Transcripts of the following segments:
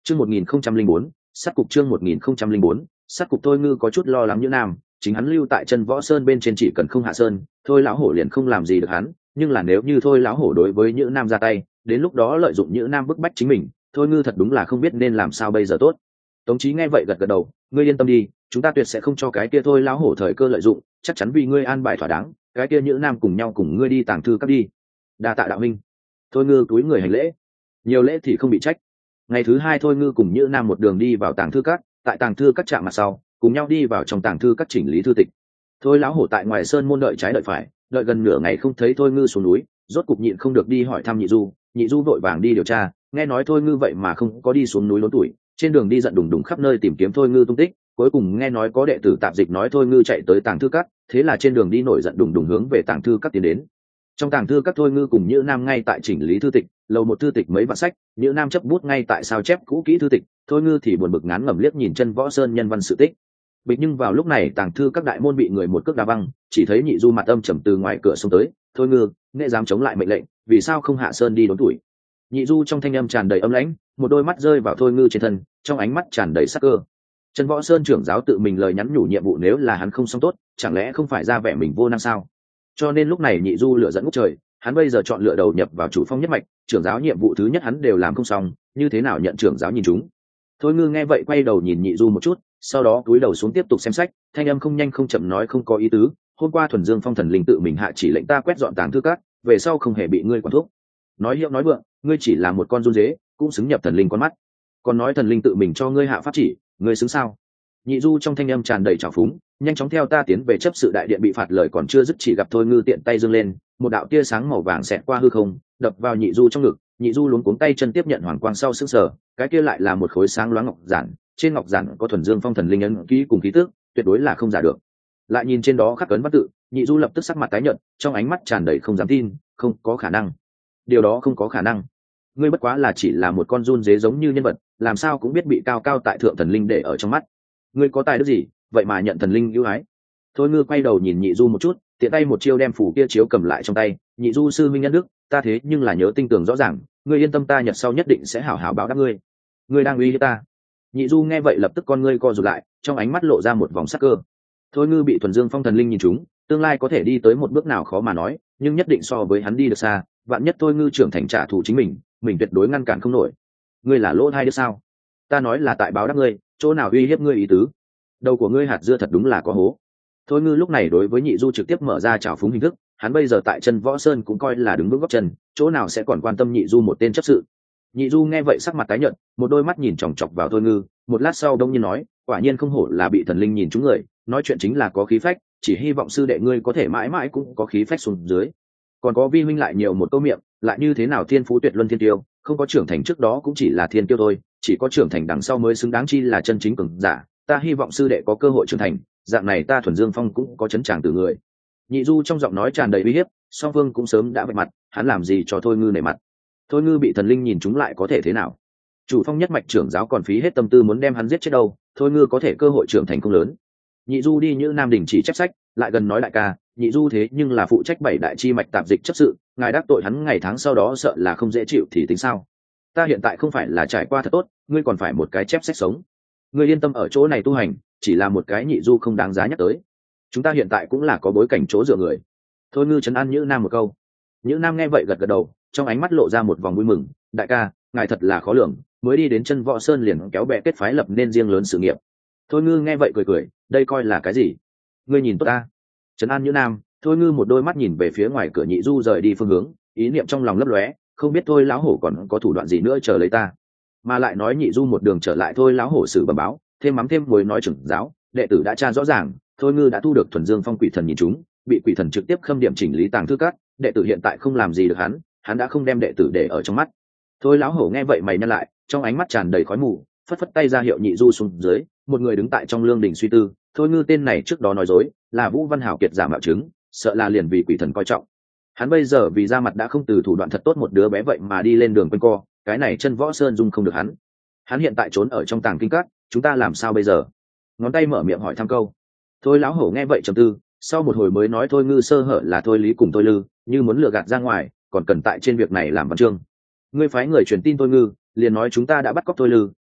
Chương 1004, sát cục chương 1004, sát cục. Thôi Ngư có chút lo lắng Nhữ Nam, chính hắn lưu tại chân Võ Sơn bên trên chỉ cần không hạ sơn, thôi lão hổ liền không làm gì được hắn, nhưng là nếu như thôi lão hổ đối với Nhữ Nam ra tay, đến lúc đó lợi dụng Nhữ Nam bức bách chính mình, Thôi Ngư thật đúng là không biết nên làm sao bây giờ tốt. Tống Chí nghe vậy gật gật đầu, ngươi yên tâm đi, chúng ta tuyệt sẽ không cho cái kia thôi lão hổ thời cơ lợi dụng, chắc chắn vì ngươi an bài thỏa đáng, cái kia Nhữ Nam cùng nhau cùng ngươi đi tàng thư các đi. Đa tạ đạo huynh. Thôi Ngư túi người hành lễ, nhiều lễ thì không bị trách. Ngày thứ hai Thôi Ngư cùng Nhữ Nam một đường đi vào tàng thư các, tại tàng thư các trạm mặt sau cùng nhau đi vào trong tàng thư các chỉnh lý thư tịch. Thôi lão hổ tại ngoài sơn môn đợi trái đợi phải, đợi gần nửa ngày không thấy Thôi Ngư xuống núi, rốt cục nhịn không được đi hỏi thăm Nhị Du vội vàng đi điều tra, nghe nói Thôi Ngư vậy mà không có đi xuống núi lớn tuổi, trên đường đi giận đùng đùng khắp nơi tìm kiếm Thôi Ngư tung tích, cuối cùng nghe nói có đệ tử tạp dịch nói Thôi Ngư chạy tới tàng thư các, thế là trên đường đi nổi giận đùng đùng hướng về tàng thư các tiến đến. Trong tàng thư các Thôi Ngư cùng Nhữ Nam ngay tại chỉnh lý thư tịch, lầu một thư tịch mấy vạn sách, Nhữ Nam chấp bút ngay tại sao chép cũ kỹ thư tịch, Thôi Ngư thì buồn bực ngán ngẩm liếc nhìn chân Võ Sơn nhân văn sự tích. Bịch nhưng vào lúc này tàng thư các đại môn bị người một cước đá văng, chỉ thấy Nhị Du mặt âm trầm từ ngoài cửa xông tới. Thôi Ngư, nghệ dám chống lại mệnh lệnh, vì sao không hạ sơn đi đốn tuổi? Nhị Du trong thanh âm tràn đầy âm lãnh, một đôi mắt rơi vào Thôi Ngư trên thân, trong ánh mắt tràn đầy sắc cơ. Chân Võ Sơn trưởng giáo tự mình lời nhắn nhủ nhiệm vụ, nếu là hắn không xong tốt, chẳng lẽ không phải ra vẻ mình vô năng sao? Cho nên lúc này Nhị Du lửa dẫn ngút trời, hắn bây giờ chọn lựa đầu nhập vào chủ phong nhất mạch, trưởng giáo nhiệm vụ thứ nhất hắn đều làm không xong, như thế nào nhận trưởng giáo nhìn chúng? Thôi Ngư nghe vậy quay đầu nhìn Nhị Du một chút, sau đó cúi đầu xuống tiếp tục xem sách, thanh âm không nhanh không chậm nói không có ý tứ, hôm qua Thuần Dương Phong thần linh tự mình hạ chỉ lệnh ta quét dọn tàng thư các, về sau không hề bị ngươi quản thúc. Nói hiệu nói vượng, ngươi chỉ là một con run dế, cũng xứng nhập thần linh con mắt. Còn nói thần linh tự mình cho ngươi hạ pháp chỉ, ngươi xứng sao? Nhị Du trong thanh âm tràn đầy trào phúng, nhanh chóng theo ta tiến về chấp sự đại điện. Bị phạt lời còn chưa dứt, chỉ gặp Thôi Ngư tiện tay giương lên, một đạo tia sáng màu vàng xẹt qua hư không, đập vào Nhị Du trong ngực. Nhị Du luống cuống tay chân tiếp nhận hoàng quang sau sững sờ, cái kia lại là một khối sáng loáng ngọc giản, trên ngọc giản có Thuần Dương Phong thần linh ấn ký cùng ký tước, tuyệt đối là không giả được. Lại nhìn trên đó khắc ấn văn tự, Nhị Du lập tức sắc mặt tái nhợt, trong ánh mắt tràn đầy không dám tin, không có khả năng, điều đó không có khả năng. Ngươi bất quá là chỉ là một con run dế giống như nhân vật, làm sao cũng biết bị cao cao tại thượng thần linh để ở trong mắt. Ngươi có tài đức gì vậy mà nhận thần linh ưu ái? Thôi Ngư quay đầu nhìn Nhị Du một chút, tiện tay một chiêu đem phủ kia chiếu cầm lại trong tay. Nhị Du sư minh nhân đức, ta thế nhưng là nhớ tinh tường rõ ràng, ngươi yên tâm, ta nhật sau nhất định sẽ hảo hảo báo đáp ngươi. Ngươi đang uy hiếp ta? Nhị Du nghe vậy lập tức con ngươi co rụt lại, trong ánh mắt lộ ra một vòng sắc cơ. Thôi Ngư bị Thuần Dương Phong thần linh nhìn trúng, tương lai có thể đi tới một bước nào khó mà nói, nhưng nhất định so với hắn đi được xa. Vạn nhất Thôi Ngư trưởng thành trả thù chính mình tuyệt đối ngăn cản không nổi. Ngươi là lỗ hai đứa sao? Ta nói là tại báo đáp ngươi, chỗ nào uy hiếp ngươi ý tứ? Đầu của ngươi hạt dưa thật đúng là có hố. Thôi Ngư lúc này đối với Nhị Du trực tiếp mở ra trào phúng hình thức, hắn bây giờ tại chân Võ Sơn cũng coi là đứng vững gót chân, chỗ nào sẽ còn quan tâm Nhị Du một tên chấp sự. Nhị Du nghe vậy sắc mặt tái nhợt, một đôi mắt nhìn chòng chọc vào Thôi Ngư, một lát sau đông nhiên nói, quả nhiên không hổ là bị thần linh nhìn trúng người, nói chuyện chính là có khí phách, chỉ hy vọng sư đệ ngươi có thể mãi mãi cũng có khí phách xuống dưới. Còn có Vi huynh lại nhiều một câu miệng, lại như thế nào thiên phú tuyệt luân thiên tiêu, không có trưởng thành trước đó cũng chỉ là thiên tiêu thôi, chỉ có trưởng thành đằng sau mới xứng đáng chi là chân chính cường giả. Ta hy vọng sư đệ có cơ hội trưởng thành, dạng này ta Thuần Dương Phong cũng có chấn tràng từ người. Nhị Du trong giọng nói tràn đầy uy hiếp, song phương cũng sớm đã vạch mặt, hắn làm gì cho Thôi Ngư nể mặt? Thôi Ngư bị thần linh nhìn chúng lại có thể thế nào? Chủ phong nhất mạch trưởng giáo còn phí hết tâm tư muốn đem hắn giết chết đâu, Thôi Ngư có thể cơ hội trưởng thành không lớn. Nhị Du đi như Nam Đình chỉ chép sách, lại gần nói đại ca, Nhị Du thế nhưng là phụ trách 7 đại chi mạch tạp dịch chấp sự, ngài đắc tội hắn ngày tháng sau đó sợ là không dễ chịu thì tính sao? Ta hiện tại không phải là trải qua thật tốt, ngươi còn phải một cái chép sách sống. Ngươi yên tâm, ở chỗ này tu hành, chỉ là một cái Nhị Du không đáng giá nhắc tới. Chúng ta hiện tại cũng là có bối cảnh chỗ dựa người. Thôi Ngư trấn an Nhữ Nam một câu. Nhữ Nam nghe vậy gật gật đầu, trong ánh mắt lộ ra một vòng vui mừng, đại ca, ngài thật là khó lường, mới đi đến chân Võ Sơn liền kéo bè kết phái lập nên riêng lớn sự nghiệp. Thôi Ngư nghe vậy cười cười, đây coi là cái gì? Ngươi nhìn tốt ta. Trấn an Nhữ Nam, Thôi Ngư một đôi mắt nhìn về phía ngoài cửa Nhị Du rời đi phương hướng, ý niệm trong lòng lấp lóe, không biết Thôi lão hổ còn có thủ đoạn gì nữa chờ lấy ta. Mà lại nói Nhị Du một đường trở lại, Thôi lão hổ xử bẩm báo, thêm mắm thêm muối nói trưởng giáo, đệ tử đã tra rõ ràng, Thôi Ngư đã thu được Thuần Dương Phong quỷ thần nhìn chúng, bị quỷ thần trực tiếp khâm điểm chỉnh lý tàng thư các, đệ tử hiện tại không làm gì được hắn đã không đem đệ tử để ở trong mắt. Thôi lão hổ nghe vậy mày nhăn lại, trong ánh mắt tràn đầy khói mù, phất phất tay ra hiệu Nhị Du xuống dưới, một người đứng tại trong lương đình suy tư. Thôi Ngư tên này trước đó nói dối, là Vũ Văn Hảo kiệt giả mạo chứng, sợ là liền vì quỷ thần coi trọng. Hắn bây giờ vì ra mặt đã không từ thủ đoạn thật tốt, một đứa bé vậy mà đi lên đường quanh co, cái này chân Võ Sơn dung không được hắn hiện tại trốn ở trong tàng kinh các, chúng ta làm sao bây giờ? Ngón tay mở miệng hỏi thăm câu. Thôi lão hổ nghe vậy trầm tư, sau một hồi mới nói, Thôi Ngư sơ hở là Thôi Lý cùng Thôi Lư, như muốn lừa gạt ra ngoài, còn cần tại trên việc này làm văn chương. Ngươi phái người truyền tin Thôi Ngư, liền nói chúng ta đã bắt cóc Thôi Lư,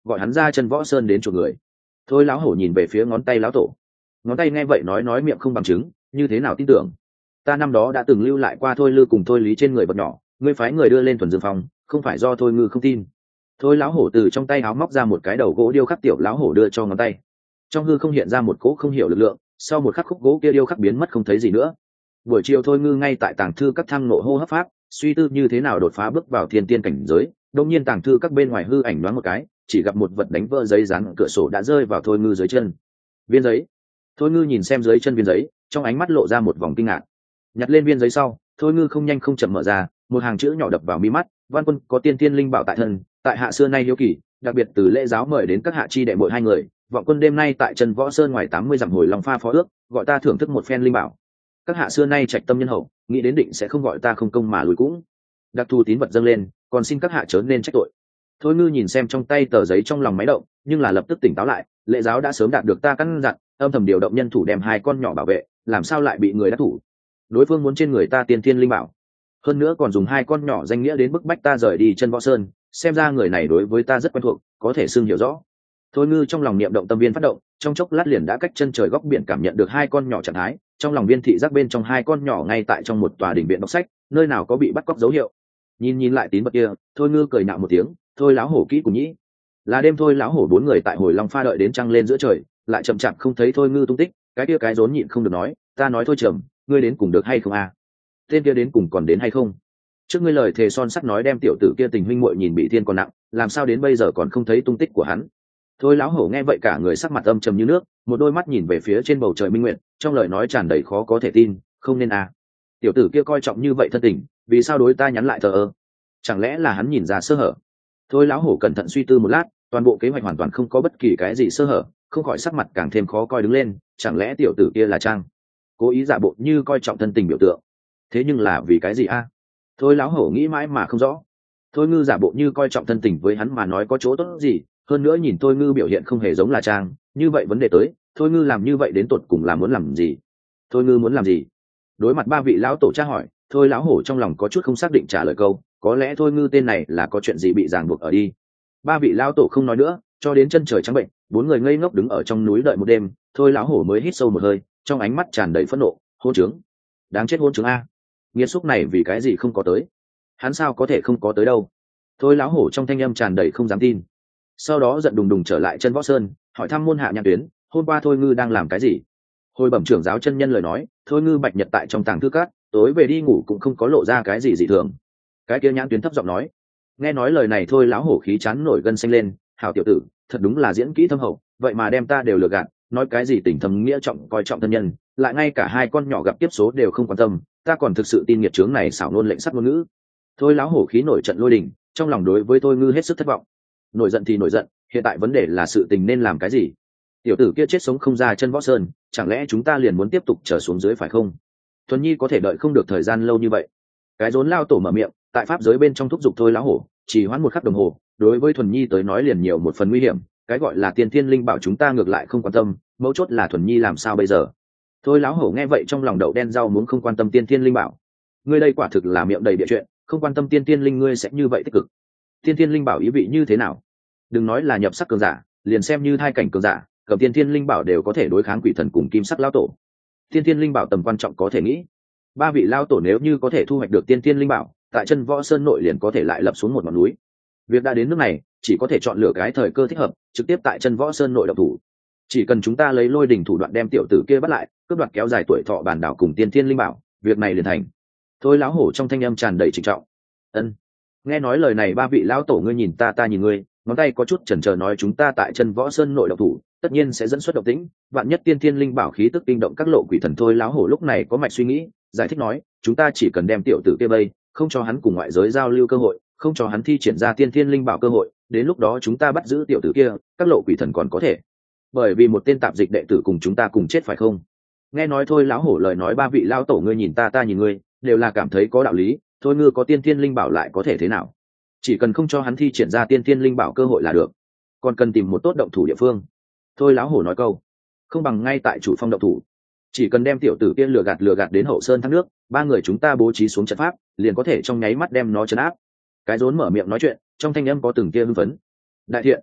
gọi hắn ra chân võ sơn đến chuộc người. Thôi lão hổ nhìn về phía ngón tay lão tổ. Ngón tay nghe vậy nói miệng không bằng chứng, như thế nào tin tưởng? Ta năm đó đã từng lưu lại qua Thôi Lư cùng Thôi Lý trên người vật nhỏ, ngươi phái người đưa lên Thuần Dương Phong, không phải do Thôi Ngư không tin. Thôi lão hổ từ trong tay áo móc ra một cái đầu gỗ điêu khắc, tiểu lão hổ đưa cho ngón tay. Trong hư không hiện ra một cỗ không hiểu lực lượng, sau một khắc khúc gỗ kia điêu khắc biến mất không thấy gì nữa. Buổi chiều Thôi Ngư ngay tại tàng thư các thăng nộ hô hấp pháp, suy tư như thế nào đột phá bước vào thiên tiên cảnh giới. Đột nhiên tàng thư các bên ngoài hư ảnh đoán một cái, chỉ gặp một vật đánh vỡ giấy dán cửa sổ đã rơi vào Thôi Ngư dưới chân. Viên giấy. Thôi Ngư nhìn xem dưới chân viên giấy, trong ánh mắt lộ ra một vòng kinh ngạc. Nhặt lên viên giấy sau, Thôi Ngư không nhanh không chậm mở ra, một hàng chữ nhỏ đập vào mi mắt: Văn Quân có tiên tiên linh bảo tại thân, tại hạ xưa nay hiếu kỳ, đặc biệt từ lễ giáo mời đến các hạ chi đệ mỗi hai người, vọng quân đêm nay tại Trần Võ Sơn ngoài 80 dặm hồi lòng pha phó ước, gọi ta thưởng thức một phen linh bảo. Các hạ xưa nay trạch tâm nhân hậu, nghĩ đến định sẽ không gọi ta không công mà lùi cũng. Đặc thù tín vật dâng lên, còn xin các hạ chớ nên trách tội. Thôi Ngư nhìn xem trong tay tờ giấy, trong lòng máy động, nhưng là lập tức tỉnh táo lại, lễ giáo đã sớm đạt được ta căn dặn, âm thầm điều động nhân thủ đem hai con nhỏ bảo vệ, làm sao lại bị người đắc thủ? Đối phương muốn trên người ta tiên thiên linh bảo, hơn nữa còn dùng hai con nhỏ danh nghĩa đến bức bách ta rời đi Chân Võ Sơn, xem ra người này đối với ta rất quen thuộc, có thể xưng hiểu rõ. Thôi Ngư trong lòng niệm động tâm viên phát động, trong chốc lát liền đã cách chân trời góc biển cảm nhận được hai con nhỏ trạng thái, trong lòng viên thị giác bên trong hai con nhỏ ngay tại trong một tòa đỉnh viện đọc sách, nơi nào có bị bắt cóc dấu hiệu. Nhìn lại tín vật kia, Thôi Ngư cười nạo một tiếng: Thôi lão hổ kỹ cùng nhĩ. Là đêm Thôi lão hổ bốn người tại hồi long pha đợi đến trăng lên giữa trời, lại chậm chạp không thấy Thôi Ngư tung tích, cái kia cái rốn nhịn không được nói: ta nói Thôi Trầm, ngươi đến cùng được hay không a? Tên kia đến cùng còn đến hay không? Trước ngươi lời thề son sắt nói đem tiểu tử kia tình huynh muội nhìn bị thiên còn nặng, làm sao đến bây giờ còn không thấy tung tích của hắn? Thôi lão hổ nghe vậy cả người sắc mặt âm trầm như nước, một đôi mắt nhìn về phía trên bầu trời minh nguyện, trong lời nói tràn đầy khó có thể tin: không nên à? Tiểu tử kia coi trọng như vậy thân tình, vì sao đối ta nhắn lại thờ ơ? Chẳng lẽ là hắn nhìn ra sơ hở? Thôi lão hổ cẩn thận suy tư một lát, toàn bộ kế hoạch hoàn toàn không có bất kỳ cái gì sơ hở, không khỏi sắc mặt càng thêm khó coi đứng lên. Chẳng lẽ tiểu tử kia là trang cố ý giả bộ như coi trọng thân tình biểu tượng? Thế nhưng là vì cái gì a? Thôi lão hổ nghĩ mãi mà không rõ. Thôi Ngư giả bộ như coi trọng thân tình với hắn mà nói có chỗ tốt gì? Hơn nữa nhìn Thôi Ngư biểu hiện không hề giống là trang, như vậy vấn đề tới, Thôi Ngư làm như vậy đến tột cùng là muốn làm gì? Thôi Ngư muốn làm gì? Đối mặt ba vị lão tổ tra hỏi, Thôi lão hổ trong lòng có chút không xác định trả lời câu: có lẽ Thôi Ngư tên này là có chuyện gì bị ràng buộc ở đi. Ba vị lão tổ không nói nữa, cho đến chân trời trắng bệnh, bốn người ngây ngốc đứng ở trong núi đợi một đêm. Thôi lão hổ mới hít sâu một hơi, trong ánh mắt tràn đầy phẫn nộ: hôn trướng, đáng chết hôn trướng a! Nghiệt xúc này vì cái gì không có tới? Hắn sao có thể không có tới đâu? Thôi lão hổ trong thanh âm tràn đầy không dám tin. Sau đó giận đùng đùng trở lại Chân Võ Sơn, hỏi thăm môn hạ Nhãn Tuyến: hôm qua Thôi Ngư đang làm cái gì? Hồi bẩm trưởng giáo chân nhân lời nói, Thôi Ngư bạch nhật tại trong tàng thư cát, tối về đi ngủ cũng không có lộ ra cái gì dị thường. Cái kia Nhãn Tuyến thấp giọng nói. Nghe nói lời này Thôi lão hổ khí chán nổi gân xanh lên: hảo tiểu tử, thật đúng là diễn kỹ thâm hậu, vậy mà đem ta đều lừa gạt, nói cái gì tình thầm nghĩa trọng coi trọng thân nhân, lại ngay cả hai con nhỏ gặp tiếp số đều không quan tâm, ta còn thực sự tin nghiệt chướng này xảo nôn lệnh sắt ngôn ngữ. Thôi lão hổ khí nổi trận lôi đình, trong lòng đối với Thôi Ngư hết sức thất vọng. Nổi giận thì nổi giận, hiện tại vấn đề là sự tình nên làm cái gì? Tiểu tử kia chết sống không ra Chân Võ Sơn, chẳng lẽ chúng ta liền muốn tiếp tục trở xuống dưới phải không? Thuần Nhi có thể đợi không được thời gian lâu như vậy. Cái rốn lao tổ mở miệng, tại pháp giới bên trong thúc giục Thôi lão hổ, chỉ hoãn một khắc đồng hồ, đối với Thuần Nhi tới nói liền nhiều một phần nguy hiểm. Cái gọi là tiên thiên linh bảo chúng ta ngược lại không quan tâm, mấu chốt là Thuần Nhi làm sao bây giờ? Thôi lão hổ nghe vậy trong lòng đậu đen rau muống, không quan tâm tiên thiên linh bảo. Ngươi đây quả thực là miệng đầy bịa chuyện, không quan tâm tiên thiên linh ngươi sẽ như vậy tích cực. Tiên thiên linh bảo ý vị như thế nào? Đừng nói là nhập sắc cường giả, liền xem như thai cảnh cường giả, cầm tiên thiên linh bảo đều có thể đối kháng quỷ thần cùng kim sắc lão tổ. Tiên thiên linh bảo tầm quan trọng có thể nghĩ. Ba vị lão tổ nếu như có thể thu hoạch được tiên thiên linh bảo, tại Chân Võ Sơn nội liền có thể lại lập xuống một ngọn núi. Việc đã đến nước này, chỉ có thể chọn lựa cái thời cơ thích hợp, trực tiếp tại Chân Võ Sơn nội động thủ. Chỉ cần chúng ta lấy lôi đỉnh thủ đoạn đem tiểu tử kia bắt lại, cướp đoạt kéo dài tuổi thọ bản đảo cùng tiên thiên linh bảo, việc này liền thành. Thôi lão hổ trong thanh âm tràn đầy trịnh trọng. Ân. Nghe nói lời này ba vị lão tổ ngươi nhìn ta, ta nhìn ngươi, ngón tay có chút chần chờ nói chúng ta tại Chân Võ Sơn nội động thủ, tất nhiên sẽ dẫn xuất động tĩnh, vạn nhất tiên thiên linh bảo khí tức kinh động các lộ quỷ thần. Thôi lão hổ lúc này có mạch suy nghĩ, giải thích nói, chúng ta chỉ cần đem tiểu tử kia bây, không cho hắn cùng ngoại giới giao lưu cơ hội, không cho hắn thi triển ra tiên thiên linh bảo cơ hội, đến lúc đó chúng ta bắt giữ tiểu tử kia, các lộ quỷ thần còn có thể bởi vì một tên tạp dịch đệ tử cùng chúng ta cùng chết phải không? Nghe nói Thôi lão hổ lời nói ba vị lão tổ ngươi nhìn ta, ta nhìn ngươi, đều là cảm thấy có đạo lý. Thôi Ngư có tiên thiên linh bảo lại có thể thế nào? Chỉ cần không cho hắn thi triển ra tiên thiên linh bảo cơ hội là được, còn cần tìm một tốt động thủ địa phương. Thôi lão hổ nói câu, không bằng ngay tại chủ phong động thủ, chỉ cần đem tiểu tử kia lừa gạt đến hậu sơn thác nước, ba người chúng ta bố trí xuống trận pháp, liền có thể trong nháy mắt đem nó trấn áp. Cái rốn mở miệng nói chuyện, trong thanh âm có từng kia hưng phấn. Đại thiện.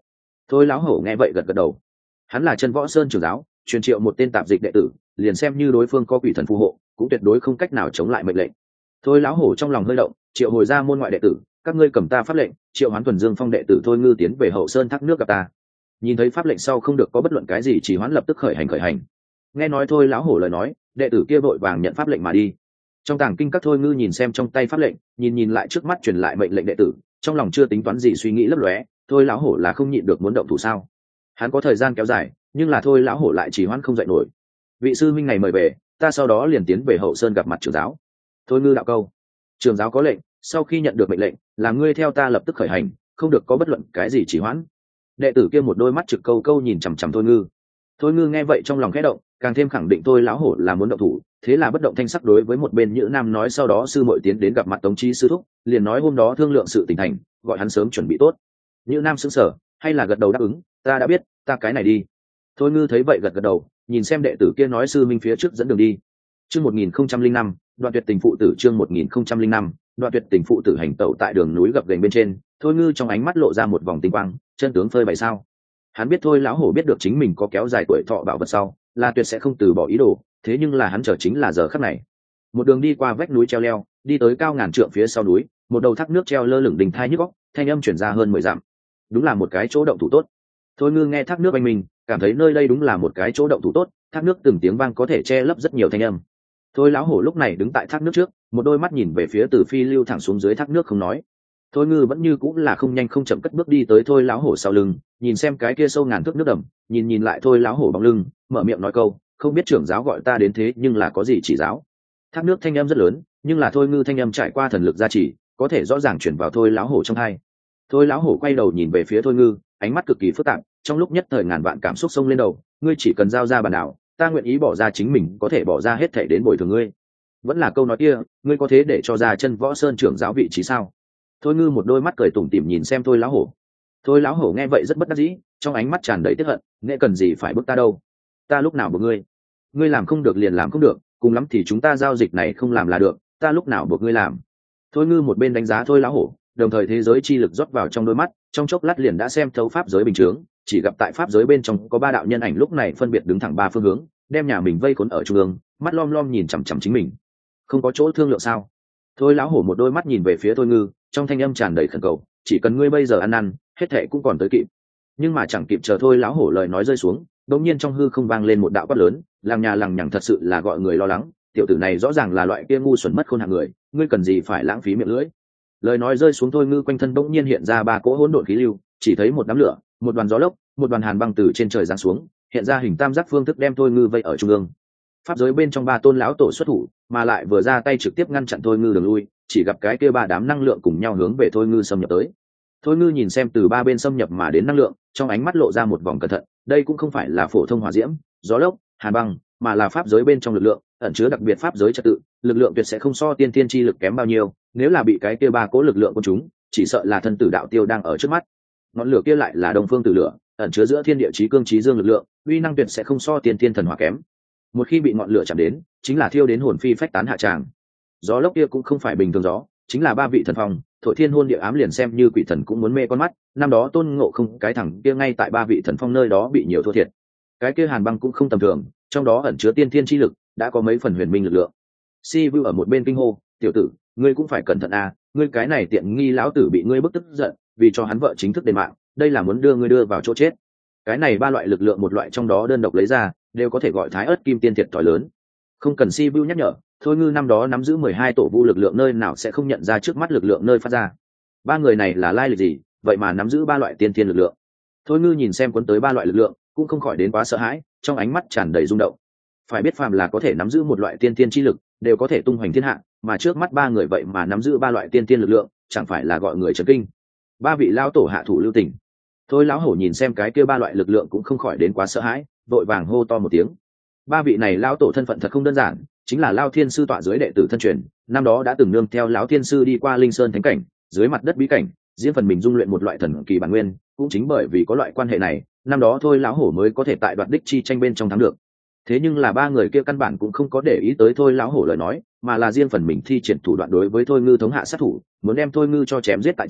Thôi lão hổ nghe vậy gật gật đầu. Hắn là Chân Võ Sơn trưởng giáo, truyền triệu một tên tạp dịch đệ tử, liền xem như đối phương có quỷ thần phù hộ cũng tuyệt đối không cách nào chống lại mệnh lệnh. Thôi lão hổ trong lòng hơi động, triệu hồi ra môn ngoại đệ tử, các ngươi cầm ta pháp lệnh, triệu hoán Thuần Dương Phong đệ tử Thôi Ngư tiến về hậu sơn thác nước gặp ta. Nhìn thấy pháp lệnh sau không được có bất luận cái gì, chỉ hoán lập tức khởi hành. Nghe nói Thôi lão hổ lời nói, đệ tử kia vội vàng nhận pháp lệnh mà đi. Trong tàng kinh các Thôi Ngư nhìn xem trong tay pháp lệnh, nhìn lại trước mắt truyền lại mệnh lệnh đệ tử, trong lòng chưa tính toán gì suy nghĩ lấp lóe. Thôi lão hổ là không nhịn được muốn động thủ sao? Hắn có thời gian kéo dài, nhưng là Thôi lão hổ lại chỉ hoãn không dậy nổi. Vị sư minh này mời về, ta sau đó liền tiến về hậu sơn gặp mặt trưởng giáo. Thôi Ngư đạo câu. Trưởng giáo có lệnh, sau khi nhận được mệnh lệnh, là ngươi theo ta lập tức khởi hành, không được có bất luận cái gì chỉ hoãn. Đệ tử kia một đôi mắt trực câu nhìn chằm chằm Thôi Ngư. Thôi Ngư nghe vậy trong lòng khẽ động, càng thêm khẳng định Thôi lão hổ là muốn động thủ, thế là bất động thanh sắc đối với một bên Nhữ Nam nói, sau đó sư muội tiến đến gặp mặt Tống Chi sư thúc, liền nói hôm đó thương lượng sự tình thành, gọi hắn sớm chuẩn bị tốt. Nhữ Nam sững sờ, hay là gật đầu đáp ứng, ta đã biết, ta cái này đi. Thôi Ngư thấy vậy gật gật đầu, nhìn xem đệ tử kia nói sư minh phía trước dẫn đường đi. Chương 1005, Đoạn Tuyệt Tình phụ tử. Chương 1005, Đoạn Tuyệt Tình phụ tử hành tẩu tại đường núi gập ghềnh bên trên. Thôi Ngư trong ánh mắt lộ ra một vòng tinh quang, chân tướng phơi bày sao. Hắn biết Thôi lão hổ biết được chính mình có kéo dài tuổi thọ bảo vật sau, là tuyệt sẽ không từ bỏ ý đồ, thế nhưng là hắn chờ chính là giờ khắc này. Một đường đi qua vách núi treo leo, đi tới cao ngàn trượng phía sau núi, một đầu thác nước treo lơ lửng đình thai nhức óc, thanh âm truyền ra hơn 10 dặm. Đúng là một cái chỗ động thủ tốt. Thôi Ngư nghe thác nước oanh mình, cảm thấy nơi đây đúng là một cái chỗ động thủ tốt, thác nước từng tiếng vang có thể che lấp rất nhiều thanh âm. Thôi lão hổ lúc này đứng tại thác nước trước, một đôi mắt nhìn về phía từ phi lưu thẳng xuống dưới thác nước không nói. Thôi Ngư vẫn như cũng là không nhanh không chậm cất bước đi tới Thôi lão hổ sau lưng, nhìn xem cái kia sâu ngàn thước nước đầm, nhìn lại Thôi lão hổ bóng lưng, mở miệng nói câu, không biết trưởng giáo gọi ta đến thế nhưng là có gì chỉ giáo. Thác nước thanh âm rất lớn, nhưng là Thôi Ngư thanh âm trải qua thần lực gia trì, có thể rõ ràng chuyển vào Thôi lão hổ trong tai. Thôi lão hổ quay đầu nhìn về phía Thôi Ngư, ánh mắt cực kỳ phức tạp, trong lúc nhất thời ngàn vạn cảm xúc xông lên đầu, ngươi chỉ cần giao ra bàn đảo, ta nguyện ý bỏ ra chính mình có thể bỏ ra hết thảy đến bồi thường ngươi. Vẫn là câu nói kia, ngươi có thế để cho ra Chân Võ Sơn trưởng giáo vị trí sao? Thôi Ngư một đôi mắt cười tủm tỉm nhìn xem Thôi lão hổ. Thôi lão hổ nghe vậy rất bất đắc dĩ, trong ánh mắt tràn đầy tiếc hận, nghệ cần gì phải bức ta đâu? Ta lúc nào buộc ngươi? Ngươi làm không được liền làm không được, cùng lắm thì chúng ta giao dịch này không làm là được, ta lúc nào buộc ngươi làm? Thôi Ngư một bên đánh giá Thôi lão hổ, đồng thời thế giới chi lực rót vào trong đôi mắt, trong chốc lát liền đã xem thấu pháp giới bình thường, chỉ gặp tại pháp giới bên trong có 3 đạo nhân ảnh lúc này phân biệt đứng thẳng 3 phương hướng, đem nhà mình vây khốn ở trung ương, mắt lom nhìn chằm chằm chính mình. Không có chỗ thương lượng sao? Thôi lão hổ một đôi mắt nhìn về phía Thôi Ngư, trong thanh âm tràn đầy khẩn cầu, chỉ cần ngươi bây giờ ăn năn, hết thệ cũng còn tới kịp. Nhưng mà chẳng kịp chờ Thôi lão hổ lời nói rơi xuống, đột nhiên trong hư không vang lên một đạo quát lớn, lằng nhà lằng nhằng thật sự là gọi người lo lắng, tiểu tử này rõ ràng là loại kia ngu xuẩn mất khôn hạng người, ngươi cần gì phải lãng phí miệng lưỡi. Lời nói rơi xuống, Thôi Ngư quanh thân bỗng nhiên hiện ra 3 cỗ hỗn độn khí lưu, chỉ thấy một đám lửa, một đoàn gió lốc, một đoàn hàn băng từ trên trời giáng xuống, hiện ra hình tam giác phương thức đem Thôi Ngư vây ở trung ương. Pháp giới bên trong 3 tôn lão tổ xuất thủ, mà lại vừa ra tay trực tiếp ngăn chặn Thôi Ngư đường lui, chỉ gặp cái kia 3 đám năng lượng cùng nhau hướng về Thôi Ngư xâm nhập tới. Thôi Ngư nhìn xem từ 3 bên xâm nhập mà đến năng lượng, trong ánh mắt lộ ra một vòng cẩn thận, đây cũng không phải là phổ thông hỏa diễm, gió lốc, hàn băng, mà là pháp giới bên trong lực lượng, ẩn chứa đặc biệt pháp giới trật tự, lực lượng tuyệt sẽ không so tiên thiên chi lực kém bao nhiêu, nếu là bị cái kia 3 cỗ lực lượng của chúng, chỉ sợ là thân tử đạo tiêu đang ở trước mắt. Ngọn lửa kia lại là Đông Phương Tử Lửa, ẩn chứa giữa thiên địa chí cương chí dương lực lượng, uy năng tuyệt sẽ không so tiên thiên thần hỏa kém. Một khi bị ngọn lửa chạm đến, chính là thiêu đến hồn phi phách tán hạ tràng. Gió lốc kia cũng không phải bình thường gió, chính là 3 vị thần phong, thổi thiên hôn địa ám, liền xem như quỷ thần cũng muốn mê con mắt. Năm đó Tôn Ngộ Không cái thằng kia ngay tại 3 vị thần phong nơi đó bị nhiều thua thiệt. Cái kia hàn băng cũng không tầm thường, trong đó ẩn chứa tiên thiên chi lực, đã có mấy phần huyền minh lực lượng. Si Vu ở một bên kinh hô, tiểu tử, ngươi cũng phải cẩn thận à, ngươi cái này tiện nghi lão tử bị ngươi bức tức giận, vì cho hắn vợ chính thức đền mạng, đây là muốn đưa ngươi đưa vào chỗ chết. Cái này 3 loại lực lượng một loại trong đó đơn độc lấy ra, đều có thể gọi thái ớt kim tiên thiệt thòi lớn. Không cần Si Vu nhắc nhở, Thôi Ngư năm đó nắm giữ 12 tổ vu lực lượng nơi nào sẽ không nhận ra trước mắt lực lượng nơi phát ra. 3 người này là lai lịch gì, vậy mà nắm giữ 3 loại tiên thiên lực lượng. Thôi Ngư nhìn xem cuốn tới 3 loại lực lượng, cũng không khỏi đến quá sợ hãi, trong ánh mắt tràn đầy rung động. Phải biết phàm là có thể nắm giữ một loại tiên thiên chi lực, đều có thể tung hoành thiên hạ, mà trước mắt 3 người vậy mà nắm giữ 3 loại tiên thiên lực lượng, chẳng phải là gọi người chấn kinh. 3 vị lão tổ hạ thủ lưu tình. Thôi lão hổ nhìn xem cái kia 3 loại lực lượng cũng không khỏi đến quá sợ hãi, vội vàng hô to một tiếng. 3 vị này lão tổ thân phận thật không đơn giản, chính là Lao Thiên sư tọa dưới đệ tử thân truyền, năm đó đã từng nương theo lão Thiên sư đi qua Linh Sơn thánh cảnh, dưới mặt đất bí cảnh, riêng phần mình dung luyện một loại thần kỳ bản nguyên, cũng chính bởi vì có loại quan hệ này, năm đó Thôi lão hổ mới có thể tại đoạt đích chi tranh bên trong thắng được. Thế nhưng là 3 người kia căn bản cũng không có để ý tới Thôi lão hổ lời nói, mà là riêng phần mình thi triển thủ đoạn đối với Thôi Ngư thống hạ sát thủ, muốn đem Thôi Ngư cho chém giết tại chỗ,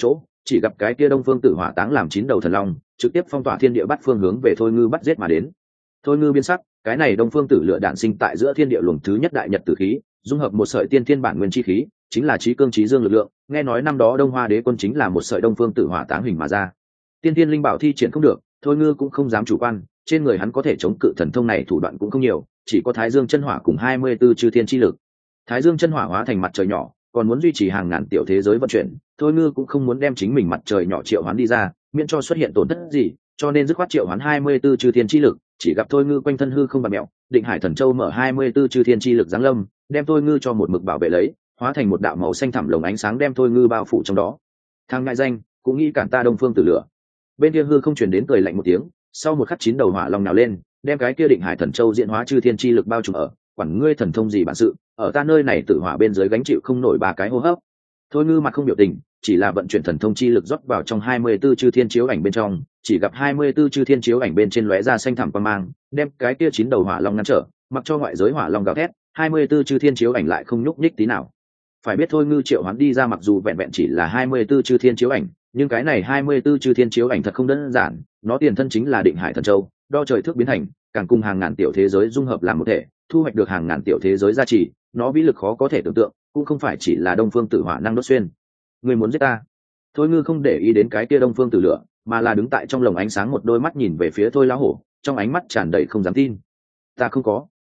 chỉ gặp cái kia đông phương tử hỏa táng làm 9 đầu thần long trực tiếp phong tỏa thiên địa bắt phương hướng về thôi ngư bắt giết mà đến. Thôi ngư biến sắc, cái này đông phương tử lựa đạn sinh tại giữa thiên địa luồng thứ nhất đại nhật tử khí, dung hợp một sợi tiên thiên bản nguyên chi khí, chính là trí cương trí dương lực lượng. Nghe nói năm đó Đông Hoa Đế quân chính là một sợi đông phương tử hỏa táng hình mà ra. Tiên thiên linh bảo thi triển không được, thôi ngư cũng không dám chủ quan, trên người hắn có thể chống cự thần thông này thủ đoạn cũng không nhiều, chỉ có Thái Dương chân hỏa cùng 24 chư thiên chi lực. Thái Dương chân hỏa hóa thành mặt trời nhỏ, còn muốn duy trì hàng ngàn tiểu thế giới vận chuyển, thôi ngư cũng không muốn đem chính mình mặt trời nhỏ triệu hoán đi ra, miễn cho xuất hiện tổn thất gì, cho nên dứt khoát triệu hoán 24 chư thiên chi lực. Chỉ gặp thôi ngư quanh thân hư không bạt mẹo, Định Hải Thần Châu mở 24 chư thiên chi lực giáng lâm, đem thôi ngư cho một mực bảo vệ lấy, hóa thành một đạo màu xanh thẳm lồng ánh sáng đem thôi ngư bao phủ trong đó. Thằng ngại danh, cũng nghĩ cản ta Đông Phương Tử Lửa. Bên kia hư không truyền đến cười lạnh một tiếng, sau một khắc 9 đầu hỏa long nào lên, đem cái kia Định Hải Thần Châu diễn hóa chư thiên chi lực bao trùm ở, quản ngươi thần thông gì bản sự, ở ta nơi này tự hỏa bên dưới gánh chịu không nổi 3 cái hô hấp. Thôi ngư mặt không biểu tình, chỉ là vận chuyển thần thông chi lực rót vào trong 24 chư thiên chiếu ảnh bên trong, chỉ gặp 24 chư thiên chiếu ảnh bên trên lóe ra xanh thẳm quang mang, đem cái kia 9 đầu hỏa long ngăn trở, mặc cho ngoại giới hỏa long gào thét, 24 chư thiên chiếu ảnh lại không nhúc nhích tí nào. Phải biết thôi ngư triệu hoán đi ra mặc dù vẹn vẹn chỉ là 24 chư thiên chiếu ảnh, nhưng cái này 24 chư thiên chiếu ảnh thật không đơn giản, nó tiền thân chính là Định Hải Thần Châu, đo trời thước biến thành, càng cùng hàng ngàn tiểu thế giới dung hợp làm một thể, thu hoạch được hàng ngàn tiểu thế giới gia trì, nó vĩ lực khó có thể tưởng tượng, cũng không phải chỉ là Đông Phương Tử Hỏa năng đốt xuyên. Người muốn giết ta? Thôi ngư không để ý đến cái kia Đông Phương Tử Lửa, mà là đứng tại trong lồng ánh sáng một đôi mắt nhìn về phía thôi lão hổ, trong ánh mắt tràn đầy không dám tin. Ta không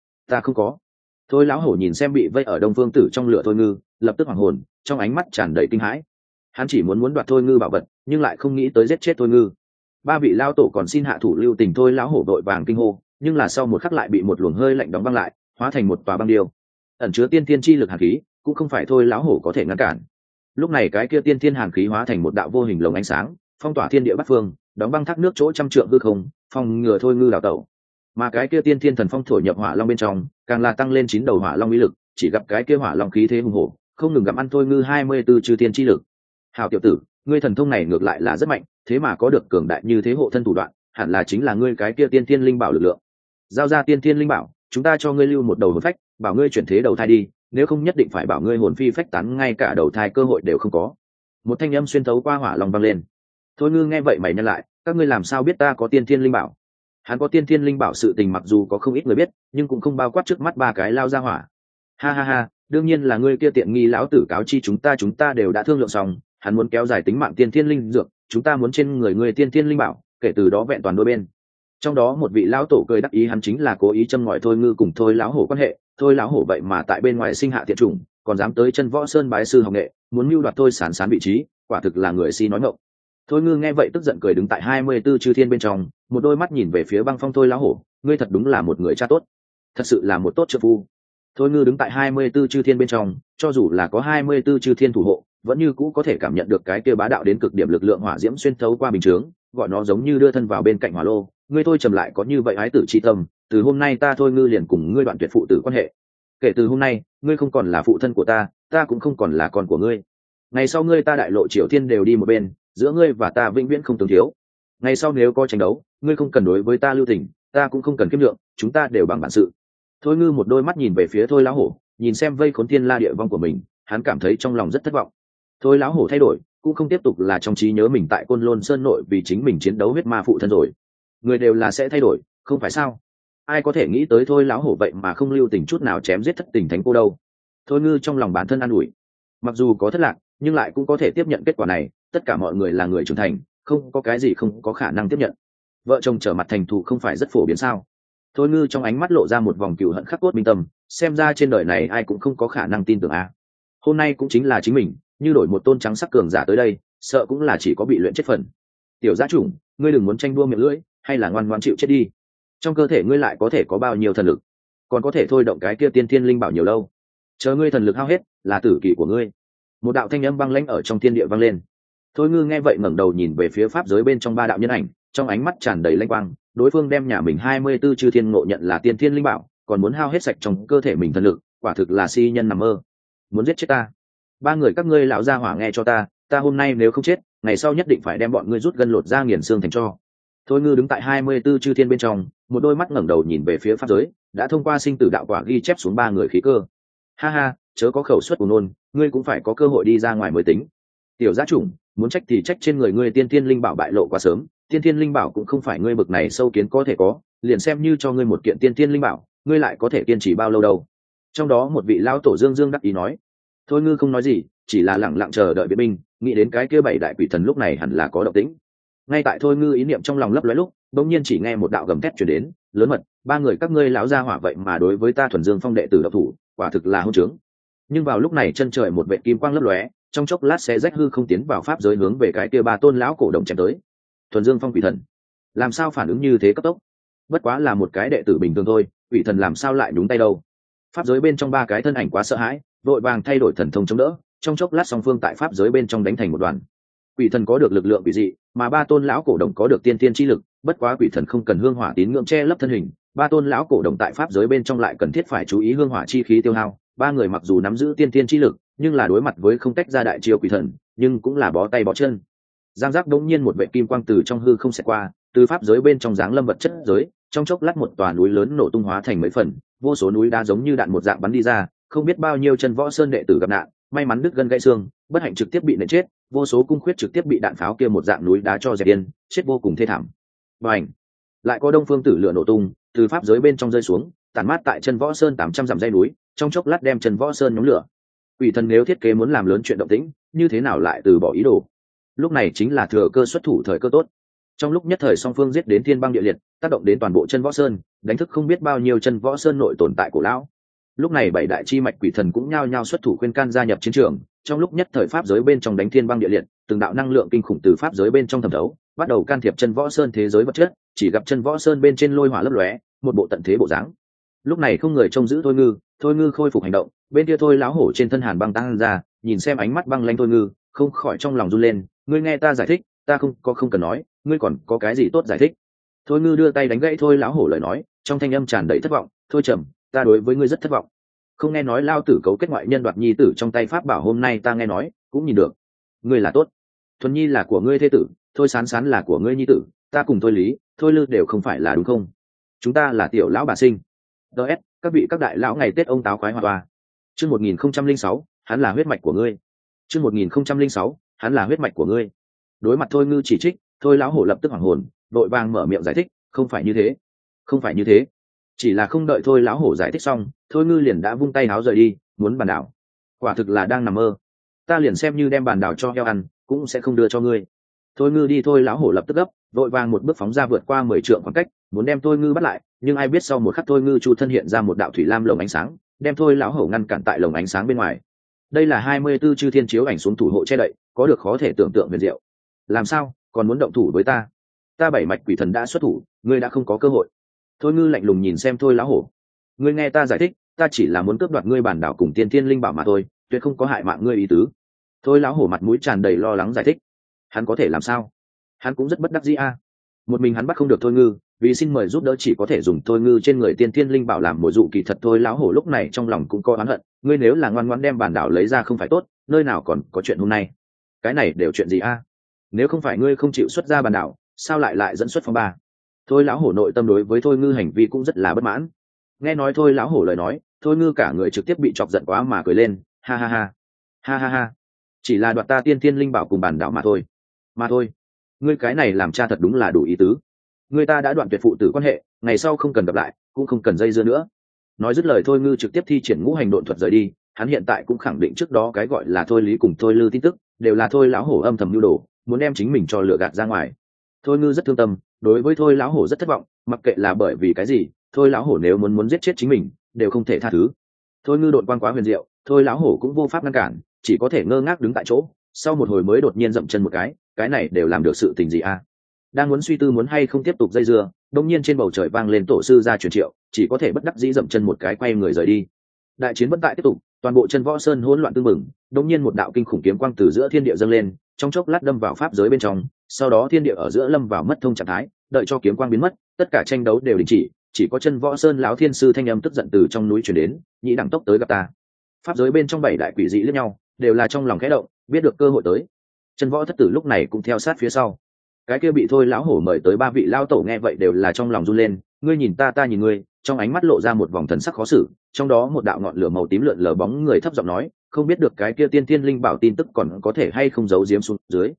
có. Thôi lão hổ nhìn xem bị vây ở Đông Phương Tử trong lửa thôi ngư, lập tức hoảng hồn, trong ánh mắt tràn đầy kinh hãi. Hắn chỉ muốn đoạt thôi ngư bảo vật, nhưng lại không nghĩ tới giết chết thôi ngư. 3 vị lao tổ còn xin hạ thủ lưu tình, thôi lão hổ đội vàng kinh hô, nhưng là sau một khắc lại bị một luồng hơi lạnh đóng băng lại, hóa thành một tòa băng điêu, ẩn chứa tiên thiên chi lực hàn khí, cũng không phải thôi lão hổ có thể ngăn cản. Lúc này cái kia tiên thiên hàn khí hóa thành một đạo vô hình lồng ánh sáng, phong tỏa thiên địa bát phương, đóng băng thác nước chỗ trăm trượng hư không, phòng ngừa thôi ngư đào tẩu. Mà cái kia tiên thiên thần phong thổi nhập hỏa long bên trong, càng là tăng lên 9 đầu hỏa long uy lực, chỉ gặp cái kia hỏa long khí thế hùng hổ, không ngừng gặm ăn thôi ngư 24 chư thiên chi lực. Hào tiểu tử, ngươi thần thông này ngược lại là rất mạnh, thế mà có được cường đại như thế hộ thân thủ đoạn, hẳn là chính là ngươi cái kia tiên thiên linh bảo lực lượng. Giao ra tiên thiên linh bảo, chúng ta cho ngươi lưu một đầu hồn phách, bảo ngươi chuyển thế đầu thai đi, nếu không nhất định phải bảo ngươi hồn phi phách tán, ngay cả đầu thai cơ hội đều không có. Một thanh âm xuyên thấu qua hỏa long vang lên. Thôi ngư nghe vậy mày nhăn lại, các ngươi làm sao biết ta có tiên thiên linh bảo? Hắn có tiên thiên linh bảo sự tình mặc dù có không ít người biết, nhưng cũng không bao quát trước mắt 3 cái lao ra hỏa. Ha ha ha, đương nhiên là ngươi kia tiện nghi lão tử cáo chi chúng ta đều đã thương lượng xong, hắn muốn kéo dài tính mạng tiên thiên linh dược, chúng ta muốn trên người ngươi tiên thiên linh bảo, kể từ đó vẹn toàn đôi bên. Trong đó một vị lão tổ cười đắc ý, hắn chính là cố ý châm ngòi thôi ngư cùng thôi lão hổ quan hệ. Thôi lão hổ vậy mà tại bên ngoài sinh hạ thiện chủng, còn dám tới chân võ sơn bái sư học nghệ, muốn mưu đoạt thôi sán vị trí, quả thực là người si nói ngọng. Thôi ngư nghe vậy tức giận cười đứng tại 24 chư thiên bên trong, một đôi mắt nhìn về phía băng phong thôi lão hổ, ngươi thật đúng là một người cha tốt, thật sự là một tốt trợ phu. Thôi ngư đứng tại 24 chư thiên bên trong, cho dù là có 24 chư thiên thủ hộ, vẫn như cũ có thể cảm nhận được cái kia bá đạo đến cực điểm lực lượng hỏa diễm xuyên thấu qua bình chướng, gọi nó giống như đưa thân vào bên cạnh hỏa lô. Ngươi thôi trầm lại có như vậy ái tử chi tâm, từ hôm nay ta thôi ngư liền cùng ngươi đoạn tuyệt phụ tử quan hệ. Kể từ hôm nay, ngươi không còn là phụ thân của ta, ta cũng không còn là con của ngươi. Ngày sau ngươi ta đại lộ triều thiên đều đi một bên, giữa ngươi và ta vĩnh viễn không tương thiếu. Ngày sau nếu có tranh đấu, ngươi không cần đối với ta lưu tình, ta cũng không cần kiêm lượng, chúng ta đều bằng bản sự. Thôi ngư một đôi mắt nhìn về phía thôi lão hổ, nhìn xem vây khốn thiên la địa vong của mình, hắn cảm thấy trong lòng rất thất vọng. Thôi lão hổ thay đổi, cũng không tiếp tục là trong trí nhớ mình tại Côn Lôn Sơn nội vì chính mình chiến đấu huyết ma phụ thân rồi. Người đều là sẽ thay đổi, không phải sao? Ai có thể nghĩ tới thôi lão hổ vậy mà không lưu tình chút nào chém giết thất tình thánh cô đâu. Thôi ngư trong lòng bản thân an ủi, mặc dù có thất lạc, nhưng lại cũng có thể tiếp nhận kết quả này. Tất cả mọi người là người trưởng thành, không có cái gì không có khả năng tiếp nhận. Vợ chồng trở mặt thành thù không phải rất phổ biến sao? Thôi ngư trong ánh mắt lộ ra một vòng cừu hận khắc cốt minh tâm, xem ra trên đời này ai cũng không có khả năng tin tưởng a. Hôm nay cũng chính là chính mình, như đổi một tôn trắng sắc cường giả tới đây, sợ cũng là chỉ có bị luyện chết phần. Tiểu gia chủng, ngươi đừng muốn tranh đua miệng lưỡi, hay là ngoan ngoãn chịu chết đi. Trong cơ thể ngươi lại có thể có bao nhiêu thần lực, còn có thể thôi động cái kia tiên thiên linh bảo nhiều lâu. Chờ ngươi thần lực hao hết, là tử kỷ của ngươi. Một đạo thanh âm băng lãnh ở trong thiên địa vang lên. Thôi ngư nghe vậy ngẩng đầu nhìn về phía pháp giới bên trong 3 đạo nhân ảnh, trong ánh mắt tràn đầy lanh quang. Đối phương đem nhà mình 24 chư thiên ngộ nhận là tiên thiên linh bảo, còn muốn hao hết sạch trong cơ thể mình thần lực, quả thực là si nhân nằm mơ. Muốn giết chết ta? 3 người các ngươi lão gia hỏa nghe cho ta, ta hôm nay nếu không chết, ngày sau nhất định phải đem bọn ngươi rút gân lột da nghiền xương thành tro. Thôi ngư đứng tại 24 chư thiên bên trong, một đôi mắt ngẩng đầu nhìn về phía pháp giới, đã thông qua sinh tử đạo quả ghi chép xuống 3 người khí cơ. Ha ha, chớ có khẩu suất của nôn, ngươi cũng phải có cơ hội đi ra ngoài mới tính. Tiểu gia chủng, muốn trách thì trách trên người ngươi tiên thiên linh bảo bại lộ quá sớm, tiên thiên linh bảo cũng không phải ngươi bực này sâu kiến có thể có, liền xem như cho ngươi một kiện tiên thiên linh bảo, ngươi lại có thể kiên trì bao lâu đâu. Trong đó một vị lão tổ dương dương đắc ý nói. Thôi Ngư không nói gì, chỉ là lẳng lặng chờ đợi viện binh, nghĩ đến cái kia 7 đại quỷ thần lúc này hẳn là có động tĩnh. Ngay tại Thôi Ngư ý niệm trong lòng lấp lóe lúc, bỗng nhiên chỉ nghe một đạo gầm thét truyền đến, lớn mật, ba người các ngươi lão gia hỏa vậy mà đối với ta Thuần Dương Phong đệ tử độc thủ, quả thực là hỗn trướng. Nhưng vào lúc này chân trời một vệt kim quang lấp lóe, trong chốc lát xé rách hư không tiến vào pháp giới hướng về cái kia ba tôn lão cổ đồng chém tới. Thuần Dương Phong quỷ thần, làm sao phản ứng như thế cấp tốc? Bất quá là một cái đệ tử bình thường thôi, quỷ thần làm sao lại đúng tay đâu? Pháp giới bên trong ba cái thân ảnh quá sợ hãi, vội vàng thay đổi thần thông chống đỡ, trong chốc lát song phương tại pháp giới bên trong đánh thành một đoàn. Quỷ thần có được lực lượng quỷ dị, mà ba tôn lão cổ đồng có được tiên tiên chi lực, bất quá quỷ thần không cần hương hỏa tín ngưỡng che lấp thân hình, ba tôn lão cổ đồng tại pháp giới bên trong lại cần thiết phải chú ý hương hỏa chi khí tiêu hao. Ba người mặc dù nắm giữ tiên tiên chi lực, nhưng là đối mặt với không tách ra đại chiêu quỷ thần, nhưng cũng là bó tay bó chân. Giang giác đống nhiên một vệ kim quang từ trong hư không xẹt qua, từ pháp giới bên trong giáng lâm vật chất giới, trong chốc lát một tòa núi lớn nổ tung hóa thành mấy phần, vô số núi đá giống như đạn một dạng bắn đi ra, không biết bao nhiêu chân võ sơn đệ tử gặp nạn, may mắn đứt gân gãy xương, bất hạnh trực tiếp bị nện chết, vô số cung khuyết trực tiếp bị đạn pháo kia một dạng núi đá cho dẹp điên, chết vô cùng thê thảm. Bành! Lại có đông phương tử lửa nổ tung, từ pháp giới bên trong rơi xuống, tàn mát tại chân võ sơn 800 dặm dãy núi, trong chốc lát đem chân võ sơn nhóm lửa. Quỷ thần nếu thiết kế muốn làm lớn chuyện động tĩnh, như thế nào lại từ bỏ ý đồ? Lúc này chính là thừa cơ xuất thủ thời cơ tốt. Trong lúc nhất thời song phương giết đến thiên băng địa liệt, tác động đến toàn bộ chân võ sơn, đánh thức không biết bao nhiêu chân võ sơn nội tồn tại của lão. Lúc này 7 đại chi mạch quỷ thần cũng nhao nhao xuất thủ khuyên can gia nhập chiến trường, trong lúc nhất thời pháp giới bên trong đánh thiên băng địa liệt, từng đạo năng lượng kinh khủng từ pháp giới bên trong thẩm thấu, bắt đầu can thiệp chân võ sơn thế giới vật chất, chỉ gặp chân võ sơn bên trên lôi hỏa lấp lóe, một bộ tận thế bộ dáng. Lúc này không người trông giữ Thôi Ngư khôi phục hành động, bên kia Thôi lão hổ trên thân hàn băng tăng ra, nhìn xem ánh mắt băng lãnh Thôi Ngư, không khỏi trong lòng run lên, ngươi nghe ta giải thích, ta không cần nói, ngươi còn có cái gì tốt giải thích? Thôi Ngư đưa tay đánh gãy Thôi lão hổ lời nói, trong thanh âm tràn đầy thất vọng, thôi trầm, ta đối với ngươi rất thất vọng. Không nghe nói lao tử cấu kết ngoại nhân đoạt nhi tử trong tay pháp bảo, hôm nay ta nghe nói cũng nhìn được, ngươi là tốt. Thuần Nhi là của ngươi thê tử, Thôi Sán Sán là của ngươi nhi tử, ta cùng Thôi Lý, Thôi Lư đều không phải là đúng không? Chúng ta là tiểu lão bà sinh. DS, các vị các đại lão ngày Tết ông táo khoái hoa hoa. Chương 1006, hắn là huyết mạch của ngươi. Chương 1006, hắn là huyết mạch của ngươi. Đối mặt Thôi Ngư chỉ trích, Thôi lão hổ lập tức hoảng hồn, vội vàng mở miệng giải thích, không phải như thế, không phải như thế. Chỉ là không đợi Thôi lão hổ giải thích xong, Thôi Ngư liền đã vung tay áo rời đi, muốn bàn đảo. Quả thực là đang nằm mơ. Ta liền xem như đem bàn đảo cho heo ăn, cũng sẽ không đưa cho ngươi. Thôi Ngư đi. Thôi lão hổ lập tức gấp, vội vàng một bước phóng ra vượt qua 10 trượng khoảng cách, muốn đem Thôi Ngư bắt lại, nhưng ai biết sau một khắc Thôi Ngư chu thân hiện ra một đạo thủy lam lồng ánh sáng, đem Thôi lão hổ ngăn cản tại lồng ánh sáng bên ngoài. Đây là 24 chư thiên chiếu ảnh xuống thủ hộ che đậy, có được khó thể tưởng tượng huyền diệu. Làm sao, còn muốn động thủ với ta? Ta 7 mạch quỷ thần đã xuất thủ, ngươi đã không có cơ hội. Thôi Ngư lạnh lùng nhìn xem Thôi lão hổ, ngươi nghe ta giải thích, ta chỉ là muốn cướp đoạt ngươi bản đảo cùng tiên thiên linh bảo mà thôi, tuyệt không có hại mạng ngươi ý tứ. Thôi lão hổ mặt mũi tràn đầy lo lắng giải thích. Hắn có thể làm sao? Hắn cũng rất bất đắc dĩ a. Một mình hắn bắt không được Thôi Ngư, vì xin mời giúp đỡ chỉ có thể dùng Thôi Ngư trên người tiên thiên linh bảo làm mồi dụ. Kỳ thật Thôi lão hổ lúc này trong lòng cũng có oán hận, ngươi nếu là ngoan ngoãn đem bản đảo lấy ra không phải tốt, nơi nào còn có chuyện hôm nay. Cái này đều chuyện gì a? Nếu không phải ngươi không chịu xuất ra bản đảo, sao lại dẫn xuất phong ba? Thôi lão hổ nội tâm đối với Thôi Ngư hành vi cũng rất là bất mãn. Nghe nói Thôi lão hổ lời nói, Thôi Ngư cả người trực tiếp bị chọc giận quá mà cười lên, ha ha ha, ha ha ha, chỉ là đoạt ta tiên thiên linh bảo cùng bản đảo mà thôi, ngươi cái này làm cha thật đúng là đủ ý tứ. Ngươi ta đã đoạn tuyệt phụ tử quan hệ, ngày sau không cần gặp lại, cũng không cần dây dưa nữa. Nói dứt lời Thôi Ngư trực tiếp thi triển ngũ hành độn thuật rời đi. Hắn hiện tại cũng khẳng định trước đó cái gọi là Thôi Lý cùng Thôi Lư tin tức đều là Thôi lão hổ âm thầm nhu đồ, muốn đem chính mình cho lừa gạt ra ngoài. Thôi Ngư rất thương tâm, đối với Thôi lão hổ rất thất vọng, mặc kệ là bởi vì cái gì, Thôi lão hổ nếu muốn giết chết chính mình đều không thể tha thứ. Thôi Ngư độn quang quá huyền diệu, Thôi lão hổ cũng vô pháp ngăn cản, chỉ có thể ngơ ngác đứng tại chỗ. Sau một hồi mới đột nhiên dậm chân một cái này đều làm được sự tình gì a? Đang muốn suy tư muốn hay không tiếp tục dây dưa, đột nhiên trên bầu trời vang lên tổ sư ra truyền triệu, chỉ có thể bất đắc dĩ dậm chân một cái quay người rời đi. Đại chiến vẫn tại tiếp tục, toàn bộ chân võ sơn hỗn loạn tương mừng. Đột nhiên một đạo kinh khủng kiếm quang từ giữa thiên địa dâng lên, trong chốc lát đâm vào pháp giới bên trong, sau đó thiên địa ở giữa lâm vào mất thông trạng thái, đợi cho kiếm quang biến mất, tất cả tranh đấu đều đình chỉ có chân võ sơn lão thiên sư thanh âm tức giận từ trong núi truyền đến, nhị đẳng tốc tới gặp ta. Pháp giới bên trong 7 đại quỷ dị liếc nhau, đều là trong lòng khẽ động, biết được cơ hội tới. Chân võ thất tử lúc này cũng theo sát phía sau. Cái kia bị Thôi lão hổ mời tới 3 vị lão tổ nghe vậy đều là trong lòng run lên, ngươi nhìn ta ta nhìn ngươi, trong ánh mắt lộ ra một vòng thần sắc khó xử. Trong đó một đạo ngọn lửa màu tím lượn lờ bóng người thấp giọng nói, không biết được cái kia tiên thiên linh bảo tin tức còn có thể hay không giấu giếm xuống dưới,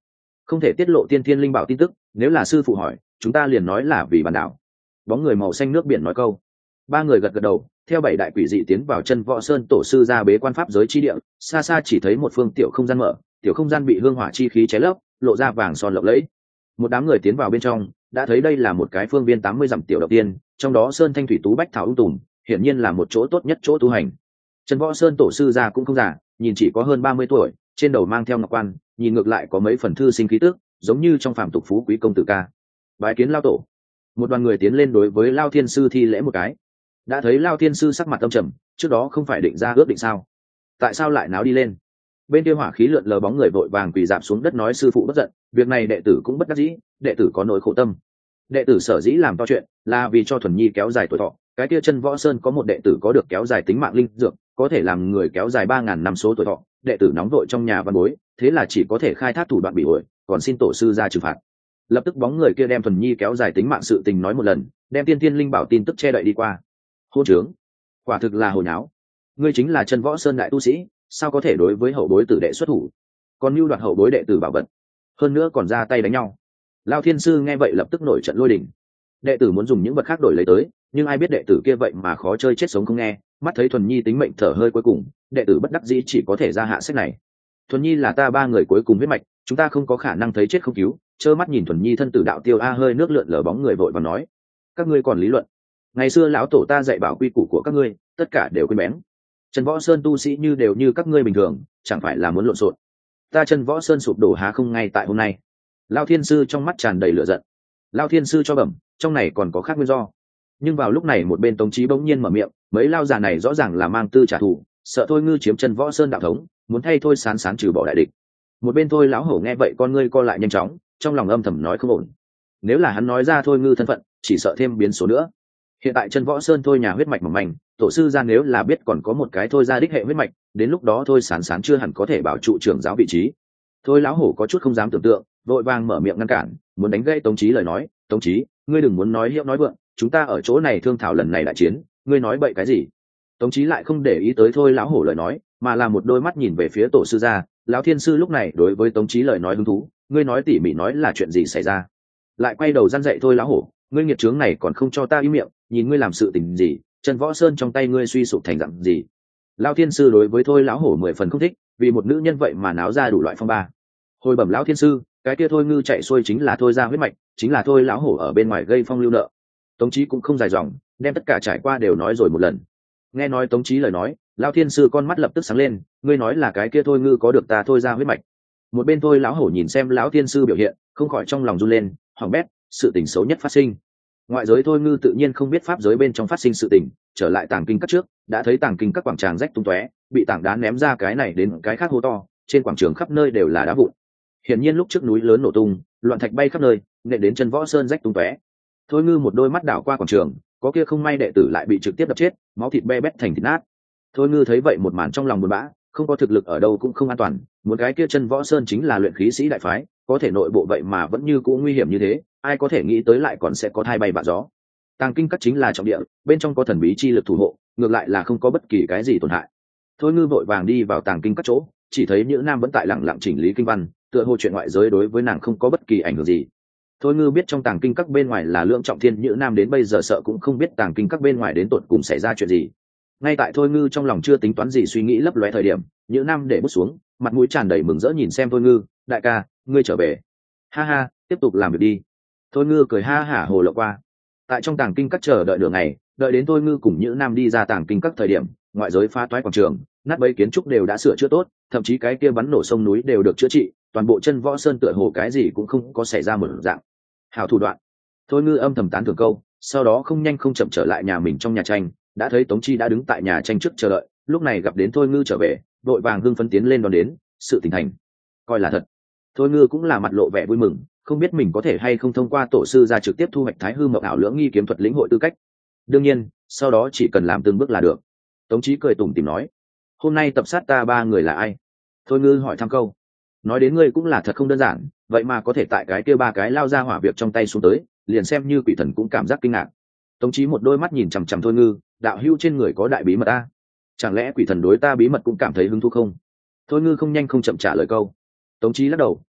không thể tiết lộ tiên thiên linh bảo tin tức, nếu là sư phụ hỏi chúng ta liền nói là vì bản đảo. Bóng người màu xanh nước biển nói câu. Ba người gật gật đầu, theo bảy đại quỷ dị tiến vào chân võ sơn tổ sư ra bế quan pháp giới chi địa. Xa xa chỉ thấy một phương tiểu không gian mở, tiểu không gian bị hương hỏa chi khí cháy lấp, lộ ra vàng son lộng lẫy. Một đám người tiến vào bên trong, đã thấy đây là một cái phương viên 80 dặm tiểu động tiên, trong đó sơn thanh thủy tú bách thảo ung tùm, hiển nhiên là một chỗ tốt nhất chỗ tu hành. Chân võ sơn tổ sư ra cũng không già, nhìn chỉ có hơn 30 tuổi, trên đầu mang theo ngọc quan, nhìn ngược lại có mấy phần thư sinh khí tức, giống như trong phàm tục phú quý công tử ca. Bái kiến lao tổ. Một đoàn người tiến lên đối với Lao Thiên sư thi lễ một cái. Đã thấy Lao Thiên sư sắc mặt âm trầm, trước đó không phải định ra ước định sao? Tại sao lại náo đi lên? Bên kia hỏa khí lượn lờ bóng người vội vàng quỳ dạp xuống đất nói sư phụ bất giận, việc này đệ tử cũng bất đắc dĩ, đệ tử có nỗi khổ tâm. Đệ tử sở dĩ làm to chuyện là vì cho Thuần Nhi kéo dài tuổi thọ. Cái kia chân võ sơn có một đệ tử có được kéo dài tính mạng linh dược, có thể làm người kéo dài 3000 năm số tuổi thọ. Đệ tử nóng vội trong nhà văn bối, thế là chỉ có thể khai thác thủ đoạn bị ổi, còn xin tổ sư ra trừng phạt. Lập tức bóng người kia đem Thuần Nhi kéo dài tính mạng sự tình nói một lần, đem tiên tiên linh bảo tin tức che đậy đi qua. Hôn trướng, quả thực là hồi nháo. Ngươi chính là chân võ sơn đại tu sĩ, sao có thể đối với hậu bối tử đệ xuất thủ, còn mưu đoạt hậu bối đệ tử bảo vật, hơn nữa còn ra tay đánh nhau. Lao Thiên sư nghe vậy lập tức nổi trận lôi đình. Đệ tử muốn dùng những vật khác đổi lấy tới, nhưng ai biết đệ tử kia vậy mà khó chơi chết sống không nghe. Mắt thấy Thuần Nhi tính mệnh thở hơi cuối cùng, đệ tử bất đắc dĩ chỉ có thể ra hạ sách này. Thuần Nhi là ta ba người cuối cùng huyết mạch, chúng ta không có khả năng thấy chết không cứu. Trơ mắt nhìn Thuần Nhi thân tử đạo tiêu a hơi nước lượn lờ bóng người vội và nói: các ngươi còn lý luận? Ngày xưa lão tổ ta dạy bảo quy củ của các ngươi, tất cả đều quên bén. Trần Võ Sơn tu sĩ như đều như các ngươi bình thường, chẳng phải là muốn lộn xộn. Ta Trần Võ Sơn sụp đổ há không ngay tại hôm nay. Lao Thiên sư trong mắt tràn đầy lửa giận. Lao Thiên sư cho bẩm, trong này còn có khác nguyên do. Nhưng vào lúc này một bên Tống Chí bỗng nhiên mở miệng, mấy lao già này rõ ràng là mang tư trả thù, sợ Thôi Ngư chiếm Trần Võ Sơn đạo thống, muốn thay Thôi Sán Sán trừ bỏ đại địch. Một bên Thôi lão hổ nghe vậy con ngươi co lại nhanh chóng, trong lòng âm thầm nói không ổn. Nếu là hắn nói ra Thôi Ngư thân phận, chỉ sợ thêm biến số nữa. Hiện tại Trần Võ Sơn Thôi nhà huyết mạch mỏng manh, tổ sư ra nếu là biết còn có một cái Thôi gia đích hệ huyết mạch, đến lúc đó Thôi Sán Sán chưa hẳn có thể bảo trụ trưởng giáo vị trí. Thôi lão hổ có chút không dám tưởng tượng, vội vàng mở miệng ngăn cản, muốn đánh gây Tống Chí lời nói. Tống Chí, ngươi đừng muốn nói hiệu nói vượng, chúng ta ở chỗ này thương thảo lần này đại chiến, ngươi nói bậy cái gì? Tống Chí lại không để ý tới Thôi lão hổ lời nói, mà là một đôi mắt nhìn về phía tổ sư gia. Lão Thiên sư lúc này đối với Tống Chí lời nói hứng thú, ngươi nói tỉ mỉ nói là chuyện gì xảy ra? Lại quay đầu răn dạy Thôi lão hổ, ngươi nghiệt trướng này còn không cho ta im miệng, nhìn ngươi làm sự tình gì, Trần Võ Sơn trong tay ngươi suy sụp thành dạng gì? Lão Thiên sư đối với Thôi lão hổ 10 phần không thích, vì một nữ nhân vậy mà náo ra đủ loại phong ba. Hồi bẩm Lão Thiên sư, cái kia Thôi Ngư chạy xuôi chính là Thôi gia huyết mạch, chính là Thôi lão hổ ở bên ngoài gây phong lưu nợ. Tống Chí cũng không dài dòng, đem tất cả trải qua đều nói rồi một lần. Nghe nói Tống Chí lời nói, Lão Thiên sư con mắt lập tức sáng lên, ngươi nói là cái kia Thôi Ngư có được ta Thôi gia huyết mạch. Một bên Thôi lão hổ nhìn xem Lão Thiên sư biểu hiện, không khỏi trong lòng run lên, hỏng bét, sự tình xấu nhất phát sinh. Ngoại giới Thôi Ngư tự nhiên không biết pháp giới bên trong phát sinh sự tình, trở lại tàng kinh các trước, đã thấy tàng kinh các quảng tràng rách tung tóe, bị tảng đá ném ra cái này đến cái khác hô to, trên quảng trường khắp nơi đều là đá vụn. Hiển nhiên lúc trước núi lớn nổ tung, loạn thạch bay khắp nơi, nện đến Chân Võ Sơn rách tung tóe. Thôi Ngư một đôi mắt đảo qua quảng trường, có kia không may đệ tử lại bị trực tiếp đập chết, máu thịt be bét thành thịt nát. Thôi Ngư thấy vậy một màn trong lòng buồn bã, không có thực lực ở đâu cũng không an toàn, một cái kia Chân Võ Sơn chính là luyện khí sĩ đại phái, có thể nội bộ vậy mà vẫn như cũ nguy hiểm như thế, ai có thể nghĩ tới lại còn sẽ có thai bay bạ gió. Tàng kinh các chính là trọng địa, bên trong có thần bí chi lực thủ hộ, ngược lại là không có bất kỳ cái gì tổn hại. Thôi Ngư vội vàng đi vào tàng kinh các chỗ, chỉ thấy Nhữ Nam vẫn tại lặng lặng chỉnh lý kinh văn, tựa hồ chuyện ngoại giới đối với nàng không có bất kỳ ảnh hưởng gì. Thôi Ngư biết trong tàng kinh các bên ngoài là Lưỡng Trọng Thiên, Nhữ Nam đến bây giờ sợ cũng không biết tàng kinh các bên ngoài đến tột cùng xảy ra chuyện gì. Ngay tại Thôi Ngư trong lòng chưa tính toán gì suy nghĩ lấp lóe thời điểm, Nhữ Nam để bút xuống, mặt mũi tràn đầy mừng rỡ nhìn xem Thôi Ngư, đại ca, ngươi trở về. Ha ha, tiếp tục làm việc đi. Thôi Ngư cười ha hả hồ lộ qua. Tại trong tàng kinh các chờ đợi nửa ngày, đợi đến Thôi Ngư cùng Nhữ Nam đi ra tàng kinh các thời điểm, ngoại giới phá toái quảng trường, nát bấy kiến trúc đều đã sửa chữa tốt, thậm chí cái kia bắn nổ sông núi đều được chữa trị, toàn bộ Chân Võ Sơn tựa hồ cái gì cũng không có xảy ra một dạng. Hảo thủ đoạn. Thôi Ngư âm thầm tán thưởng câu, sau đó không nhanh không chậm trở lại nhà mình trong nhà tranh, đã thấy Tống Chi đã đứng tại nhà tranh trước chờ đợi, lúc này gặp đến Thôi Ngư trở về, vội vàng hưng phấn tiến lên đón đến, sự tình thành, coi là thật. Thôi Ngư cũng là mặt lộ vẻ vui mừng, không biết mình có thể hay không thông qua tổ sư ra trực tiếp thu hoạch Thái Hư Mộng Ảo Lưỡng Nghi kiếm thuật lĩnh hội tư cách. Đương nhiên, sau đó chỉ cần làm từng bước là được. Tống Chí cười tủm tỉm nói, hôm nay tập sát ta ba người là ai? Thôi Ngư hỏi thăm câu, nói đến ngươi cũng là thật không đơn giản, vậy mà có thể tại cái kia ba cái lao ra hỏa việc trong tay xuống tới, liền xem như quỷ thần cũng cảm giác kinh ngạc. Tống Chí một đôi mắt nhìn chằm chằm Thôi Ngư, đạo hữu trên người có đại bí mật a, chẳng lẽ quỷ thần đối ta bí mật cũng cảm thấy hứng thú không? Thôi Ngư không nhanh không chậm trả lời câu. Tống Chí lắc đầu,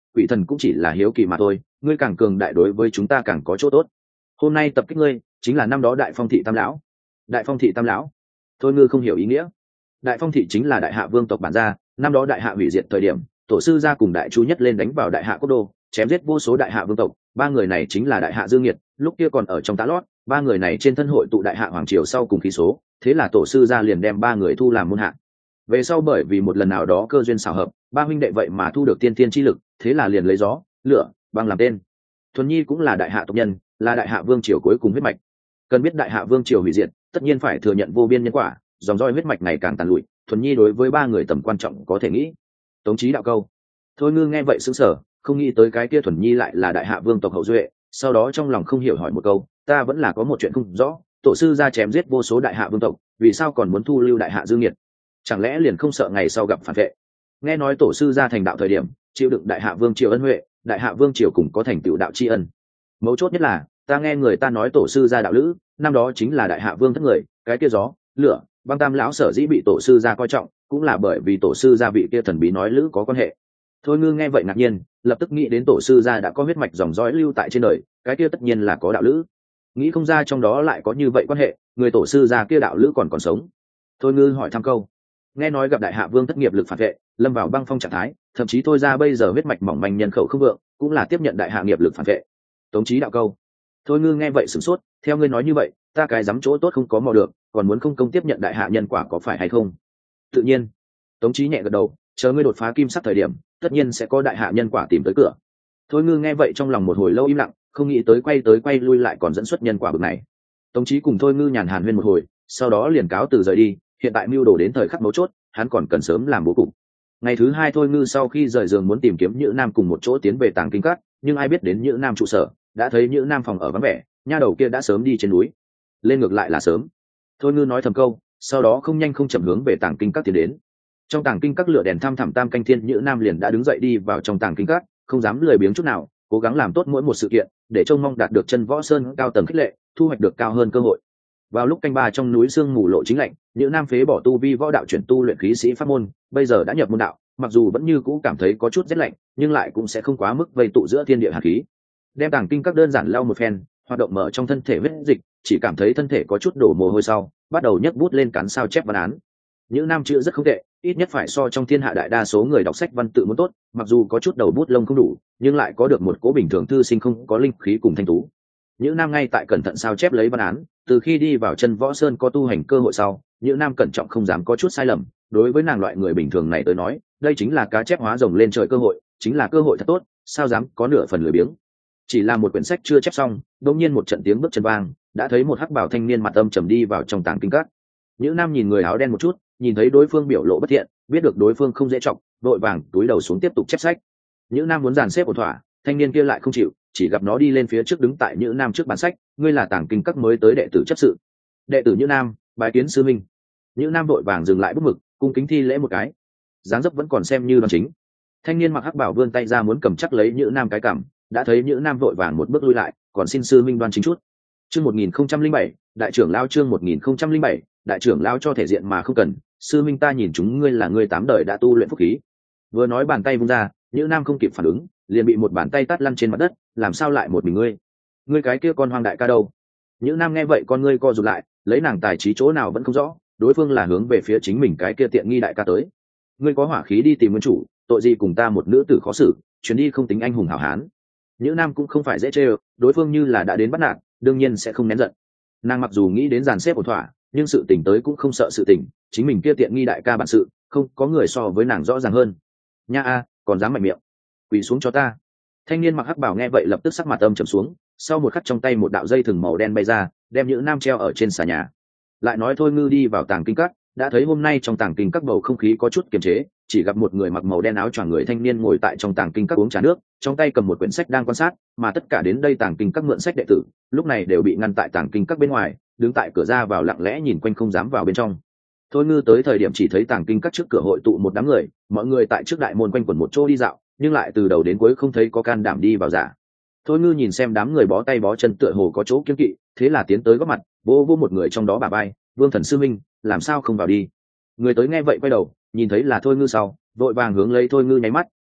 quỷ thần cũng chỉ là hiếu kỳ mà thôi, ngươi càng cường đại đối với chúng ta càng có chỗ tốt. Hôm nay tập kích ngươi chính là năm đó Đại Phong thị Tam lão. Đại Phong thị Tam lão? Thôi ngư không hiểu ý nghĩa. Đại Phong thị chính là Đại Hạ vương tộc bản gia, năm đó Đại Hạ hủy diệt thời điểm, tổ sư gia cùng Đại Chu nhất lên đánh vào Đại Hạ quốc đô, chém giết vô số Đại Hạ vương tộc, ba người này chính là Đại Hạ Dương Nghiệt, lúc kia còn ở trong tá lót, ba người này trên thân hội tụ Đại Hạ hoàng triều sau cùng khí số, thế là tổ sư gia liền đem ba người thu làm môn hạ. Về sau bởi vì một lần nào đó cơ duyên xảo hợp, ba huynh đệ vậy mà thu được tiên tiên chi lực, thế là liền lấy gió, lửa, băng làm tên. Thuần Nhi cũng là Đại Hạ tộc nhân, là Đại Hạ vương triều cuối cùng huyết mạch. Cần biết Đại Hạ vương triều hủy diệt, tất nhiên phải thừa nhận vô biên nhân quả, dòng roi huyết mạch ngày càng tàn lụi. Thuần Nhi đối với ba người tầm quan trọng có thể nghĩ. Tống Chí đạo câu. Thôi ngư nghe vậy sững sờ, không nghĩ tới cái kia Thuần Nhi lại là Đại Hạ vương tộc hậu duệ, sau đó trong lòng không hiểu hỏi một câu, ta vẫn là có một chuyện không rõ, tổ sư gia chém giết vô số Đại Hạ vương tộc, vì sao còn muốn thu lưu Đại Hạ Dương Nghiệt? Chẳng lẽ liền không sợ ngày sau gặp phản vệ? Nghe nói tổ sư gia thành đạo thời điểm, chịu đựng Đại Hạ vương triều ân huệ, Đại Hạ vương triều cũng có thành tựu đạo tri ân. Mấu chốt nhất là, ta nghe người ta nói tổ sư gia đạo lữ, năm đó chính là Đại Hạ vương thất người, cái kia gió, lửa, băng tam lão sở dĩ bị tổ sư gia coi trọng, cũng là bởi vì tổ sư gia vị kia thần bí nói lữ có quan hệ. Thôi ngư nghe vậy ngạc nhiên, lập tức nghĩ đến tổ sư gia đã có huyết mạch dòng dõi lưu tại trên đời, cái kia tất nhiên là có đạo lữ. Nghĩ không ra trong đó lại có như vậy quan hệ, người tổ sư gia kia đạo lữ còn sống. Thôi ngư hỏi thăm câu. Nghe nói gặp Đại Hạ vương thất nghiệp lực phản vệ, lâm vào băng phong trạng thái, thậm chí thôi ra bây giờ huyết mạch mỏng manh nhân khẩu không vượng, cũng là tiếp nhận Đại Hạ nghiệp lực phản vệ. Tống Chí đạo câu. Thôi ngư nghe vậy sửng sốt, theo ngươi nói như vậy, ta cái dám chỗ tốt không có mò được, còn muốn không công tiếp nhận Đại Hạ nhân quả có phải hay không? Tự nhiên. Tống Chí nhẹ gật đầu, chờ ngươi đột phá kim sắc thời điểm, tất nhiên sẽ có Đại Hạ nhân quả tìm tới cửa. Thôi ngư nghe vậy trong lòng một hồi lâu im lặng, không nghĩ tới quay lui lại còn dẫn xuất nhân quả bực này. Tống Chí cùng Thôi ngư nhàn hàn huyên một hồi, sau đó liền cáo từ rời đi. Hiện tại mưu đồ đến thời khắc mấu chốt, hắn còn cần sớm làm bố cục. Ngày thứ hai Thôi ngư sau khi rời giường muốn tìm kiếm Nhữ Nam cùng một chỗ tiến về Tàng Kinh Các, nhưng ai biết đến Nhữ Nam trụ sở, đã thấy Nhữ Nam phòng ở vắng vẻ, nha đầu kia đã sớm đi trên núi. Lên ngược lại là sớm. Thôi ngư nói thầm câu, sau đó không nhanh không chậm hướng về Tàng Kinh Các tiến đến. Trong Tàng Kinh Các lửa đèn thăm thẳm tam canh thiên, Nhữ Nam liền đã đứng dậy đi vào trong Tàng Kinh Các, không dám lười biếng chút nào, cố gắng làm tốt mỗi một sự kiện, để trông mong đạt được chân võ sơn cao tầng khích lệ, thu hoạch được cao hơn cơ hội. Vào lúc canh ba trong núi sương mù lộ chính lạnh, Nhữ Nam phế bỏ tu vi võ đạo chuyển tu luyện khí sĩ pháp môn, bây giờ đã nhập môn đạo, mặc dù vẫn như cũ cảm thấy có chút rét lạnh, nhưng lại cũng sẽ không quá mức vây tụ giữa thiên địa hàn khí. Đem Tàng Kinh Các đơn giản lau một phen, hoạt động mở trong thân thể huyết dịch, chỉ cảm thấy thân thể có chút đổ mồ hôi sau, bắt đầu nhấc bút lên cán sao chép văn án. Nhữ Nam chữ rất không tệ, ít nhất phải so trong thiên hạ đại đa số người đọc sách văn tự muốn tốt, mặc dù có chút đầu bút lông không đủ, nhưng lại có được một cố bình thường thư sinh không có linh khí cùng thanh tú. Nhữ Nam ngay tại cẩn thận sao chép lấy văn án, từ khi đi vào chân võ sơn có tu hành cơ hội sau, Nhữ Nam cẩn trọng không dám có chút sai lầm. Đối với nàng loại người bình thường này tới nói, đây chính là cá chép hóa rồng lên trời cơ hội, chính là cơ hội thật tốt, sao dám có nửa phần lười biếng. Chỉ là một quyển sách chưa chép xong, đột nhiên một trận tiếng bước chân vang, đã thấy một hắc bảo thanh niên mặt âm trầm đi vào trong Tàng Kinh Các. Nhữ Nam nhìn người áo đen một chút, nhìn thấy đối phương biểu lộ bất thiện, biết được đối phương không dễ trọng, đội vàng túi đầu xuống tiếp tục chép sách. Nhữ Nam muốn dàn xếp ổn thỏa, thanh niên kia lại không chịu, chỉ gặp nó đi lên phía trước đứng tại Nhữ Nam trước bàn sách, ngươi là Tàng Kinh Các mới tới đệ tử chấp sự. Đệ tử Nhữ Nam, bái kiến sư minh. Nhữ Nam vội vàng dừng lại bút mực, cung kính thi lễ một cái, dáng dấp vẫn còn xem như đoan chính. Thanh niên mặc hắc bảo vươn tay ra muốn cầm chắc lấy Nhữ Nam cái cằm, đã thấy Nhữ Nam vội vàng một bước lui lại, còn xin sư minh đoan chính chút. Chương 1007, đại trưởng lão chương 1007, đại trưởng lão cho thể diện mà không cần, sư minh ta nhìn chúng ngươi là ngươi 8 đời đã tu luyện phúc khí. Vừa nói bàn tay vung ra, Nhữ Nam không kịp phản ứng, liền bị một bàn tay tát lăn trên mặt đất, làm sao lại một mình ngươi? Ngươi cái kia con hoang đại ca đâu? Nhữ Nam nghe vậy con ngươi co rụt lại, lấy nàng tài trí chỗ nào vẫn không rõ, đối phương là hướng về phía chính mình cái kia tiện nghi đại ca tới. Ngươi có hỏa khí đi tìm nguyên chủ, tội gì cùng ta một nữ tử khó xử, chuyến đi không tính anh hùng hảo hán. Nhữ Nam cũng không phải dễ chơi, đối phương như là đã đến bắt nạt, đương nhiên sẽ không nén giận. Nàng mặc dù nghĩ đến dàn xếp ổn thỏa, nhưng sự tình tới cũng không sợ sự tình, chính mình kia tiện nghi đại ca bản sự, không có người so với nàng rõ ràng hơn. Nha a, còn dám mạnh miệng, quỳ xuống cho ta. Thanh niên mặc hắc bảo nghe vậy lập tức sắc mặt âm trầm xuống, sau một khắc trong tay một đạo dây thừng màu đen bay ra, đem Nhữ Nam treo ở trên xà nhà. Lại nói Thôi ngư đi vào Tàng Kinh Các, đã thấy hôm nay trong Tàng Kinh Các bầu không khí có chút kiềm chế, chỉ gặp một người mặc màu đen áo choàng người thanh niên ngồi tại trong Tàng Kinh Các uống trà nước, trong tay cầm một quyển sách đang quan sát, mà tất cả đến đây Tàng Kinh Các mượn sách đệ tử, lúc này đều bị ngăn tại Tàng Kinh Các bên ngoài, đứng tại cửa ra vào lặng lẽ nhìn quanh không dám vào bên trong. Thôi ngư tới thời điểm chỉ thấy Tàng Kinh Các trước cửa hội tụ một đám người, mọi người tại trước đại môn quanh quẩn một chỗ đi dạo, nhưng lại từ đầu đến cuối không thấy có can đảm đi vào giả. Thôi ngư nhìn xem đám người bó tay bó chân tựa hồ có chỗ kiêng kỵ, thế là tiến tới góp mặt, vô một người trong đó bà bay, Vương Thần sư minh, làm sao không vào đi? Người tới nghe vậy quay đầu, nhìn thấy là Thôi ngư sau, vội vàng hướng lấy Thôi ngư nháy mắt,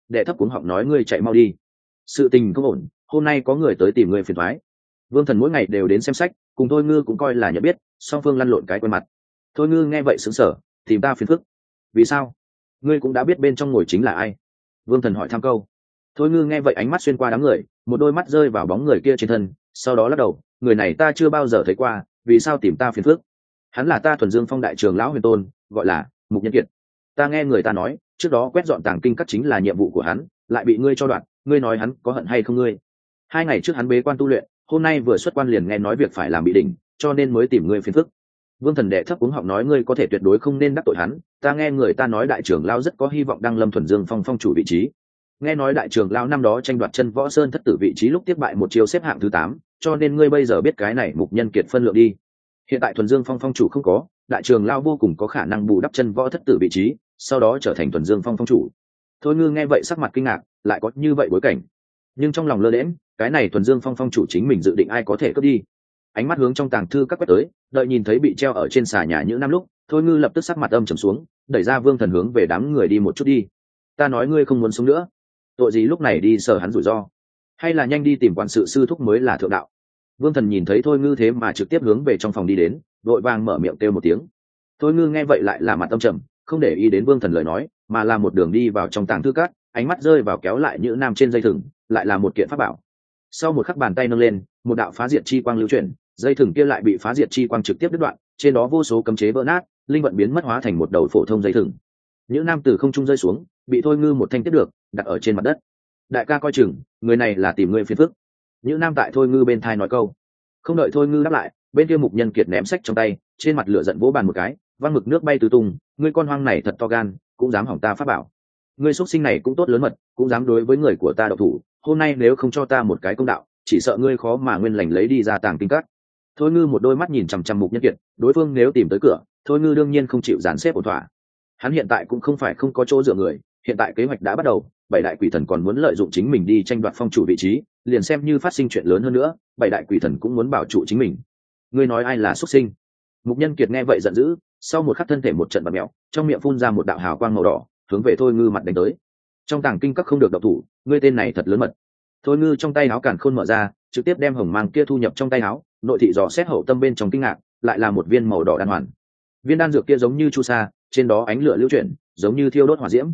đệ thấp cuống họng nói ngươi chạy mau đi, sự tình không ổn, hôm nay có người tới tìm ngươi phiền thoái. Vương Thần mỗi ngày đều đến xem sách, cùng Thôi Ngư cũng coi là nhận biết, song phương lăn lộn cái quen mặt. Thôi Ngư nghe vậy sững sờ, tìm ta phiền phức? Vì sao? Ngươi cũng đã biết bên trong ngồi chính là ai? Vương Thần hỏi thăm câu. Thôi Ngư nghe vậy ánh mắt xuyên qua đám người, một đôi mắt rơi vào bóng người kia trên thân, sau đó lắc đầu, người này ta chưa bao giờ thấy qua, vì sao tìm ta phiền phức? Hắn là ta Thuần Dương Phong đại trưởng lão Huyền Tôn, gọi là Mục Nhân Kiệt. Ta nghe người ta nói, trước đó quét dọn tàng kinh các chính là nhiệm vụ của hắn, lại bị ngươi cho đoạn, ngươi nói hắn có hận hay không ngươi? 2 ngày trước hắn bế quan tu luyện, hôm nay vừa xuất quan liền nghe nói việc phải làm bị đỉnh, cho nên mới tìm ngươi phiền phức. Vương Thần đệ thấp cuống họng nói ngươi có thể tuyệt đối không nên đắc tội hắn, ta nghe người ta nói đại trưởng lão rất có hy vọng đăng lâm Thuần Dương Phong phong chủ vị trí. Nghe nói đại trưởng lão năm đó tranh đoạt Chân Võ Sơn thất tử vị trí lúc tiếp bại một chiêu xếp hạng thứ 8, cho nên ngươi bây giờ biết cái này Mục Nhân Kiệt phân lượng đi. Hiện tại Thuần Dương Phong phong chủ không có, đại trưởng lão vô cùng có khả năng bù đắp Chân Võ thất tử vị trí, sau đó trở thành Thuần Dương Phong phong chủ. Thôi Ngư nghe vậy sắc mặt kinh ngạc, lại có như vậy bối cảnh. Nhưng trong lòng lơ đễnh, cái này Thuần Dương Phong phong chủ chính mình dự định ai có thể cướp đi. Ánh mắt hướng trong tàng thư các quét tới, đợi nhìn thấy bị treo ở trên xà nhà Nhữ Nam lúc, Thôi Ngư lập tức sắc mặt âm trầm xuống, đẩy ra Vương Thần hướng về đám người đi một chút đi. Ta nói ngươi không muốn sống nữa, tội gì lúc này đi sờ hắn rủi ro, hay là nhanh đi tìm quản sự sư thúc mới là thượng đạo. Vương Thần nhìn thấy Thôi Ngư thế mà trực tiếp hướng về trong phòng đi đến, vội vàng mở miệng kêu một tiếng. Thôi Ngư nghe vậy lại là mặt âm trầm, không để ý đến Vương Thần lời nói, mà là một đường đi vào trong tàng thư các, ánh mắt rơi vào kéo lại Nhữ Nam trên dây thừng, lại là một kiện pháp bảo. Sau một khắc bàn tay nâng lên, một đạo phá diệt chi quang lưu chuyển, dây thừng kia lại bị phá diệt chi quang trực tiếp đứt đoạn, trên đó vô số cấm chế vỡ nát, linh vận biến mất hóa thành một đầu phổ thông dây thừng. Những nam từ không trung rơi xuống, bị Thôi Ngư một thanh tiếp được, đặt ở trên mặt đất. Đại ca coi chừng, người này là tìm ngươi phiền phức. Những nam tại Thôi Ngư bên thai nói câu. Không đợi Thôi Ngư đáp lại, bên kia Mục Nhân Kiệt ném sách trong tay, trên mặt lửa giận vỗ bàn một cái, văng mực nước bay tứ tung, ngươi con hoang này thật to gan, cũng dám hỏng ta pháp bảo. Ngươi xuất sinh này cũng tốt lớn mật, cũng dám đối với người của ta độc thủ, hôm nay nếu không cho ta một cái công đạo, chỉ sợ ngươi khó mà nguyên lành lấy đi ra tàng kinh các. Thôi Ngư một đôi mắt nhìn chằm chằm Mục Nhân Kiệt, đối phương nếu tìm tới cửa, Thôi Ngư đương nhiên không chịu dàn xếp ổn thỏa. Hắn hiện tại cũng không phải không có chỗ dựa người, hiện tại kế hoạch đã bắt đầu, 7 đại quỷ thần còn muốn lợi dụng chính mình đi tranh đoạt phong chủ vị trí, liền xem như phát sinh chuyện lớn hơn nữa, 7 đại quỷ thần cũng muốn bảo trụ chính mình. Ngươi nói ai là xuất sinh? Mục Nhân Kiệt nghe vậy giận dữ, sau một khắc thân thể một trận bật mèo, trong miệng phun ra một đạo hào quang màu đỏ, hướng về Thôi Ngư mặt đánh tới. Trong tàng kinh các không được động thủ, ngươi tên này thật lớn mật. Thôi Ngư trong tay áo càn khôn mở ra, trực tiếp đem hồng mang kia thu nhập trong tay áo, nội thị dò xét hậu tâm bên trong kinh ngạc, lại là một viên màu đỏ đan hoàn. Viên đan dược kia giống như chu sa, trên đó ánh lửa lưu chuyển, giống như thiêu đốt hỏa diễm.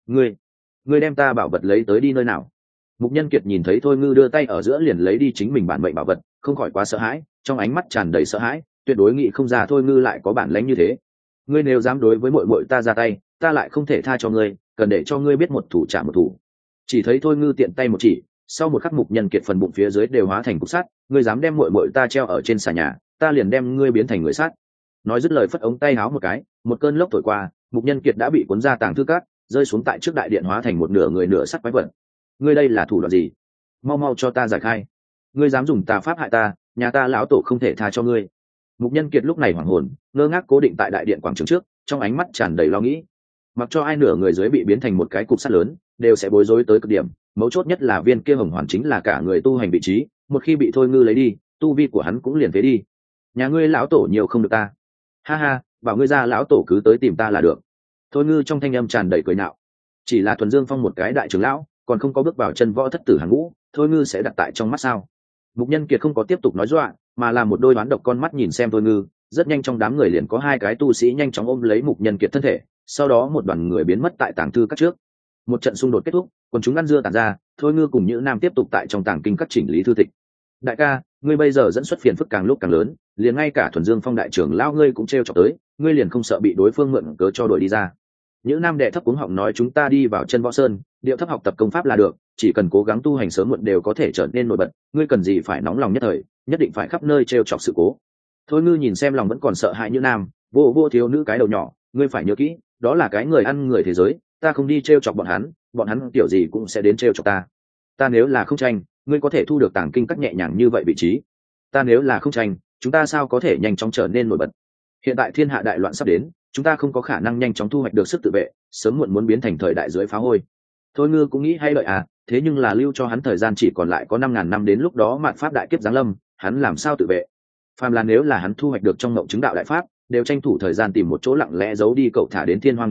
Ngươi đem ta bảo vật lấy tới đi nơi nào? Mục Nhân Kiệt nhìn thấy Thôi Ngư đưa tay ở giữa liền lấy đi chính mình bản mệnh bảo vật, không khỏi quá sợ hãi, trong ánh mắt tràn đầy sợ hãi, tuyệt đối nghĩ không ra Thôi Ngư lại có bản lĩnh như thế. Ngươi nếu dám đối với muội muội ta ra tay, ta lại không thể tha cho ngươi, cần để cho ngươi biết một thủ trả một thủ. Chỉ thấy Thôi Ngư tiện tay một chỉ, sau một khắc Mục Nhân Kiệt phần bụng phía dưới đều hóa thành cục sắt, ngươi dám đem muội muội ta treo ở trên xà nhà, ta liền đem ngươi biến thành người sắt. Nói dứt lời phất ống tay áo một cái, một cơn lốc thổi qua, Mục Nhân Kiệt đã bị cuốn ra tàng thư các, rơi xuống tại trước đại điện hóa thành một nửa người nửa sắt quái vật. Ngươi đây là thủ đoạn gì? Mau mau cho ta giải khai. Ngươi dám dùng tà pháp hại ta, nhà ta lão tổ không thể tha cho ngươi. Mục Nhân Kiệt lúc này hoảng hồn, ngơ ngác cố định tại đại điện quảng trường trước, trong ánh mắt tràn đầy lo nghĩ. Mặc cho ai nửa người dưới bị biến thành một cái cục sắt lớn, đều sẽ bối rối tới cực điểm, mấu chốt nhất là viên kia hồng hoàn chính là cả người tu hành vị trí, một khi bị Thôi Ngư lấy đi, tu vi của hắn cũng liền phế đi. Nhà ngươi lão tổ nhiều không được ta. Ha ha, bảo ngươi ra lão tổ cứ tới tìm ta là được. Thôi Ngư trong thanh âm tràn đầy cười nhạo. Chỉ là Thuần Dương Phong một cái đại trưởng lão, còn không có bước vào chân võ thất tử hàng ngũ, Thôi Ngư sẽ đặt tại trong mắt sao? Mục Nhân Kiệt không có tiếp tục nói dọa, mà là một đôi đoán độc con mắt nhìn xem Thôi Ngư, rất nhanh trong đám người liền có 2 cái tu sĩ nhanh chóng ôm lấy Mục Nhân Kiệt thân thể, sau đó một đoàn người biến mất tại tàng thư các trước. Một trận xung đột kết thúc, quần chúng ăn dưa tản ra, Thôi Ngư cùng Nhữ Nam tiếp tục tại trong tàng kinh các chỉnh lý thư tịch. Đại ca, ngươi bây giờ dẫn xuất phiền phức càng lúc càng lớn, liền ngay cả Thuần Dương Phong đại trưởng lão ngươi cũng trêu chọc tới, ngươi liền không sợ bị đối phương mượn cớ cho đuổi đi ra? Nhữ Nam đệ thấp cuống họng nói chúng ta đi vào Chân Võ Sơn, điệu thấp học tập công pháp là được, chỉ cần cố gắng tu hành sớm muộn đều có thể trở nên nổi bật, ngươi cần gì phải nóng lòng nhất thời, nhất định phải khắp nơi trêu chọc sự cố. Thôi Ngư nhìn xem lòng vẫn còn sợ hãi Nhữ Nam, vô thiếu nữ cái đầu nhỏ, ngươi phải nhớ kỹ, đó là cái người ăn người thế giới, ta không đi trêu chọc bọn hắn kiểu gì cũng sẽ đến trêu chọc ta. Ta nếu là không tranh, ngươi có thể thu được tàng kinh các nhẹ nhàng như vậy vị trí. Ta nếu là không tranh, chúng ta sao có thể nhanh chóng trở nên nổi bật? Hiện tại thiên hạ đại loạn sắp đến, chúng ta không có khả năng nhanh chóng thu hoạch được sức tự vệ, sớm muộn muốn biến thành thời đại dưới phá hôi. Thôi Ngư cũng nghĩ hay đợi à, thế nhưng là lưu cho hắn thời gian chỉ còn lại có 5.000 năm đến lúc đó mạt pháp đại kiếp giáng lâm, hắn làm sao tự vệ? Phàm là nếu là hắn thu hoạch được trong ngộng chứng đạo đại pháp, đều tranh thủ thời gian tìm một chỗ lặng lẽ giấu đi cậu thả đến thiên hoang địa lao,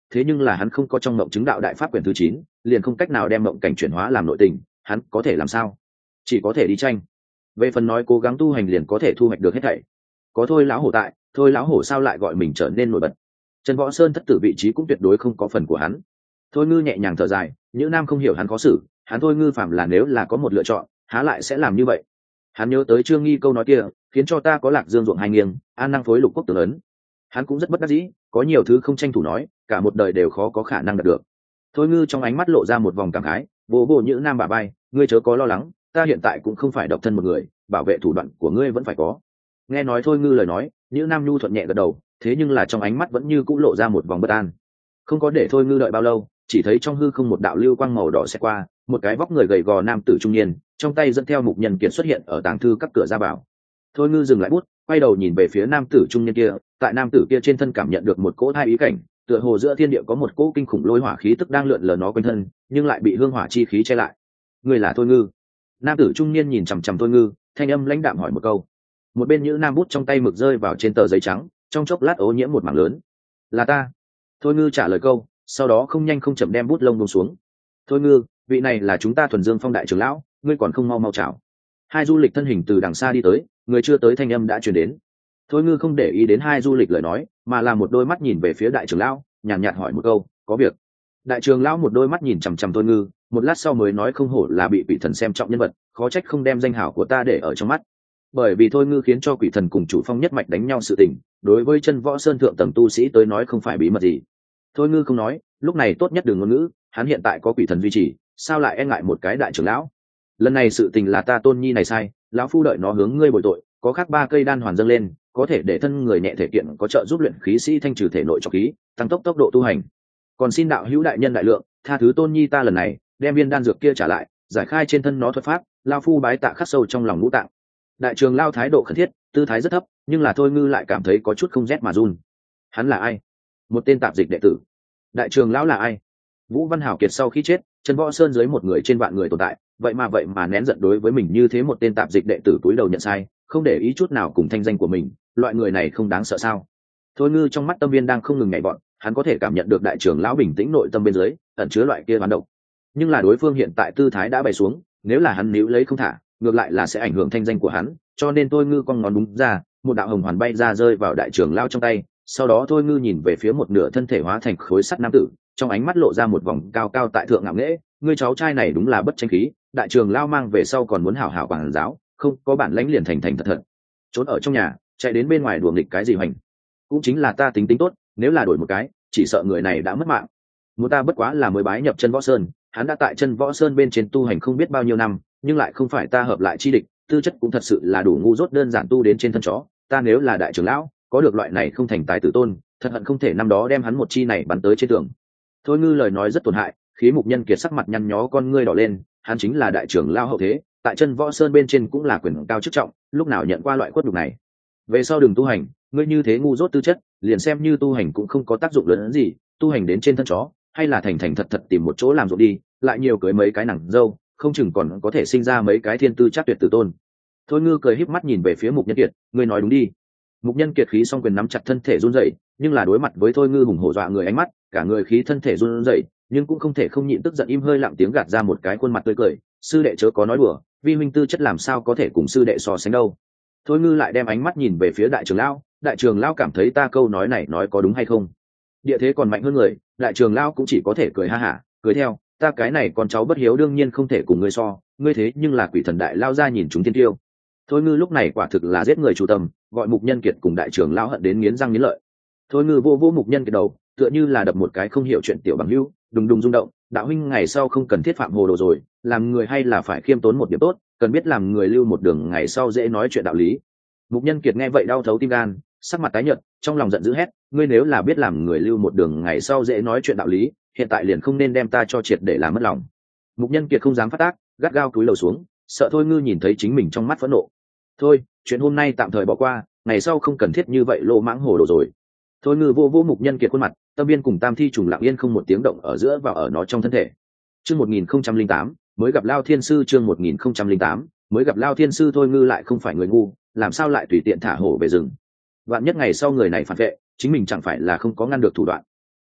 thế nhưng là hắn không có trong mộng chứng đạo đại pháp quyển thứ 9, liền không cách nào đem mộng cảnh chuyển hóa làm nội tình, hắn có thể làm sao? Chỉ có thể đi tranh. Về phần nói cố gắng tu hành liền có thể thu hoạch được hết thảy, có thôi lão hổ tại, thôi lão hổ sao lại gọi mình trở nên nổi bật. Trần Võ Sơn thất tử vị trí cũng tuyệt đối không có phần của hắn. Thôi Ngư nhẹ nhàng thở dài, Nhữ Nam không hiểu hắn khó xử, hắn Thôi Ngư phạm là nếu là có một lựa chọn, há lại sẽ làm như vậy. Hắn nhớ tới Trương Nghi câu nói kia, khiến cho ta có lạc dương ruộng hai nghiêng, an năng phối lục quốc tử ấn. Hắn cũng rất bất đắc dĩ, có nhiều thứ không tranh thủ nói, cả một đời đều khó có khả năng đạt được. Thôi Ngư trong ánh mắt lộ ra một vòng cảm khái, vỗ vỗ Nhữ Nam bả vai, ngươi chớ có lo lắng, ta hiện tại cũng không phải độc thân một người, bảo vệ thủ đoạn của ngươi vẫn phải có. Nghe nói Thôi Ngư lời nói, Nhữ Nam nhu thuận nhẹ gật đầu, thế nhưng là trong ánh mắt vẫn như cũng lộ ra một vòng bất an. Không có để Thôi Ngư đợi bao lâu, chỉ thấy trong hư không một đạo lưu quang màu đỏ xẹt qua, một cái vóc người gầy gò nam tử trung niên, trong tay dẫn theo Mục Nhân Kiệt xuất hiện ở tàng thư các cửa ra vào. Thôi Ngư dừng lại bút, quay đầu nhìn về phía nam tử trung niên kia, tại nam tử kia trên thân cảm nhận được một cỗ thai ý cảnh, tựa hồ giữa thiên địa có một cỗ kinh khủng lôi hỏa khí tức đang lượn lờ nó quanh thân, nhưng lại bị hương hỏa chi khí che lại. Người là Thôi Ngư? Nam tử trung niên nhìn chằm chằm Thôi Ngư, thanh âm lãnh đạm hỏi một câu. Một bên Nhữ Nam bút trong tay mực rơi vào trên tờ giấy trắng, trong chốc lát ô nhiễm một mảng lớn. Là ta. Thôi Ngư trả lời câu, sau đó không nhanh không chậm đem bút lông buông xuống. Thôi Ngư, vị này là chúng ta Thuần Dương Phong đại trưởng lão, ngươi còn không mau mau chào. Hai du lịch thân hình từ đằng xa đi tới, người chưa tới thanh âm đã truyền đến. Thôi Ngư không để ý đến hai du lịch lời nói, mà là một đôi mắt nhìn về phía đại trưởng lão, nhàn nhạt hỏi một câu, có việc. Đại trưởng lão một đôi mắt nhìn chằm chằm Thôi Ngư, một lát sau mới nói, không hổ là bị quỷ thần xem trọng nhân vật, khó trách không đem danh hảo của ta để ở trong mắt. Bởi vì Thôi Ngư khiến cho quỷ thần cùng chủ phong nhất mạch đánh nhau sự tình, đối với chân võ sơn thượng tầng tu sĩ tới nói không phải bí mật gì. Thôi Ngư không nói, lúc này tốt nhất đừng ngôn ngữ, hắn hiện tại có quỷ thần duy trì, sao lại e ngại một cái đại trưởng lão. Lần này sự tình là ta Tôn Nhi này sai, lão phu đợi nó hướng ngươi bồi tội, có khác 3 cây đan hoàn dâng lên, có thể để thân người nhẹ thể kiện, có trợ giúp luyện khí sĩ thanh trừ thể nội trọc khí, tăng tốc độ tu hành. Còn xin đạo hữu đại nhân đại lượng, tha thứ Tôn Nhi ta lần này, đem viên đan dược kia trả lại, giải khai trên thân nó thuật pháp, lão phu bái tạ khắc sâu trong lòng ngũ tạng. Đại trưởng lão thái độ khẩn thiết, tư thái rất thấp, nhưng là Thôi Ngư lại cảm thấy có chút không rét mà run. Hắn là ai? Một tên tạp dịch đệ tử. Đại trưởng lão là ai? Vũ Văn Hảo Kiệt sau khi chết, Trần Võ Sơn dưới một người trên vạn người tồn tại, vậy mà nén giận đối với mình như thế một tên tạp dịch đệ tử túi đầu nhận sai, không để ý chút nào cùng thanh danh của mình, loại người này không đáng sợ sao? Thôi Ngư trong mắt tâm viên đang không ngừng nhảy vọt, hắn có thể cảm nhận được đại trưởng lão bình tĩnh nội tâm bên dưới, ẩn chứa loại kia hoán độc. Nhưng là đối phương hiện tại tư thái đã bày xuống, nếu là hắn níu lấy không thả, ngược lại là sẽ ảnh hưởng thanh danh của hắn, cho nên Thôi Ngư cong ngón đúng ra, một đạo hồng hoàn bay ra rơi vào đại trưởng lão trong tay, sau đó Thôi Ngư nhìn về phía một nửa thân thể hóa thành khối sắt nam tử, trong ánh mắt lộ ra một vòng cao cao tại thượng ngạo nghễ, ngươi cháu trai này đúng là bất tranh khí, đại trường lao mang về sau còn muốn hảo hảo quản giáo, không có bản lãnh liền thành thật thật trốn ở trong nhà, chạy đến bên ngoài đùa nghịch cái gì hoành. Cũng chính là ta tính tốt, nếu là đổi một cái, chỉ sợ người này đã mất mạng. Muốn ta bất quá là mới bái nhập chân võ sơn, hắn đã tại chân võ sơn bên trên tu hành không biết bao nhiêu năm, nhưng lại không phải ta hợp lại chi địch, tư chất cũng thật sự là đủ ngu dốt đơn giản tu đến trên thân chó. Ta nếu là đại trưởng lão, có được loại này không thành tài tử tôn, thật hận không thể năm đó đem hắn một chi này bắn tới trên tường. Thôi Ngư lời nói rất tổn hại, khí Mục Nhân Kiệt sắc mặt nhăn nhó, con ngươi đỏ lên, hắn chính là đại trưởng lão hậu thế, tại chân võ sơn bên trên cũng là quyền cao chức trọng, lúc nào nhận qua loại quất đục này. Về sau đừng tu hành, ngươi như thế ngu dốt tư chất, liền xem như tu hành cũng không có tác dụng lớn hơn gì, tu hành đến trên thân chó, hay là thành thật tìm một chỗ làm ruộng đi, lại nhiều cưới mấy cái nàng dâu, không chừng còn có thể sinh ra mấy cái thiên tư chắc tuyệt tử tôn. Thôi Ngư cười híp mắt nhìn về phía Mục Nhân Kiệt, ngươi nói đúng đi. Mục Nhân Kiệt khí song quyền nắm chặt thân thể run rẩy, nhưng là đối mặt với Thôi Ngư hùng hổ dọa người ánh mắt, cả người khí thân thể run rẩy, nhưng cũng không thể không nhịn tức giận, im hơi lặng tiếng gạt ra một cái khuôn mặt tươi cười, sư đệ chớ có nói đùa, vi huynh tư chất làm sao có thể cùng sư đệ so sánh đâu. Thôi Ngư lại đem ánh mắt nhìn về phía đại trưởng lão cảm thấy ta câu nói này nói có đúng hay không? Địa thế còn mạnh hơn người, đại trưởng lão cũng chỉ có thể cười ha hả, cười theo, ta cái này con cháu bất hiếu đương nhiên không thể cùng ngươi so, ngươi thế nhưng là quỷ thần đại lao ra nhìn chúng thiên tiêu. Thôi Ngư lúc này quả thực là giết người chủ tâm, gọi Mục Nhân Kiệt cùng đại trưởng lão hận đến nghiến răng nghiến lợi. Thôi Ngư vô Mục Nhân Kiệt đầu, tựa như là đập một cái không hiểu chuyện tiểu bằng hữu, đùng đùng rung động, đạo huynh ngày sau không cần thiết phạm hồ đồ rồi, làm người hay là phải khiêm tốn một điểm tốt, cần biết làm người lưu một đường ngày sau dễ nói chuyện đạo lý. Mục Nhân Kiệt nghe vậy đau thấu tim gan, sắc mặt tái nhợt, trong lòng giận dữ hét, ngươi nếu là biết làm người lưu một đường ngày sau dễ nói chuyện đạo lý, hiện tại liền không nên đem ta cho triệt để làm mất lòng. Mục Nhân Kiệt không dám phát tác, gắt gao cúi đầu xuống, sợ Thôi Ngư nhìn thấy chính mình trong mắt phẫn nộ. Thôi, chuyện hôm nay tạm thời bỏ qua, ngày sau không cần thiết như vậy lô mãng hồ đồ rồi. Thôi Ngư vô Mục Nhân Kiệt khuôn mặt, tâm viên cùng tam thi trùng lặng yên không một tiếng động ở giữa và ở nó trong thân thể. Chương 1008, mới gặp Lao Thiên sư, chương 1008, mới gặp Lao Thiên sư. Thôi Ngư lại không phải người ngu, làm sao lại tùy tiện thả hổ về rừng. Vạn nhất ngày sau người này phản vệ, chính mình chẳng phải là không có ngăn được thủ đoạn.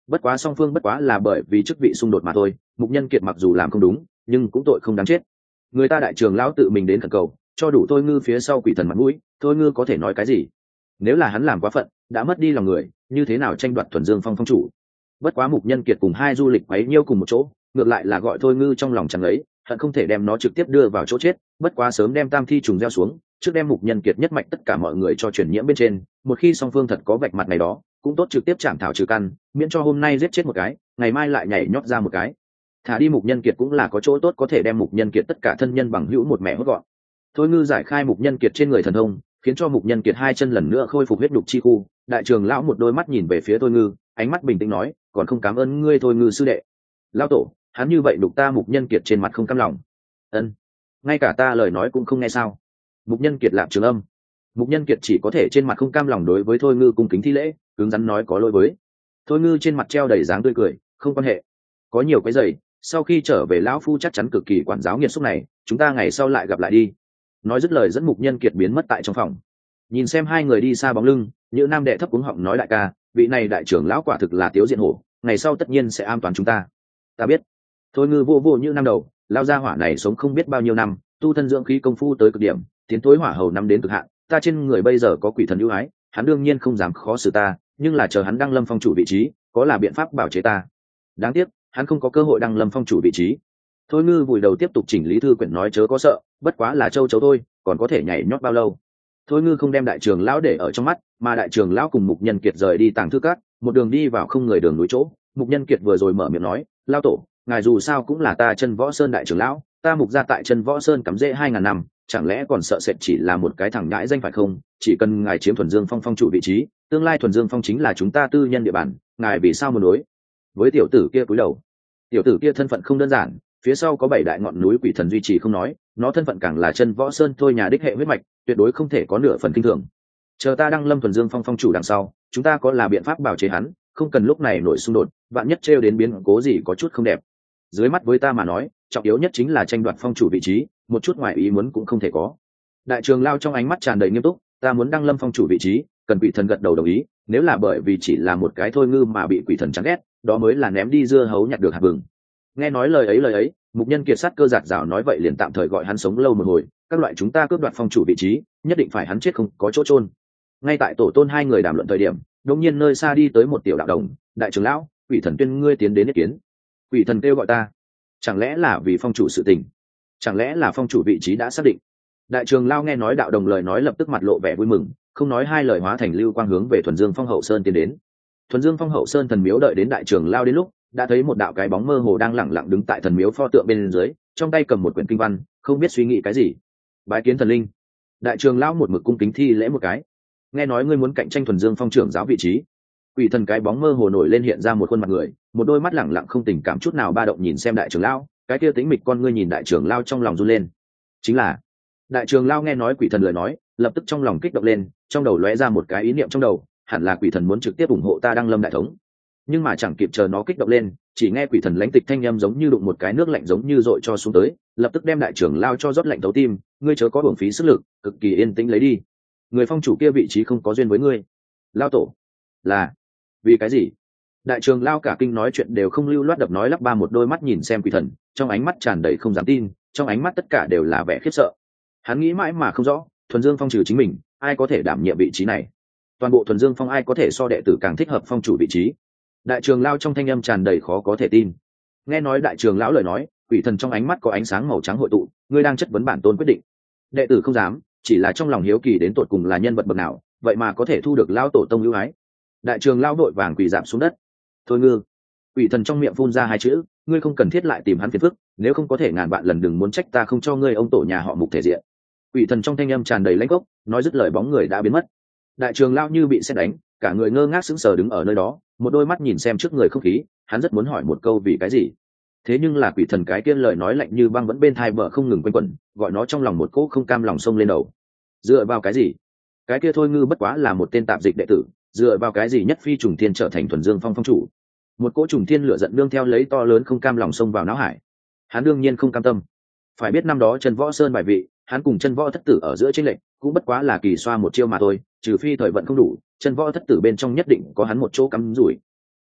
bất quá song phương bất quá là bởi vì chức vị xung đột mà thôi. Mục Nhân Kiệt mặc dù làm không đúng nhưng cũng tội không đáng chết. Người ta đại trưởng lão tự mình đến khẩn cầu, cho đủ Thôi Ngư phía sau quỷ thần mặt mũi, Thôi Ngư có thể nói cái gì? Nếu là hắn làm quá phận, đã mất đi lòng người, như thế nào tranh đoạt Thuần Dương Phong phong chủ? Bất quá Mục Nhân Kiệt cùng hai du lịch quấy nhiêu cùng một chỗ, ngược lại là gọi Thôi Ngư trong lòng chẳng ấy, hận không thể đem nó trực tiếp đưa vào chỗ chết. Bất quá sớm đem Tam Thi trùng gieo xuống, trước đem Mục Nhân Kiệt nhất mạch tất cả mọi người cho truyền nhiễm bên trên, một khi song phương thật có vạch mặt này đó, cũng tốt trực tiếp chạm thảo trừ căn, miễn cho hôm nay giết chết một cái, ngày mai lại nhảy nhót ra một cái. Thả đi Mục Nhân Kiệt cũng là có chỗ tốt, có thể đem Mục Nhân Kiệt tất cả thân nhân bằng hữu một mẹ hốt gọn. Thôi Ngư giải khai Mục Nhân Kiệt trên người thần thông, khiến cho Mục Nhân Kiệt hai chân lần nữa khôi phục huyết nhục chi khu. Đại trưởng lão một đôi mắt nhìn về phía Thôi Ngư, ánh mắt bình tĩnh nói, còn không cảm ơn ngươi Thôi Ngư sư đệ. Lão tổ, hắn như vậy đục ta. Mục Nhân Kiệt trên mặt không cam lòng. Ân, ngay cả ta lời nói cũng không nghe sao? Mục Nhân Kiệt lạp trường âm. Mục Nhân Kiệt chỉ có thể trên mặt không cam lòng đối với Thôi Ngư cung kính thi lễ, cứng rắn nói có lỗi với. Thôi Ngư trên mặt treo đầy dáng tươi cười, không quan hệ, có nhiều cái giày, sau khi trở về lão phu chắc chắn cực kỳ quản giáo nghiệt xúc này, chúng ta ngày sau lại gặp lại đi. Nói dứt lời dẫn Mục Nhân Kiệt biến mất tại trong phòng. Nhìn xem hai người đi xa bóng lưng, Nhữ Nam đệ thấp cuống họng nói, đại ca, vị này đại trưởng lão quả thực là Tiếu Diện Hổ, ngày sau tất nhiên sẽ an toàn chúng ta. Ta biết. Thôi Ngư vô vô Nhữ Nam đầu, lao ra hỏa này sống không biết bao nhiêu năm, tu thân dưỡng khí công phu tới cực điểm, tiến tối hỏa hầu năm đến cực hạn, ta trên người bây giờ có quỷ thần ưu ái, hắn đương nhiên không dám khó xử ta, nhưng là chờ hắn đăng lâm phong chủ vị trí, có là biện pháp bảo chế ta. Đáng tiếc, hắn không có cơ hội đăng lâm phong chủ vị trí. Thôi Ngư vùi đầu tiếp tục chỉnh lý thư quyển nói chớ có sợ, bất quá là châu chấu thôi, còn có thể nhảy nhót bao lâu. Thôi Ngư không đem đại trưởng lão để ở trong mắt, mà đại trưởng lão cùng Mục Nhân Kiệt rời đi tàng thư cát, một đường đi vào không người đường núi chỗ. Mục Nhân Kiệt vừa rồi mở miệng nói, lao tổ, ngài dù sao cũng là ta Chân Võ Sơn đại trưởng lão, ta Mục gia tại Chân Võ Sơn cắm rễ 2000 năm, chẳng lẽ còn sợ sệt chỉ là một cái thằng nhãi danh phải không? Chỉ cần ngài chiếm Thuần Dương Phong phong chủ vị trí, tương lai Thuần Dương Phong chính là chúng ta tư nhân địa bàn, ngài vì sao muốn đối với tiểu tử kia cúi đầu? Tiểu tử kia thân phận không đơn giản, phía sau có 7 đại ngọn núi quỷ thần duy trì không nói, nó thân phận càng là Chân Võ Sơn thôi nhà đích hệ huyết mạch, tuyệt đối không thể có nửa phần kinh thường. Chờ ta đăng lâm Thuần Dương Phong phong chủ đằng sau, chúng ta có là biện pháp bảo chế hắn, không cần lúc này nổi xung đột, vạn nhất trêu đến biến cố gì có chút không đẹp. Dưới mắt với ta mà nói, trọng yếu nhất chính là tranh đoạt phong chủ vị trí, một chút ngoài ý muốn cũng không thể có. Đại trường lao trong ánh mắt tràn đầy nghiêm túc, ta muốn đăng lâm phong chủ vị trí, cần quỷ thần gật đầu đồng ý, nếu là bởi vì chỉ là một cái Thôi Ngư mà bị quỷ thần chán ghét, đó mới là ném đi dưa hấu nhặt được hạt vừng. Nghe nói lời ấy, Mục Nhân Kiệt sát cơ giạt rào nói vậy liền tạm thời gọi hắn sống lâu một hồi, các loại chúng ta cướp đoạt phong chủ vị trí, nhất định phải hắn chết không có chỗ chôn. Ngay tại tổ tôn hai người đàm luận thời điểm, đột nhiên nơi xa đi tới một tiểu đạo đồng, đại trưởng lão, quỷ thần tuyên ngươi tiến đến ý kiến. Quỷ thần kêu gọi ta, chẳng lẽ là vì phong chủ sự tình, chẳng lẽ là phong chủ vị trí đã xác định? Đại trưởng lão nghe nói đạo đồng lời nói lập tức mặt lộ vẻ vui mừng, không nói hai lời hóa thành lưu quang hướng về Thuần Dương Phong hậu sơn tiến đến. Thuần Dương Phong hậu sơn thần miếu đợi đến đại trưởng lão đến lúc, đã thấy một đạo cái bóng mơ hồ đang lẳng lặng đứng tại thần miếu pho tượng bên dưới, trong tay cầm một quyển kinh văn, không biết suy nghĩ cái gì. Bái kiến thần linh. Đại trưởng lão một mực cung kính thi lễ một cái. Nghe nói ngươi muốn cạnh tranh Thuần Dương Phong trưởng giáo vị trí. Quỷ thần cái bóng mơ hồ nổi lên hiện ra một khuôn mặt người, một đôi mắt lẳng lặng không tình cảm chút nào ba động nhìn xem đại trưởng lão, cái kia tĩnh mịch con ngươi nhìn đại trưởng lão trong lòng run lên. Chính là đại trưởng lão nghe nói quỷ thần lời nói, lập tức trong lòng kích động lên, trong đầu lóe ra một cái ý niệm trong đầu, hẳn là quỷ thần muốn trực tiếp ủng hộ ta đăng lâm đại thống. Nhưng mà chẳng kịp chờ nó kích động lên, chỉ nghe quỷ thần lãnh tịch thanh âm giống như đụng một cái nước lạnh giống như dội cho xuống tới, lập tức đem đại trưởng lão cho rót lạnh thấu tim, ngươi chớ có uổng phí sức lực, cực kỳ yên tĩnh lấy đi. Người phong chủ kia vị trí không có duyên với ngươi. Lão tổ, là vì cái gì? Đại trưởng lão cả kinh nói chuyện đều không lưu loát đập nói lắp ba, một đôi mắt nhìn xem quỷ thần, trong ánh mắt tràn đầy không dám tin, trong ánh mắt tất cả đều là vẻ khiếp sợ. Hắn nghĩ mãi mà không rõ, Thuần Dương Phong trừ chính mình, ai có thể đảm nhiệm vị trí này? Toàn bộ Thuần Dương Phong ai có thể so đệ tử càng thích hợp phong chủ vị trí? Đại trưởng lão trong thanh âm tràn đầy khó có thể tin. Nghe nói đại trưởng lão lời nói, quỷ thần trong ánh mắt có ánh sáng màu trắng hội tụ, ngươi đang chất vấn bản tôn quyết định. Đệ tử không dám, chỉ là trong lòng hiếu kỳ đến tột cùng là nhân vật bậc nào, vậy mà có thể thu được lão tổ tông ưu ái. Đại trưởng lão đội vàng quỳ rạp xuống đất. Thôi Ngư. Quỷ thần trong miệng phun ra hai chữ, ngươi không cần thiết lại tìm hắn phiền phức, nếu không có thể ngàn vạn lần đừng muốn trách ta không cho ngươi ông tổ nhà họ Mục thể diện. Quỷ thần trong thanh âm tràn đầy lãnh gốc, nói dứt lời bóng người đã biến mất. Đại trưởng lão như bị sét đánh, cả người ngơ ngác sững sờ đứng ở nơi đó, một đôi mắt nhìn xem trước người không khí, hắn rất muốn hỏi một câu vì cái gì. Thế nhưng là quỷ thần cái kia lời nói lạnh như băng vẫn bên tai bờ không ngừng quanh quẩn, gọi nó trong lòng một cỗ không cam lòng xông lên đầu. Dựa vào cái gì? Cái kia Thôi Ngư bất quá là một tên tạp dịch đệ tử, dựa vào cái gì nhất phi trùng thiên trở thành Thuần Dương Phong phong chủ? Một cỗ trùng thiên lửa giận đương theo lấy to lớn không cam lòng xông vào não hải. Hắn đương nhiên không cam tâm. Phải biết năm đó Chân Võ Sơn bài vị, hắn cùng Chân Võ thất tử ở giữa chênh lệch, cũng bất quá là kỳ xoa một chiêu mà thôi, trừ phi thời vận không đủ, Chân Võ thất tử bên trong nhất định có hắn một chỗ cắm rủi.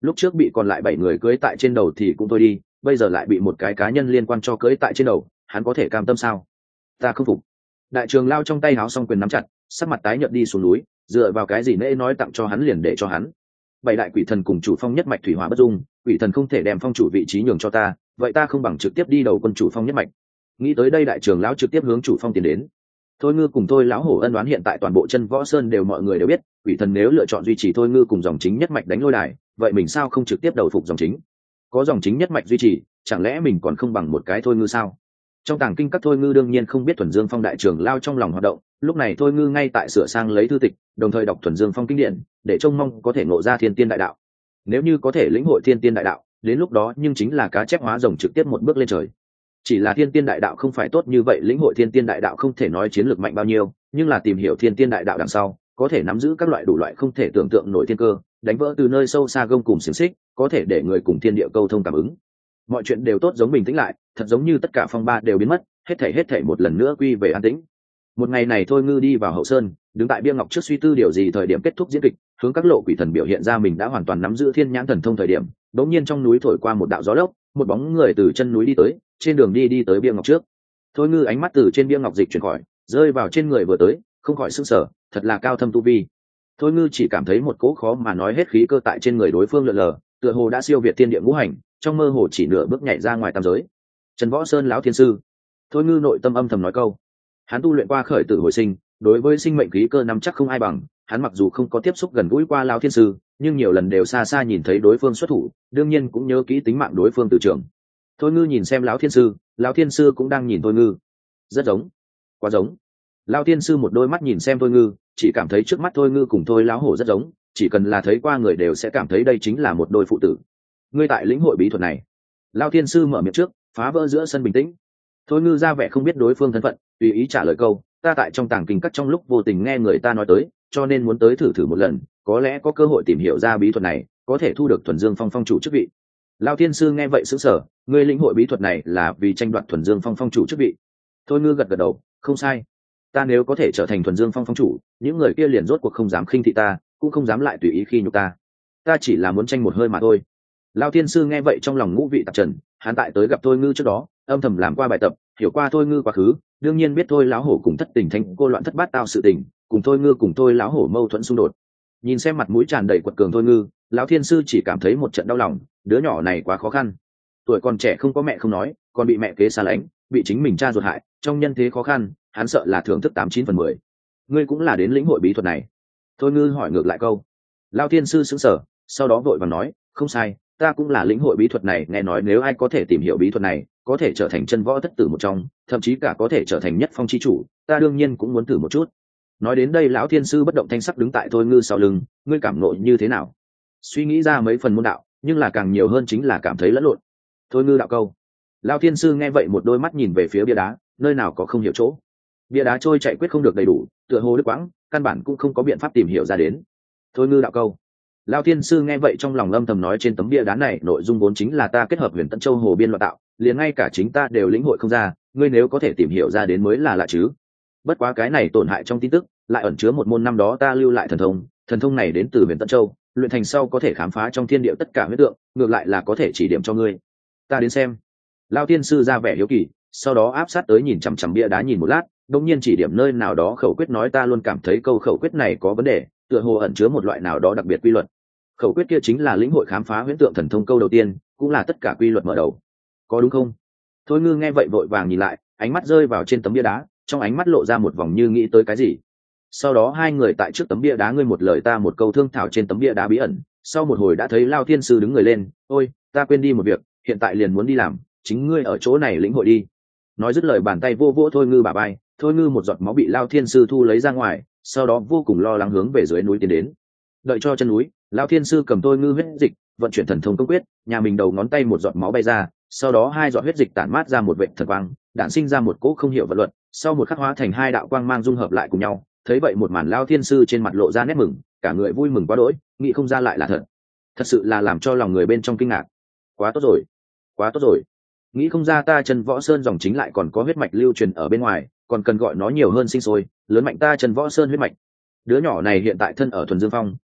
lúc trước bị còn lại 7 người cưới tại trên đầu thì cũng thôi đi, bây giờ lại bị một cái cá nhân liên quan cho cưới tại trên đầu, hắn có thể cam tâm sao? Ta không phục. Đại trường lao trong tay háo xong quyền nắm chặt, sắc mặt tái nhợt đi xuống núi, dựa vào cái gì nễ nói tặng cho hắn liền để cho hắn. 7 đại quỷ thần cùng chủ phong nhất mạch thủy hỏa bất dung, quỷ thần không thể đem phong chủ vị trí nhường cho ta, vậy ta không bằng trực tiếp đi đầu quân chủ phong nhất mạch. Nghĩ tới đây đại trường lão trực tiếp hướng chủ phong tiến đến. Thôi ngư cùng thôi lão hổ ân đoán hiện tại toàn bộ chân võ sơn đều mọi người đều biết, quỷ thần nếu lựa chọn duy trì thôi ngư cùng dòng chính nhất mạch đánh lôi đài, vậy mình sao không trực tiếp đầu phục dòng chính? Có dòng chính nhất mạch duy trì, chẳng lẽ mình còn không bằng một cái thôi ngư sao? Trong tàng kinh các thôi ngư đương nhiên không biết thuần dương phong đại trường lao trong lòng hoạt động, lúc này thôi ngư ngay tại sửa sang lấy thư tịch, đồng thời đọc thuần dương phong kinh điển, để trông mong có thể ngộ ra thiên tiên đại đạo. Nếu như có thể lĩnh hội thiên tiên đại đạo, đến lúc đó nhưng chính là cá chép hóa rồng trực tiếp một bước lên trời. Chỉ là thiên tiên đại đạo không phải tốt như vậy, lĩnh hội thiên tiên đại đạo không thể nói chiến lược mạnh bao nhiêu, nhưng là tìm hiểu thiên tiên đại đạo đằng sau, có thể nắm giữ các loại đủ loại không thể tưởng tượng nổi thiên cơ, đánh vỡ từ nơi sâu xa gông cùng xiềng xích, có thể để người cùng thiên địa câu thông cảm ứng. Mọi chuyện đều tốt giống bình tĩnh lại, thật giống như tất cả phong ba đều biến mất, hết thảy một lần nữa quy về an tĩnh. Một ngày này thôi ngư đi vào hậu sơn, đứng tại bia ngọc trước suy tư điều gì thời điểm kết thúc diễn kịch, hướng các lộ quỷ thần biểu hiện ra mình đã hoàn toàn nắm giữ thiên nhãn thần thông thời điểm, đột nhiên trong núi thổi qua một đạo gió lốc, một bóng người từ chân núi đi tới, trên đường đi tới bia ngọc trước. Thôi ngư ánh mắt từ trên bia ngọc dịch chuyển khỏi, rơi vào trên người vừa tới, không khỏi sửng sở, thật là cao thâm tu vi. Thôi ngư chỉ cảm thấy một cỗ khó mà nói hết khí cơ tại trên người đối phương lượn lờ, tựa hồ đã siêu việt thiên địa ngũ hành, trong mơ hồ chỉ nửa bước nhảy ra ngoài tam giới. Trần Võ Sơn lão thiên sư. Thôi ngư nội tâm âm thầm nói câu. Hắn tu luyện qua khởi tử hồi sinh, đối với sinh mệnh khí cơ nắm chắc không ai bằng, hắn mặc dù không có tiếp xúc gần gũi qua lão thiên sư, nhưng nhiều lần đều xa xa nhìn thấy đối phương xuất thủ, đương nhiên cũng nhớ kỹ tính mạng đối phương từ trường. Thôi ngư nhìn xem lão thiên sư cũng đang nhìn thôi ngư. Rất giống, quá giống. Lão thiên sư một đôi mắt nhìn xem thôi ngư, chỉ cảm thấy trước mắt thôi ngư cùng thôi lão hổ rất giống, chỉ cần là thấy qua người đều sẽ cảm thấy đây chính là một đôi phụ tử. Ngươi tại lĩnh hội bí thuật này. Lão thiên sư mở miệng trước, phá vỡ giữa sân bình tĩnh. Thôi ngư ra vẻ không biết đối phương thân phận, tùy ý trả lời câu, ta tại trong tàng kinh các trong lúc vô tình nghe người ta nói tới, cho nên muốn tới thử một lần, có lẽ có cơ hội tìm hiểu ra bí thuật này, có thể thu được thuần dương phong phong chủ chức vị. Lão thiên sư nghe vậy sững sờ, ngươi lĩnh hội bí thuật này là vì tranh đoạt thuần dương phong phong chủ chức vị. Thôi ngư gật đầu, không sai. Ta nếu có thể trở thành thuần dương phong phong chủ, những người kia liền rốt cuộc không dám khinh thị ta, cũng không dám lại tùy ý khi nhục ta. Ta chỉ là muốn tranh một hơi mà thôi. Lão thiên sư nghe vậy trong lòng ngũ vị tạp trần, hắn tại tới gặp thôi ngư trước đó, âm thầm làm qua bài tập, hiểu qua thôi ngư quá khứ, đương nhiên biết thôi lão hổ cùng thất tình thanh cô loạn thất bát tao sự tình, cùng thôi ngư cùng thôi lão hổ mâu thuẫn xung đột. Nhìn xem mặt mũi tràn đầy quật cường thôi ngư, lão thiên sư chỉ cảm thấy một trận đau lòng, đứa nhỏ này quá khó khăn. Tuổi còn trẻ không có mẹ không nói, còn bị mẹ kế xa lánh, bị chính mình cha ruột hại, trong nhân thế khó khăn, hắn sợ là thưởng thức 89/10. Ngươi cũng là đến lĩnh hội bí thuật này? Thôi ngư hỏi ngược lại câu. Lão thiên sư sững sờ, sau đó vội vàng nói, không sai, ta cũng là lĩnh hội bí thuật này, nghe nói nếu ai có thể tìm hiểu bí thuật này, có thể trở thành chân võ thất tử một trong, thậm chí cả có thể trở thành nhất phong chi chủ, ta đương nhiên cũng muốn thử một chút. Nói đến đây lão thiên sư bất động thanh sắc đứng tại thôi ngư sau lưng, ngươi cảm nộ như thế nào? Suy nghĩ ra mấy phần môn đạo, nhưng là càng nhiều hơn chính là cảm thấy lẫn lộn. Thôi ngư đạo câu. Lão thiên sư nghe vậy một đôi mắt nhìn về phía bia đá, nơi nào có không hiểu chỗ. Bia đá trôi chạy quyết không được đầy đủ, tựa hồ đứt quãng, căn bản cũng không có biện pháp tìm hiểu ra đến. Thôi ngư đạo câu. Lão thiên sư nghe vậy trong lòng âm thầm nói, trên tấm bia đá này nội dung vốn chính là ta kết hợp Huyền Tẫn Châu hồ biên loạn tạo, liền ngay cả chính ta đều lĩnh hội không ra, ngươi nếu có thể tìm hiểu ra đến mới là lạ chứ. Bất quá cái này tổn hại trong tin tức, lại ẩn chứa một môn năm đó ta lưu lại thần thông này đến từ Huyền Tẫn Châu, luyện thành sau có thể khám phá trong thiên địa tất cả huyết tượng, ngược lại là có thể chỉ điểm cho ngươi. Ta đến xem. Lão thiên sư ra vẻ hiếu kỳ, sau đó áp sát tới nhìn chằm chằm bia đá nhìn một lát, đột nhiên chỉ điểm nơi nào đó khẩu quyết, nói ta luôn cảm thấy câu khẩu quyết này có vấn đề, tựa hồ ẩn chứa một loại nào đó đặc biệt quy luật. Khẩu quyết kia chính là lĩnh hội khám phá huyễn tượng thần thông câu đầu tiên, cũng là tất cả quy luật mở đầu, có đúng không? Thôi ngư nghe vậy vội vàng nhìn lại, ánh mắt rơi vào trên tấm bia đá, trong ánh mắt lộ ra một vòng như nghĩ tới cái gì. Sau đó hai người tại trước tấm bia đá ngươi một lời ta một câu thương thảo trên tấm bia đá bí ẩn, sau một hồi đã thấy Lão thiên sư đứng người lên, ôi ta quên đi một việc, hiện tại liền muốn đi làm, chính ngươi ở chỗ này lĩnh hội đi. Nói dứt lời bàn tay vô vỗ thôi ngư bả vai, thôi ngư một giọt máu bị Lão thiên sư thu lấy ra ngoài, sau đó vô cùng lo lắng hướng về dưới núi tiến đến. Đợi cho chân núi, Lão thiên sư cầm thôi ngư huyết dịch, vận chuyển thần thông công quyết, nhà mình đầu ngón tay một giọt máu bay ra, sau đó hai giọt huyết dịch tản mát ra một vệt thần quang, đản sinh ra một cỗ không hiểu vật luật, sau một khắc hóa thành hai đạo quang mang dung hợp lại cùng nhau. Thấy vậy một màn, Lão thiên sư trên mặt lộ ra nét mừng, cả người vui mừng quá đỗi, nghĩ không ra lại là thật. Thật sự là làm cho lòng người bên trong kinh ngạc. Quá tốt rồi, quá tốt rồi. Nghĩ không ra ta Chân Võ Sơn dòng chính lại còn có huyết mạch lưu truyền ở bên ngoài, còn cần gọi nó nhiều hơn sinh sôi, lớn mạnh ta Chân Võ Sơn huyết mạch. Đứa nhỏ này hiện tại thân ở thuần dương phong,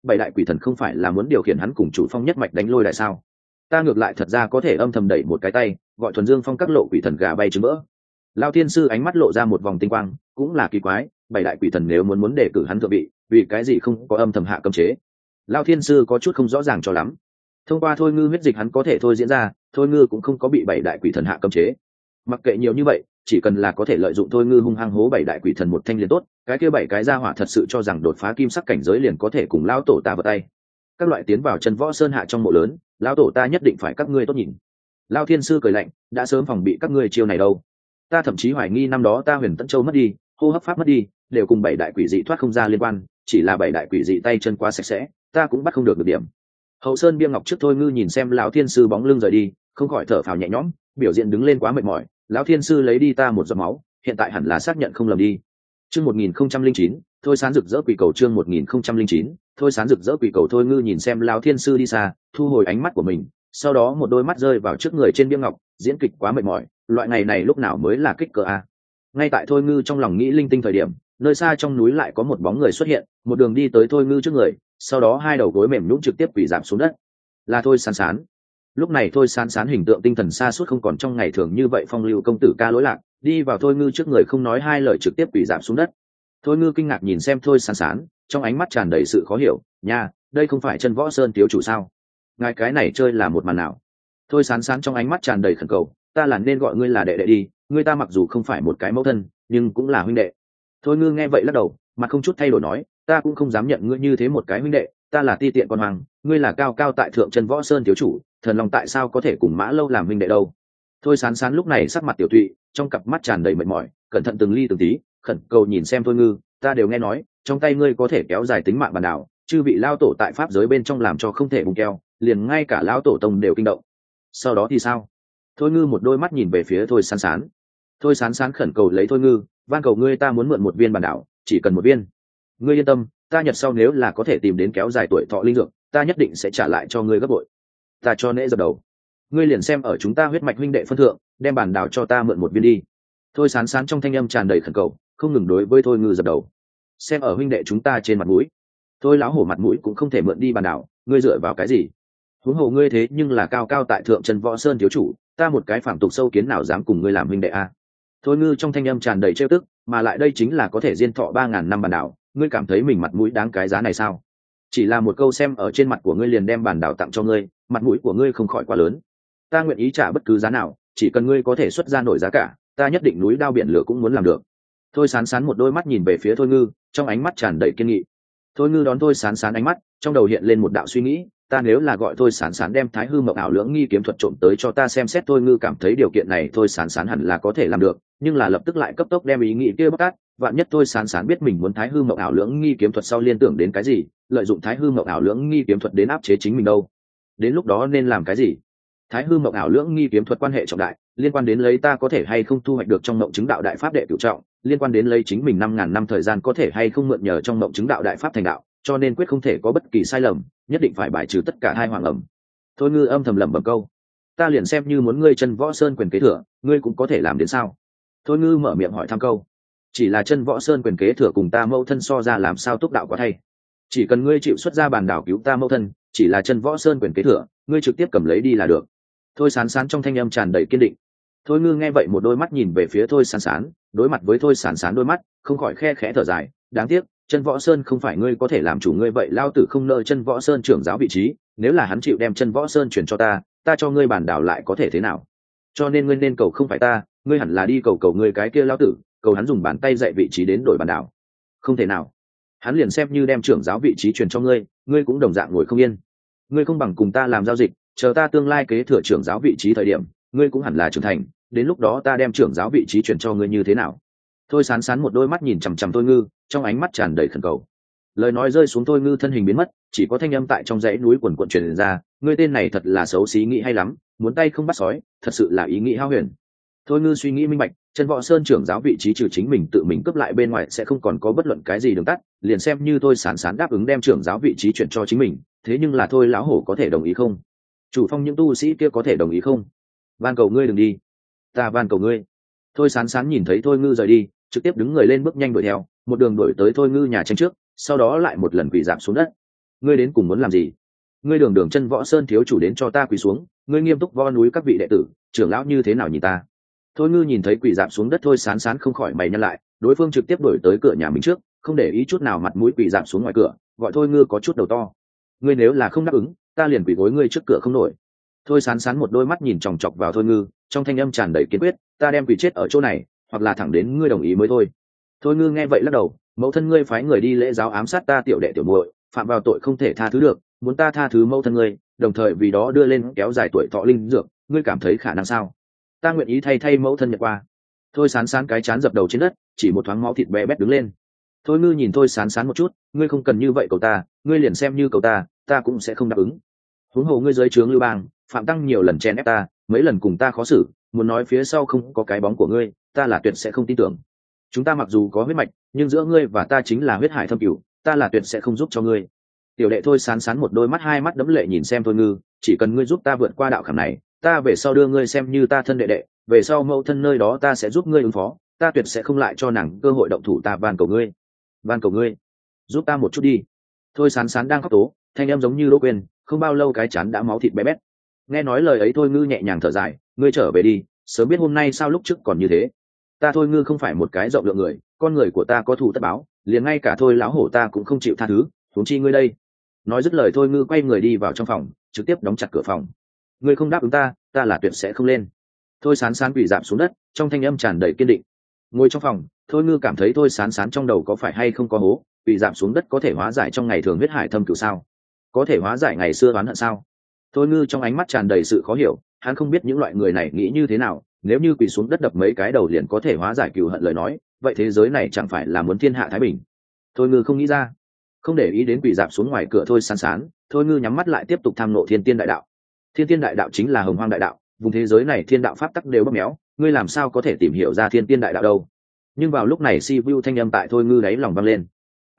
bảy đại quỷ thần không phải là muốn điều khiển hắn cùng chủ phong nhất mạch đánh lôi đại sao? Ta ngược lại thật ra có thể âm thầm đẩy một cái tay, gọi thuần dương phong các lộ quỷ thần gà bay trứng mỡ. Lao thiên sư ánh mắt lộ ra một vòng tinh quang, cũng là kỳ quái, bảy đại quỷ thần nếu muốn đề cử hắn thượng vị, vì cái gì không có âm thầm hạ cấm chế? Lao thiên sư có chút không rõ ràng cho lắm. Thông qua thôi ngư huyết dịch hắn có thể thôi diễn ra, thôi ngư cũng không có bị bảy đại quỷ thần hạ cấm chế. Mặc kệ nhiều như vậy, chỉ cần là có thể lợi dụng thôi ngư hung hăng hố bảy đại quỷ thần một thanh liền tốt, cái kia bảy cái gia hỏa thật sự cho rằng đột phá kim sắc cảnh giới liền có thể cùng lao tổ ta vào tay. Các loại tiến vào chân võ sơn hạ trong mộ lớn, lao tổ ta nhất định phải các ngươi tốt nhìn. Lao thiên sư cười lạnh, đã sớm phòng bị các ngươi chiêu này đâu. Ta thậm chí hoài nghi năm đó ta Huyền Tẫn Châu mất đi, hô hấp pháp mất đi, đều cùng bảy đại quỷ dị thoát không ra liên quan, chỉ là bảy đại quỷ dị tay chân quá sạch sẽ, ta cũng bắt không được điểm. Hậu Sơn Bia Ngọc trước thôi ngư nhìn xem lão thiên sư bóng lưng rời đi, không khỏi thở phào nhẹ nhõm, biểu diễn đứng lên quá mệt mỏi, lão thiên sư lấy đi ta một giọt máu, hiện tại hẳn là xác nhận không lầm đi. Chương 1009, thôi sán rực rỡ quỷ cầu chương 1009, thôi sán rực rỡ quỷ cầu thôi ngư nhìn xem lão thiên sư đi xa, thu hồi ánh mắt của mình, sau đó một đôi mắt rơi vào trước người trên bia ngọc, diễn kịch quá mệt mỏi, loại ngày này lúc nào mới là kích cỡ a. Ngay tại thôi ngư trong lòng nghĩ linh tinh thời điểm, nơi xa trong núi lại có một bóng người xuất hiện, một đường đi tới thôi ngư trước người, sau đó hai đầu gối mềm nhũn trực tiếp quỳ giảm xuống đất. Là thôi sán sán. Lúc này thôi sán sán hình tượng tinh thần xa suốt không còn trong ngày thường như vậy phong lưu công tử ca lỗi lạc, đi vào thôi ngư trước người không nói hai lời trực tiếp quỳ giảm xuống đất. Thôi ngư kinh ngạc nhìn xem thôi sán sán, trong ánh mắt tràn đầy sự khó hiểu, nha, đây không phải Chân Võ Sơn thiếu chủ sao? Ngài cái này chơi là một màn nào? Thôi sán sán trong ánh mắt tràn đầy khẩn cầu, ta là nên gọi ngươi là đệ đệ đi, ngươi ta mặc dù không phải một cái mẫu thân, nhưng cũng là huynh đệ. Thôi ngư nghe vậy lắc đầu, mặt không chút thay đổi nói, ta cũng không dám nhận ngươi như thế một cái huynh đệ, ta là ti tiện con hoàng, ngươi là cao cao tại thượng Chân Võ Sơn thiếu chủ, thần lòng tại sao có thể cùng Mã Lâu làm huynh đệ đâu? Thôi sán sán lúc này sắc mặt tiểu tụy, trong cặp mắt tràn đầy mệt mỏi, cẩn thận từng ly từng tí, khẩn cầu nhìn xem thôi ngư, ta đều nghe nói, trong tay ngươi có thể kéo dài tính mạng bản đảo, chư vị lao tổ tại pháp giới bên trong làm cho không thể bùng keo, liền ngay cả lao tổ tông đều kinh động. Sau đó thì sao? Thôi ngư một đôi mắt nhìn về phía thôi sán sán. Thôi sán sán khẩn cầu lấy thôi ngư, van cầu ngươi, ta muốn mượn một viên bản đảo, chỉ cần một viên. Ngươi yên tâm, ta nhật sau nếu là có thể tìm đến kéo dài tuổi thọ linh dược, ta nhất định sẽ trả lại cho ngươi gấp bội. Ta cho nễ dập đầu. Ngươi liền xem ở chúng ta huyết mạch huynh đệ phân thượng, đem bản đảo cho ta mượn một viên đi. Thôi sán sán trong thanh âm tràn đầy khẩn cầu, không ngừng đối với thôi ngư dập đầu. Xem ở huynh đệ chúng ta trên mặt mũi. Thôi lão hổ mặt mũi cũng không thể mượn đi bản đảo, ngươi dựa vào cái gì? Huống hồ ngươi thế nhưng là cao cao tại thượng Chân Võ Sơn thiếu chủ, ta một cái phạm tục sâu kiến nào dám cùng ngươi làm huynh đệ a? Thôi ngư trong thanh âm tràn đầy trêu tức, mà lại đây chính là có thể diên thọ 3000 năm bản đảo, ngươi cảm thấy mình mặt mũi đáng cái giá này sao? Chỉ là một câu xem ở trên mặt của ngươi liền đem bản đảo tặng cho ngươi, mặt mũi của ngươi không khỏi quá lớn. Ta nguyện ý trả bất cứ giá nào, chỉ cần ngươi có thể xuất ra nổi giá cả, ta nhất định núi đao biển lửa cũng muốn làm được. Thôi sán sán một đôi mắt nhìn về phía thôi ngư, trong ánh mắt tràn đầy kiên nghị. Thôi ngư đón thôi sán sán ánh mắt, trong đầu hiện lên một đạo suy nghĩ, ta nếu là gọi thôi sán sán đem Thái Hư Mộng Ảo Lưỡng Nghi kiếm thuật trộm tới cho ta xem xét. Thôi ngư cảm thấy điều kiện này thôi sán sán hẳn là có thể làm được, nhưng là lập tức lại cấp tốc đem ý nghĩ kia bóc tát, vạn nhất thôi sán sán biết mình muốn Thái Hư Mộng Ảo Lưỡng Nghi kiếm thuật sau liên tưởng đến cái gì, lợi dụng Thái Hư Mộng Ảo Lưỡng Nghi kiếm thuật đến áp chế chính mình đâu. Đến lúc đó nên làm cái gì? Thái Hư Mộng Ảo Lưỡng Nghi kiếm thuật quan hệ trọng đại, liên quan đến lấy ta có thể hay không thu hoạch được trong mộng chứng đạo đại pháp đệ cửu trọng, liên quan đến lấy chính mình 5000 năm thời gian có thể hay không mượn nhờ trong mộng chứng đạo đại pháp thành đạo, cho nên quyết không thể có bất kỳ sai lầm, nhất định phải bài trừ tất cả hai hoàng ẩm. Thôi ngư âm thầm lẩm bẩm câu, ta liền xem như muốn ngươi Chân Võ Sơn quyền kế thừa, ngươi cũng có thể làm đến sao? Thôi ngư mở miệng hỏi thăm câu, chỉ là Chân Võ Sơn quyền kế thừa cùng ta mẫu thân so ra làm sao túc đạo quá thay? Chỉ cần ngươi chịu xuất ra bản đảo cứu ta mẫu thân, chỉ là Chân Võ Sơn quyền kế thừa, ngươi trực tiếp cầm lấy đi là được. Thôi sán sán trong thanh âm tràn đầy kiên định. Thôi ngư nghe vậy một đôi mắt nhìn về phía thôi sán sán, đối mặt với thôi sán sán đôi mắt, không khỏi khe khẽ thở dài, đáng tiếc Chân Võ Sơn không phải ngươi có thể làm chủ, ngươi vậy lao tử không nợ Chân Võ Sơn trưởng giáo vị trí, nếu là hắn chịu đem Chân Võ Sơn chuyển cho ta cho ngươi bản đảo lại có thể thế nào? Cho nên ngươi nên cầu không phải ta, ngươi hẳn là đi cầu ngươi cái kia lao tử, cầu hắn dùng bàn tay dạy vị trí đến đổi bản đảo. Không thể nào, hắn liền xem như đem trưởng giáo vị trí truyền cho ngươi, ngươi cũng đồng dạng ngồi không yên. Ngươi không bằng cùng ta làm giao dịch, chờ ta tương lai kế thừa trưởng giáo vị trí thời điểm, ngươi cũng hẳn là trưởng thành, đến lúc đó ta đem trưởng giáo vị trí chuyển cho ngươi như thế nào? Thôi sán sán một đôi mắt nhìn chằm chằm thôi ngư, trong ánh mắt tràn đầy khẩn cầu. Lời nói rơi xuống thôi ngư thân hình biến mất, chỉ có thanh âm tại trong dãy núi quần quần truyền ra, ngươi tên này thật là xấu xí nghĩ hay lắm, muốn tay không bắt sói, thật sự là ý nghĩ hao huyền. Thôi ngư suy nghĩ minh bạch, Chân Võ Sơn trưởng giáo vị trí trừ chính mình tự mình cướp lại bên ngoài sẽ không còn có bất luận cái gì đường tắt, liền xem như thôi sán sán đáp ứng đem trưởng giáo vị trí chuyển cho chính mình, thế nhưng là thôi lão hổ có thể đồng ý không? Chủ phong những tu sĩ kia có thể đồng ý không? Van cầu ngươi đừng đi, ta van cầu ngươi. Thôi sán sán nhìn thấy thôi ngư rời đi, trực tiếp đứng người lên bước nhanh đuổi theo, một đường đuổi tới thôi ngư nhà tranh trước, sau đó lại một lần quỳ dạp xuống đất. ngươi đến cùng muốn làm gì? Ngươi đường đường chân võ sơn thiếu chủ đến cho ta quỳ xuống, ngươi nghiêm túc vo núi các vị đệ tử, trưởng lão như thế nào nhìn ta? Thôi Ngư nhìn thấy quỳ dạp xuống đất Thôi Sán Sán không khỏi mày nhăn lại, đối phương trực tiếp đuổi tới cửa nhà mình trước, không để ý chút nào mặt mũi quỳ dạp xuống ngoài cửa, gọi Thôi Ngư có chút đầu to. Ngươi nếu là không đáp ứng, ta liền quỳ gối ngươi trước cửa không nổi. Thôi Sán Sán một đôi mắt nhìn chòng chọc vào Thôi Ngư, trong thanh âm tràn đầy kiên quyết, ta đem quỳ chết ở chỗ này, hoặc là thẳng đến ngươi đồng ý mới thôi. Thôi Ngư nghe vậy lắc đầu, mẫu thân ngươi phái người đi lễ giáo ám sát ta tiểu đệ tiểu muội, phạm vào tội không thể tha thứ được, muốn ta tha thứ mẫu thân ngươi, đồng thời vì đó đưa lên kéo dài tuổi thọ linh dược, ngươi cảm thấy khả năng sao? Ta nguyện ý thay mẫu thân nhận qua. Thôi Sán Sán cái chán dập đầu trên đất, chỉ một thoáng máu thịt bé bét đứng lên. Thôi Ngư nhìn Thôi Sán Sán một chút, ngươi không cần như vậy cầu ta, ngươi liền xem như cầu ta cũng sẽ không đáp ứng. Huống hồ ngươi dưới trướng Lưu Bang, Phạm Tăng nhiều lần chen ép ta, mấy lần cùng ta khó xử, muốn nói phía sau không có cái bóng của ngươi, ta là tuyệt sẽ không tin tưởng. Chúng ta mặc dù có huyết mạch, nhưng giữa ngươi và ta chính là huyết hải thâm cửu, ta là tuyệt sẽ không giúp cho ngươi. Tiểu đệ Thôi Sán Sán một đôi mắt hai mắt đẫm lệ nhìn xem Thôi Ngư, chỉ cần ngươi giúp ta vượt qua đạo khảm này, ta về sau đưa ngươi xem như ta thân đệ đệ, về sau mẫu thân nơi đó ta sẽ giúp ngươi ứng phó, ta tuyệt sẽ không lại cho nàng cơ hội động thủ, ta van cầu ngươi, giúp ta một chút đi. Thôi Sán Sán đang khóc tố, thanh em giống như lỗ quên, không bao lâu cái chán đã máu thịt bé bét. Nghe nói lời ấy Thôi Ngư nhẹ nhàng thở dài, ngươi trở về đi, sớm biết hôm nay sao lúc trước còn như thế. Ta Thôi Ngư không phải một cái rộng lượng người, con người của ta có thù tất báo, liền ngay cả Thôi lão hổ ta cũng không chịu tha thứ, huống chi ngươi đây. Nói dứt lời Thôi Ngư quay người đi vào trong phòng, trực tiếp đóng chặt cửa phòng. Ngươi không đáp ứng ta là tuyệt sẽ không lên. Thôi Sán Sán quỳ rạp xuống đất, trong thanh âm tràn đầy kiên định. Ngồi trong phòng, Thôi Ngư cảm thấy Thôi Sán Sán trong đầu có phải hay không có hố, quỳ rạp xuống đất có thể hóa giải trong ngày thường huyết hải thâm cửu sao? Có thể hóa giải ngày xưa oán hận sao? Thôi Ngư trong ánh mắt tràn đầy sự khó hiểu, hắn không biết những loại người này nghĩ như thế nào, nếu như quỳ xuống đất đập mấy cái đầu liền có thể hóa giải cừu hận lời nói, vậy thế giới này chẳng phải là muốn thiên hạ thái bình. Thôi Ngư không nghĩ ra, không để ý đến quỳ dạp xuống ngoài cửa Thôi Sán Sán, Thôi Ngư nhắm mắt lại tiếp tục tham nộ thiên tiên đại đạo. Thiên tiên đại đạo chính là hồng hoang đại đạo, vùng thế giới này thiên đạo pháp tắc đều bóp méo, ngươi làm sao có thể tìm hiểu ra thiên tiên đại đạo đâu? Nhưng vào lúc này si vu thanh âm tại Thôi Ngư đáy lòng vang lên.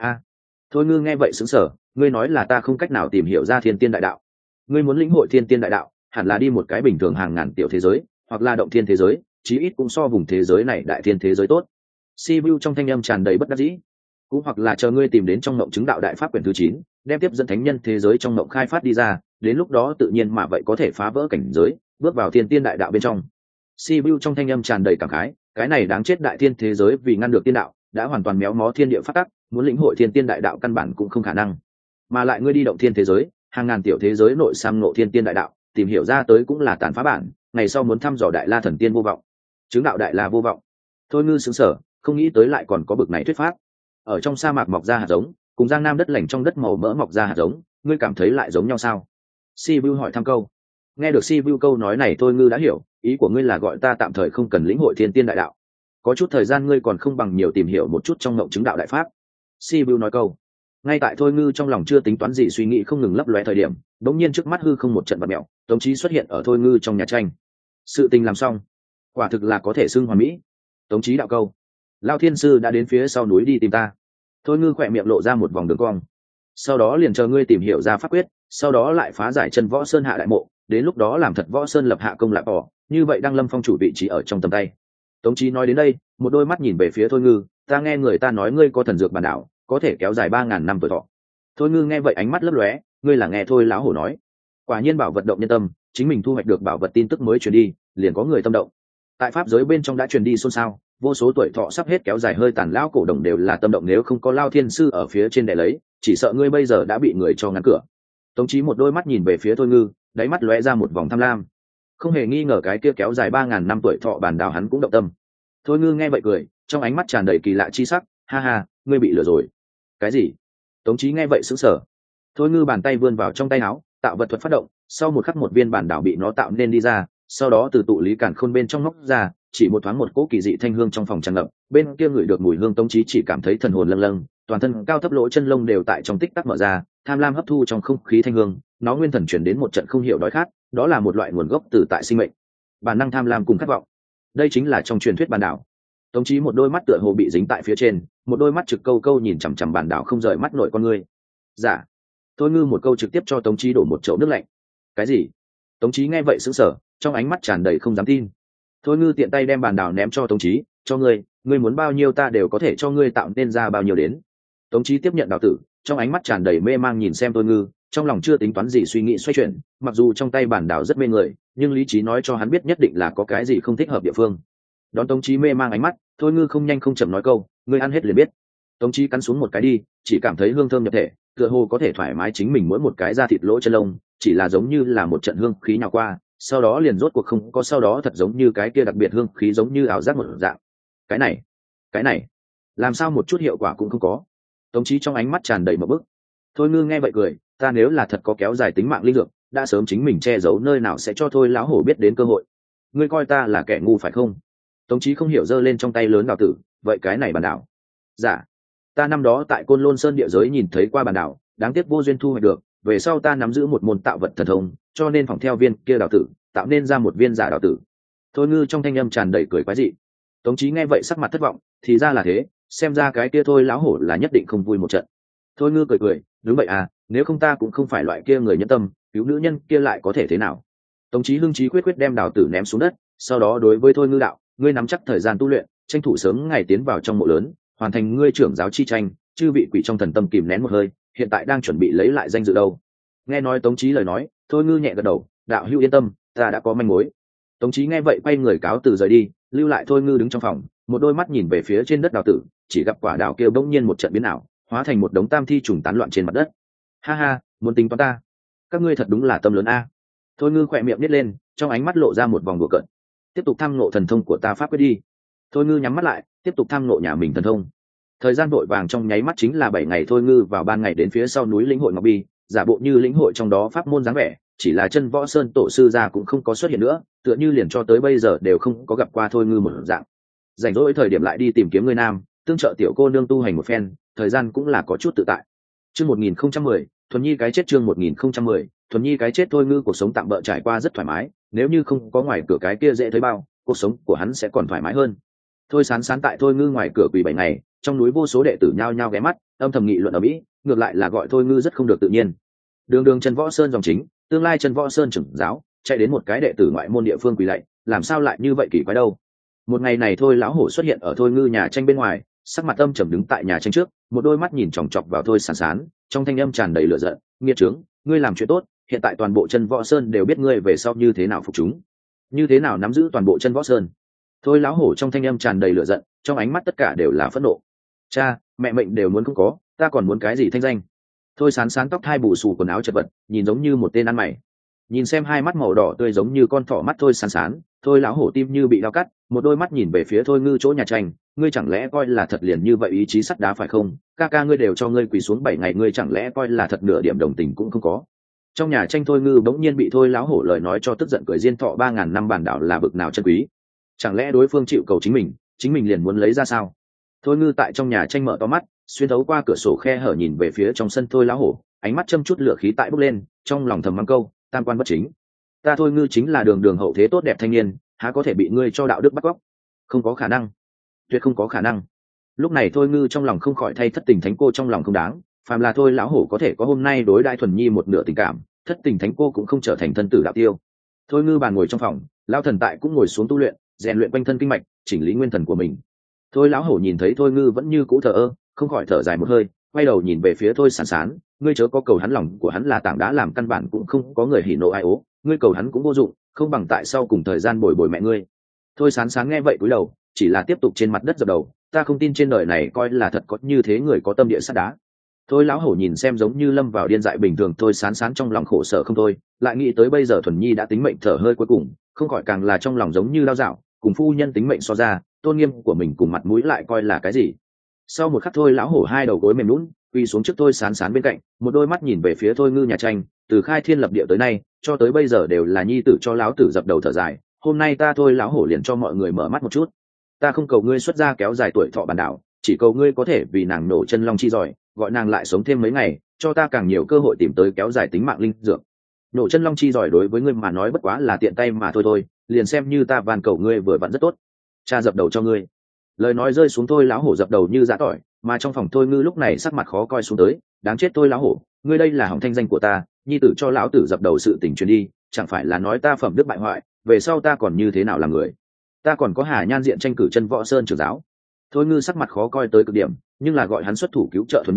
Thôi Ngư nghe vậy sững sờ, ngươi nói là ta không cách nào tìm hiểu ra thiên tiên đại đạo? Ngươi muốn lĩnh hội thiên tiên đại đạo, hẳn là đi một cái bình thường hàng ngàn tiểu thế giới, hoặc là động thiên thế giới, chí ít cũng so vùng thế giới này đại thiên thế giới tốt. Si vu trong thanh âm tràn đầy bất đắc dĩ. Cũng hoặc là chờ ngươi tìm đến trong ngộng chứng đạo đại pháp quyển thứ 9, đem tiếp dẫn thánh nhân thế giới trong ngộng khai phát đi ra, đến lúc đó tự nhiên mà vậy có thể phá vỡ cảnh giới, bước vào thiên tiên đại đạo bên trong. Si vu trong thanh âm tràn đầy cảm khái, cái này đáng chết đại thiên thế giới vì ngăn được tiên đạo, đã hoàn toàn méo mó thiên địa pháp tắc, muốn lĩnh hội thiên tiên đại đạo căn bản cũng không khả năng. Mà lại ngươi đi động thiên thế giới, hàng ngàn tiểu thế giới nội sam ngộ thiên tiên đại đạo, tìm hiểu ra tới cũng là tàn phá bản, ngày sau muốn thăm dò đại la thần tiên vô vọng, chứng đạo đại la vô vọng. Thôi Ngư sững sờ, không nghĩ tới lại còn có bực này thuyết pháp. Ở trong sa mạc mọc ra hạt giống, cùng giang nam đất lành trong đất màu mỡ mọc ra hạt giống, ngươi cảm thấy lại giống nhau sao? Si Vu hỏi thăm câu. Nghe được Si Vu câu nói này Thôi Ngư đã hiểu, ý của ngươi là gọi ta tạm thời không cần lĩnh hội thiên tiên đại đạo, có chút thời gian ngươi còn không bằng nhiều tìm hiểu một chút trong ngộng chứng đạo đại pháp. Si Vu nói câu. Ngay tại Thôi Ngư trong lòng chưa tính toán gì suy nghĩ không ngừng lấp lóe thời điểm, đống nhiên trước mắt hư không một trận bạt mẹo, Tống Chí xuất hiện ở Thôi Ngư trong nhà tranh. Sự tình làm xong, quả thực là có thể xưng hoàn mỹ. Tống Chí đạo câu, Lao Thiên sư đã đến phía sau núi đi tìm ta. Thôi Ngư khỏe miệng lộ ra một vòng đường cong. Sau đó liền chờ ngươi tìm hiểu ra pháp quyết, sau đó lại phá giải chân võ sơn hạ đại mộ, đến lúc đó làm thật võ sơn lập hạ công lại bỏ, như vậy Đăng Lâm phong chủ vị trí ở trong tầm tay. Tống Chí nói đến đây, một đôi mắt nhìn về phía Thôi Ngư, ta nghe người ta nói ngươi có thần dược bản đảo, có thể kéo dài 3000 năm tuổi thọ. Thôi Ngư nghe vậy ánh mắt lấp lóe, ngươi là nghe Thôi lão hổ nói. Quả nhiên bảo vật động nhân tâm, chính mình thu hoạch được bảo vật tin tức mới truyền đi, liền có người tâm động. Tại pháp giới bên trong đã truyền đi xôn xao, vô số tuổi thọ sắp hết kéo dài hơi tàn lão cổ đồng đều là tâm động, nếu không có Lao Thiên sư ở phía trên đè lấy, chỉ sợ ngươi bây giờ đã bị người cho ngăn cửa. Tống Chí một đôi mắt nhìn về phía Thôi Ngư, đáy mắt lóe ra một vòng tham lam. Không hề nghi ngờ cái kia kéo dài 3000 năm tuổi thọ bản đào hắn cũng động tâm. Thôi Ngư nghe vậy cười, trong ánh mắt tràn đầy kỳ lạ chi sắc, ha ha, ngươi bị lừa rồi. Cái gì? Tống Chí nghe vậy sững sờ. Thôi Ngư bàn tay vươn vào trong tay áo, tạo vật thuật phát động, sau một khắc một viên bản đảo bị nó tạo nên đi ra, sau đó từ tụ lý càn khôn bên trong ngóc ra, chỉ một thoáng một cỗ kỳ dị thanh hương trong phòng tràn ngập, bên kia ngửi được mùi hương Tống Chí chỉ cảm thấy thần hồn lâng lâng, toàn thân cao thấp lỗ chân lông đều tại trong tích tắc mở ra, tham lam hấp thu trong không khí thanh hương, nó nguyên thần chuyển đến một trận không hiểu đói khát, đó là một loại nguồn gốc từ tại sinh mệnh, bản năng tham lam cùng khát vọng. Đây chính là trong truyền thuyết bản đảo. Tống Chí một đôi mắt tựa hồ bị dính tại phía trên, một đôi mắt trực câu câu nhìn chằm chằm bản đảo không rời mắt nội con ngươi. Dạ. Thôi Ngư một câu trực tiếp cho Tống Chí đổ một chậu nước lạnh. Cái gì? Tống Chí nghe vậy sững sờ, trong ánh mắt tràn đầy không dám tin. Thôi Ngư tiện tay đem bản đảo ném cho Tống Chí, cho ngươi, ngươi muốn bao nhiêu ta đều có thể cho ngươi tạo nên ra bao nhiêu đến. Tống Chí tiếp nhận đảo tử, trong ánh mắt tràn đầy mê mang nhìn xem Thôi Ngư, trong lòng chưa tính toán gì suy nghĩ xoay chuyển, mặc dù trong tay bản đảo rất mê người, nhưng lý trí nói cho hắn biết nhất định là có cái gì không thích hợp địa phương. Đón Tống Chí mê mang ánh mắt, Thôi Ngư không nhanh không chậm nói câu, ngươi ăn hết liền biết. Tống Chí cắn xuống một cái đi, chỉ cảm thấy hương thơm nhập thể, tựa hồ có thể thoải mái chính mình mỗi một cái da thịt lỗ chân lông, chỉ là giống như là một trận hương khí nhào qua, sau đó liền rốt cuộc không có, sau đó thật giống như cái kia đặc biệt hương khí giống như ảo giác một dạng. Cái này, làm sao một chút hiệu quả cũng không có. Tống Chí trong ánh mắt tràn đầy một bức. Thôi Ngư nghe vậy cười, ta nếu là thật có kéo dài tính mạng linh dược, đã sớm chính mình che giấu nơi nào sẽ cho Thôi lão hổ biết đến cơ hội. Ngươi coi ta là kẻ ngu phải không? Tống Chí không hiểu giơ lên trong tay lớn đào tử, vậy cái này bản đảo. Dạ, ta năm đó tại Côn Lôn Sơn địa giới nhìn thấy qua bản đảo, đáng tiếc vô duyên thu hoạch được, về sau ta nắm giữ một môn tạo vật thần thông, cho nên phỏng theo viên kia đào tử, tạo nên ra một viên giả đào tử. Thôi Ngư trong thanh âm tràn đầy cười quái dị. Tống Chí nghe vậy sắc mặt thất vọng, thì ra là thế, xem ra cái kia Thôi lão hổ là nhất định không vui một trận. Thôi Ngư cười cười, đúng vậy à, nếu không ta cũng không phải loại kia người nhẫn tâm, cứu nữ nhân kia lại có thể thế nào. Tống Chí hưng chí quyết quyết đem đào tử ném xuống đất, sau đó đối với Thôi Ngư đạo, ngươi nắm chắc thời gian tu luyện, tranh thủ sớm ngày tiến vào trong mộ lớn, hoàn thành ngươi trưởng giáo chi tranh, chư vị quỷ trong thần tâm kìm nén một hơi, hiện tại đang chuẩn bị lấy lại danh dự đâu. Nghe nói Tống Chí lời nói, Thôi Ngư nhẹ gật đầu, đạo hữu yên tâm, ta đã có manh mối. Tống Chí nghe vậy quay người cáo từ rời đi, lưu lại Thôi Ngư đứng trong phòng, một đôi mắt nhìn về phía trên đất đào tử, chỉ gặp quả đào kia bỗng nhiên một trận biến ảo, hóa thành một đống tam thi trùng tán loạn trên mặt đất. Ha ha, muốn tính toán ta, các ngươi thật đúng là tâm lớn a. Thôi Ngư khỏe miệng nít lên, trong ánh mắt lộ ra một vòng đùa cợt. Tiếp tục tham ngộ thần thông của ta pháp quyết đi. Thôi Ngư nhắm mắt lại, tiếp tục tham ngộ nhà mình thần thông. Thời gian vội vàng trong nháy mắt chính là 7 ngày. Thôi Ngư vào ban ngày đến phía sau núi lĩnh hội Ngọc Bi, giả bộ như lĩnh hội trong đó pháp môn dáng vẻ, chỉ là chân võ sơn tổ sư gia cũng không có xuất hiện nữa, tựa như liền cho tới bây giờ đều không có gặp qua Thôi Ngư một dạng. Rảnh rỗi thời điểm lại đi tìm kiếm người nam, tương trợ tiểu cô nương tu hành một phen, thời gian cũng là có chút tự tại. Chương 1010, Thuần Nhi cái chết. Chương 1010, Thuần Nhi cái chết. Thôi Ngư cuộc sống tạm bợ trải qua rất thoải mái, nếu như không có ngoài cửa cái kia dễ thấy bao, cuộc sống của hắn sẽ còn thoải mái hơn. Thôi Sán Sán tại Thôi Ngư ngoài cửa quỳ 7 ngày, trong núi vô số đệ tử nhao nhao ghé mắt, âm thầm nghị luận ở mỹ, ngược lại là gọi Thôi Ngư rất không được tự nhiên. Đường đường Trần Võ Sơn dòng chính, tương lai Trần Võ Sơn trưởng giáo, chạy đến một cái đệ tử ngoại môn địa phương quỳ lạy, làm sao lại như vậy kỳ quái đâu. Một ngày này Thôi lão hổ xuất hiện ở Thôi Ngư nhà tranh bên ngoài, sắc mặt âm trầm đứng tại nhà tranh trước, một đôi mắt nhìn chòng chọc vào Thôi Sán Sán, trong thanh âm tràn đầy lửa giận, nghiệt trướng, ngươi làm chuyện tốt, hiện tại toàn bộ Chân Võ Sơn đều biết ngươi về sau như thế nào phục chúng, như thế nào nắm giữ toàn bộ Chân Võ Sơn. Thôi lão hổ trong thanh âm tràn đầy lửa giận, trong ánh mắt tất cả đều là phẫn nộ. Cha, mẹ mệnh đều muốn không có, ta còn muốn cái gì thanh danh? Thôi Sán Sán tóc hai bù xù quần áo chật vật, nhìn giống như một tên ăn mày. Nhìn xem hai mắt màu đỏ tươi giống như con thỏ mắt Thôi Sán Sán, Thôi lão hổ tim như bị dao cắt, một đôi mắt nhìn về phía Thôi Ngư chỗ nhà tranh, ngươi chẳng lẽ coi là thật liền như vậy ý chí sắt đá phải không? Ca ca ngươi đều cho ngươi quỳ xuống 7 ngày, ngươi chẳng lẽ coi là thật nửa điểm đồng tình cũng không có? Trong nhà tranh Thôi Ngư bỗng nhiên bị Thôi lão hổ lời nói cho tức giận, cười diên thọ 3000 năm bản đảo là bực nào chân quý. Chẳng lẽ đối phương chịu cầu chính mình liền muốn lấy ra sao? Thôi Ngư tại trong nhà tranh mở to mắt, xuyên thấu qua cửa sổ khe hở nhìn về phía trong sân Thôi lão hổ, ánh mắt châm chút lửa khí tại bốc lên, trong lòng thầm mắng câu, tam quan bất chính. Ta Thôi Ngư chính là đường đường hậu thế tốt đẹp thanh niên, há có thể bị ngươi cho đạo đức bắt cóc? Không có khả năng, tuyệt không có khả năng. Lúc này Thôi Ngư trong lòng không khỏi thay thất tình thánh cô trong lòng không đáng, phàm là Thôi lão hổ có thể có hôm nay đối đại Thuần Nhi một nửa tình cảm, thất tình thánh cô cũng không trở thành thân tử đạo tiêu. Thôi Ngư bàn ngồi trong phòng, lão thần tại cũng ngồi xuống tu luyện, rèn luyện quanh thân kinh mạch, chỉnh lý nguyên thần của mình. Thôi lão hổ nhìn thấy Thôi Ngư vẫn như cũ thờ ơ, không khỏi thở dài một hơi, quay đầu nhìn về phía Thôi Sán Sán, ngươi chớ có cầu hắn, lòng của hắn là tảng đá làm căn bản cũng không có người hỉ nộ ai ố, ngươi cầu hắn cũng vô dụng, không bằng tại sau cùng thời gian bồi bồi mẹ ngươi. Thôi Sán Sán nghe vậy cúi đầu, chỉ là tiếp tục trên mặt đất dập đầu, ta không tin trên đời này coi là thật có như thế người có tâm địa sắt đá. Thôi lão hổ nhìn xem giống như lâm vào điên dại bình thường Thôi Sán Sán trong lòng khổ sở không thôi, lại nghĩ tới bây giờ Thuần Nhi đã tính mệnh thở hơi cuối cùng, không khỏi càng là trong lòng giống như đau dạo, cùng phu nhân tính mệnh so ra, tôn nghiêm của mình cùng mặt mũi lại coi là cái gì. Sau một khắc Thôi lão hổ hai đầu gối mềm lún quỳ xuống trước Thôi Sán Sán bên cạnh, một đôi mắt nhìn về phía Thôi Ngư nhà tranh, từ khai thiên lập địa tới nay cho tới bây giờ đều là nhi tử cho lão tử dập đầu thở dài, hôm nay ta Thôi lão hổ liền cho mọi người mở mắt một chút. Ta không cầu ngươi xuất gia kéo dài tuổi thọ bản đảo, chỉ cầu ngươi có thể vì nàng nổ chân long chi giỏi, gọi nàng lại sống thêm mấy ngày, cho ta càng nhiều cơ hội tìm tới kéo dài tính mạng linh dược. Nổ chân long chi giỏi đối với ngươi mà nói bất quá là tiện tay mà thôi, liền xem như ta van cầu ngươi vừa vặn rất tốt. Cha dập đầu cho ngươi. Lời nói rơi xuống Thôi lão hổ dập đầu như giã tỏi, mà trong phòng Thôi Ngư lúc này sắc mặt khó coi xuống tới, đáng chết Thôi lão hổ, ngươi đây là hỏng thanh danh của ta, nhi tử cho lão tử dập đầu sự tình truyền đi, chẳng phải là nói ta phẩm đức bại hoại, về sau ta còn như thế nào là người? Ta còn có Hà Nhan diện tranh cử Chân Võ Sơn trưởng giáo. Thôi Ngư sắc mặt khó coi tới cực điểm, nhưng là gọi hắn xuất thủ cứu trợ Thuần Nhi,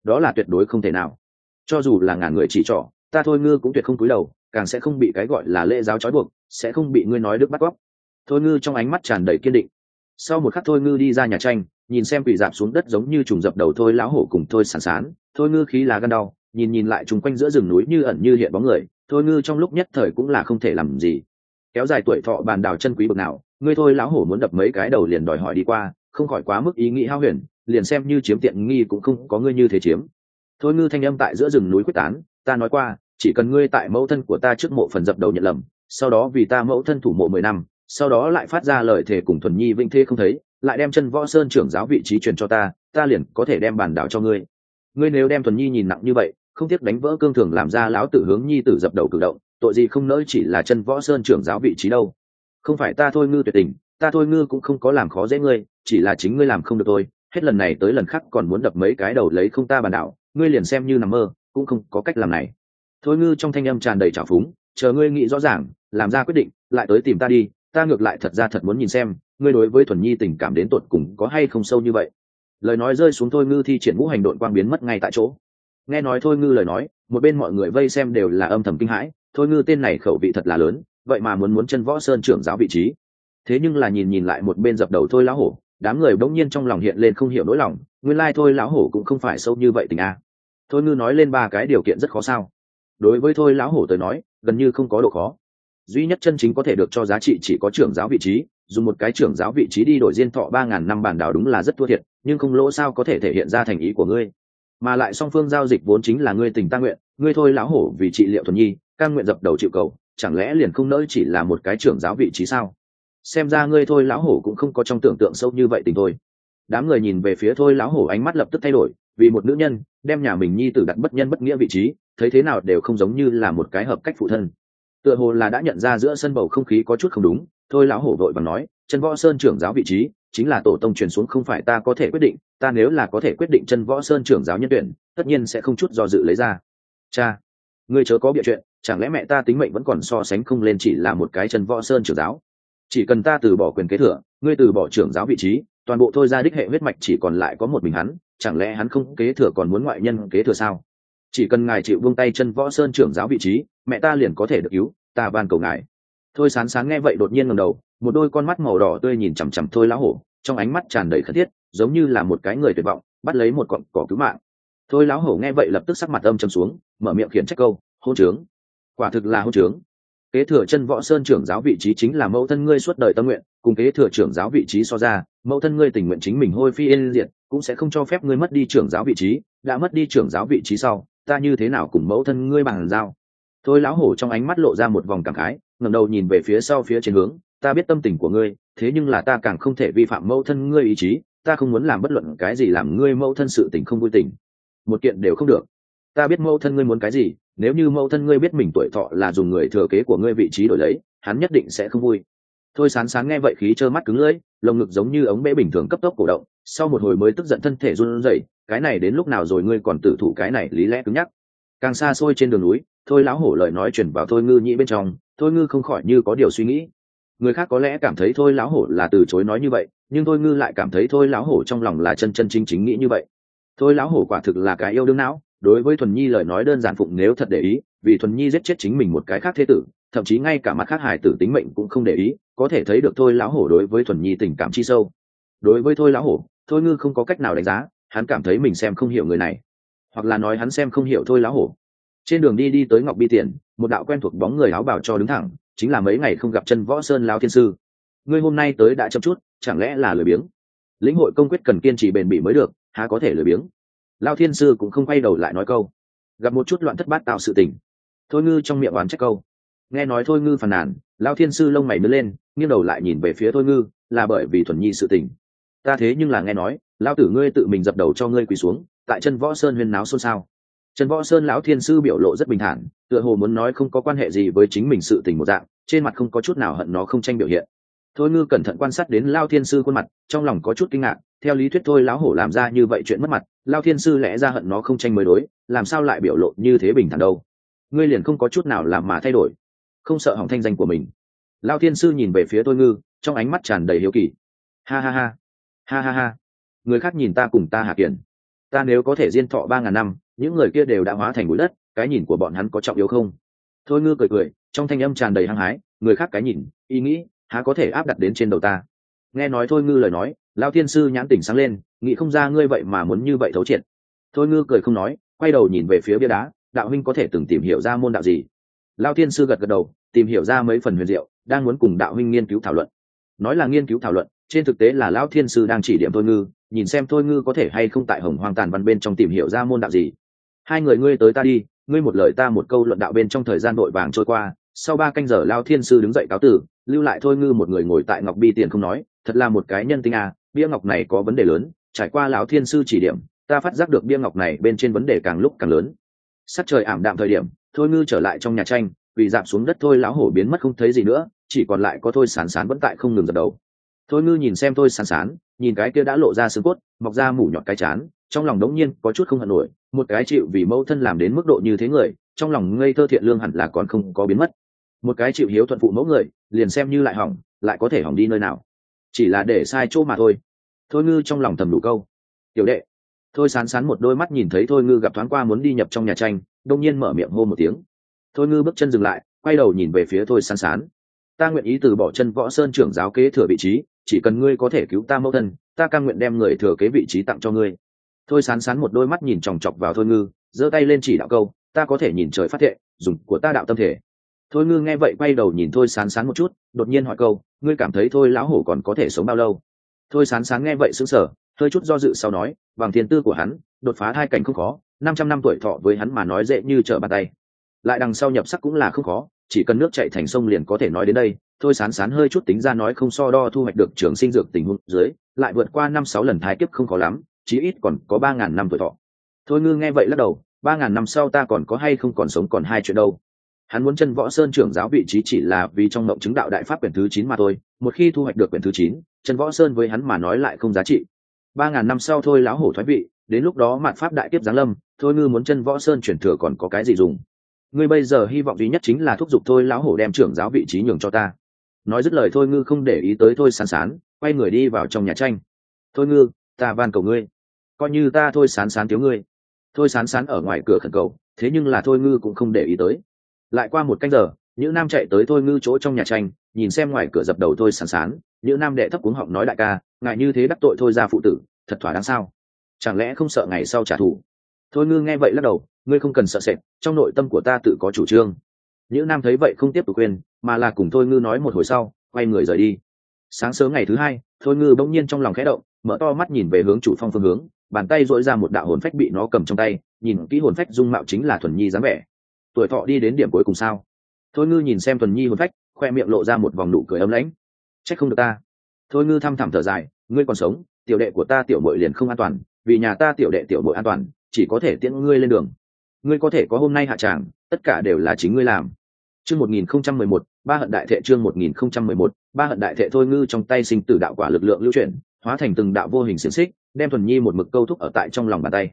đó là tuyệt đối không thể nào. Cho dù là ngàn người chỉ trỏ, ta Thôi Ngư cũng tuyệt không cúi đầu, càng sẽ không bị cái gọi là lễ giáo trói buộc, sẽ không bị ngươi nói đức bắt cóc. Thôi Ngư trong ánh mắt tràn đầy kiên định. Sau một khắc Thôi Ngư đi ra nhà tranh, nhìn xem quỳ dạp xuống đất giống như trùng dập đầu Thôi lão hổ cùng Thôi Sán Sán. Thôi Ngư khí là gan đau, nhìn lại chung quanh giữa rừng núi như ẩn như hiện bóng người, Thôi Ngư trong lúc nhất thời cũng là không thể làm gì. Kéo dài tuổi thọ bàn đào chân quý bậc nào, ngươi Thôi lão hổ muốn đập mấy cái đầu liền đòi hỏi đi qua, không khỏi quá mức ý nghĩ hao huyền, liền xem như chiếm tiện nghi cũng không có ngươi như thế chiếm. Thôi Ngư thanh âm tại giữa rừng núi quyết tán, ta nói qua, chỉ cần ngươi tại mẫu thân của ta trước mộ phần dập đầu nhận lầm, sau đó vì ta mẫu thân thủ mộ 10 năm, sau đó lại phát ra lời thề cùng Thuần Nhi vĩnh thế không thấy, lại đem Chân Võ Sơn trưởng giáo vị trí truyền cho ta liền có thể đem bản đảo cho ngươi. Ngươi nếu đem Thuần Nhi nhìn nặng như vậy, không tiếc đánh vỡ cương thường làm ra lão tử hướng nhi tử dập đầu cử động, tội gì không nỡ chỉ là Chân Võ Sơn trưởng giáo vị trí đâu. Không phải ta Thôi Ngư tuyệt tình, ta Thôi Ngư cũng không có làm khó dễ ngươi, chỉ là chính ngươi làm không được thôi, hết lần này tới lần khác còn muốn đập mấy cái đầu lấy không ta bản đảo, ngươi liền xem như nằm mơ cũng không có cách làm này. Thôi Ngư trong thanh âm tràn đầy trào phúng, chờ ngươi nghĩ rõ ràng, làm ra quyết định, lại tới tìm ta đi, ta ngược lại thật muốn nhìn xem ngươi đối với Thuần Nhi tình cảm đến tột cùng có hay không sâu như vậy. Lời nói rơi xuống, Thôi Ngư thi triển ngũ hành độn quang biến mất ngay tại chỗ. Nghe nói Thôi Ngư lời nói, một bên mọi người vây xem đều là âm thầm kinh hãi, Thôi Ngư tên này khẩu vị thật là lớn, vậy mà muốn Chân Võ Sơn trưởng giáo vị trí. Thế nhưng là nhìn lại một bên dập đầu Thôi lão hổ, đám người bỗng nhiên trong lòng hiện lên không hiểu nỗi lòng, nguyên lai Thôi lão hổ cũng không phải sâu như vậy tình a. Thôi Ngư nói lên 3 cái điều kiện rất khó sao. Đối với Thôi lão hổ tới nói, gần như không có độ khó. Duy nhất chân chính có thể được cho giá trị chỉ có trưởng giáo vị trí, dùng một cái trưởng giáo vị trí đi đổi diên thọ 3000 năm bản đảo đúng là rất thua thiệt, nhưng không lỗ sao có thể thể hiện ra thành ý của ngươi. Mà lại song phương giao dịch vốn chính là ngươi tình ta nguyện, ngươi Thôi lão hổ vì trị liệu Thuần Nhi, cam nguyện dập đầu chịu cầu, chẳng lẽ liền không nỡ chỉ là một cái trưởng giáo vị trí sao? Xem ra ngươi Thôi lão hổ cũng không có trong tưởng tượng sâu như vậy tình thôi. Đám người nhìn về phía Thôi lão hổ ánh mắt lập tức thay đổi, vì một nữ nhân đem nhà mình nhi tử đặt bất nhân bất nghĩa vị trí, thấy thế nào đều không giống như là một cái hợp cách phụ thân. Tựa hồ là đã nhận ra giữa sân bầu không khí có chút không đúng, Thôi lão hổ vội vàng nói, Chân Võ Sơn trưởng giáo vị trí chính là tổ tông truyền xuống, không phải ta có thể quyết định, ta nếu là có thể quyết định Chân Võ Sơn trưởng giáo nhân tuyển, tất nhiên sẽ không chút do dự lấy ra. Cha, ngươi chớ có bịa chuyện, chẳng lẽ mẹ ta tính mệnh vẫn còn so sánh không lên chỉ là một cái Chân Võ Sơn trưởng giáo? Chỉ cần ta từ bỏ quyền kế thừa, ngươi từ bỏ trưởng giáo vị trí, toàn bộ Thôi gia đích hệ huyết mạch chỉ còn lại có một mình hắn, chẳng lẽ hắn không kế thừa còn muốn ngoại nhân kế thừa sao? Chỉ cần ngài chịu buông tay Chân Võ Sơn trưởng giáo vị trí, mẹ ta liền có thể được cứu, ta van cầu ngài. Thôi Sán Sán nghe vậy đột nhiên ngẩng đầu, một đôi con mắt màu đỏ tươi nhìn chằm chằm Thôi lão hổ, trong ánh mắt tràn đầy khẩn thiết, giống như là một cái người tuyệt vọng bắt lấy một cọng cỏ cứu mạng. Thôi lão hổ nghe vậy lập tức sắc mặt âm trầm xuống, mở miệng khiển trách câu, hỗn trướng. Quả thực là hỗn trướng. Kế thừa Chân Võ Sơn trưởng giáo vị trí chính là mẫu thân ngươi suốt đời tâm nguyện, cùng kế thừa trưởng giáo vị trí so ra, mẫu thân ngươi tình nguyện chính mình hôi phi yên diệt, cũng sẽ không cho phép ngươi mất đi trưởng giáo vị trí, đã mất đi trưởng giáo vị trí sau, ta như thế nào cùng mẫu thân ngươi bàn giao? Thôi lão hổ trong ánh mắt lộ ra một vòng cảm khái, ngẩng đầu nhìn về phía sau phía trên hướng, ta biết tâm tình của ngươi, thế nhưng là ta càng không thể vi phạm mẫu thân ngươi ý chí, ta không muốn làm bất luận cái gì làm ngươi mẫu thân sự tình không vui tình, một kiện đều không được. Ta biết mẫu thân ngươi muốn cái gì, nếu như mẫu thân ngươi biết mình tuổi thọ là dùng người thừa kế của ngươi vị trí đổi lấy, hắn nhất định sẽ không vui. Thôi Sán Sán nghe vậy khí trơ mắt cứng lưỡi, lồng ngực giống như ống bể bình thường cấp tốc cổ động, sau một hồi mới tức giận thân thể run rẩy, cái này đến lúc nào rồi ngươi còn tự thủ cái này lý lẽ cứng nhắc. Càng xa xôi trên đường núi, Thôi lão hổ lời nói truyền vào Thôi Ngư nhĩ bên trong, Thôi Ngư không khỏi như có điều suy nghĩ. Người khác có lẽ cảm thấy Thôi lão hổ là từ chối nói như vậy, nhưng Thôi Ngư lại cảm thấy Thôi lão hổ trong lòng là chân chân chính chính nghĩ như vậy. Thôi lão hổ quả thực là cái yêu đương não, đối với Thuần Nhi lời nói đơn giản phụng nếu thật để ý, vì Thuần Nhi giết chết chính mình một cái khác thế tử, thậm chí ngay cả mặt khác hài tử tính mệnh cũng không để ý, có thể thấy được Thôi lão hổ đối với Thuần Nhi tình cảm chi sâu. Đối với Thôi lão hổ, Thôi Ngư không có cách nào đánh giá, hắn cảm thấy mình xem không hiểu người này, hoặc là nói hắn xem không hiểu Thôi lão hổ. Trên đường đi tới Ngọc Bi Tiền, một đạo quen thuộc bóng người áo bào cho đứng thẳng, chính là mấy ngày không gặp Chân Võ Sơn lão thiên sư. Ngươi hôm nay tới đã chậm chút, chẳng lẽ là lười biếng? Lĩnh hội công quyết cần kiên trì bền bỉ mới được, há có thể lười biếng? Lão thiên sư cũng không quay đầu lại nói câu, gặp một chút loạn thất bát tạo sự tình. Thôi Ngư trong miệng oán trách câu. Nghe nói Thôi Ngư phàn nàn, lão thiên sư lông mày nhướng lên, nghiêng đầu lại nhìn về phía Thôi Ngư, là bởi vì Thuần Nhi sự tình. Ta thế nhưng là nghe nói, lão tử ngươi tự mình dập đầu cho ngươi quỳ xuống, tại Chân Võ Sơn huyên náo xôn xao. Chân Võ Sơn lão thiên sư biểu lộ rất bình thản, tựa hồ muốn nói không có quan hệ gì với chính mình sự tình một dạng, trên mặt không có chút nào hận nó không tranh biểu hiện. Thôi Ngư cẩn thận quan sát đến lão thiên sư khuôn mặt, trong lòng có chút kinh ngạc, theo lý thuyết Thôi lão hổ làm ra như vậy chuyện mất mặt, lão thiên sư lẽ ra hận nó không tranh mới đối, làm sao lại biểu lộ như thế bình thản đâu? Ngươi liền không có chút nào làm mà thay đổi, không sợ hỏng thanh danh của mình? Lão thiên sư nhìn về phía Thôi Ngư, trong ánh mắt tràn đầy hiếu kỳ. Ha ha ha, ha ha ha, người khác nhìn ta cùng ta hạ kiển, ta nếu có thể diên thọ 3.000 năm, những người kia đều đã hóa thành bụi đất, cái nhìn của bọn hắn có trọng yếu không? Thôi Ngư cười cười, trong thanh âm tràn đầy hăng hái, người khác cái nhìn, ý nghĩ, há có thể áp đặt đến trên đầu ta. Nghe nói Thôi Ngư lời nói, Lão Thiên sư nhãn tỉnh sáng lên, nghĩ không ra ngươi vậy mà muốn như vậy thấu triệt. Thôi Ngư cười không nói, quay đầu nhìn về phía bia đá, đạo huynh có thể từng tìm hiểu ra môn đạo gì? Lão Thiên sư gật gật đầu, tìm hiểu ra mấy phần huyền diệu, đang muốn cùng đạo huynh nghiên cứu thảo luận. Nói là nghiên cứu thảo luận, trên thực tế là Lão Thiên sư đang chỉ điểm Thôi Ngư, nhìn xem Thôi Ngư có thể hay không tại Hồng Hoang Tàn Văn bên trong tìm hiểu ra môn đạo gì. Hai người ngươi tới ta đi, ngươi một lời ta một câu luận đạo bên trong thời gian vội vàng trôi qua, sau 3 canh giờ Lão Thiên sư đứng dậy cáo tử, lưu lại Thôi Ngư một người ngồi tại ngọc bi tiền không nói, thật là một cái nhân tinh à, bia ngọc này có vấn đề lớn, trải qua Lão Thiên sư chỉ điểm, ta phát giác được bia ngọc này bên trên vấn đề càng lúc càng lớn. Sắc trời ảm đạm thời điểm, Thôi Ngư trở lại trong nhà tranh, vì dạp xuống đất Thôi lão hổ biến mất không thấy gì nữa, chỉ còn lại có Thôi Sán Sán vẫn tại không ngừng dập đầu. Thôi Ngư nhìn xem Thôi Sán Sán, nhìn cái kia đã lộ ra xương cốt, mọc ra mủ nhọt cái chán, trong lòng đống nhiên có chút không hận nổi, một cái chịu vì mẫu thân làm đến mức độ như thế người, trong lòng ngây thơ thiện lương hẳn là còn không có biến mất. Một cái chịu hiếu thuận phụ mẫu người, liền xem như lại hỏng, lại có thể hỏng đi nơi nào? Chỉ là để sai chỗ mà thôi. Thôi Ngư trong lòng thầm đủ câu. Tiểu đệ. Thôi Sán Sán một đôi mắt nhìn thấy Thôi Ngư gặp thoáng qua muốn đi nhập trong nhà tranh, đột nhiên mở miệng hô một tiếng. Thôi Ngư bước chân dừng lại, quay đầu nhìn về phía Thôi Sán Sán. Ta nguyện ý từ bỏ Chân Võ Sơn trưởng giáo kế thừa vị trí, chỉ cần ngươi có thể cứu ta mẫu thân, ta cam nguyện đem người thừa kế vị trí tặng cho ngươi. Thôi Sán Sán một đôi mắt nhìn chòng chọc vào Thôi Ngư, giơ tay lên chỉ đạo câu, ta có thể nhìn trời phát thệ, dùng của ta đạo tâm thể. Thôi Ngư nghe vậy quay đầu nhìn Thôi Sán Sán một chút, đột nhiên hỏi câu, ngươi cảm thấy Thôi lão hổ còn có thể sống bao lâu? Thôi Sán Sán nghe vậy sững sờ, hơi chút do dự sau nói, bằng thiên tư của hắn, đột phá 2 cảnh không khó, 500 năm tuổi thọ với hắn mà nói dễ như trở bàn tay. Lại đằng sau nhập sắc cũng là không khó, chỉ cần nước chảy thành sông liền có thể nói đến đây. Thôi Sán Sán hơi chút tính ra nói không so đo thu hoạch được trường sinh dược tình huống dưới, lại vượt qua 5-6 lần thái kiếp không khó lắm, chí ít còn có 3.000 năm tuổi thọ. Thôi Ngư nghe vậy lắc đầu, 3.000 năm sau ta còn có hay không còn sống còn hai chuyện đâu. Hắn muốn Chân Võ Sơn trưởng giáo vị trí chỉ là vì trong mộng chứng đạo đại pháp quyển thứ 9 mà thôi, một khi thu hoạch được quyển thứ 9, Chân Võ Sơn với hắn mà nói lại không giá trị. 3.000 năm sau thôi lão hổ thoái vị, đến lúc đó mạt pháp đại kiếp giáng lâm, Thôi Ngư muốn Chân Võ Sơn chuyển thừa còn có cái gì dùng? Ngươi bây giờ hy vọng duy nhất chính là thúc giục thôi lão hổ đem trưởng giáo vị trí nhường cho ta. Nói dứt lời Thôi Ngư không để ý tới Thôi Sán Sán, quay người đi vào trong nhà tranh. Thôi Ngư, ta van cầu ngươi, coi như ta Thôi Sán Sán thiếu ngươi. Thôi Sán Sán ở ngoài cửa khẩn cầu, thế nhưng là Thôi Ngư cũng không để ý tới. Lại qua 1 canh giờ, Nhữ Nam chạy tới Thôi Ngư chỗ trong nhà tranh, nhìn xem ngoài cửa dập đầu Thôi Sán Sán, Nhữ Nam đệ thấp cuống họng nói, đại ca, ngài như thế đắc tội Thôi gia phụ tử, thật thỏa đáng sao? Chẳng lẽ không sợ ngày sau trả thù? Thôi Ngư nghe vậy lắc đầu, ngươi không cần sợ sệt, trong nội tâm của ta tự có chủ trương. Nhữ Nam thấy vậy không tiếp tục khuyên, mà là cùng Thôi Ngư nói một hồi sau, quay người rời đi. Sáng sớm ngày thứ 2, Thôi Ngư bỗng nhiên trong lòng khẽ động, mở to mắt nhìn về hướng Chủ Phong phương hướng, bàn tay duỗi ra một đạo hồn phách bị nó cầm trong tay, nhìn kỹ hồn phách dung mạo chính là Thuần Nhi dáng vẻ. Tuổi thọ đi đến điểm cuối cùng sao? Thôi Ngư nhìn xem Thuần Nhi hồn phách, khoe miệng lộ ra một vòng nụ cười ấm lãnh. Trách không được ta. Thôi Ngư thăm thẳm thở dài, ngươi còn sống, tiểu đệ của ta tiểu muội liền không an toàn, vì nhà ta tiểu đệ tiểu muội an toàn, chỉ có thể tiễn ngươi lên đường. Ngươi có thể có hôm nay hạ tràng, tất cả đều là chính ngươi làm. Chương 1011, ba hận đại thệ. Chương 1011, ba hận đại thệ. Thôi Ngư trong tay sinh tử đạo quả lực lượng lưu chuyển, hóa thành từng đạo vô hình xiềng xích, đem Thuần Nhi một mực câu thúc ở tại trong lòng bàn tay.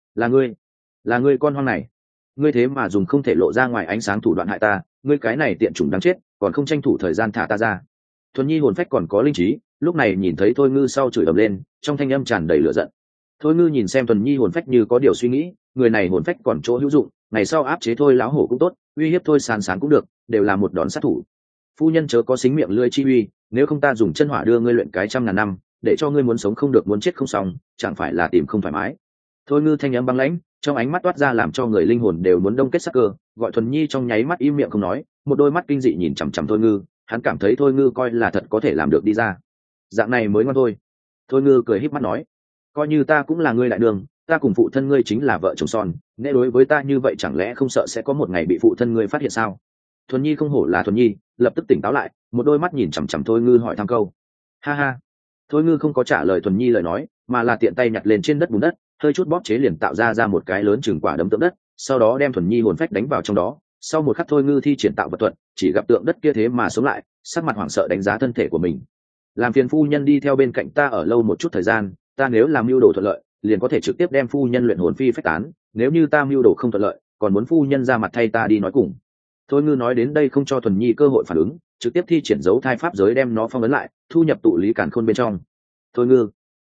Là ngươi con hoang này, ngươi thế mà dùng không thể lộ ra ngoài ánh sáng thủ đoạn hại ta, ngươi cái này tiện chủng đáng chết, còn không tranh thủ thời gian thả ta ra. Thuần Nhi hồn phách còn có linh trí, lúc này nhìn thấy Thôi Ngư sau chửi ầm lên, trong thanh âm tràn đầy lửa giận. Thôi Ngư nhìn xem Thuần Nhi hồn phách như có điều suy nghĩ, người này hồn phách còn chỗ hữu dụng, ngày sau áp chế thôi lão hổ cũng tốt, uy hiếp thôi Sán Sán cũng được, đều là một đòn sát thủ. Phu nhân chớ có xính miệng lưỡi chi uy, nếu không ta dùng chân hỏa đưa ngươi luyện cái 100.000 năm, để cho ngươi muốn sống không được muốn chết không xong, chẳng phải là tìm không thoải mái. Thôi Ngư thanh âm băng lãnh, trong ánh mắt toát ra làm cho người linh hồn đều muốn đông kết sắc cơ, gọi Thuần Nhi trong nháy mắt im miệng không nói, một đôi mắt kinh dị nhìn chằm chằm Thôi Ngư, hắn cảm thấy Thôi Ngư coi là thật có thể làm được đi ra. Dạng này mới ngon thôi. Thôi Ngư cười híp mắt nói, coi như ta cũng là ngươi đại đường, ta cùng phụ thân ngươi chính là vợ chồng son, nên đối với ta như vậy chẳng lẽ không sợ sẽ có một ngày bị phụ thân ngươi phát hiện sao? Thuần Nhi không hổ là Thuần Nhi, lập tức tỉnh táo lại, một đôi mắt nhìn chằm chằm Thôi Ngư hỏi thăm câu. Ha ha. Thôi Ngư không có trả lời Thuần Nhi lời nói, mà là tiện tay nhặt lên trên đất bùn đất, hơi chút bóp chế liền tạo ra một cái lớn chừng quả đấm tượng đất, sau đó đem Thuần Nhi hồn phách đánh vào trong đó. Sau một khắc Thôi Ngư thi triển tạo vật thuật, chỉ gặp tượng đất kia thế mà sống lại, sắc mặt hoảng sợ đánh giá thân thể của mình. Làm phiền phu nhân đi theo bên cạnh ta ở lâu một chút thời gian, ta nếu làm mưu đồ thuận lợi, liền có thể trực tiếp đem phu nhân luyện hồn phi phách tán, nếu như ta mưu đồ không thuận lợi, còn muốn phu nhân ra mặt thay ta đi nói cùng. Thôi Ngư nói đến đây không cho Thuần Nhi cơ hội phản ứng, trực tiếp thi triển dấu thai pháp giới đem nó phong ấn lại, thu nhập tụ lý càn khôn bên trong. Thôi Ngư,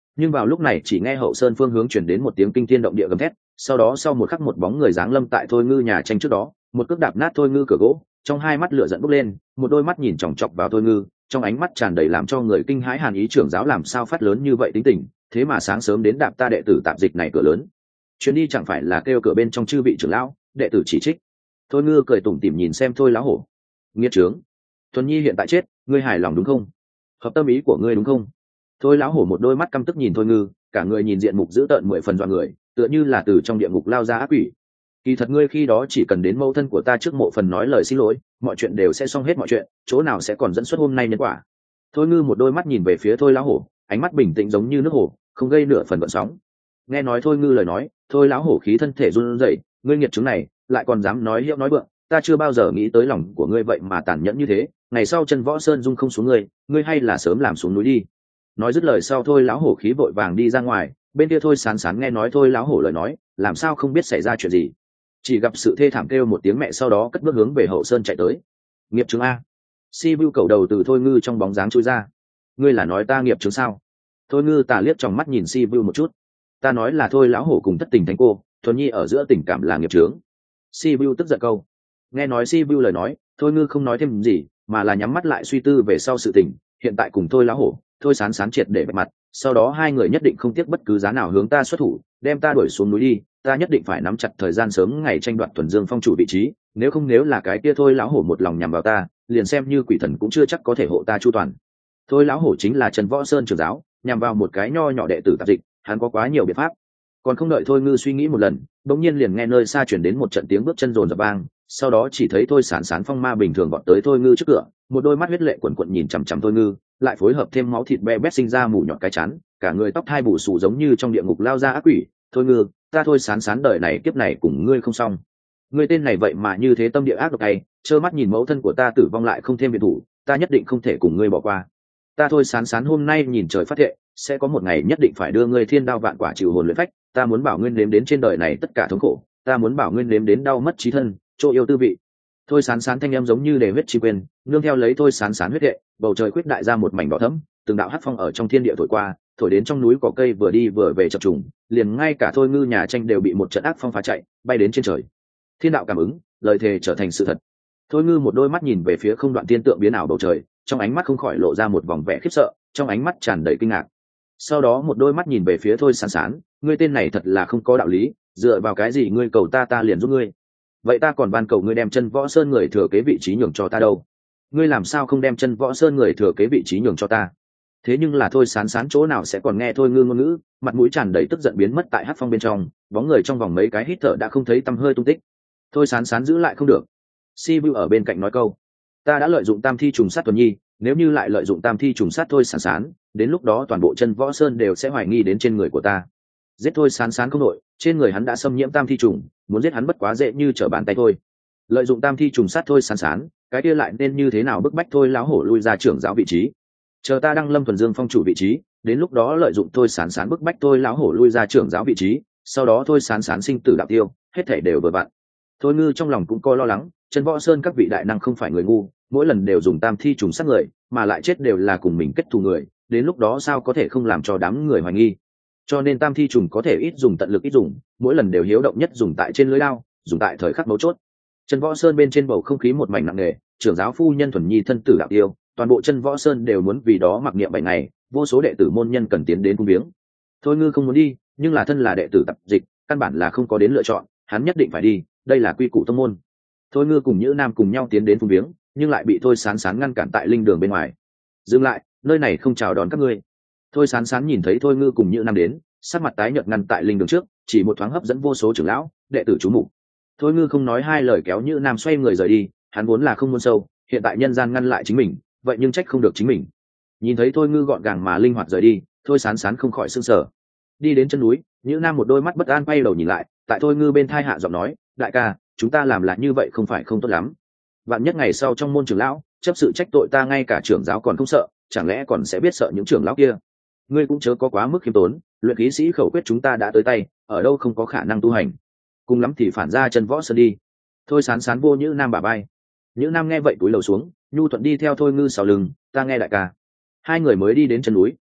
Nhưng vào lúc này chỉ nghe hậu sơn phương hướng chuyển đến một tiếng kinh thiên động địa gầm thét, sau đó sau một khắc một bóng người giáng lâm tại thôi ngư nhà tranh trước đó, một cước đạp nát thôi ngư cửa gỗ, trong hai mắt lửa giận bốc lên, một đôi mắt nhìn chòng chọc vào thôi ngư, trong ánh mắt tràn đầy làm cho người kinh hãi hàn ý. Trưởng giáo làm sao phát lớn như vậy tính tình, thế mà sáng sớm đến đạp ta đệ tử tạp dịch này cửa lớn, chuyến đi chẳng phải là kêu cửa bên trong chư vị trưởng lão, đệ tử chỉ trích. Thôi ngư cười tủm tỉm nhìn xem thôi lão hổ, nghiệt trướng, thuần nhi hiện tại chết, ngươi hài lòng đúng không? Hợp tâm ý của ngươi đúng không? Thôi lão hổ một đôi mắt căm tức nhìn thôi ngư, cả người nhìn diện mục dữ tợn 10 phần dọa người, tựa như là từ trong địa ngục lao ra ác quỷ. Kỳ thật ngươi khi đó chỉ cần đến mẫu thân của ta trước mộ phần nói lời xin lỗi, mọi chuyện đều sẽ xong hết mọi chuyện, chỗ nào sẽ còn dẫn xuất hôm nay nhân quả. Thôi ngư một đôi mắt nhìn về phía thôi lão hổ, ánh mắt bình tĩnh giống như nước hồ, không gây nửa phần gợn sóng. Nghe nói thôi ngư lời nói, thôi lão hổ khí thân thể run rẩy, ngươi nghiệt chứng này lại còn dám nói hiệu nói vượng, ta chưa bao giờ nghĩ tới lòng của ngươi vậy mà tàn nhẫn như thế, ngày sau chân võ sơn dung không xuống ngươi hay là sớm làm xuống núi đi. Nói dứt lời sau thôi lão hổ khí vội vàng đi ra ngoài, bên kia thôi sán sán nghe nói thôi lão hổ lời nói, làm sao không biết xảy ra chuyện gì, chỉ gặp sự thê thảm kêu một tiếng mẹ, sau đó cất bước hướng về hậu sơn chạy tới. Nghiệp chứng a. Si Bưu cầu đầu từ thôi ngư trong bóng dáng trôi ra, ngươi là nói ta nghiệp chứng sao? Thôi ngư tà liếc trong mắt nhìn Si Bưu một chút, ta nói là thôi lão hổ cùng thất tình thánh cô thuần nhi ở giữa tình cảm là nghiệp chứng. Si Bưu tức giận câu. Nghe nói Si Bưu lời nói, thôi ngư không nói thêm gì mà là nhắm mắt lại suy tư về sau sự tình. Hiện tại cùng thôi lão hổ, thôi sán sán triệt để bạch mặt, sau đó hai người nhất định không tiếc bất cứ giá nào hướng ta xuất thủ, đem ta đuổi xuống núi đi. Ta nhất định phải nắm chặt thời gian sớm ngày tranh đoạt thuần dương phong chủ vị trí, nếu là cái kia thôi lão hổ một lòng nhằm vào ta, liền xem như quỷ thần cũng chưa chắc có thể hộ ta chu toàn. Thôi lão hổ chính là Trần Võ Sơn trưởng giáo, nhằm vào một cái nho nhỏ đệ tử tạp dịch, hắn có quá nhiều biện pháp. Còn không đợi thôi ngư suy nghĩ một lần, bỗng nhiên liền nghe nơi xa chuyển đến một trận tiếng bước chân rồn rập vang, sau đó chỉ thấy thôi sán sán phong ma bình thường vọt tới thôi ngư trước cửa, một đôi mắt huyết lệ quần quận nhìn chằm chằm thôi ngư, lại phối hợp thêm máu thịt be bét sinh ra mù nhọn cái chán, cả người tóc hai bù xù giống như trong địa ngục lao ra ác quỷ. Thôi ngư, ta thôi sán sán đời này kiếp này cùng ngươi không xong. Ngươi tên này vậy mà như thế tâm địa ác độc này, trơ mắt nhìn mẫu thân của ta tử vong lại không thêm viện thủ, ta nhất định không thể cùng ngươi bỏ qua. Ta thôi sán sán hôm nay nhìn trời phát thệ, sẽ có một ngày nhất định phải đưa ngươi thiên đao vạn quả chịu hồn luyện phách. Ta muốn bảo ngươi nếm đến trên đời này tất cả thống khổ, ta muốn bảo ngươi nếm đến đau mất trí thân, chỗ yêu tư vị. Thôi sán sán thanh em giống như đề huyết chi quên, nương theo lấy thôi sán sán huyết hệ, bầu trời quyết đại ra một mảnh đỏ thẫm, từng đạo hắc phong ở trong thiên địa thổi qua, thổi đến trong núi cỏ cây vừa đi vừa về chập trùng, liền ngay cả thôi ngư nhà tranh đều bị một trận ác phong phá chạy, bay đến trên trời. Thiên đạo cảm ứng, lời thề trở thành sự thật. Thôi ngư một đôi mắt nhìn về phía không đoạn thiên tượng biến ảo bầu trời, trong ánh mắt không khỏi lộ ra một vòng vẻ khiếp sợ, trong ánh mắt tràn đầy kinh ngạc. Sau đó một đôi mắt nhìn về phía thôi sán sán, ngươi tên này thật là không có đạo lý, dựa vào cái gì ngươi cầu ta ta liền giúp ngươi? Vậy ta còn van cầu ngươi đem chân võ sơn người thừa kế vị trí nhường cho ta đâu? Ngươi làm sao không đem chân võ sơn người thừa kế vị trí nhường cho ta? Thế nhưng là thôi sán sán chỗ nào sẽ còn nghe thôi ngư ngôn ngữ, mặt mũi tràn đầy tức giận biến mất tại hắc phong bên trong, bóng người trong vòng mấy cái hít thở đã không thấy tăm hơi tung tích. Thôi sán sán giữ lại không được. Si Bưu ở bên cạnh nói câu, ta đã lợi dụng tam thi trùng sát Tuần Nhi, nếu như lại lợi dụng tam thi trùng sát thôi sán sán, đến lúc đó toàn bộ chân võ sơn đều sẽ hoài nghi đến trên người của ta. Giết thôi sán sán không nội, trên người hắn đã xâm nhiễm tam thi trùng, muốn giết hắn bất quá dễ như trở bàn tay thôi. Lợi dụng tam thi trùng sát thôi sán sán, cái kia lại nên như thế nào bức bách thôi lão hổ lui ra trưởng giáo vị trí. Chờ ta đăng lâm thuần dương phong chủ vị trí, đến lúc đó lợi dụng thôi sán sán bức bách thôi lão hổ lui ra trưởng giáo vị trí, sau đó thôi sán sán sinh tử đạo tiêu, hết thể đều vừa vặn. Thôi ngư trong lòng cũng có lo lắng, chân võ sơn các vị đại năng không phải người ngu, mỗi lần đều dùng tam thi trùng sát người, mà lại chết đều là cùng mình kết thù người, đến lúc đó sao có thể không làm cho đám người hoài nghi. Cho nên tam thi trùng có thể ít dùng tận lực ít dùng, mỗi lần đều hiếu động nhất dùng tại trên lưới lao, dùng tại thời khắc mấu chốt. Chân võ sơn bên trên bầu không khí một mảnh nặng nề, trưởng giáo phu nhân Thuần Nhi thân tử đạo tiêu, toàn bộ chân võ sơn đều muốn vì đó mặc niệm 7 ngày, vô số đệ tử môn nhân cần tiến đến cung viếng. Thôi ngư không muốn đi, nhưng là thân là đệ tử tập dịch, căn bản là không có đến lựa chọn, hắn nhất định phải đi, đây là quy củ tông môn. Thôi ngư cùng Nhữ Nam cùng nhau tiến đến cung viếng, nhưng lại bị thôi sán sán ngăn cản tại linh đường bên ngoài. Dừng lại, nơi này không chào đón các ngươi. Thôi sán sán nhìn thấy thôi ngư cùng Nhữ Nam đến, sắc mặt tái nhợt ngăn tại linh đường trước, chỉ một thoáng hấp dẫn vô số trưởng lão đệ tử chú mục. Thôi ngư không nói hai lời kéo Nhữ Nam xoay người rời đi, hắn vốn là không muốn sâu, hiện tại nhân gian ngăn lại chính mình, vậy nhưng trách không được chính mình. Nhìn thấy thôi ngư gọn gàng mà linh hoạt rời đi, thôi sán sán không khỏi sưng sở. Đi đến chân núi, Nhữ Nam một đôi mắt bất an quay đầu nhìn lại, tại thôi ngư bên thai hạ giọng nói, đại ca, chúng ta làm lại như vậy không phải không tốt lắm. Vạn nhất ngày sau trong môn trưởng lão chấp sự trách tội ta, ngay cả trưởng giáo còn không sợ, chẳng lẽ còn sẽ biết sợ những trưởng lão kia? Ngươi cũng chớ có quá mức khiêm tốn, luyện khí sĩ khẩu quyết chúng ta đã tới tay, ở đâu không có khả năng tu hành, cùng lắm thì phản ra chân võ sơn đi. Thôi sán sán vô Nhữ Nam bả vai. Nhữ Nam nghe vậy cúi đầu xuống, nhu thuận đi theo thôi ngư sau lưng, ta nghe đại ca. Hai người mới đi đến chân núi,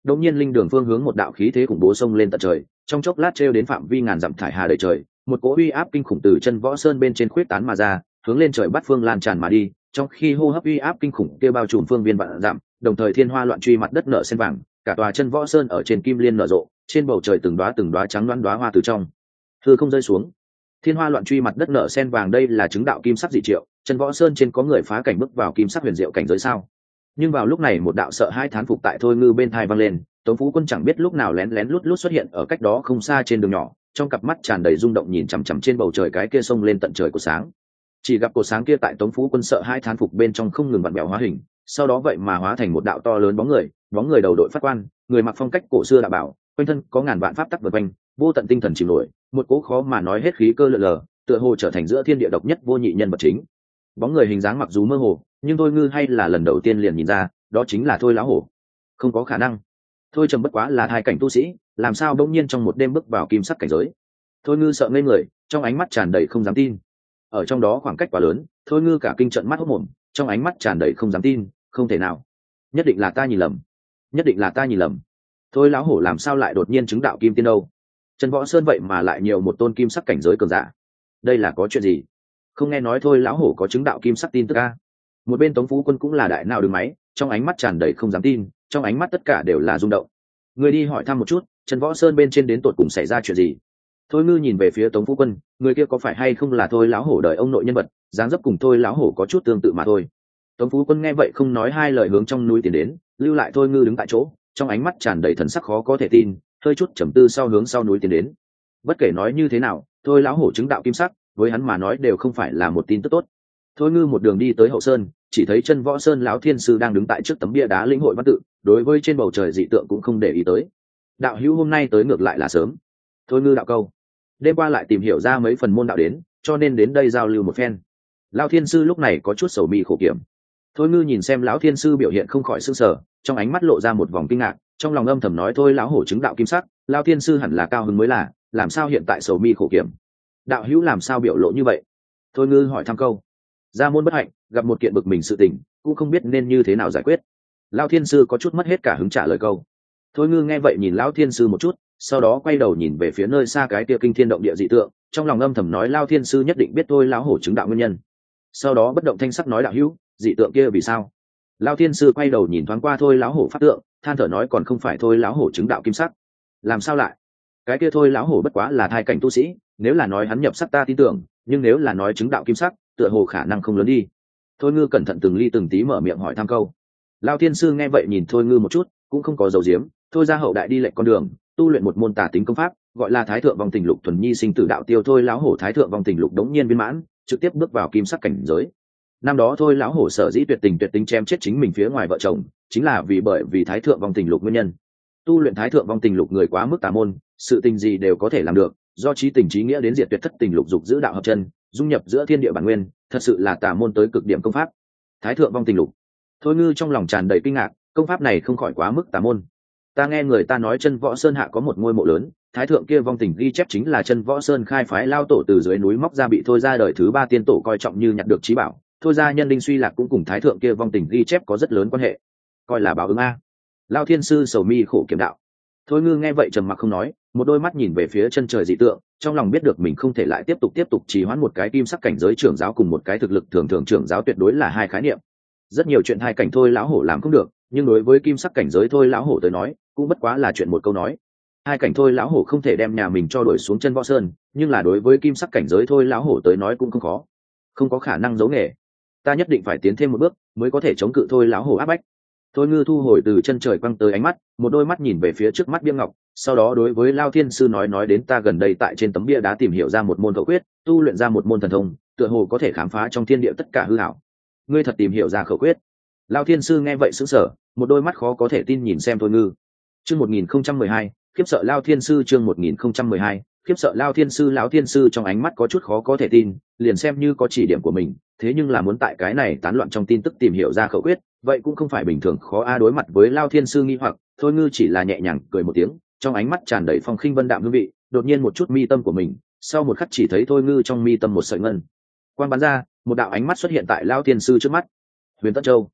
đột nhiên linh đường phương hướng một đạo khí thế khủng bố xông lên tận trời, trong chốc lát trêu đến phạm vi ngàn dặm thải hà đầy trời, một cỗ uy áp kinh khủng từ chân võ sơn bên trên khuyết tán mà ra, hướng lên trời bắt phương lan tràn mà đi, trong khi hô hấp uy áp kinh khủng kia bao trùm phương viên vạn dặm, đồng thời thiên hoa loạn truy mặt đất nở sen vàng, cả tòa chân võ sơn ở trên kim liên nở rộ, trên bầu trời từng đóa trắng đoán đóa hoa từ trong hư không rơi xuống. Thiên hoa loạn truy mặt đất nở sen vàng, đây là chứng đạo kim sắc dị triệu, chân võ sơn trên có người phá cảnh bước vào kim sắc huyền diệu cảnh giới sao? Nhưng vào lúc này một đạo sợ hai thán phục tại Thôi Ngư bên tai vang lên, Tống Phú Quân chẳng biết lúc nào lén lén lút lút xuất hiện ở cách đó không xa trên đường nhỏ, trong cặp mắt tràn đầy rung động nhìn chằm chằm trên bầu trời cái kia sông lên tận trời của sáng. Chỉ gặp cột sáng kia tại Tống Phú Quân sợ hai thán phục bên trong không ngừng vặn vẹo hóa hình, sau đó vậy mà hóa thành một đạo to lớn bóng người đầu đội phát quan, người mặc phong cách cổ xưa đạo bảo, quanh thân có ngàn vạn pháp tắc vần quanh, vô tận tinh thần chìm nổi, một cỗ khó mà nói hết khí cơ lượn lờ, tựa hồ trở thành giữa thiên địa độc nhất vô nhị nhân vật chính. Bóng người hình dáng mặc dù mơ hồ, nhưng Thôi Ngư hay là lần đầu tiên liền nhìn ra, đó chính là Thôi lão hổ. Không có khả năng. Thôi trầm bất quá là hai cảnh tu sĩ, làm sao bỗng nhiên trong một đêm bước vào kim sắc cảnh giới? Thôi Ngư sợ ngây người, trong ánh mắt tràn đầy không dám tin. Ở trong đó khoảng cách quá lớn, Thôi Ngư cả kinh trợn mắt hốt mồm, trong ánh mắt tràn đầy không dám tin, không thể nào. Nhất định là ta nhìn lầm. Nhất định là ta nhìn lầm. Thôi lão hổ làm sao lại đột nhiên chứng đạo kim tiên đâu? Trần Võ Sơn vậy mà lại nhiều một tôn kim sắc cảnh giới cường giả. Đây là có chuyện gì? Không nghe nói Thôi lão hổ có chứng đạo kim sắc tin tức a? Một bên Tống Phú Quân cũng là đại nào đứng máy, trong ánh mắt tràn đầy không dám tin, trong ánh mắt tất cả đều là rung động. Người đi hỏi thăm một chút, Trần Võ Sơn bên trên đến tột cùng xảy ra chuyện gì? Thôi Ngư nhìn về phía Tống Phú Quân, người kia có phải hay không là Thôi lão hổ đời ông nội nhân vật, dáng dấp cùng Thôi lão hổ có chút tương tự mà thôi. Tống Phú Quân nghe vậy không nói hai lời hướng trong núi tiến đến, lưu lại Thôi Ngư đứng tại chỗ, trong ánh mắt tràn đầy thần sắc khó có thể tin, hơi chút trầm tư sau hướng sau núi tiến đến. Bất kể nói như thế nào, Thôi lão hổ chứng đạo kim sắc, với hắn mà nói đều không phải là một tin tức tốt. Thôi Ngư một đường đi tới hậu sơn, chỉ thấy Chân Võ Sơn lão thiên sư đang đứng tại trước tấm bia đá lĩnh hội văn tự, đối với trên bầu trời dị tượng cũng không để ý tới. Đạo hữu hôm nay tới ngược lại là sớm. Thôi Ngư đạo câu, đêm qua lại tìm hiểu ra mấy phần môn đạo đến, cho nên đến đây giao lưu một phen. Lão thiên sư lúc này có chút sầu mi khổ kiểm. Thôi Ngư nhìn xem lão thiên sư biểu hiện không khỏi sững sờ, trong ánh mắt lộ ra một vòng kinh ngạc, trong lòng âm thầm nói thôi lão hổ chứng đạo kim sắc, lão thiên sư hẳn là cao hứng mới là, làm sao hiện tại sầu mi khổ kiểm? Đạo hữu làm sao biểu lộ như vậy? Thôi Ngư hỏi thăm câu. Gia môn bất hạnh, gặp một kiện bực mình sự tình, cũng không biết nên như thế nào giải quyết. Lão thiên sư có chút mất hết cả hứng trả lời câu. Thôi Ngư nghe vậy nhìn lão thiên sư một chút, sau đó quay đầu nhìn về phía nơi xa cái kia kinh thiên động địa dị tượng, trong lòng âm thầm nói lão thiên sư nhất định biết thôi lão hổ chứng đạo nguyên nhân. Sau đó bất động thanh sắc nói đạo hữu, dị tượng kia vì sao? Lão thiên sư quay đầu nhìn thoáng qua thôi lão hổ pháp tượng, than thở nói còn không phải thôi lão hổ chứng đạo kim sắc. Làm sao lại? Cái kia thôi lão hổ bất quá là thai cảnh tu sĩ, nếu là nói hắn nhập sắc ta tin tưởng, nhưng nếu là nói chứng đạo kim sắc, tựa hồ khả năng không lớn đi. Thôi Ngư cẩn thận từng ly từng tí mở miệng hỏi thăm câu. Lão thiên sư nghe vậy nhìn Thôi Ngư một chút, cũng không có dầu diếm, thôi ra hậu đại đi lệnh con đường, tu luyện một môn tà tính công pháp, gọi là Thái Thượng Vong Tình Lục thuần nhi sinh tử đạo tiêu thôi lão hổ Thái Thượng Vong Tình Lục đống nhiên viên mãn, trực tiếp bước vào kim sắc cảnh giới. Năm đó thôi lão hổ sở dĩ tuyệt tình chém chết chính mình phía ngoài vợ chồng, chính là bởi vì Thái Thượng Vong Tình Lục nguyên nhân. Tu luyện Thái Thượng Vong Tình Lục người quá mức tà môn, sự tình gì đều có thể làm được, do chí tình trí nghĩa đến diệt tuyệt thất tình lục dục giữ đạo hợp chân, dung nhập giữa thiên địa bản nguyên, thật sự là tà môn tới cực điểm công pháp. Thái Thượng Vong Tình Lục. Thôi Ngư trong lòng tràn đầy kinh ngạc, công pháp này không khỏi quá mức tà môn. Ta nghe người ta nói Chân Võ Sơn hạ có một ngôi mộ lớn, Thái Thượng kia vong tình ghi chép chính là Chân Võ Sơn khai phái lao tổ từ dưới núi móc ra bị thôi ra đời thứ 3 tiên tổ coi trọng như nhặt được trí bảo, thôi ra nhân linh suy lạc cũng cùng Thái Thượng kia vong tình ghi chép có rất lớn quan hệ, coi là báo ứng a. Lao thiên sư sầu mi khổ kiểm đạo. Thôi Ngư nghe vậy trầm mặc không nói, một đôi mắt nhìn về phía chân trời dị tượng, trong lòng biết được mình không thể lại tiếp tục trì hoãn một cái kim sắc cảnh giới trưởng giáo cùng một cái thực lực thường trưởng giáo tuyệt đối là hai khái niệm. Rất nhiều chuyện hai cảnh thôi lão hổ làm không được, nhưng đối với kim sắc cảnh giới thôi lão hổ tới nói, cũng bất quá là chuyện một câu nói. Hai cảnh thôi lão hổ không thể đem nhà mình cho đuổi xuống Chân Võ Sơn, nhưng là đối với kim sắc cảnh giới thôi lão hổ tới nói cũng không khó. Không có khả năng giấu nghề, ta nhất định phải tiến thêm một bước mới có thể chống cự thôi lão hổ áp bách. Thôi Ngư thu hồi từ chân trời quăng tới ánh mắt, một đôi mắt nhìn về phía trước mắt bia ngọc, sau đó đối với Lao thiên sư nói đến ta gần đây tại trên tấm bia đá tìm hiểu ra một môn khẩu quyết, tu luyện ra một môn thần thông, tựa hồ có thể khám phá trong thiên địa tất cả hư ảo. Ngươi thật tìm hiểu ra khẩu quyết? Lao thiên sư nghe vậy sững sờ, một đôi mắt khó có thể tin nhìn xem Thôi Ngư. Chương 1012, khiếp sợ Lao thiên sư. Chương 1012, khiếp sợ Lao thiên sư. Lão thiên sư trong ánh mắt có chút khó có thể tin, liền xem như có chỉ điểm của mình, thế nhưng là muốn tại cái này tán loạn trong tin tức tìm hiểu ra khẩu quyết, vậy cũng không phải bình thường khó a. Đối mặt với Lao thiên sư nghi hoặc, Thôi Ngư chỉ là nhẹ nhàng cười một tiếng, trong ánh mắt tràn đầy phong khinh vân đạm hương vị, đột nhiên một chút mi tâm của mình, sau một khắc chỉ thấy Thôi Ngư trong mi tâm một sợi ngân quang bắn ra, một đạo ánh mắt xuất hiện tại Lao thiên sư trước mắt. Huyền Tất Châu.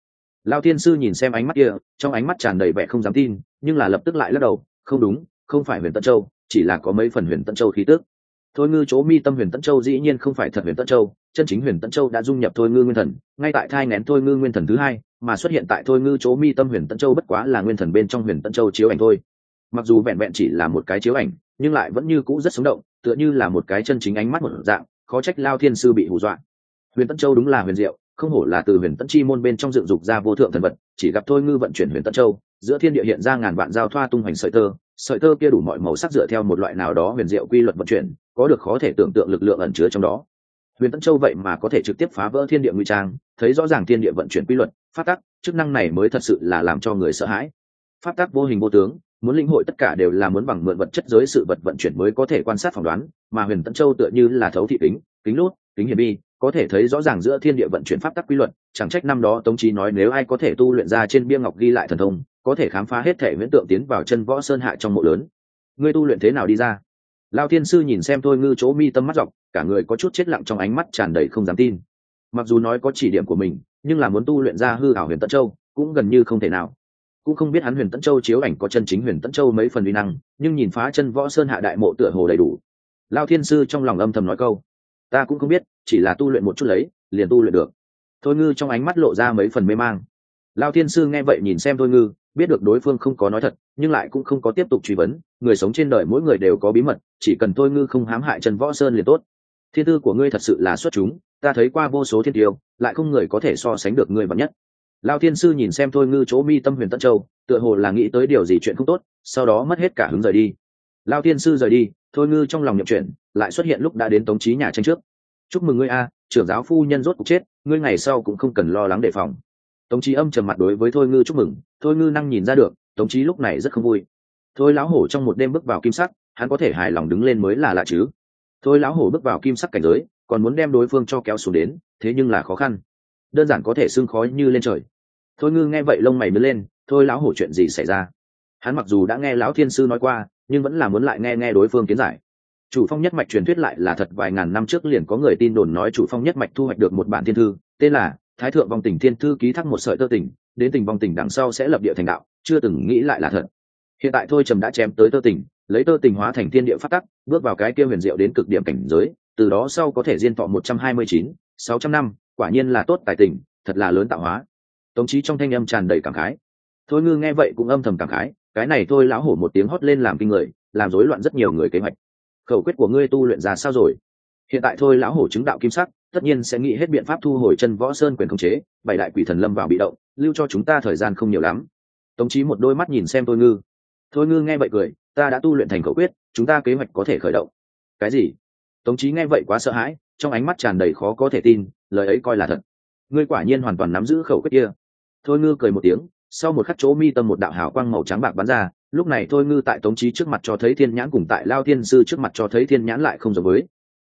Lao thiên sư nhìn xem ánh mắt kia, trong ánh mắt tràn đầy vẻ không dám tin, nhưng là lập tức lại lắc đầu, không đúng, không phải huyền tân châu, chỉ là có mấy phần huyền tân châu khí tức. Thôi ngư chỗ mi tâm huyền tân châu dĩ nhiên không phải thật huyền tân châu, chân chính huyền tân châu đã dung nhập thôi ngư nguyên thần, ngay tại thai nghén thôi ngư nguyên thần thứ hai, mà xuất hiện tại thôi ngư chỗ mi tâm huyền tân châu bất quá là nguyên thần bên trong huyền tân châu chiếu ảnh thôi. Mặc dù vẹn vẹn chỉ là một cái chiếu ảnh, nhưng lại vẫn như cũ rất sống động, tựa như là một cái chân chính ánh mắt một dạng, khó trách Lao thiên sư bị hù dọa. Huyền tân châu đúng là huyền diệu, không hổ là từ huyền tân chi môn bên trong dựng dục ra vô thượng thần vật, chỉ gặp thôi ngư vận chuyển huyền tân châu, giữa thiên địa hiện ra ngàn vạn giao thoa tung hoành sợi tơ kia đủ mọi màu sắc dựa theo một loại nào đó huyền diệu quy luật vận chuyển, có được khó thể tưởng tượng lực lượng ẩn chứa trong đó. Huyền tân châu vậy mà có thể trực tiếp phá vỡ thiên địa nguy trang, thấy rõ ràng thiên địa vận chuyển quy luật, pháp tắc, chức năng này mới thật sự là làm cho người sợ hãi. Pháp tắc vô hình vô tướng, muốn lĩnh hội tất cả đều là muốn bằng mượn vật chất giới sự vật vận chuyển mới có thể quan sát phỏng đoán, mà huyền tân châu tựa như là thấu thị kính lút, kính hiển vi, có thể thấy rõ ràng giữa thiên địa vận chuyển pháp tắc quy luật. Chẳng trách năm đó Tống Chí nói nếu ai có thể tu luyện ra trên bia ngọc ghi lại thần thông, có thể khám phá hết thể huyễn tượng tiến vào chân võ sơn hạ trong mộ lớn. Ngươi tu luyện thế nào đi ra? Lao thiên sư nhìn xem thôi ngư chỗ mi tâm mắt dọc, cả người có chút chết lặng, trong ánh mắt tràn đầy không dám tin. Mặc dù nói có chỉ điểm của mình, nhưng là muốn tu luyện ra hư ảo huyền tẫn châu cũng gần như không thể nào. Cũng không biết hắn huyền tẫn châu chiếu ảnh có chân chính huyền tẫn châu mấy phần uy năng, nhưng nhìn phá chân võ sơn hạ đại mộ tựa hồ đầy đủ. Lao thiên sư trong lòng âm thầm nói câu, ta cũng không biết, chỉ là tu luyện một chút lấy liền tu luyện được. Thôi ngư trong ánh mắt lộ ra mấy phần mê mang. Lao thiên sư nghe vậy nhìn xem thôi ngư, biết được đối phương không có nói thật, nhưng lại cũng không có tiếp tục truy vấn. Người sống trên đời mỗi người đều có bí mật, chỉ cần thôi ngư không hãm hại Trần Võ Sơn liền tốt. Thiên tư của ngươi thật sự là xuất chúng, ta thấy qua vô số thiên tiêu, lại không người có thể so sánh được ngươi vật nhất. Lao thiên sư nhìn xem thôi ngư chỗ mi tâm huyền tận châu, tựa hồ là nghĩ tới điều gì chuyện không tốt, sau đó mất hết cả hứng rời đi. Lao thiên sư rời đi, thôi ngư trong lòng nhậm chuyện lại xuất hiện lúc đã đến Tống Chí nhà tranh trước. Chúc mừng ngươi a, trưởng giáo phu nhân rốt cục chết, ngươi ngày sau cũng không cần lo lắng đề phòng. Tống Chí âm trầm mặt đối với thôi ngư chúc mừng. Thôi ngư năng nhìn ra được Tống Chí lúc này rất không vui. Thôi lão hổ trong một đêm bước vào kim sắc, hắn có thể hài lòng đứng lên mới là lạ chứ. Thôi lão hổ bước vào kim sắc cảnh giới, còn muốn đem đối phương cho kéo xuống đến, thế nhưng là khó khăn, đơn giản có thể xưng khói như lên trời. Thôi ngư nghe vậy lông mày mới lên, thôi lão hổ chuyện gì xảy ra? Hắn mặc dù đã nghe lão thiên sư nói qua, nhưng vẫn là muốn lại nghe đối phương kiến giải. Chủ phong nhất mạch truyền thuyết lại là thật, vài ngàn năm trước liền có người tin đồn nói chủ phong nhất mạch thu hoạch được một bản thiên thư, tên là Thái thượng vong tình thiên thư, ký thác một sợi tơ tình, đến tình vong tình đằng sau sẽ lập địa thành đạo, chưa từng nghĩ lại là thật. Hiện tại thôi trầm đã chém tới tơ tình, lấy tơ tình hóa thành thiên địa phát tắc, bước vào cái kia huyền diệu đến cực điểm cảnh giới, từ đó sau có thể diên thọ 129-600 năm, quả nhiên là tốt tài tình, thật là lớn tạo hóa. Tống Chí trong thanh âm tràn đầy cảm khái. Thôi ngư nghe vậy cũng âm thầm cảm khái, cái này thôi lão hổ một tiếng hót lên làm kinh người, làm rối loạn rất nhiều người kế hoạch. Khẩu quyết của ngươi tu luyện ra sao rồi? Hiện tại thôi lão hổ chứng đạo kim sắc, tất nhiên sẽ nghĩ hết biện pháp thu hồi chân võ sơn quyền khống chế, bảy đại quỷ thần lâm vào bị động, lưu cho chúng ta thời gian không nhiều lắm. Tống Chí một đôi mắt nhìn xem thôi ngư. Thôi ngư nghe vậy cười, ta đã tu luyện thành khẩu quyết, chúng ta kế hoạch có thể khởi động. Cái gì? Tống Chí nghe vậy quá sợ hãi, trong ánh mắt tràn đầy khó có thể tin, lời ấy coi là thật. Ngươi quả nhiên hoàn toàn nắm giữ khẩu quyết kia. Thôi ngư cười một tiếng, sau một khắc chỗ mi tâm một đạo hào quang màu trắng bạc bắn ra, lúc này thôi ngư tại Tống Chí trước mặt cho thấy thiên nhãn, cùng tại Lao thiên sư trước mặt cho thấy thiên nhãn lại không giống với.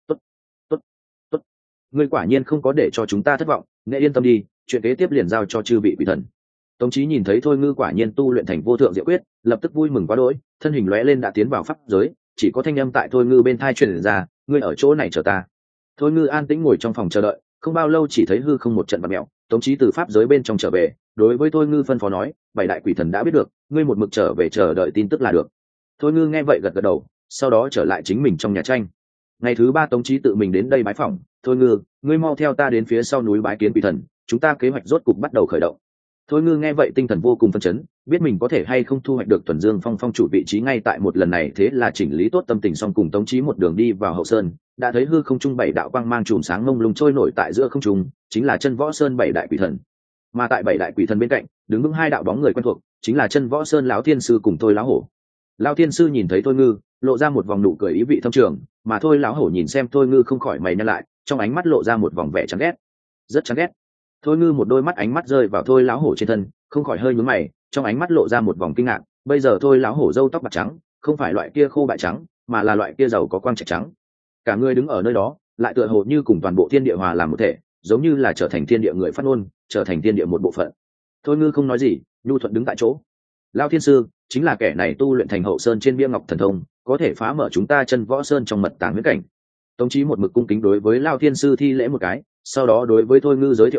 Tốt, ngươi quả nhiên không có để cho chúng ta thất vọng, nghe yên tâm đi, chuyện kế tiếp liền giao cho chư vị quỷ thần. Tống Chí nhìn thấy thôi ngư quả nhiên tu luyện thành vô thượng diệu quyết, lập tức vui mừng quá đỗi, thân hình lóe lên đã tiến vào pháp giới, chỉ có thanh âm tại thôi ngư bên tai truyền ra, ngươi ở chỗ này chờ ta. Thôi ngư an tĩnh ngồi trong phòng chờ đợi, không bao lâu chỉ thấy hư không một trận bạt mèo. Tống Chí từ pháp giới bên trong trở về, đối với thôi ngư phân phó nói, bảy đại quỷ thần đã biết được, ngươi một mực trở về chờ đợi tin tức là được. Thôi ngư nghe vậy gật gật đầu, sau đó trở lại chính mình trong nhà tranh. Ngày thứ 3 Tống Chí tự mình đến đây bái phỏng. Thôi ngư, ngươi mau theo ta đến phía sau núi bái kiến quỷ thần, chúng ta kế hoạch rốt cục bắt đầu khởi động. Thôi ngư nghe vậy tinh thần vô cùng phấn chấn, biết mình có thể hay không thu hoạch được Thuần Dương Phong phong chủ vị trí ngay tại một lần này, thế là chỉnh lý tốt tâm tình xong cùng Tống Chí một đường đi vào hậu sơn, đã thấy hư không trung bảy đạo quang mang chùm sáng mông lung trôi nổi tại giữa không trung, chính là chân võ sơn bảy đại quỷ thần. Mà tại bảy đại quỷ thần bên cạnh, đứng vững hai đạo bóng người quen thuộc, chính là chân võ sơn lão thiên sư cùng thôi lão hổ. Lão thiên sư nhìn thấy thôi ngư, lộ ra một vòng nụ cười ý vị thâm trường, mà thôi lão hổ nhìn xem thôi ngư không khỏi mày nhăn lại, trong ánh mắt lộ ra một vòng vẻ chán ghét, rất chán ghét. Thôi ngư một đôi mắt ánh mắt rơi vào thôi lão hổ trên thân, không khỏi hơi nhướng mày, trong ánh mắt lộ ra một vòng kinh ngạc. Bây giờ thôi lão hổ râu tóc bạc trắng, không phải loại kia khô bại trắng, mà là loại kia giàu có quang trạch trắng. Cả người đứng ở nơi đó, lại tựa hồ như cùng toàn bộ thiên địa hòa làm một thể, giống như là trở thành thiên địa người phát ngôn, trở thành thiên địa một bộ phận. Thôi ngư không nói gì, nhu thuận đứng tại chỗ. Lão thiên sư chính là kẻ này tu luyện thành hậu sơn trên bia ngọc thần thông, có thể phá mở chúng ta chân võ sơn trong mật tàng huyễn cảnh. Tống Chí một mực cung kính đối với Lão thiên sư thi lễ một cái, sau đó đối với thôi ngư giới thiệu câu,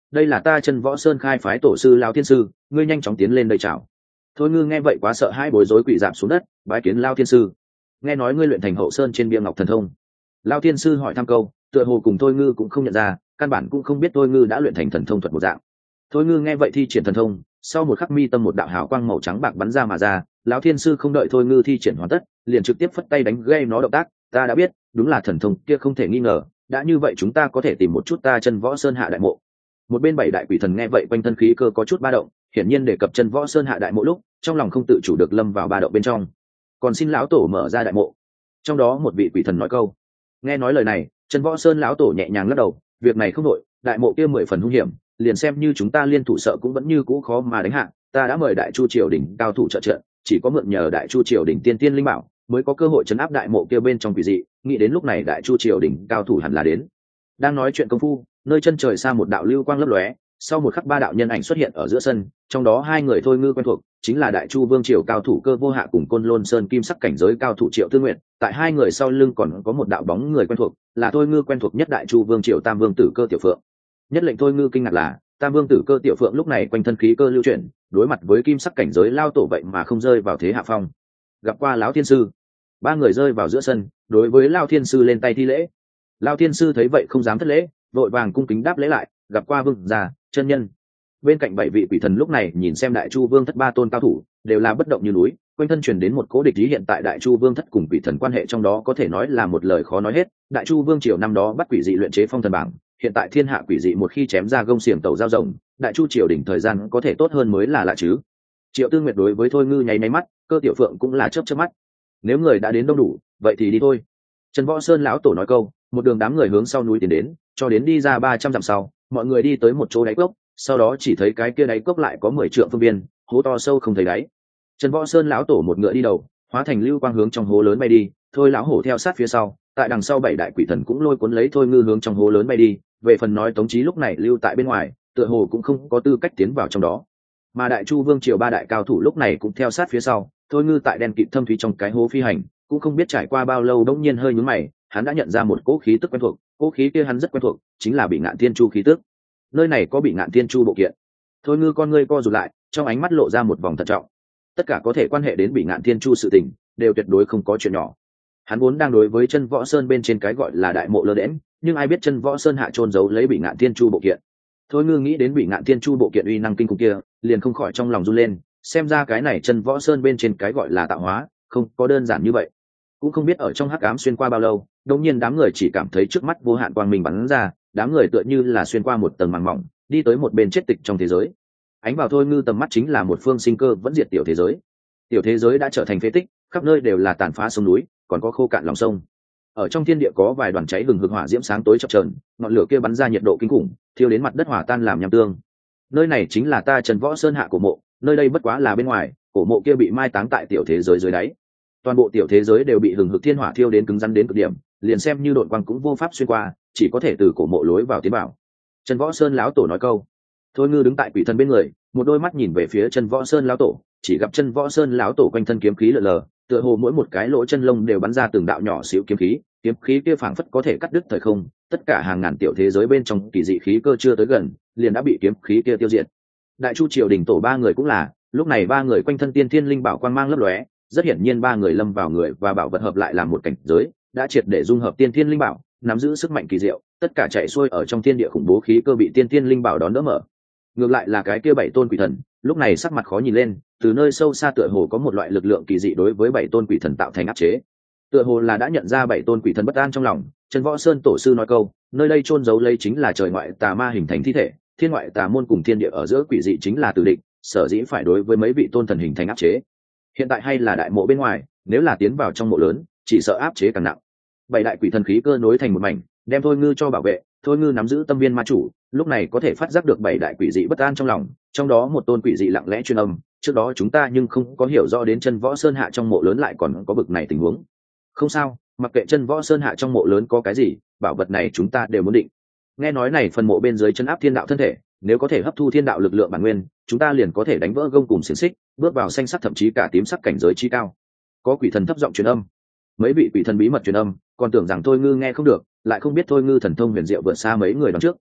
đây là ta Chân Võ Sơn khai phái tổ sư Lao Thiên sư, ngươi nhanh chóng tiến lên đây chào. Thôi Ngư nghe vậy quá sợ hãi, bối rối quỳ rạp xuống đất bái kiến Lao Thiên sư. Nghe nói ngươi luyện thành Hậu Sơn trên bia ngọc thần thông. Lao Thiên sư hỏi thăm câu, tựa hồ cùng Thôi Ngư cũng không nhận ra, căn bản cũng không biết Thôi Ngư đã luyện thành thần thông thuật một dạng. Thôi Ngư nghe vậy thi triển thần thông, sau một khắc mi tâm một đạo hào quang màu trắng bạc bắn ra mà ra. Lão Thiên sư không đợi Thôi Ngư thi triển hoàn tất, liền trực tiếp phất tay đánh gây nó động tác. Ta đã biết, đúng là thần thông kia không thể nghi ngờ. Đã như vậy chúng ta có thể tìm một chút ta Chân Võ Sơn hạ đại mộ. Một bên bảy đại quỷ thần nghe vậy quanh thân khí cơ có chút ba động, hiển nhiên đề cập Chân Võ Sơn hạ đại mộ lúc, trong lòng không tự chủ được lâm vào ba động bên trong. Còn xin lão tổ mở ra đại mộ. Trong đó một vị quỷ thần nói câu. Nghe nói lời này, Chân Võ Sơn lão tổ nhẹ nhàng lắc đầu, việc này không đội, đại mộ kia 10 phần hung hiểm, liền xem như chúng ta liên thủ sợ cũng vẫn như cũ khó mà đánh hạ. Ta đã mời Đại Chu triều đình cao thủ trợ trận, chỉ có mượn nhờ Đại Chu triều đình tiên tiên linh bảo mới có cơ hội trấn áp đại mộ kia bên trong quỷ dị. Nghĩ đến lúc này Đại Chu triều đình cao thủ hẳn là đến. Đang nói chuyện công phu, nơi chân trời xa một đạo lưu quang lấp lóe, sau một khắc ba đạo nhân ảnh xuất hiện ở giữa sân, trong đó hai người Thôi Ngư quen thuộc, chính là Đại Chu vương triều cao thủ Cơ Vô Hạ cùng Côn Lôn Sơn kim sắc cảnh giới cao thủ Triệu Tư Nguyện. Tại hai người sau lưng còn có một đạo bóng người quen thuộc, là Thôi Ngư quen thuộc nhất Đại Chu vương triều Tam vương tử Cơ Tiểu Phượng. Nhất lệnh Thôi Ngư kinh ngạc là, Tam vương tử Cơ Tiểu Phượng lúc này quanh thân khí cơ lưu chuyển, đối mặt với kim sắc cảnh giới lao tổ vậy mà không rơi vào thế hạ phong. Gặp qua lão thiên sư. Ba người rơi vào giữa sân, đối với Lão Thiên sư lên tay thi lễ. Lão Thiên sư thấy vậy không dám thất lễ, vội vàng cung kính đáp lễ lại, gặp qua vương già chân nhân. Bên cạnh bảy vị quỷ thần lúc này nhìn xem Đại Chu vương thất ba tôn cao thủ đều là bất động như núi, quanh thân truyền đến một cố địch ý. Hiện tại Đại Chu vương thất cùng quỷ thần quan hệ trong đó có thể nói là một lời khó nói hết. Đại Chu vương triều năm đó bắt quỷ dị luyện chế phong thần bảng, hiện tại thiên hạ quỷ dị một khi chém ra gông xiềng tàu giao rồng, Đại Chu triều đỉnh thời gian có thể tốt hơn mới là lạ chứ. Triệu Tư Nguyệt đối với Thôi Ngư nháy mắt, Cơ Tiểu Phượng cũng là chớp chớp mắt. Nếu người đã đến đông đủ, vậy thì đi thôi. Trần Võ Sơn lão tổ nói câu, một đường đám người hướng sau núi tiến đến, cho đến đi ra 300 dặm sau, mọi người đi tới một chỗ đáy cốc, sau đó chỉ thấy cái kia đáy cốc lại có 10 trượng phương viên, hố to sâu không thấy đáy. Trần Võ Sơn lão tổ một ngựa đi đầu, hóa thành lưu quang hướng trong hố lớn bay đi, Thôi lão hổ theo sát phía sau, tại đằng sau bảy đại quỷ thần cũng lôi cuốn lấy Thôi Ngư hướng trong hố lớn bay đi. Về phần nói Tống Chí lúc này lưu tại bên ngoài, tựa hồ cũng không có tư cách tiến vào trong đó. Mà Đại Chu vương triều ba đại cao thủ lúc này cũng theo sát phía sau, Thôi Ngư tại đen kịt thâm thúy trong cái hố phi hành, cũng không biết trải qua bao lâu đống nhiên hơi nhướng mày, hắn đã nhận ra một cỗ khí tức quen thuộc, cỗ khí kia hắn rất quen thuộc, chính là Bị Ngạn Thiên Chu khí tức. Nơi này có Bị Ngạn Thiên Chu bộ kiện. Thôi Ngư con ngươi co rụt lại, trong ánh mắt lộ ra một vòng thận trọng. Tất cả có thể quan hệ đến Bị Ngạn Thiên Chu sự tình, đều tuyệt đối không có chuyện nhỏ. Hắn vốn đang đối với Chân Võ Sơn bên trên cái gọi là đại mộ lơ đễnh, nhưng ai biết Chân Võ Sơn hạ trôn giấu lấy Bị Ngạn Thiên Chu bộ kiện. Thôi Ngư nghĩ đến Bị Ngạn Thiên Chu bộ kiện uy năng kinh khủng kia, liền không khỏi trong lòng run lên, xem ra cái này Chân Võ Sơn bên trên cái gọi là tạo hóa, không có đơn giản như vậy. Cũng không biết ở trong hắc ám xuyên qua bao lâu, đột nhiên đám người chỉ cảm thấy trước mắt vô hạn quang minh bắn ra, đám người tựa như là xuyên qua một tầng màng mỏng, đi tới một bên chết tịch trong thế giới. Ánh vào Thôi Ngư tầm mắt chính là một phương sinh cơ vẫn diệt tiểu thế giới. Tiểu thế giới đã trở thành phế tích, khắp nơi đều là tàn phá sông núi, còn có khô cạn lòng sông. Ở trong thiên địa có vài đoàn cháy hừng hực hỏa diễm sáng tối chập chờn, ngọn lửa kia bắn ra nhiệt độ kinh khủng, thiêu đến mặt đất hỏa tan làm nham tương. Nơi này chính là ta Trần Võ Sơn hạ cổ mộ, nơi đây bất quá là bên ngoài, cổ mộ kia bị mai táng tại tiểu thế giới dưới đáy. Toàn bộ tiểu thế giới đều bị hừng hực thiên hỏa thiêu đến cứng rắn đến cực điểm, liền xem như đội quang cũng vô pháp xuyên qua, chỉ có thể từ cổ mộ lối vào tiến vào. Trần Võ Sơn lão tổ nói câu. Thôi Ngư đứng tại quỷ thần bên người, một đôi mắt nhìn về phía Trần Võ Sơn lão tổ, chỉ gặp Trần Võ Sơn lão tổ quanh thân kiếm khí lờ lờ, tựa hồ mỗi một cái lỗ chân lông đều bắn ra từng đạo nhỏ xíu kiếm khí kia phảng phất có thể cắt đứt thời không, tất cả hàng ngàn tiểu thế giới bên trong kỳ dị khí cơ chưa tới gần, liền đã bị kiếm khí kia tiêu diệt. Đại Chu triều đình tổ ba người cũng là, lúc này ba người quanh thân tiên thiên linh bảo quang mang lấp lóe, rất hiển nhiên ba người lâm vào người và bảo vật hợp lại làm một cảnh giới, đã triệt để dung hợp tiên thiên linh bảo, nắm giữ sức mạnh kỳ diệu, tất cả chạy xuôi ở trong thiên địa khủng bố khí cơ bị tiên thiên linh bảo đón đỡ mở. Ngược lại là cái kia bảy tôn quỷ thần, lúc này sắc mặt khó nhìn lên, từ nơi sâu xa tựa hồ có một loại lực lượng kỳ dị đối với bảy tôn quỷ thần tạo thành áp chế. Tựa hồ là đã nhận ra bảy tôn quỷ thần bất an trong lòng, Trần Võ Sơn tổ sư nói câu, nơi đây chôn giấu lấy chính là trời ngoại tà ma hình thành thi thể, thiên ngoại tà môn cùng thiên địa ở giữa quỷ dị chính là tử địch, sở dĩ phải đối với mấy vị tôn thần hình thành áp chế. Hiện tại hay là đại mộ bên ngoài, nếu là tiến vào trong mộ lớn, chỉ sợ áp chế càng nặng. Bảy đại quỷ thần khí cơ nối thành một mảnh, đem Thôi Ngư cho bảo vệ. Thôi Ngư nắm giữ tâm viên ma chủ, lúc này có thể phát giác được bảy đại quỷ dị bất an trong lòng, trong đó một tôn quỷ dị lặng lẽ truyền âm, trước đó chúng ta nhưng không có hiểu rõ đến Chân Võ Sơn hạ trong mộ lớn lại còn có bực này tình huống. Không sao, mặc kệ Chân Võ Sơn hạ trong mộ lớn có cái gì, bảo vật này chúng ta đều muốn định. Nghe nói này phần mộ bên dưới chân áp thiên đạo thân thể, nếu có thể hấp thu thiên đạo lực lượng bản nguyên, chúng ta liền có thể đánh vỡ gông cùng xiềng xích, bước vào xanh sắc thậm chí cả tím sắc cảnh giới chi cao. Có quỷ thần thấp giọng truyền âm. Mấy vị quỷ thần bí mật truyền âm, còn tưởng rằng Thôi Ngư nghe không được, lại không biết Thôi Ngư thần thông huyền diệu vượt xa mấy người đón trước.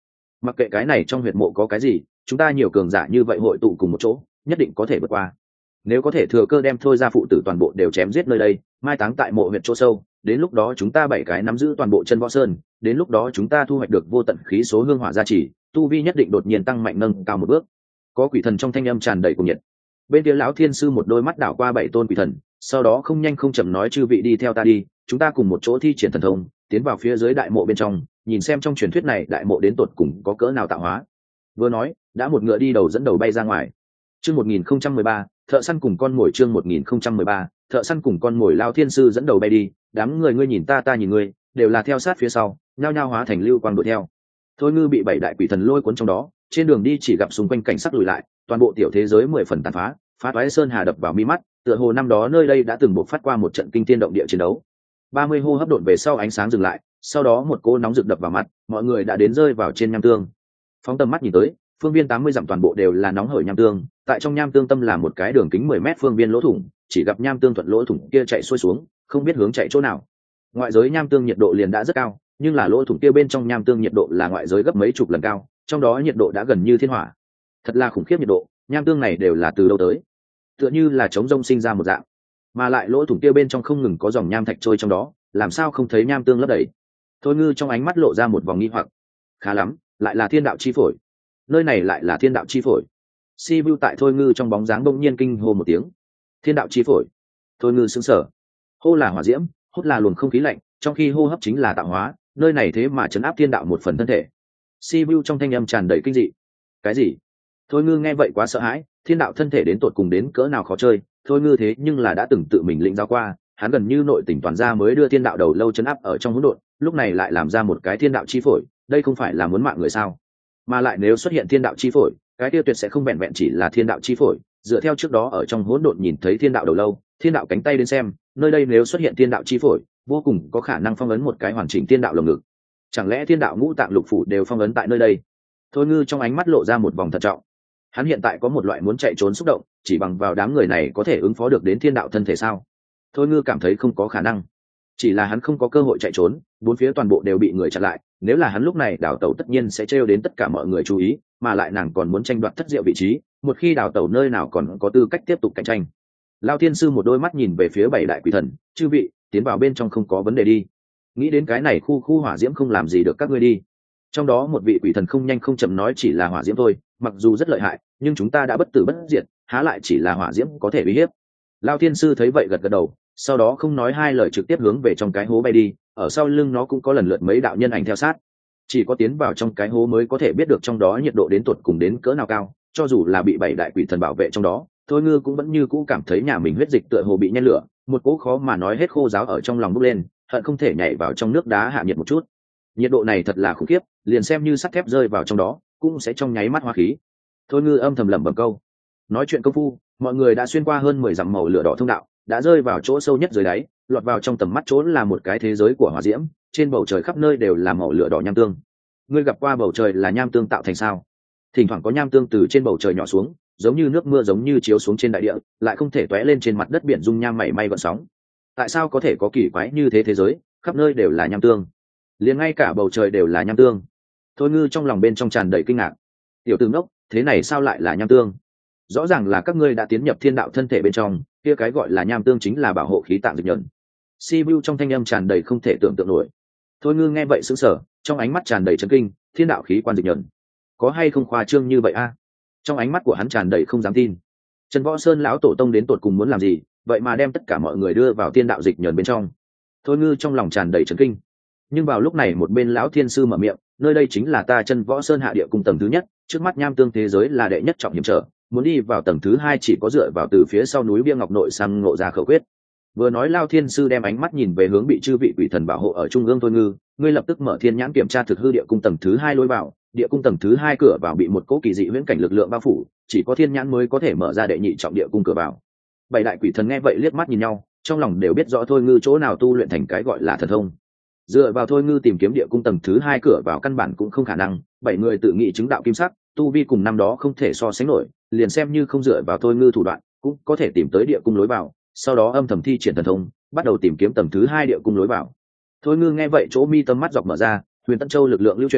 Mặc kệ cái này trong huyệt mộ có cái gì, chúng ta nhiều cường giả như vậy hội tụ cùng một chỗ, nhất định có thể vượt qua. Nếu có thể thừa cơ đem thôi ra phụ tử toàn bộ đều chém giết nơi đây, mai táng tại mộ huyệt chỗ sâu, đến lúc đó chúng ta 7 cái nắm giữ toàn bộ chân võ sơn, đến lúc đó chúng ta thu hoạch được vô tận khí số hương hỏa gia trì, tu vi nhất định đột nhiên tăng mạnh nâng cao một bước. Có quỷ thần trong thanh âm tràn đầy cuồng nhiệt. Bên kia lão thiên sư một đôi mắt đảo qua 7 tôn quỷ thần, sau đó không nhanh không chậm nói: chư vị đi theo ta đi, chúng ta cùng một chỗ thi triển thần thông, tiến vào phía dưới đại mộ bên trong, nhìn xem trong truyền thuyết này đại mộ đến tột cùng có cỡ nào tạo hóa. Vừa nói, đã một ngựa đi đầu dẫn đầu bay ra ngoài. Chương 1013, thợ săn cùng con mồi. Chương 1013, thợ săn cùng con mồi. Lão thiên sư dẫn đầu bay đi, đám người ngươi nhìn ta, ta nhìn ngươi, đều là theo sát phía sau, nhao nhao hóa thành lưu quang đuổi theo. Thôi Ngư bị 7 đại quỷ thần lôi cuốn trong đó, trên đường đi chỉ gặp xung quanh cảnh sắc lùi lại, toàn bộ tiểu thế giới 10 phần tàn phá, phá toái sơn hà đập vào mi mắt, tựa hồ năm đó nơi đây đã từng bộc phát qua một trận kinh thiên động địa chiến đấu. 30 hô hấp độn về sau ánh sáng dừng lại, sau đó một cô nóng rực đập vào mặt, mọi người đã đến rơi vào trên nham tương. Phóng tầm mắt nhìn tới, phương viên 80 dặm toàn bộ đều là nóng hởi nham tương, tại trong nham tương tâm là một cái đường kính 10 mét phương viên lỗ thủng, chỉ gặp nham tương thuận lỗ thủng kia chạy xuôi xuống, không biết hướng chạy chỗ nào. Ngoại giới nham tương nhiệt độ liền đã rất cao, nhưng là lỗ thủng kia bên trong nham tương nhiệt độ là ngoại giới gấp mấy chục lần cao, trong đó nhiệt độ đã gần như thiên hỏa. Thật là khủng khiếp nhiệt độ, nham tương này đều là từ đâu tới? Tựa như là trống rông sinh ra một dạng. Mà lại lỗ thủng kia bên trong không ngừng có dòng nham thạch trôi trong đó, làm sao không thấy nham tương lấp đầy? Thôi Ngư trong ánh mắt lộ ra một vòng nghi hoặc. Khá lắm, lại là thiên đạo chi phổi. Nơi này lại là thiên đạo chi phổi. Si Vu tại Thôi Ngư trong bóng dáng bỗng nhiên kinh hô một tiếng. Thiên đạo chi phổi. Thôi Ngư sững sờ. Hô là hỏa diễm, hút là luồng không khí lạnh, trong khi hô hấp chính là tạo hóa, nơi này thế mà chấn áp thiên đạo một phần thân thể. Si Vu trong thanh âm tràn đầy kinh dị. Cái gì? Thôi Ngư nghe vậy quá sợ hãi, thiên đạo thân thể đến tột cùng đến cỡ nào khó chơi, Thôi Ngư thế nhưng là đã từng tự mình lĩnh giáo qua, hắn gần như nội tỉnh toàn ra mới đưa thiên đạo đầu lâu chấn áp ở trong hỗn độn, lúc này lại làm ra một cái thiên đạo chi phổi, đây không phải là muốn mạng người sao? Mà lại nếu xuất hiện thiên đạo chi phổi, cái tiêu tuyệt sẽ không vẹn vẹn chỉ là thiên đạo chi phổi, dựa theo trước đó ở trong hỗn độn nhìn thấy thiên đạo đầu lâu, thiên đạo cánh tay đến xem, nơi đây nếu xuất hiện thiên đạo chi phổi, vô cùng có khả năng phong ấn một cái hoàn chỉnh thiên đạo lồng ngực. Chẳng lẽ thiên đạo ngũ tạng lục phủ đều phong ấn tại nơi đây? Thôi Ngư trong ánh mắt lộ ra một vòng thận trọng. Hắn hiện tại có một loại muốn chạy trốn xúc động, chỉ bằng vào đám người này có thể ứng phó được đến thiên đạo thân thể sao? Thôi Ngư cảm thấy không có khả năng. Chỉ là hắn không có cơ hội chạy trốn, bốn phía toàn bộ đều bị người chặn lại, nếu là hắn lúc này đào tẩu tất nhiên sẽ trêu đến tất cả mọi người chú ý, mà lại nàng còn muốn tranh đoạt thất diệu vị trí, một khi đào tẩu nơi nào còn có tư cách tiếp tục cạnh tranh. Lão thiên sư một đôi mắt nhìn về phía 7 đại quỷ thần, chư vị, tiến vào bên trong không có vấn đề đi. Nghĩ đến cái này khu hỏa diễm không làm gì được các ngươi đi. Trong đó một vị quỷ thần không nhanh không chậm nói chỉ là hỏa diễm thôi, mặc dù rất lợi hại, nhưng chúng ta đã bất tử bất diệt, há lại chỉ là hỏa diễm có thể uy hiếp. Lão thiên sư thấy vậy gật gật đầu, sau đó không nói hai lời trực tiếp hướng về trong cái hố bay đi, ở sau lưng nó cũng có lần lượt mấy đạo nhân ảnh theo sát. Chỉ có tiến vào trong cái hố mới có thể biết được trong đó nhiệt độ đến tột cùng đến cỡ nào cao, cho dù là bị 7 đại quỷ thần bảo vệ trong đó, Thôi Ngư cũng vẫn như cũ cảm thấy nhà mình huyết dịch tựa hồ bị nhen lửa, một cỗ khó mà nói hết khô ráo ở trong lòng bốc lên, hận không thể nhảy vào trong nước đá hạ nhiệt một chút. Nhiệt độ này thật là khủng khiếp, liền xem như sắt thép rơi vào trong đó, cũng sẽ trong nháy mắt hóa khí. Thôi Ngư âm thầm lẩm bẩm câu. Nói chuyện công phu, mọi người đã xuyên qua hơn 10 dặm màu lửa đỏ thông đạo, đã rơi vào chỗ sâu nhất dưới đáy, lọt vào trong tầm mắt chỗ là một cái thế giới của hỏa diễm, trên bầu trời khắp nơi đều là màu lửa đỏ nham tương. Ngươi gặp qua bầu trời là nham tương tạo thành sao? Thỉnh thoảng có nham tương từ trên bầu trời nhỏ xuống, giống như nước mưa giống như chiếu xuống trên đại địa, lại không thể tóe lên trên mặt đất biển dung nham mảy may gợn sóng. Tại sao có thể có kỳ quái như thế thế giới, khắp nơi đều là nham tương, liền ngay cả bầu trời đều là nham tương? Thôi Ngư trong lòng bên trong tràn đầy kinh ngạc. Tiểu tử ngốc, thế này sao lại là nham tương? Rõ ràng là các ngươi đã tiến nhập thiên đạo thân thể bên trong, kia cái gọi là nham tương chính là bảo hộ khí tạng dịch nhẫn. Si Vu trong thanh âm tràn đầy không thể tưởng tượng nổi. Thôi Ngư nghe vậy sững sờ, trong ánh mắt tràn đầy chấn kinh, thiên đạo khí quan dịch nhẫn, có hay không khoa trương như vậy a? Trong ánh mắt của hắn tràn đầy không dám tin. Trần Võ Sơn lão tổ tông đến tột cùng muốn làm gì, vậy mà đem tất cả mọi người đưa vào thiên đạo dịch nhẫn bên trong? Thôi Ngư trong lòng tràn đầy chấn kinh. Nhưng vào lúc này một bên lão thiên sư mở miệng, nơi đây chính là ta Trần Võ Sơn hạ địa cung tầng thứ nhất, trước mắt nham tương thế giới là đệ nhất trọng hiểm trở, muốn đi vào tầng thứ 2 chỉ có dựa vào từ phía sau núi bia ngọc nội sang ngộ ra khẩu quyết. Vừa nói Lao thiên sư đem ánh mắt nhìn về hướng bị chư vị quỷ thần bảo hộ ở trung ương. Thôi Ngư, ngươi lập tức mở thiên nhãn kiểm tra thực hư địa cung tầng thứ 2 lối vào. Địa cung tầng thứ 2 cửa vào bị một cỗ kỳ dị huyễn cảnh lực lượng bao phủ, chỉ có thiên nhãn mới có thể mở ra đệ nhị trọng địa cung cửa vào. 7 đại quỷ thần nghe vậy liếc mắt nhìn nhau, trong lòng đều biết rõ Thôi Ngư chỗ nào tu luyện thành cái gọi là thần thông. Dựa vào Thôi Ngư tìm kiếm địa cung tầng thứ 2 cửa vào căn bản cũng không khả năng, 7 người tự nghị chứng đạo kim sắc, tu vi cùng năm đó không thể so sánh nổi, liền xem như không dựa vào Thôi Ngư thủ đoạn, cũng có thể tìm tới địa cung lối vào, sau đó âm thầm thi triển thần thông, bắt đầu tìm kiếm tầng thứ 2 địa cung lối vào. Thôi Ngư nghe vậy chỗ mi tâm mắt dọc mở ra, Huyền Tân Châu lực lượng lưu chuyển,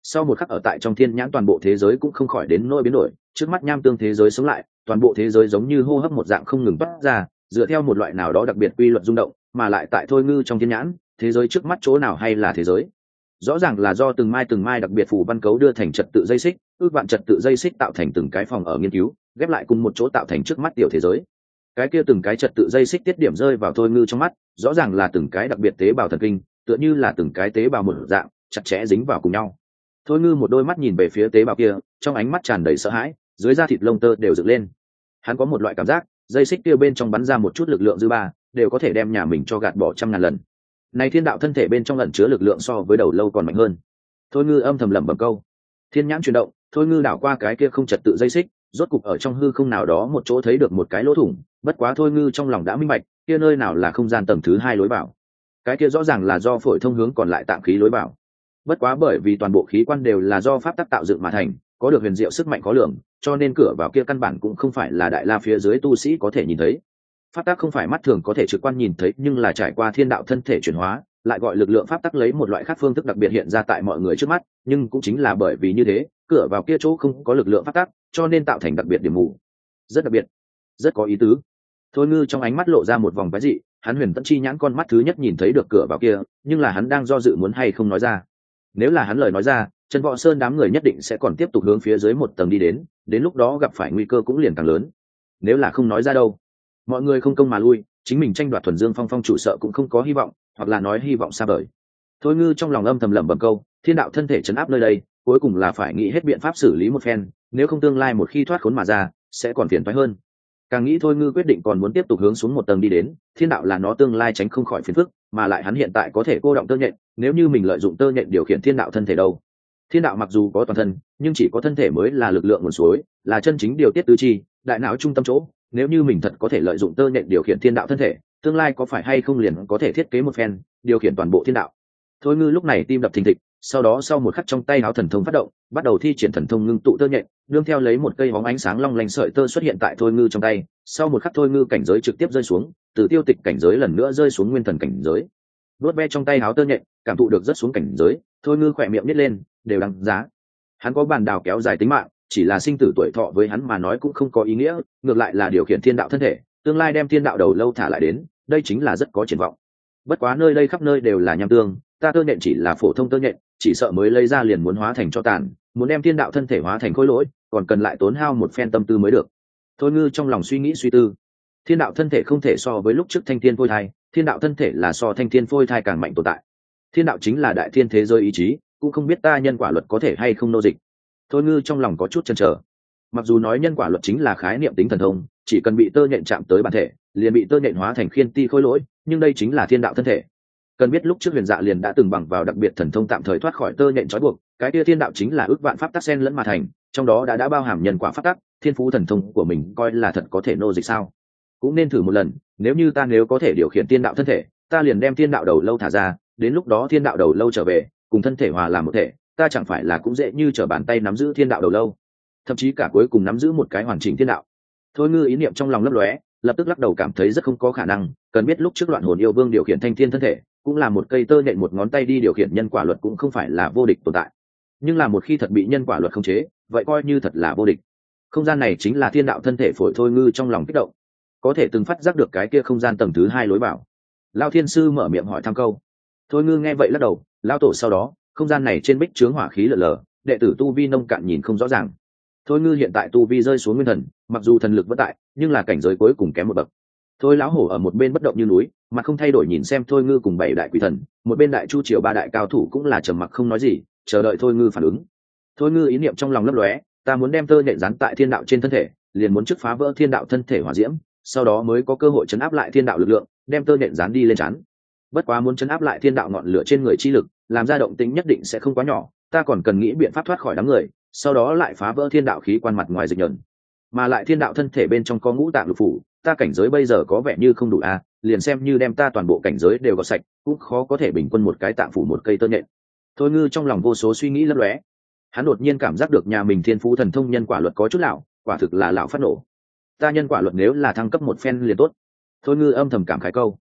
Sau một khắc ở tại trong thiên nhãn toàn bộ thế giới cũng không khỏi đến nỗi biến đổi, trước mắt nham tương thế giới sống lại, toàn bộ thế giới giống như hô hấp một dạng không ngừng toát ra, dựa theo một loại nào đó đặc biệt quy luật rung động, mà lại tại thôi ngư trong thiên nhãn, thế giới trước mắt chỗ nào hay là thế giới. Rõ ràng là do từng mai đặc biệt phủ văn cấu đưa thành trật tự dây xích, ước vạn trật tự dây xích tạo thành từng cái phòng ở nghiên cứu, ghép lại cùng một chỗ tạo thành trước mắt tiểu thế giới. Cái kia từng cái trật tự dây xích tiết điểm rơi vào thôi ngư trong mắt, rõ ràng là từng cái đặc biệt tế bào thần kinh, tựa như là từng cái tế bào một dạng chặt chẽ dính vào cùng nhau. Thôi ngư một đôi mắt nhìn về phía tế bào kia, trong ánh mắt tràn đầy sợ hãi, dưới da thịt lông tơ đều dựng lên. Hắn có một loại cảm giác dây xích kia bên trong bắn ra một chút lực lượng dư ba, đều có thể đem nhà mình cho gạt bỏ 100.000 lần. Này thiên đạo thân thể bên trong ẩn chứa lực lượng so với đầu lâu còn mạnh hơn. Thôi ngư âm thầm lẩm bẩm câu. Thiên nhãn chuyển động, thôi ngư đảo qua cái kia không trật tự dây xích, rốt cục ở trong hư không nào đó một chỗ thấy được một cái lỗ thủng. Bất quá thôi ngư trong lòng đã minh bạch, kia nơi nào là không gian tầng thứ 2 lối vào. Cái kia rõ ràng là do phổi thông hướng còn lại tạm khí lối vào. Bất quá bởi vì toàn bộ khí quan đều là do pháp tắc tạo dựng mà thành, có được huyền diệu sức mạnh khó lường, cho nên cửa vào kia căn bản cũng không phải là đại la phía dưới tu sĩ có thể nhìn thấy. Pháp tắc không phải mắt thường có thể trực quan nhìn thấy, nhưng là trải qua thiên đạo thân thể chuyển hóa, lại gọi lực lượng pháp tắc lấy một loại khác phương thức đặc biệt hiện ra tại mọi người trước mắt, nhưng cũng chính là bởi vì như thế, cửa vào kia chỗ không có lực lượng pháp tắc, cho nên tạo thành đặc biệt điểm mù. Rất đặc biệt, rất có ý tứ. Thôi ngư trong ánh mắt lộ ra một vòng quái dị, hắn huyền tẫn chi nhãn con mắt thứ nhất nhìn thấy được cửa vào kia, nhưng là hắn đang do dự muốn hay không nói ra. Nếu là hắn lời nói ra, Chân Võ Sơn đám người nhất định sẽ còn tiếp tục hướng phía dưới một tầng đi đến lúc đó gặp phải nguy cơ cũng liền càng lớn. Nếu là không nói ra đâu, mọi người không công mà lui, chính mình tranh đoạt thuần dương phong phong chủ sợ cũng không có hy vọng, hoặc là nói hy vọng xa vời. Thôi ngư trong lòng âm thầm lẩm bẩm câu, thiên đạo thân thể trấn áp nơi đây, cuối cùng là phải nghĩ hết biện pháp xử lý một phen, nếu không tương lai một khi thoát khốn mà ra, sẽ còn phiền toái hơn. Càng nghĩ thôi ngư quyết định còn muốn tiếp tục hướng xuống một tầng đi đến, thiên đạo là nó tương lai tránh không khỏi phiền phức, mà lại hắn hiện tại có thể cô động tơ nhện, nếu như mình lợi dụng tơ nhện điều khiển thiên đạo thân thể đâu. Thiên đạo mặc dù có toàn thân, nhưng chỉ có thân thể mới là lực lượng nguồn suối, là chân chính điều tiết tứ chi, đại não trung tâm chỗ, nếu như mình thật có thể lợi dụng tơ nhện điều khiển thiên đạo thân thể, tương lai có phải hay không liền có thể thiết kế một phen điều khiển toàn bộ thiên đạo. Thôi ngư lúc này tim đập thình thịch, sau đó sau một khắc trong tay áo thần thông phát động, bắt đầu thi triển thần thông ngưng tụ tơ nhện, đương theo lấy một cây bóng ánh sáng long lanh sợi tơ xuất hiện tại thôi ngư trong tay, sau một khắc thôi ngư cảnh giới trực tiếp rơi xuống, từ tiêu tịch cảnh giới lần nữa rơi xuống nguyên thần cảnh giới. Đốt ve trong tay áo tơ nhện, cảm thụ được rất xuống cảnh giới, thôi ngư khỏe miệng nít lên, đều đáng giá. Hắn có bàn đào kéo dài tính mạng, chỉ là sinh tử tuổi thọ với hắn mà nói cũng không có ý nghĩa, ngược lại là điều khiển thiên đạo thân thể, tương lai đem thiên đạo đầu lâu thả lại đến, đây chính là rất có triển vọng. Bất quá nơi đây khắp nơi đều là nham tương, ta tơ nhện chỉ là phổ thông tơ nhện, chỉ sợ mới lấy ra liền muốn hóa thành cho tàn, muốn đem thiên đạo thân thể hóa thành khối lỗi, còn cần lại tốn hao một phen tâm tư mới được. Thôi ngư trong lòng suy nghĩ suy tư, thiên đạo thân thể không thể so với lúc trước thanh thiên phôi thai, thiên đạo thân thể là so thanh thiên phôi thai càng mạnh tồn tại. Thiên đạo chính là đại thiên thế giới ý chí, cũng không biết ta nhân quả luật có thể hay không nô dịch. Thôi ngư trong lòng có chút chần chờ. Mặc dù nói nhân quả luật chính là khái niệm tính thần thông, chỉ cần bị tơ nhện chạm tới bản thể, liền bị tơ nhện hóa thành khiên ti khối lỗi, nhưng đây chính là thiên đạo thân thể. Cần biết lúc trước Huyền Dạ liền đã từng bằng vào đặc biệt thần thông tạm thời thoát khỏi tơ nhện trói buộc, cái kia thiên đạo chính là ước vạn pháp tắc xen lẫn mà thành, trong đó đã bao hàm nhân quả pháp tắc, thiên phú thần thông của mình coi là thật có thể nô dịch sao? Cũng nên thử một lần, nếu có thể điều khiển thiên đạo thân thể, ta liền đem thiên đạo đầu lâu thả ra, đến lúc đó thiên đạo đầu lâu trở về, cùng thân thể hòa làm một thể, ta chẳng phải là cũng dễ như trở bàn tay nắm giữ thiên đạo đầu lâu, thậm chí cả cuối cùng nắm giữ một cái hoàn chỉnh thiên đạo. Thôi ngư ý niệm trong lòng lấp lóe, lập tức lắc đầu cảm thấy rất không có khả năng. Cần biết lúc trước Loạn Hồn Yêu Vương điều khiển thanh thiên thân thể, cũng là một cây tơ nhện một ngón tay đi điều khiển nhân quả luật cũng không phải là vô địch tồn tại. Nhưng là một khi thật bị nhân quả luật khống chế, vậy coi như thật là vô địch. Không gian này chính là thiên đạo thân thể phổi. Thôi ngư trong lòng kích động, có thể từng phát giác được cái kia không gian tầng thứ 2 lối vào. Lão thiên sư mở miệng hỏi thăm câu. Thôi ngư nghe vậy lắc đầu, lão tổ sau đó, không gian này trên bích chướng hỏa khí lờ lờ, đệ tử tu vi nông cạn nhìn không rõ ràng. Thôi ngư hiện tại tu vi rơi xuống nguyên thần, mặc dù thần lực vẫn tại, nhưng là cảnh giới cuối cùng kém một bậc. Thôi lão hổ ở một bên bất động như núi, mặt không thay đổi nhìn xem Thôi ngư cùng 7 đại quỷ thần, một bên đại chu triều 3 đại cao thủ cũng là trầm mặc không nói gì, chờ đợi Thôi ngư phản ứng. Thôi ngư ý niệm trong lòng lấp lóe, ta muốn đem tơ nhện dán tại thiên đạo trên thân thể, liền muốn trước phá vỡ thiên đạo thân thể hỏa diễm, sau đó mới có cơ hội chấn áp lại thiên đạo lực lượng, đem tơ nhện dán đi lên trán. Bất quá muốn chấn áp lại thiên đạo ngọn lửa trên người chi lực, làm ra động tĩnh nhất định sẽ không quá nhỏ, ta còn cần nghĩ biện pháp thoát khỏi đám người, sau đó lại phá vỡ thiên đạo khí quan mặt ngoài dịch nhẫn. Mà lại thiên đạo thân thể bên trong có ngũ tạng lục phủ, ta cảnh giới bây giờ có vẻ như không đủ a, liền xem như đem ta toàn bộ cảnh giới đều gọt sạch, cũng khó có thể bình quân một cái tạng phủ một cây tơ nhện. Thôi ngư trong lòng vô số suy nghĩ lấp lóe, hắn đột nhiên cảm giác được nhà mình thiên phú thần thông nhân quả luật có chút lão, quả thực là lão phát nổ. Ta nhân quả luật nếu là thăng cấp một phen liền tốt. Thôi ngư âm thầm cảm khái câu.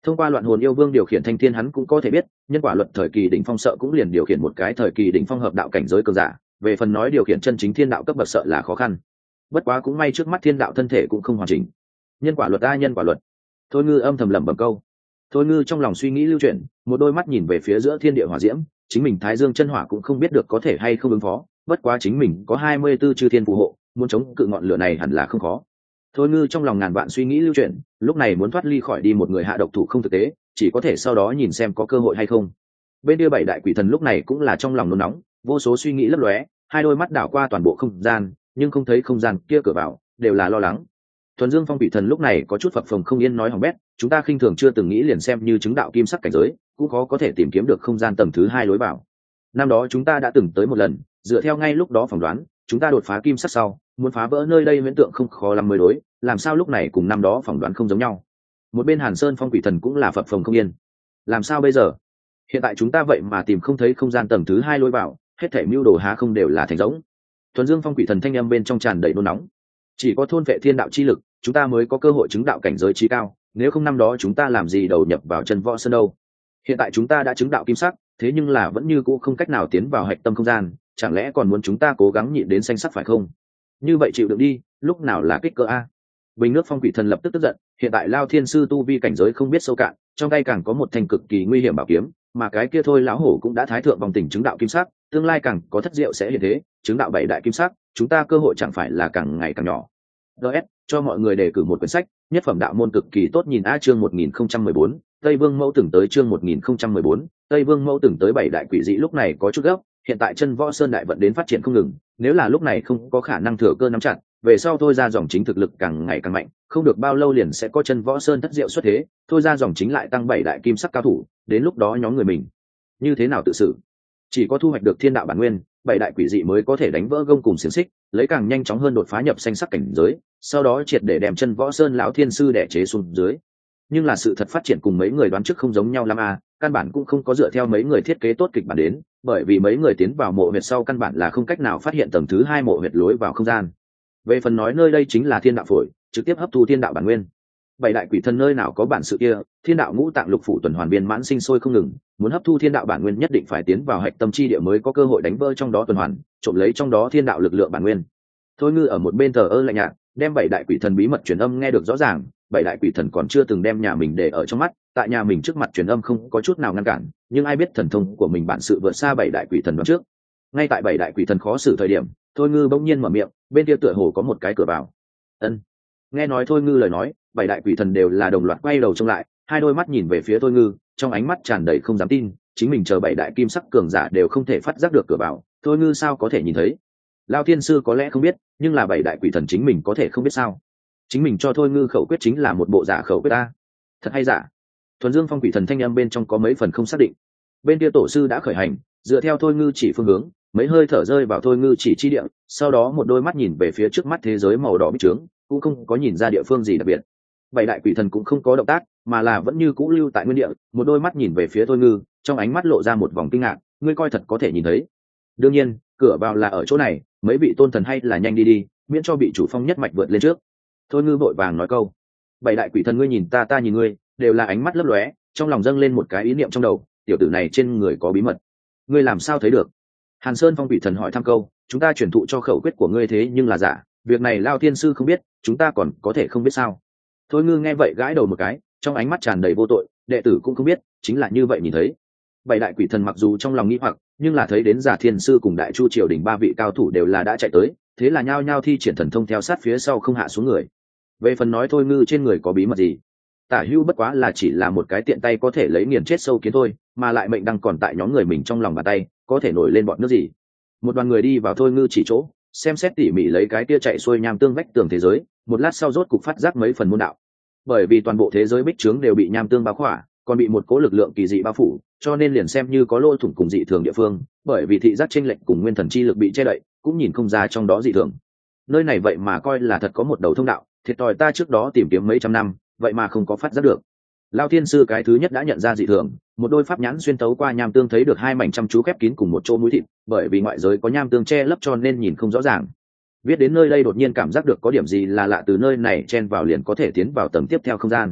Thông qua loạn hồn yêu vương điều khiển thanh thiên hắn cũng có thể biết, nhân quả luật thời kỳ đỉnh phong sợ cũng liền điều khiển một cái thời kỳ đỉnh phong hợp đạo cảnh giới cường giả, về phần nói điều khiển chân chính thiên đạo cấp bậc sợ là khó khăn. Bất quá cũng may trước mắt thiên đạo thân thể cũng không hoàn chỉnh. Nhân quả luật a nhân quả luật. Thôi Ngư âm thầm lẩm bẩm câu. Thôi Ngư trong lòng suy nghĩ lưu chuyển, một đôi mắt nhìn về phía giữa thiên địa hỏa diễm, chính mình Thái Dương chân hỏa cũng không biết được có thể hay không ứng phó, bất quá chính mình có 24 chư thiên phù hộ, muốn chống cự ngọn lửa này hẳn là không khó. Thôi Ngư trong lòng ngàn vạn suy nghĩ lưu chuyển, lúc này muốn thoát ly khỏi đi một người hạ độc thủ không thực tế, chỉ có thể sau đó nhìn xem có cơ hội hay không. Bên kia bảy đại quỷ thần lúc này cũng là trong lòng nôn nóng, vô số suy nghĩ lấp lóe, hai đôi mắt đảo qua toàn bộ không gian, nhưng không thấy không gian kia cửa vào, đều là lo lắng. Thuần Dương Phong quỷ thần lúc này có chút phập phồng không yên nói hỏng bét, chúng ta khinh thường chưa từng nghĩ liền xem như chứng đạo kim sắc cảnh giới, cũng khó có thể tìm kiếm được không gian tầng thứ 2 lối vào. Năm đó chúng ta đã từng tới một lần, dựa theo ngay lúc đó phỏng đoán, chúng ta đột phá kim sắc sau, muốn phá vỡ nơi đây huyễn tượng không khó lắm mới đối, làm sao lúc này cùng năm đó phỏng đoán không giống nhau. Một bên Hàn Sơn Phong quỷ thần cũng là phập phồng không yên. Làm sao bây giờ? Hiện tại chúng ta vậy mà tìm không thấy không gian tầng thứ 2 lối vào, hết thảy mưu đồ há không đều là thành rỗng. Thuần Dương Phong quỷ thần thanh âm bên trong tràn đầy nôn nóng. Chỉ có thôn vệ thiên đạo chi lực, chúng ta mới có cơ hội chứng đạo cảnh giới trí cao, nếu không năm đó chúng ta làm gì đầu nhập vào chân võ sơn đâu. Hiện tại chúng ta đã chứng đạo kim sắc, thế nhưng là vẫn như cũ không cách nào tiến vào hạch tâm không gian, chẳng lẽ còn muốn chúng ta cố gắng nhịn đến xanh sắc phải không? Như vậy chịu đựng đi, lúc nào là kích cỡ a? Bình Nước Phong quỷ thần lập tức tức giận, hiện tại Lao Thiên sư tu vi cảnh giới không biết sâu cạn, trong tay càng có một thanh cực kỳ nguy hiểm bảo kiếm, mà cái kia thôi lão hổ cũng đã thái thượng vòng tình chứng đạo kim sắc, tương lai càng có thất diệu sẽ hiện thế, chứng đạo bảy đại kim sắc, chúng ta cơ hội chẳng phải là càng ngày càng nhỏ. DS, cho mọi người đề cử một quyển sách, nhất phẩm đạo môn cực kỳ tốt nhìn a chương 1014, Tây Vương Mẫu từng tới chương 1014, Tây Vương Mẫu từng tới bảy đại quỷ dị lúc này có chút gấp, hiện tại chân võ sơn đại vận đến phát triển không ngừng, nếu là lúc này không có khả năng thừa cơ nắm chặt, về sau thôi ra dòng chính thực lực càng ngày càng mạnh, không được bao lâu liền sẽ có chân võ sơn thất diệu xuất thế, thôi ra dòng chính lại tăng bảy đại kim sắc cao thủ, đến lúc đó nhóm người mình như thế nào tự xử? Chỉ có thu hoạch được thiên đạo bản nguyên, bảy đại quỷ dị mới có thể đánh vỡ gông cùng xiềng xích, lấy càng nhanh chóng hơn đột phá nhập xanh sắc cảnh giới, sau đó triệt để đem chân võ sơn lão thiên sư đẻ chế xuống dưới. Nhưng là sự thật phát triển cùng mấy người đoán trước không giống nhau lắm à, căn bản cũng không có dựa theo mấy người thiết kế tốt kịch bản đến, bởi vì mấy người tiến vào mộ huyệt sau căn bản là không cách nào phát hiện tầng thứ 2 mộ huyệt lối vào không gian. Về phần nói nơi đây chính là thiên đạo phổi, trực tiếp hấp thu thiên đạo bản nguyên. Bảy đại quỷ thần nơi nào có bản sự kia, thiên đạo ngũ tạng lục phủ tuần hoàn viên mãn sinh sôi không ngừng, muốn hấp thu thiên đạo bản nguyên nhất định phải tiến vào hạch tâm chi địa mới có cơ hội đánh vỡ trong đó tuần hoàn, trộm lấy trong đó thiên đạo lực lượng bản nguyên. Thôi Ngư ở một bên thờ ơ lạnh nhạt, đem bảy đại quỷ thần bí mật truyền âm nghe được rõ ràng, bảy đại quỷ thần còn chưa từng đem nhà mình để ở trong mắt, tại nhà mình trước mặt truyền âm không có chút nào ngăn cản, nhưng ai biết thần thông của mình bản sự vượt xa bảy đại quỷ thần đoán trước. Ngay tại bảy đại quỷ thần khó xử thời điểm, Thôi Ngư bỗng nhiên mở miệng, bên kia tựa hồ có một cái cửa vào. Ân. Nghe nói Thôi Ngư lời nói, bảy đại quỷ thần đều là đồng loạt quay đầu trông lại, hai đôi mắt nhìn về phía Thôi Ngư, trong ánh mắt tràn đầy không dám tin, chính mình chờ bảy đại kim sắc cường giả đều không thể phát giác được cửa vào, Thôi Ngư sao có thể nhìn thấy? Lao thiên sư có lẽ không biết, nhưng là bảy đại quỷ thần chính mình có thể không biết sao? Chính mình cho Thôi Ngư khẩu quyết chính là một bộ giả khẩu quyết ta. Thật hay giả? Thuần Dương Phong quỷ thần thanh âm bên trong có mấy phần không xác định. Bên kia tổ sư đã khởi hành, dựa theo Thôi Ngư chỉ phương hướng, mấy hơi thở rơi vào Thôi Ngư chỉ chi địa, sau đó một đôi mắt nhìn về phía trước mắt thế giới màu đỏ bích trướng, cũng không có nhìn ra địa phương gì đặc biệt. Bảy đại quỷ thần cũng không có động tác, mà là vẫn như cũ lưu tại nguyên địa, một đôi mắt nhìn về phía Thôi Ngư, trong ánh mắt lộ ra một vòng kinh ngạc, ngươi coi thật có thể nhìn thấy. Đương nhiên, cửa vào là ở chỗ này, mấy vị tôn thần hay là nhanh đi đi, miễn cho bị chủ phong nhất mạch vượt lên trước. Thôi Ngư vội vàng nói câu. Bảy đại quỷ thần ngươi nhìn ta, ta nhìn ngươi, đều là ánh mắt lấp lóe, trong lòng dâng lên một cái ý niệm trong đầu, tiểu tử này trên người có bí mật. Ngươi làm sao thấy được? Hàn Sơn Phong quỷ thần hỏi thăm câu, chúng ta truyền thụ cho khẩu quyết của ngươi thế nhưng là giả, việc này Lao thiên sư không biết, chúng ta còn có thể không biết sao? Thôi Ngư nghe vậy gãi đầu một cái, trong ánh mắt tràn đầy vô tội, đệ tử cũng không biết, chính là như vậy nhìn thấy. Bảy đại quỷ thần mặc dù trong lòng nghi hoặc, nhưng là thấy đến Giả Thiên sư cùng Đại Chu triều đình ba vị cao thủ đều là đã chạy tới, thế là nhao nhao thi triển thần thông theo sát phía sau không hạ xuống người. Về phần nói Thôi Ngư trên người có bí mật gì, Tả Hưu bất quá là chỉ là một cái tiện tay có thể lấy nghiền chết sâu kiến thôi, mà lại mệnh đang còn tại nhóm người mình trong lòng bàn tay, có thể nổi lên bọn nước gì. Một đoàn người đi vào Thôi Ngư chỉ chỗ, xem xét tỉ mỉ lấy cái tia chạy xuôi nham tương vách tường thế giới, một lát sau rốt cục phát giác mấy phần môn đạo. Bởi vì toàn bộ thế giới bích trướng đều bị nham tương bao khỏa, còn bị một cố lực lượng kỳ dị bao phủ, cho nên liền xem như có lỗ thủng cùng dị thường địa phương, bởi vì thị giác chênh lệch cùng nguyên thần chi lực bị che đậy, cũng nhìn không ra trong đó dị thường. Nơi này vậy mà coi là thật có một đầu thông đạo, thiệt thòi ta trước đó tìm kiếm mấy trăm năm, vậy mà không có phát giác được. Lao thiên sư cái thứ nhất đã nhận ra dị thường, một đôi pháp nhãn xuyên tấu qua nham tương thấy được hai mảnh chăm chú khép kín cùng một chỗ mũi thịt, bởi vì ngoại giới có nham tương che lấp cho nên nhìn không rõ ràng. Viết đến nơi đây đột nhiên cảm giác được có điểm gì là lạ, từ nơi này chen vào liền có thể tiến vào tầng tiếp theo không gian.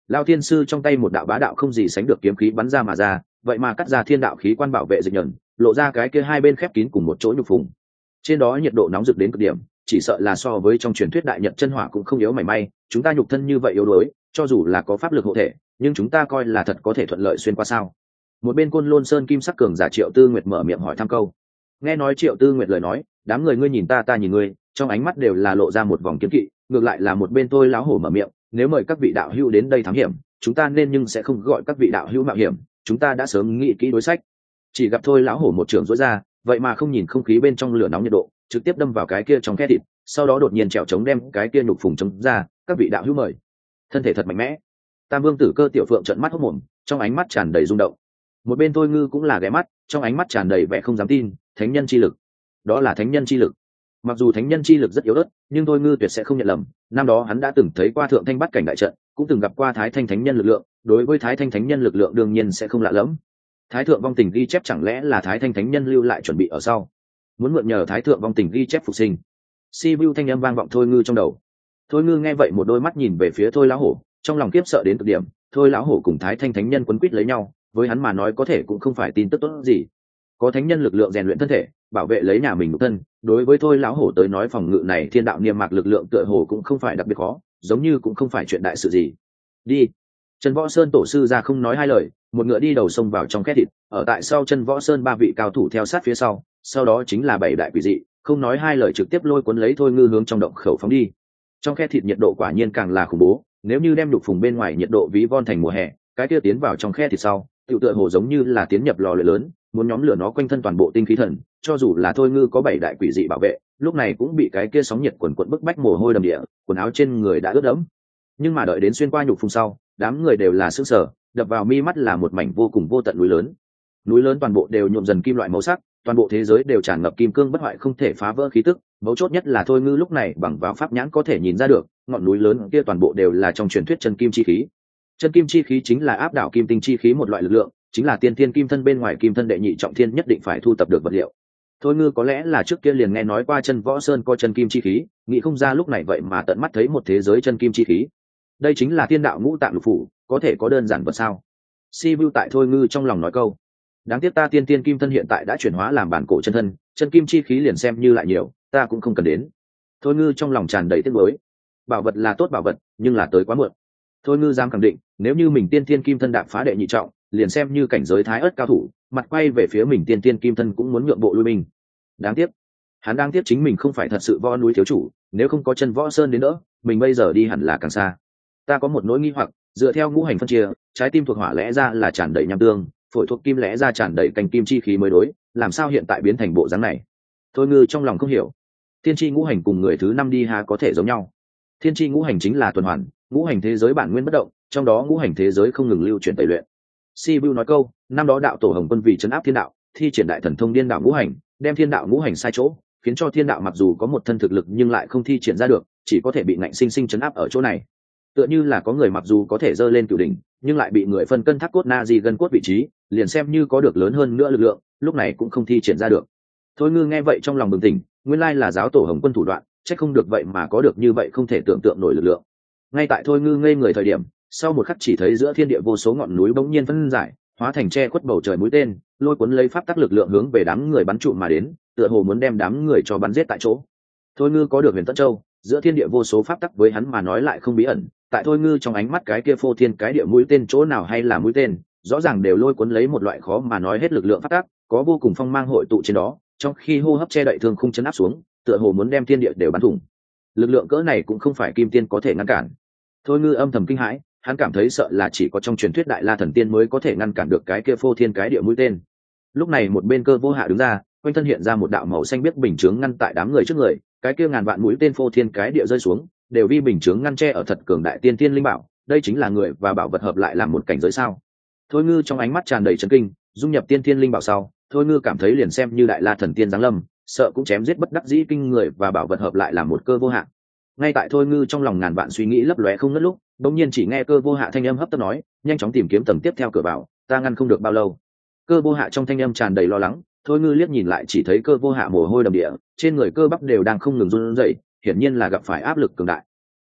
Lao thiên sư trong tay một đạo bá đạo không gì sánh được kiếm khí bắn ra mà ra, vậy mà cắt ra thiên đạo khí quan bảo vệ dịch nhẫn, lộ ra cái kia hai bên khép kín cùng một chỗ nhục phùng. Trên đó nhiệt độ nóng rực đến cực điểm, chỉ sợ là so với trong truyền thuyết đại nhật chân hỏa cũng không yếu mảy may. Chúng ta nhục thân như vậy yếu đuối, cho dù là có pháp lực hộ thể, nhưng chúng ta coi là thật có thể thuận lợi xuyên qua sao? Một bên Côn Lôn Sơn kim sắc cường giả Triệu Tư Nguyệt mở miệng hỏi thăm câu. Nghe nói Triệu Tư Nguyệt lời nói, đám người ngươi nhìn ta nhìn ngươi, trong ánh mắt đều là lộ ra một vòng kiêng kỵ. Ngược lại là một bên tôi láo hổ mở miệng, nếu mời các vị đạo hữu đến đây thám hiểm, chúng ta nên nhưng sẽ không gọi các vị đạo hữu mạo hiểm, chúng ta đã sớm nghĩ kỹ đối sách. Chỉ gặp thôi lão hổ một trường rối ra, vậy mà không nhìn không khí bên trong lửa nóng nhiệt độ, trực tiếp đâm vào cái kia trong khe thịt, sau đó đột nhiên trèo chống đem cái kia nhục phùng chống ra. Các vị đạo hữu mời. Thân thể thật mạnh mẽ. Tam Vương Tử Cơ Tiểu Phượng trợn mắt hốt mồm, trong ánh mắt tràn đầy rung động. Một bên Thôi Ngư cũng là ghé mắt, trong ánh mắt tràn đầy vẻ không dám tin. Thánh nhân chi lực, đó là thánh nhân chi lực. Mặc dù thánh nhân chi lực rất yếu ớt, nhưng Thôi Ngư tuyệt sẽ không nhận lầm. Năm đó hắn đã từng thấy qua Thượng Thanh Bát Cảnh đại trận, cũng từng gặp qua Thái Thanh Thánh nhân lực lượng, đối với Thái Thanh Thánh nhân lực lượng đương nhiên sẽ không lạ lẫm. Thái Thượng Vong Tình ghi chép chẳng lẽ là Thái Thanh Thánh nhân lưu lại chuẩn bị ở sau, muốn mượn nhờ Thái Thượng Vong Tình ghi chép phục sinh. Sibiu thanh âm vang vọng Thôi Ngư trong đầu. Thôi Ngư nghe vậy một đôi mắt nhìn về phía Thôi lão hổ, trong lòng kiếp sợ đến cực điểm. Thôi lão hổ cùng Thái Thanh Thánh nhân quấn quýt lấy nhau, với hắn mà nói có thể cũng không phải tin tức tốt gì. Có thánh nhân lực lượng rèn luyện thân thể, bảo vệ lấy nhà mình nhục thân, đối với Thôi lão hổ tới nói phòng ngự này thiên đạo niêm mạc lực lượng tựa hồ cũng không phải đặc biệt khó, giống như cũng không phải chuyện đại sự gì. Đi. Trần Võ Sơn tổ sư ra không nói hai lời, một ngựa đi đầu sông vào trong khe thịt, ở tại sau Trần Võ Sơn ba vị cao thủ theo sát phía sau đó chính là bảy đại quỷ dị, không nói hai lời trực tiếp lôi cuốn lấy Thôi Ngư hướng trong động khẩu phóng đi. Trong khe thịt nhiệt độ quả nhiên càng là khủng bố, nếu như đem đục phùng bên ngoài nhiệt độ ví von thành mùa hè, cái kia tiến vào trong khe thịt sau, tựu tựa hồ giống như là tiến nhập lò lửa lớn, muốn nhóm lửa nó quanh thân toàn bộ tinh khí thần, cho dù là Thôi Ngư có bảy đại quỷ dị bảo vệ, lúc này cũng bị cái kia sóng nhiệt quần quật bức bách mồ hôi đầm địa, quần áo trên người đã ướt đẫm. Nhưng mà đợi đến xuyên qua nhục phùng sau, đám người đều là sững sờ, đập vào mi mắt là một mảnh vô cùng vô tận núi lớn. Núi lớn toàn bộ đều nhuộm dần kim loại màu sắc, toàn bộ thế giới đều tràn ngập kim cương bất hoại không thể phá vỡ khí tức. Mấu chốt nhất là Thôi Ngư lúc này bằng vào pháp nhãn có thể nhìn ra được, ngọn núi lớn kia toàn bộ đều là trong truyền thuyết chân kim chi khí. Chân kim chi khí chính là áp đảo kim tinh chi khí một loại lực lượng, chính là tiên thiên kim thân bên ngoài kim thân đệ nhị trọng thiên nhất định phải thu tập được vật liệu. Thôi Ngư có lẽ là trước kia liền nghe nói qua Chân Võ Sơn có chân kim chi khí, nghĩ không ra lúc này vậy mà tận mắt thấy một thế giới chân kim chi khí. Đây chính là thiên đạo ngũ tạng lục phủ, có thể có đơn giản vật sao? Sibiu tại Thôi Ngư trong lòng nói câu. Đáng tiếc ta tiên tiên kim thân hiện tại đã chuyển hóa làm bản cổ chân thân, chân kim chi khí liền xem như lại nhiều, ta cũng không cần đến. Thôi Ngư trong lòng tràn đầy tiếc nuối. Bảo vật là tốt bảo vật, nhưng là tới quá muộn. Thôi Ngư dám khẳng định, nếu như mình tiên tiên kim thân đạp phá đệ nhị trọng, liền xem như cảnh giới thái ớt cao thủ, mặt quay về phía mình tiên tiên kim thân cũng muốn nhượng bộ lui mình. Đáng tiếc, hắn đang tiếc chính mình không phải thật sự võ núi thiếu chủ, nếu không có Chân Võ Sơn đến nữa, mình bây giờ đi hẳn là càng xa. Ta có một nỗi nghi hoặc, dựa theo ngũ hành phân chia, trái tim thuộc hỏa lẽ ra là tràn đầy nham tương, phổi thuộc kim lẽ ra tràn đầy canh kim chi khí mới đối, làm sao hiện tại biến thành bộ dáng này? Thôi Ngư trong lòng không hiểu. Thiên chi ngũ hành cùng người thứ năm đi há có thể giống nhau? Thiên chi ngũ hành chính là tuần hoàn, ngũ hành thế giới bản nguyên bất động, trong đó ngũ hành thế giới không ngừng lưu chuyển tẩy luyện. Sibiu nói câu, năm đó đạo tổ Hồng Quân vì trấn áp thiên đạo, thi triển đại thần thông điên đạo ngũ hành, đem thiên đạo ngũ hành sai chỗ, khiến cho thiên đạo mặc dù có một thân thực lực nhưng lại không thi triển ra được, chỉ có thể bị ngạnh sinh sinh trấn áp ở chỗ này. Tựa như là có người mặc dù có thể dơ lên cửu đỉnh, nhưng lại bị người phân cân thác cốt na di gân cốt vị trí, liền xem như có được lớn hơn nữa lực lượng, lúc này cũng không thi triển ra được. Thôi Ngư nghe vậy trong lòng bừng tỉnh, nguyên lai là giáo tổ Hồng Quân thủ đoạn, chắc không được vậy mà có được như vậy không thể tưởng tượng nổi lực lượng. Ngay tại Thôi Ngư ngây người thời điểm, sau một khắc chỉ thấy giữa thiên địa vô số ngọn núi bỗng nhiên phân giải, hóa thành che khuất bầu trời mũi tên, lôi cuốn lấy pháp tắc lực lượng hướng về đám người bắn trụ mà đến, tựa hồ muốn đem đám người cho bắn giết tại chỗ. Thôi Ngư có được Huyền Tẫn Châu, giữa thiên địa vô số pháp tắc với hắn mà nói lại không bí ẩn, tại Thôi Ngư trong ánh mắt cái kia phô thiên cái địa mũi tên chỗ nào hay là mũi tên, rõ ràng đều lôi cuốn lấy một loại khó mà nói hết lực lượng pháp tắc, có vô cùng phong mang hội tụ trên đó, trong khi hô hấp che đậy thương khung chấn áp xuống, tựa hồ muốn đem thiên địa đều bắn thủng. Lực lượng cỡ này cũng không phải kim tiên có thể ngăn cản. Thôi Ngư âm thầm kinh hãi, hắn cảm thấy sợ là chỉ có trong truyền thuyết đại la thần tiên mới có thể ngăn cản được cái kia phô thiên cái địa mũi tên. Lúc này một bên Cơ Vô Hạ đứng ra, quanh thân hiện ra một đạo màu xanh biếc bình chướng ngăn tại đám người trước người, cái kia ngàn vạn mũi tên phô thiên cái địa rơi xuống, đều vi bình chướng ngăn che ở thật cường đại tiên tiên linh bảo, đây chính là người và bảo vật hợp lại làm một cảnh giới sao? Thôi Ngư trong ánh mắt tràn đầy chấn kinh, dung nhập tiên tiên linh bảo sau, Thôi Ngư cảm thấy liền xem như đại la thần tiên giáng lâm, sợ cũng chém giết bất đắc dĩ kinh người và bảo vật hợp lại làm một Cơ Vô Hạ. Ngay tại Thôi Ngư trong lòng ngàn vạn suy nghĩ lấp lóe không ngớt lúc, đột nhiên chỉ nghe Cơ Vô Hạ thanh âm hấp tấp nói, nhanh chóng tìm kiếm tầng tiếp theo cửa vào, ta ngăn không được bao lâu. Cơ Vô Hạ trong thanh âm tràn đầy lo lắng, Thôi Ngư liếc nhìn lại chỉ thấy Cơ Vô Hạ mồ hôi đầm địa, trên người cơ bắp đều đang không ngừng run rẩy, hiển nhiên là gặp phải áp lực cường đại.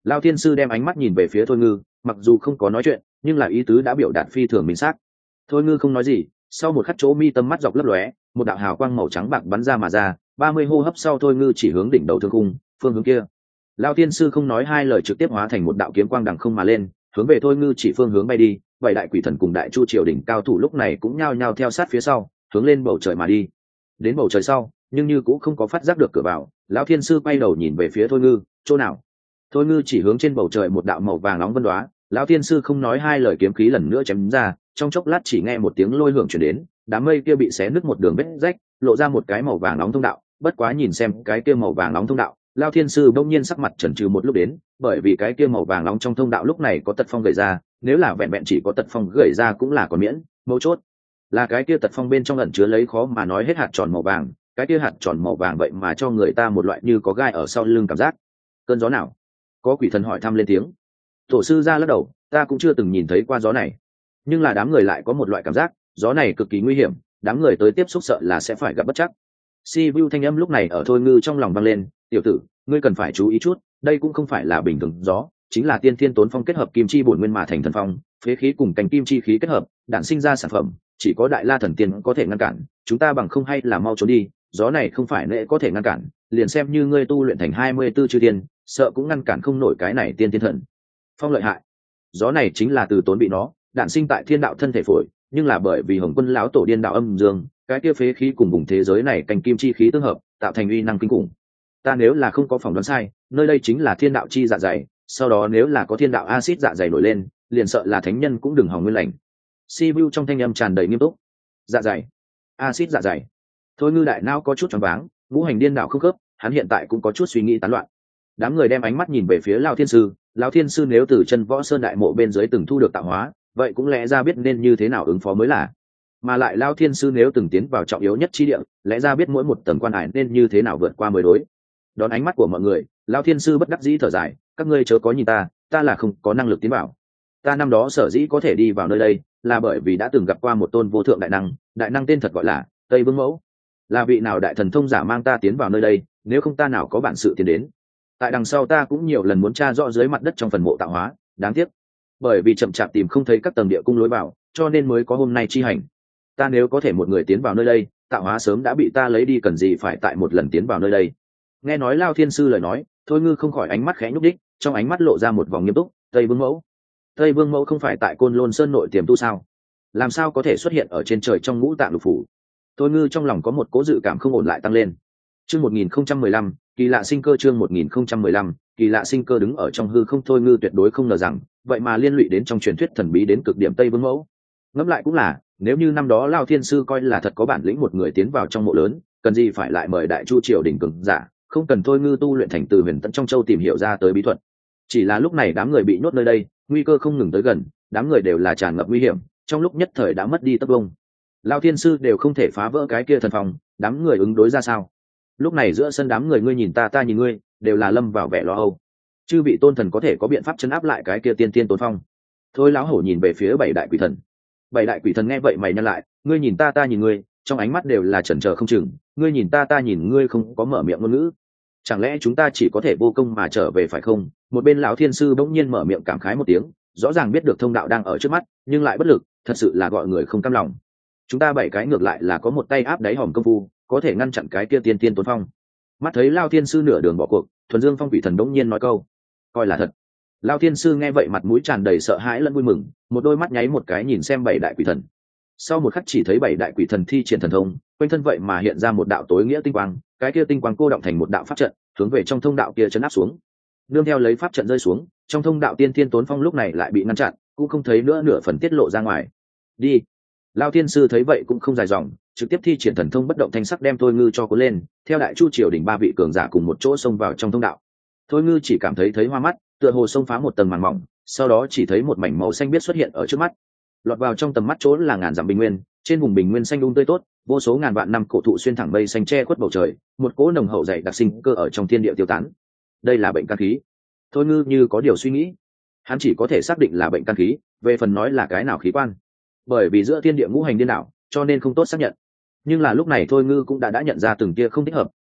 Lao thiên sư đem ánh mắt nhìn về phía thôi ngư, mặc dù không có nói chuyện nhưng là ý tứ đã biểu đạt phi thường minh xác. Thôi ngư không nói gì, sau một khắc chỗ mi tâm mắt dọc lấp lóe, một đạo hào quang màu trắng bạc bắn ra mà ra, 30 hô hấp sau thôi ngư chỉ hướng đỉnh đầu thương khung phương hướng kia. Lao thiên sư không nói hai lời trực tiếp hóa thành một đạo kiếm quang đằng không mà lên, hướng về thôi ngư chỉ phương hướng bay đi. Bảy đại quỷ thần cùng đại chu triều đỉnh cao thủ lúc này cũng nhao nhao theo sát phía sau, hướng lên bầu trời mà đi. Đến bầu trời sau nhưng như cũng không có phát giác được cửa vào, lão thiên sư quay đầu nhìn về phía thôi ngư, chỗ nào? Thôi ngư chỉ hướng trên bầu trời một đạo màu vàng nóng vân đoá. Lão thiên sư không nói hai lời kiếm khí lần nữa chém ra, trong chốc lát chỉ nghe một tiếng lôi hưởng chuyển đến, đám mây kia bị xé nứt một đường vết rách, lộ ra một cái màu vàng nóng thông đạo. Bất quá nhìn xem cái kia màu vàng nóng thông đạo, Lão thiên sư bỗng nhiên sắc mặt chần chừ một lúc đến, bởi vì cái kia màu vàng nóng trong thông đạo lúc này có tật phong gầy ra, nếu là vẹn vẹn chỉ có tật phong gầy ra cũng là còn miễn, mấu chốt là cái kia tật phong bên trong ẩn chứa lấy khó mà nói hết hạt tròn màu vàng. Cái kia hạt tròn màu vàng vậy mà cho người ta một loại như có gai ở sau lưng cảm giác. Cơn gió nào? Có quỷ thần hỏi thăm lên tiếng. Tổ sư ra lắc đầu, ta cũng chưa từng nhìn thấy qua gió này, nhưng là đám người lại có một loại cảm giác gió này cực kỳ nguy hiểm, đám người tới tiếp xúc sợ là sẽ phải gặp bất trắc. Si Vu thanh âm lúc này ở thôi ngư trong lòng vang lên, tiểu tử, ngươi cần phải chú ý chút, đây cũng không phải là bình thường gió, chính là tiên thiên tốn phong kết hợp kim chi bổn nguyên mà thành thần phong, phế khí cùng cành kim chi khí kết hợp đản sinh ra sản phẩm, chỉ có đại la thần tiên có thể ngăn cản, chúng ta bằng không hay là mau trốn đi, gió này không phải nệ có thể ngăn cản, liền xem như ngươi tu luyện thành 24 chư tiên, sợ cũng ngăn cản không nổi cái này tiên thiên thần phong lợi hại. Gió này chính là từ tốn bị nó đản sinh tại thiên đạo thân thể phổi, nhưng là bởi vì Hồng Quân lão tổ điên đạo âm dương, cái kia phế khí cùng vùng thế giới này cành kim chi khí tương hợp, tạo thành uy năng kinh khủng. Ta nếu là không có phỏng đoán sai, nơi đây chính là thiên đạo chi dạ dày, sau đó nếu là có thiên đạo axit dạ dày nổi lên, liền sợ là thánh nhân cũng đừng hòng nguyên lành. Sibiu trong thanh âm tràn đầy nghiêm túc. Dạ dày, axit dạ dày. Thôi ngư đại não có chút choáng váng, ngũ hành điên đạo không khớp, hắn hiện tại cũng có chút suy nghĩ tán loạn. Đám người đem ánh mắt nhìn về phía Lão thiên sư, Lão thiên sư nếu từ chân võ sơn đại mộ bên dưới từng thu được tạo hóa, vậy cũng lẽ ra biết nên như thế nào ứng phó mới là. Mà lại Lão thiên sư nếu từng tiến vào trọng yếu nhất chi địa, lẽ ra biết mỗi một tầng quan hải nên như thế nào vượt qua mới đối. Đón ánh mắt của mọi người, Lão thiên sư bất đắc dĩ thở dài, các ngươi chớ có nhìn ta là không có năng lực tiến vào. Ta năm đó sở dĩ có thể đi vào nơi đây, là bởi vì đã từng gặp qua một tôn vô thượng đại năng tên thật gọi là Tây Vương Mẫu. Là vị nào đại thần thông giả mang ta tiến vào nơi đây, nếu không ta nào có bản sự tiến đến. Tại đằng sau ta cũng nhiều lần muốn tra rõ dưới mặt đất trong phần mộ tạo hóa, đáng tiếc bởi vì chậm chạp tìm không thấy các tầng địa cung lối vào, cho nên mới có hôm nay chi hành. Ta nếu có thể một người tiến vào nơi đây, tạo hóa sớm đã bị ta lấy đi, cần gì phải tại một lần tiến vào nơi đây. Nghe nói Lao thiên sư lời nói, thôi ngư không khỏi ánh mắt khẽ nhúc đích, trong ánh mắt lộ ra một vòng nghiêm túc. Tây Vương Mẫu, Tây Vương Mẫu không phải tại Côn Lôn Sơn nội tiềm tu sao? Làm sao có thể xuất hiện ở trên trời trong ngũ tạng lục phủ? Thôi ngư trong lòng có một cố dự cảm không ổn lại tăng lên. Chương 1015, kỳ lạ sinh cơ. Chương 1015, kỳ lạ sinh cơ. Đứng ở trong hư không, thôi ngư tuyệt đối không ngờ rằng vậy mà liên lụy đến trong truyền thuyết thần bí đến cực điểm Tây Vương Mẫu. Ngẫm lại cũng là, nếu như năm đó Lao thiên sư coi là thật có bản lĩnh một người tiến vào trong mộ lớn, cần gì phải lại mời đại chu triều đỉnh cường giả, không cần thôi ngư tu luyện thành từ huyền tận trong châu tìm hiểu ra tới bí thuật. Chỉ là lúc này đám người bị nhốt nơi đây, nguy cơ không ngừng tới gần, đám người đều là tràn ngập nguy hiểm, trong lúc nhất thời đã mất đi tốc vông. Lao thiên sư đều không thể phá vỡ cái kia thần phòng, đám người ứng đối ra sao? Lúc này giữa sân đám người ngươi nhìn ta nhìn ngươi, đều là lâm vào vẻ lo âu. Chư vị tôn thần có thể có biện pháp chấn áp lại cái kia tiên tốn phong? Thôi lão hổ nhìn về phía bảy đại quỷ thần. Bảy đại quỷ thần nghe vậy mày nhăn lại, ngươi nhìn ta nhìn ngươi, trong ánh mắt đều là chần chờ không chừng, ngươi nhìn ta nhìn ngươi, không có mở miệng ngôn ngữ. Chẳng lẽ chúng ta chỉ có thể vô công mà trở về phải không? Một bên lão thiên sư bỗng nhiên mở miệng cảm khái một tiếng, rõ ràng biết được thông đạo đang ở trước mắt, nhưng lại bất lực, thật sự là gọi người không cam lòng. Chúng ta bảy cái ngược lại là có một tay áp đáy hòm công phu, có thể ngăn chặn cái kia tiên tốn phong. Mắt thấy Lao thiên sư nửa đường bỏ cuộc, thuần dương phong quỷ thần bỗng nhiên nói câu, coi là thật. Lao thiên sư nghe vậy mặt mũi tràn đầy sợ hãi lẫn vui mừng, một đôi mắt nháy một cái nhìn xem bảy đại quỷ thần. Sau một khắc chỉ thấy bảy đại quỷ thần thi triển thần thông, quanh thân vậy mà hiện ra một đạo tối nghĩa tinh quang, cái kia tinh quang cô động thành một đạo pháp trận, hướng về trong thông đạo kia chấn áp xuống. Nương theo lấy pháp trận rơi xuống, trong thông đạo tiên tốn phong lúc này lại bị ngăn chặn, cũng không thấy nữa nửa phần tiết lộ ra ngoài. Đi. Lao thiên sư thấy vậy cũng không dài dòng, trực tiếp thi triển thần thông bất động thanh sắc đem thôi ngư cho cuốn lên, theo đại chu triều đỉnh ba vị cường giả cùng một chỗ xông vào trong thông đạo. Thôi ngư chỉ cảm thấy hoa mắt, tựa hồ xông phá một tầng màn mỏng, sau đó chỉ thấy một mảnh màu xanh biếc xuất hiện ở trước mắt. Lọt vào trong tầm mắt chỗ là ngàn dặm bình nguyên, trên vùng bình nguyên xanh tươi tốt, vô số ngàn vạn năm cổ thụ xuyên thẳng mây xanh che khuất bầu trời, một cỗ nồng hậu dày đặc sinh cơ ở trong thiên địa tiêu tán. Đây là bệnh can khí. Thôi ngư như có điều suy nghĩ, hắn chỉ có thể xác định là bệnh can khí, về phần nói là cái nào khí quan, bởi vì giữa thiên địa ngũ hành điên đảo, cho nên không tốt xác nhận. Nhưng là lúc này thôi ngư cũng đã nhận ra từng tia không thích hợp,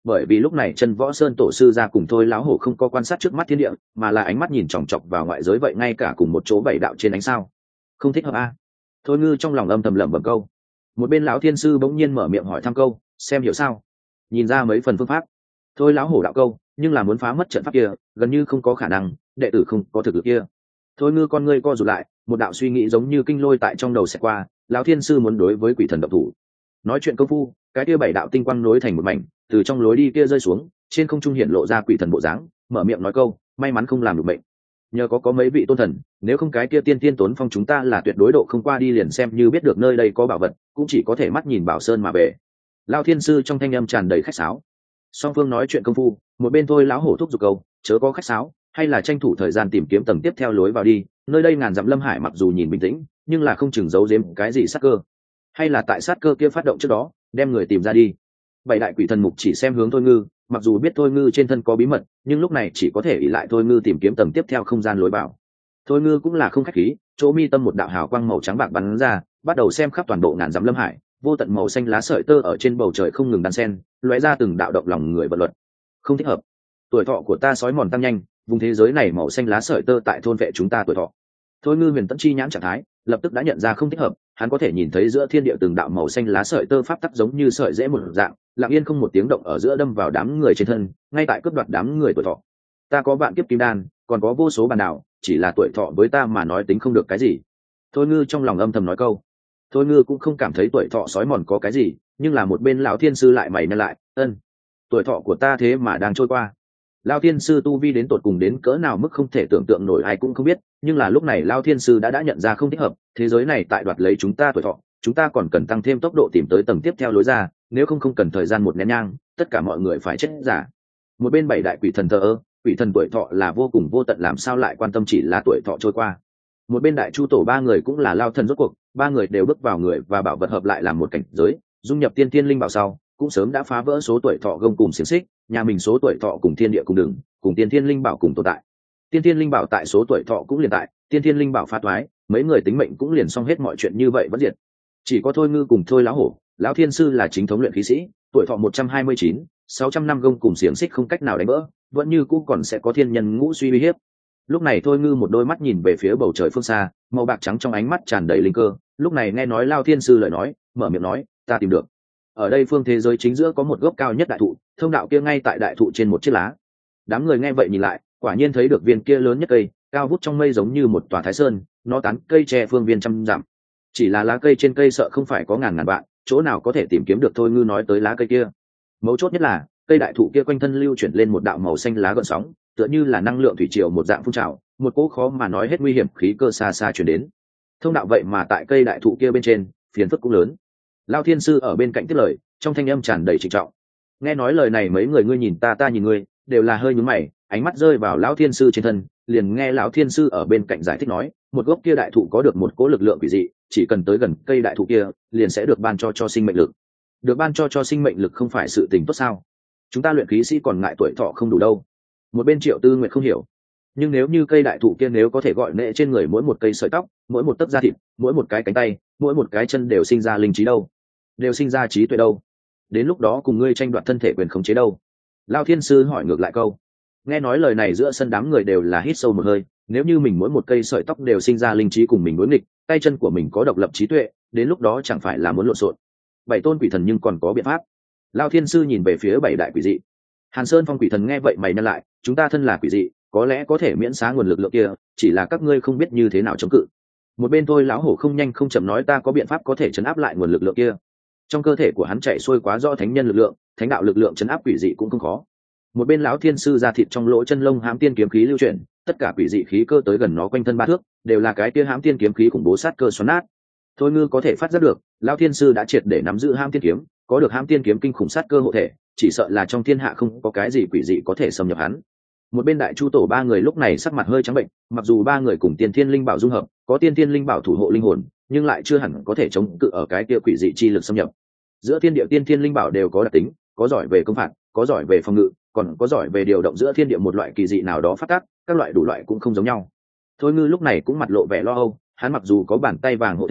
bởi vì lúc này chân võ sơn tổ sư ra cùng thôi lão hổ không có quan sát trước mắt thiên địa, mà là ánh mắt nhìn chòng chọc vào ngoại giới, vậy ngay cả cùng một chỗ bảy đạo trên ánh sao không thích hợp a. Thôi ngư trong lòng âm thầm lẩm bẩm câu. Một bên lão thiên sư bỗng nhiên mở miệng hỏi thăm câu, xem hiểu sao? Nhìn ra mấy phần phương pháp. Thôi lão hổ đạo câu, nhưng là muốn phá mất trận pháp kia gần như không có khả năng, đệ tử không có thực lực kia. Thôi ngư con ngươi co rụt lại, một đạo suy nghĩ giống như kinh lôi tại trong đầu xẹt qua, lão thiên sư muốn đối với quỷ thần động thủ. Nói chuyện công phu, cái kia bảy đạo tinh quang nối thành một mảnh, từ trong lối đi kia rơi xuống, trên không trung hiện lộ ra quỷ thần bộ dáng, mở miệng nói câu, may mắn không làm được bệnh. Nhờ có mấy vị tôn thần, nếu không cái kia tiên tiên tốn phong chúng ta là tuyệt đối độ không qua đi, liền xem như biết được nơi đây có bảo vật, cũng chỉ có thể mắt nhìn bảo sơn mà về. Lão thiên sư trong thanh âm tràn đầy khách sáo. Song phương nói chuyện công phu, một bên thôi lão hổ thúc giục câu, chớ có khách sáo, hay là tranh thủ thời gian tìm kiếm tầng tiếp theo lối vào đi, nơi đây ngàn dặm lâm hải mặc dù nhìn bình tĩnh, nhưng là không chừng giấu giếm cái gì sát cơ, hay là tại sát cơ kia phát động trước đó đem người tìm ra đi. Bảy đại quỷ thần mục chỉ xem hướng thôi ngư, mặc dù biết thôi ngư trên thân có bí mật, nhưng lúc này chỉ có thể ỷ lại thôi ngư tìm kiếm tầng tiếp theo không gian lối vào. Thôi ngư cũng là không khách khí, chỗ mi tâm một đạo hào quang màu trắng bạc bắn ra, bắt đầu xem khắp toàn bộ ngàn dặm lâm hải, vô tận màu xanh lá sợi tơ ở trên bầu trời không ngừng đan xen, lóe ra từng đạo động lòng người vận luật. Không thích hợp, tuổi thọ của ta sói mòn tăng nhanh, vùng thế giới này màu xanh lá sợi tơ tại thôn vệ chúng ta tuổi thọ. Thôi ngư huyền tẫn chi nhãn trạng thái lập tức đã nhận ra không thích hợp, hắn có thể nhìn thấy giữa thiên địa từng đạo màu xanh lá sợi tơ pháp tắc giống như sợi dễ một dạng, lặng yên không một tiếng động ở giữa đâm vào đám người trên thân, ngay tại cướp đoạt đám người tuổi thọ. Ta có vạn kiếp kim đan, còn có vô số bàn đảo, chỉ là tuổi thọ với ta mà nói tính không được cái gì. Thôi ngư trong lòng âm thầm nói câu. Thôi ngư cũng không cảm thấy tuổi thọ sói mòn có cái gì, nhưng là một bên lão thiên sư lại mày nhăn lại, tuổi thọ của ta thế mà đang trôi qua. Lão thiên sư tu vi đến tột cùng đến cỡ nào mức không thể tưởng tượng nổi ai cũng không biết, nhưng là lúc này Lão thiên sư đã nhận ra không thích hợp, thế giới này tại đoạt lấy chúng ta tuổi thọ, chúng ta còn cần tăng thêm tốc độ tìm tới tầng tiếp theo lối ra, nếu không cần thời gian một nén nhang, tất cả mọi người phải chết giả. Một bên bảy đại quỷ thần thờ ơ, quỷ thần tuổi thọ là vô cùng vô tận, làm sao lại quan tâm chỉ là tuổi thọ trôi qua. Một bên đại chu tổ ba người cũng là lao thần rốt cuộc, ba người đều bước vào người và bảo vật hợp lại làm một cảnh giới, dung nhập tiên thiên linh bảo sau cũng sớm đã phá vỡ số tuổi thọ gông cùng xiềng xích, nhà mình số tuổi thọ cùng thiên địa cùng đường, cùng tiên thiên linh bảo cùng tồn tại. Tiên thiên linh bảo tại số tuổi thọ cũng liền tại, tiên thiên linh bảo phá toái, mấy người tính mệnh cũng liền xong hết, mọi chuyện như vậy vẫn diệt. Chỉ có thôi ngư cùng thôi lão hổ, lão thiên sư là chính thống luyện khí sĩ, tuổi thọ 129, 600 năm gông cùng xiềng xích không cách nào đánh vỡ, vẫn như cũ còn sẽ có thiên nhân ngũ suy uy hiếp. Lúc này thôi ngư một đôi mắt nhìn về phía bầu trời phương xa, màu bạc trắng trong ánh mắt tràn đầy linh cơ, lúc này nghe nói Lão thiên sư lời nói, mở miệng nói, ta tìm được. Ở đây phương thế giới chính giữa có một gốc cao nhất đại thụ, thông đạo kia ngay tại đại thụ trên một chiếc lá. Đám người nghe vậy nhìn lại, quả nhiên thấy được viên kia lớn nhất cây, cao vút trong mây giống như một tòa thái sơn, nó tán cây che phương viên trăm dặm. Chỉ là lá cây trên cây sợ không phải có ngàn vạn, chỗ nào có thể tìm kiếm được. Thôi ngư nói tới lá cây kia, mấu chốt nhất là cây đại thụ kia quanh thân lưu chuyển lên một đạo màu xanh lá gợn sóng, tựa như là năng lượng thủy triều một dạng phun trào, một cỗ khó mà nói hết nguy hiểm khí cơ xa xa truyền đến. Thông đạo vậy mà tại cây đại thụ kia bên trên, phiền phức cũng lớn. Lão thiên sư ở bên cạnh tiếp lời, trong thanh âm tràn đầy trịnh trọng. Nghe nói lời này mấy người ngươi nhìn ta nhìn ngươi, đều là hơi nhướng mày, ánh mắt rơi vào lão thiên sư trên thân, liền nghe lão thiên sư ở bên cạnh giải thích nói, một gốc kia đại thụ có được một cỗ lực lượng quỷ dị, chỉ cần tới gần cây đại thụ kia, liền sẽ được ban cho sinh mệnh lực. Được ban cho sinh mệnh lực không phải sự tình tốt sao? Chúng ta luyện khí sĩ còn ngại tuổi thọ không đủ đâu. Một bên Triệu Tư Nguyệt không hiểu, nhưng nếu như cây đại thụ kia nếu có thể gọi nệ trên người mỗi một cây sợi tóc, mỗi một tấc da thịt, mỗi một cái cánh tay, mỗi một cái chân đều sinh ra linh trí đâu, đều sinh ra trí tuệ đâu, đến lúc đó cùng ngươi tranh đoạt thân thể quyền khống chế đâu? Lão thiên sư hỏi ngược lại câu. Nghe nói lời này giữa sân đám người đều là hít sâu một hơi, nếu như mình mỗi một cây sợi tóc đều sinh ra linh trí cùng mình đối nghịch, tay chân của mình có độc lập trí tuệ, đến lúc đó chẳng phải là muốn lộn xộn. Bảy tôn quỷ thần nhưng còn có biện pháp. Lão thiên sư nhìn về phía bảy đại quỷ dị. Hàn Sơn Phong quỷ thần nghe vậy mày nhăn lại, chúng ta thân là quỷ dị, có lẽ có thể miễn xá nguồn lực lượng kia, chỉ là các ngươi không biết như thế nào chống cự. Một bên tôi lão hổ không nhanh không chậm nói, ta có biện pháp có thể chấn áp lại nguồn lực lượng kia. Trong cơ thể của hắn chạy xuôi quá rõ thánh nhân lực lượng, thánh đạo lực lượng chấn áp quỷ dị cũng không khó. Một bên lão thiên sư ra thịt trong lỗ chân lông hám tiên kiếm khí lưu chuyển, tất cả quỷ dị khí cơ tới gần nó quanh thân ba thước, đều là cái kia hám tiên kiếm khí khủng bố sát cơ xoắn nát. Thôi ngư có thể phát giác được, lão thiên sư đã triệt để nắm giữ hám tiên kiếm, có được hám tiên kiếm kinh khủng sát cơ hộ thể, chỉ sợ là trong thiên hạ không có cái gì quỷ dị có thể xâm nhập hắn. Một bên đại chu tổ ba người lúc này sắc mặt hơi trắng bệnh, mặc dù ba người cùng tiên thiên linh bảo dung hợp, có tiên thiên linh bảo thủ hộ linh hồn, nhưng lại chưa hẳn có thể chống cự ở cái kia quỷ dị chi lực xâm nhập. Giữa thiên địa tiên thiên linh bảo đều có đặc tính, có giỏi về công phạt, có giỏi về phòng ngự, còn có giỏi về điều động giữa thiên địa một loại kỳ dị nào đó phát tác, các loại đủ loại cũng không giống nhau. Thôi ngư lúc này cũng mặt lộ vẻ lo âu, hắn mặc dù có bàn tay vàng hộ thể,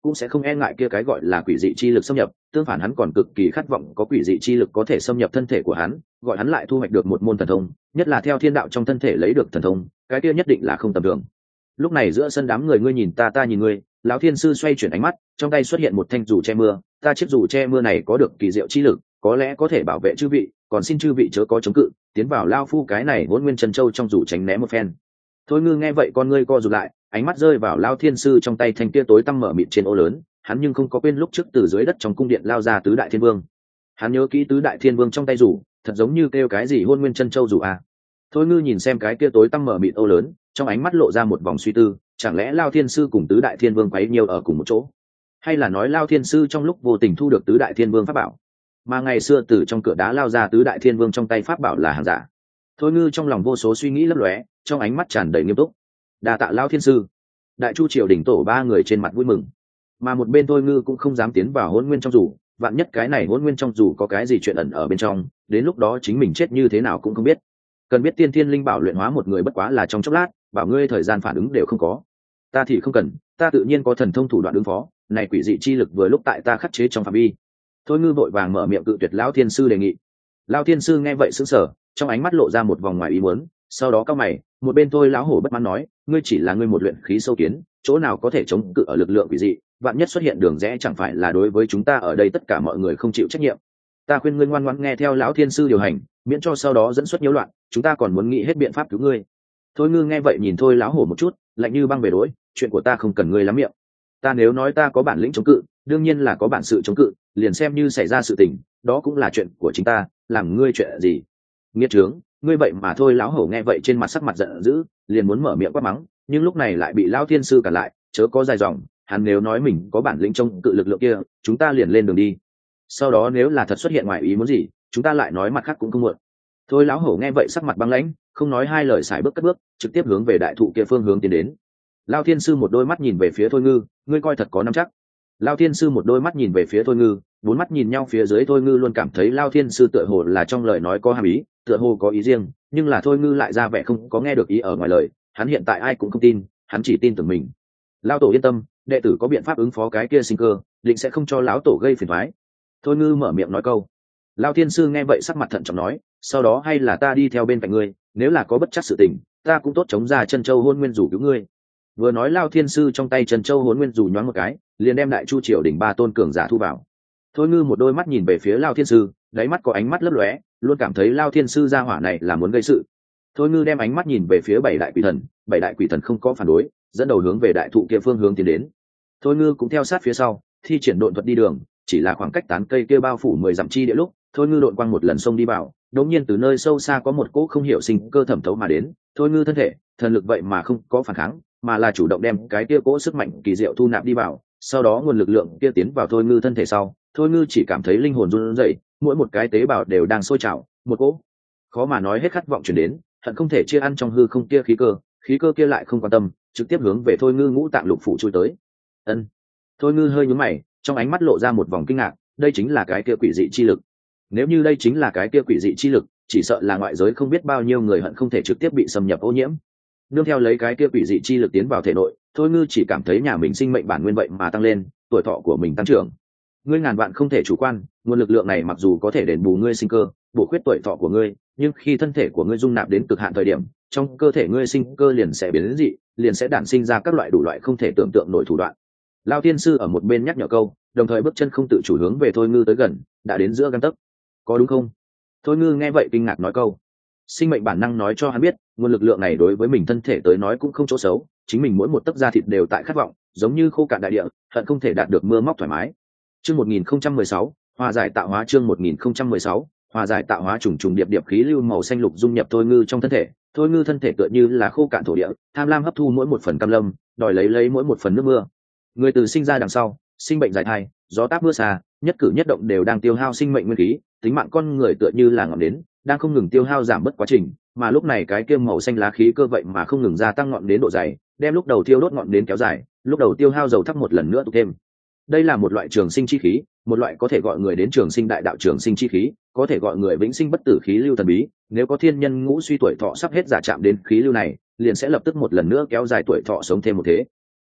cũng sẽ không e ngại kia cái gọi là quỷ dị chi lực xâm nhập, tương phản hắn còn cực kỳ khát vọng có quỷ dị chi lực có thể xâm nhập thân thể của hắn, gọi hắn lại thu hoạch được một môn thần thông, nhất là theo thiên đạo trong thân thể lấy được thần thông, cái kia nhất định là không tầm thường. Lúc này giữa sân đám người ngươi nhìn ta, ta nhìn ngươi, lão thiên sư xoay chuyển ánh mắt, trong tay xuất hiện một thanh dù che mưa, ta chiếc dù che mưa này có được kỳ diệu chi lực, có lẽ có thể bảo vệ chư vị, còn xin chư vị chớ có chống cự, tiến vào lao phu cái này Hỗn Nguyên Chân Châu trong dù tránh né một phen. Thôi Ngư nghe vậy con ngươi co rụt lại, ánh mắt rơi vào lao thiên sư trong tay thanh kia tối tăm mở mịt trên ô lớn, hắn nhưng không có quên lúc trước từ dưới đất trong cung điện lao ra tứ đại thiên vương. Hắn nhớ kỹ tứ đại thiên vương trong tay rủ, thật giống như kêu cái gì Hôn Nguyên Chân Châu rủ à. Thôi Ngư nhìn xem cái kia tối tăm mở mịt ô lớn, trong ánh mắt lộ ra một vòng suy tư, chẳng lẽ lao thiên sư cùng tứ đại thiên vương quấy nhiều ở cùng một chỗ, hay là nói lao thiên sư trong lúc vô tình thu được tứ đại thiên vương pháp bảo, mà ngày xưa từ trong cửa đá lao ra tứ đại thiên vương trong tay pháp bảo là hàng giả. Thôi Ngư trong lòng vô số suy nghĩ lấp lóe, trong ánh mắt tràn đầy nghiêm túc. Đa tạ lao thiên sư. Đại chu triều đỉnh tổ ba người trên mặt vui mừng, mà một bên Thôi Ngư cũng không dám tiến vào Hỗn Nguyên trong dù, vạn nhất cái này Hỗn Nguyên trong dù có cái gì chuyện ẩn ở bên trong, đến lúc đó chính mình chết như thế nào cũng không biết. Cần biết tiên thiên linh bảo luyện hóa một người bất quá là trong chốc lát, bảo ngươi thời gian phản ứng đều không có. Ta thì không cần, ta tự nhiên có thần thông thủ đoạn ứng phó, này quỷ dị chi lực vừa lúc tại ta khắc chế trong phạm vi. Thôi Ngư vội vàng mở miệng cự tuyệt lão thiên sư đề nghị. Lão thiên sư nghe vậy sững sờ, trong ánh mắt lộ ra một vòng ngoài ý muốn, sau đó cao mày, một bên Thôi lão hổ bất mãn nói, ngươi chỉ là ngươi một luyện khí sâu kiến, chỗ nào có thể chống cự ở lực lượng quỷ dị, vạn nhất xuất hiện đường rẽ chẳng phải là đối với chúng ta ở đây tất cả mọi người không chịu trách nhiệm. Ta khuyên ngươi ngoan ngoãn nghe theo lão thiên sư điều hành, miễn cho sau đó dẫn xuất nhiễu loạn, chúng ta còn muốn nghĩ hết biện pháp cứu ngươi. Thôi Ngư nghe vậy nhìn Thôi lão hổ một chút, lạnh như băng về đối, chuyện của ta không cần ngươi lắm miệng. Ta nếu nói ta có bản lĩnh chống cự, đương nhiên là có bản sự chống cự, liền xem như xảy ra sự tình, đó cũng là chuyện của chính ta, làm ngươi chuyện gì? Nghiệt trướng, ngươi vậy mà. Thôi lão hổ nghe vậy trên mặt sắc mặt giận dữ, liền muốn mở miệng quát mắng, nhưng lúc này lại bị lão thiên sư cản lại, chớ có dài dòng, hắn nếu nói mình có bản lĩnh chống cự lực lượng kia, chúng ta liền lên đường đi. Sau đó nếu là thật xuất hiện ngoài ý muốn gì, chúng ta lại nói mặt khác cũng không muộn. Thôi lão hổ nghe vậy sắc mặt băng lãnh, không nói hai lời xài bước cất bước, trực tiếp hướng về đại thụ kia phương hướng tiến đến. Lão thiên sư một đôi mắt nhìn về phía Thôi Ngư, ngươi coi thật có nắm chắc. Lão thiên sư một đôi mắt nhìn về phía Thôi Ngư, bốn mắt nhìn nhau phía dưới, Thôi Ngư luôn cảm thấy Lão thiên sư tựa hồ là trong lời nói có hàm ý, tựa hồ có ý riêng, nhưng là Thôi Ngư lại ra vẻ không có nghe được ý ở ngoài lời, hắn hiện tại ai cũng không tin, hắn chỉ tin tưởng mình. Lão tổ yên tâm, đệ tử có biện pháp ứng phó cái kia sinh cơ, định sẽ không cho lão tổ gây phiền toái. Thôi Ngư mở miệng nói câu. Lão thiên sư nghe vậy sắc mặt thận trọng nói, sau đó hay là ta đi theo bên cạnh ngươi, nếu là có bất trắc sự tình, ta cũng tốt chống ra chân châu Hôn Nguyên dù cứu ngươi. Vừa nói Lão thiên sư trong tay chân châu Hôn Nguyên dù nhoáng một cái, liền đem đại chu triều đỉnh ba tôn cường giả thu vào. Thôi Ngư một đôi mắt nhìn về phía Lão thiên sư, đáy mắt có ánh mắt lấp lóe, luôn cảm thấy Lão thiên sư gia hỏa này là muốn gây sự. Thôi Ngư đem ánh mắt nhìn về phía bảy đại quỷ thần không có phản đối, dẫn đầu hướng về đại thụ kia phương hướng tiến đến. Thôi Ngư cũng theo sát phía sau, thi triển độn thuật đi đường, chỉ là khoảng cách tán cây kia bao phủ 10 dặm chi địa lúc, Thôi Ngư độn quang một lần xông đi vào, đột nhiên từ nơi sâu xa có một cỗ không hiểu sinh cơ thẩm thấu mà đến. Thôi Ngư thân thể, thần lực vậy mà không có phản kháng, mà là chủ động đem cái kia cỗ sức mạnh kỳ diệu thu nạp đi vào. Sau đó nguồn lực lượng kia tiến vào Thôi Ngư thân thể sau, Thôi Ngư chỉ cảm thấy linh hồn run rẩy, mỗi một cái tế bào đều đang sôi trào, một cỗ khó mà nói hết khát vọng truyền đến, hận không thể chia ăn trong hư không kia khí cơ kia lại không quan tâm, trực tiếp hướng về Thôi Ngư ngũ tạng lục phủ chui tới. Ân. Thôi Ngư hơi nhướng mày, trong ánh mắt lộ ra một vòng kinh ngạc, đây chính là cái kia quỷ dị chi lực. Nếu như đây chính là cái kia quỷ dị chi lực, chỉ sợ là ngoại giới không biết bao nhiêu người hận không thể trực tiếp bị xâm nhập ô nhiễm. Nương theo lấy cái kia quỷ dị chi lực tiến vào thể nội, Thôi Ngư chỉ cảm thấy nhà mình sinh mệnh bản nguyên vậy mà tăng lên, tuổi thọ của mình tăng trưởng. Ngươi ngàn vạn không thể chủ quan, nguồn lực lượng này mặc dù có thể đền bù ngươi sinh cơ, bổ khuyết tuổi thọ của ngươi, nhưng khi thân thể của ngươi dung nạp đến cực hạn thời điểm, trong cơ thể ngươi sinh cơ liền sẽ biến đến dị, liền sẽ đản sinh ra các loại đủ loại không thể tưởng tượng nổi thủ đoạn. Lão thiên sư ở một bên nhắc nhở câu, đồng thời bước chân không tự chủ hướng về Thôi Ngư tới gần, đã đến giữa gang tấc. Có đúng không? Thôi Ngư nghe vậy kinh ngạc nói câu. Sinh mệnh bản năng nói cho hắn biết, nguồn lực lượng này đối với mình thân thể tới nói cũng không chỗ xấu, chính mình mỗi một tấc da thịt đều tại khát vọng, giống như khô cạn đại địa, hận không thể đạt được mưa móc thoải mái. Chương 1016, hòa giải tạo hóa. Chương 1016, hòa giải tạo hóa. Trùng trùng điệp điệp khí lưu màu xanh lục dung nhập Thôi Ngư trong thân thể. Thôi Ngư thân thể tựa như là khô cạn thổ địa, tham lam hấp thu mỗi một phần cam lâm, đòi lấy mỗi một phần nước mưa. Người từ sinh ra đằng sau, sinh bệnh dài thai, gió táp mưa xa, nhất cử nhất động đều đang tiêu hao sinh mệnh nguyên khí, tính mạng con người tựa như là ngọn nến, đang không ngừng tiêu hao giảm bớt quá trình, mà lúc này cái kia màu xanh lá khí cơ vậy mà không ngừng gia tăng ngọn nến độ dày, đem lúc đầu thiêu đốt ngọn nến kéo dài, lúc đầu tiêu hao dầu thắp một lần nữa tụ thêm. Đây là một loại trường sinh chi khí, một loại có thể gọi người đến trường sinh đại đạo trường sinh chi khí, có thể gọi người vĩnh sinh bất tử khí lưu thần bí. Nếu có thiên nhân ngũ suy tuổi thọ sắp hết giả chạm đến khí lưu này, liền sẽ lập tức một lần nữa kéo dài tuổi thọ sống thêm một thế.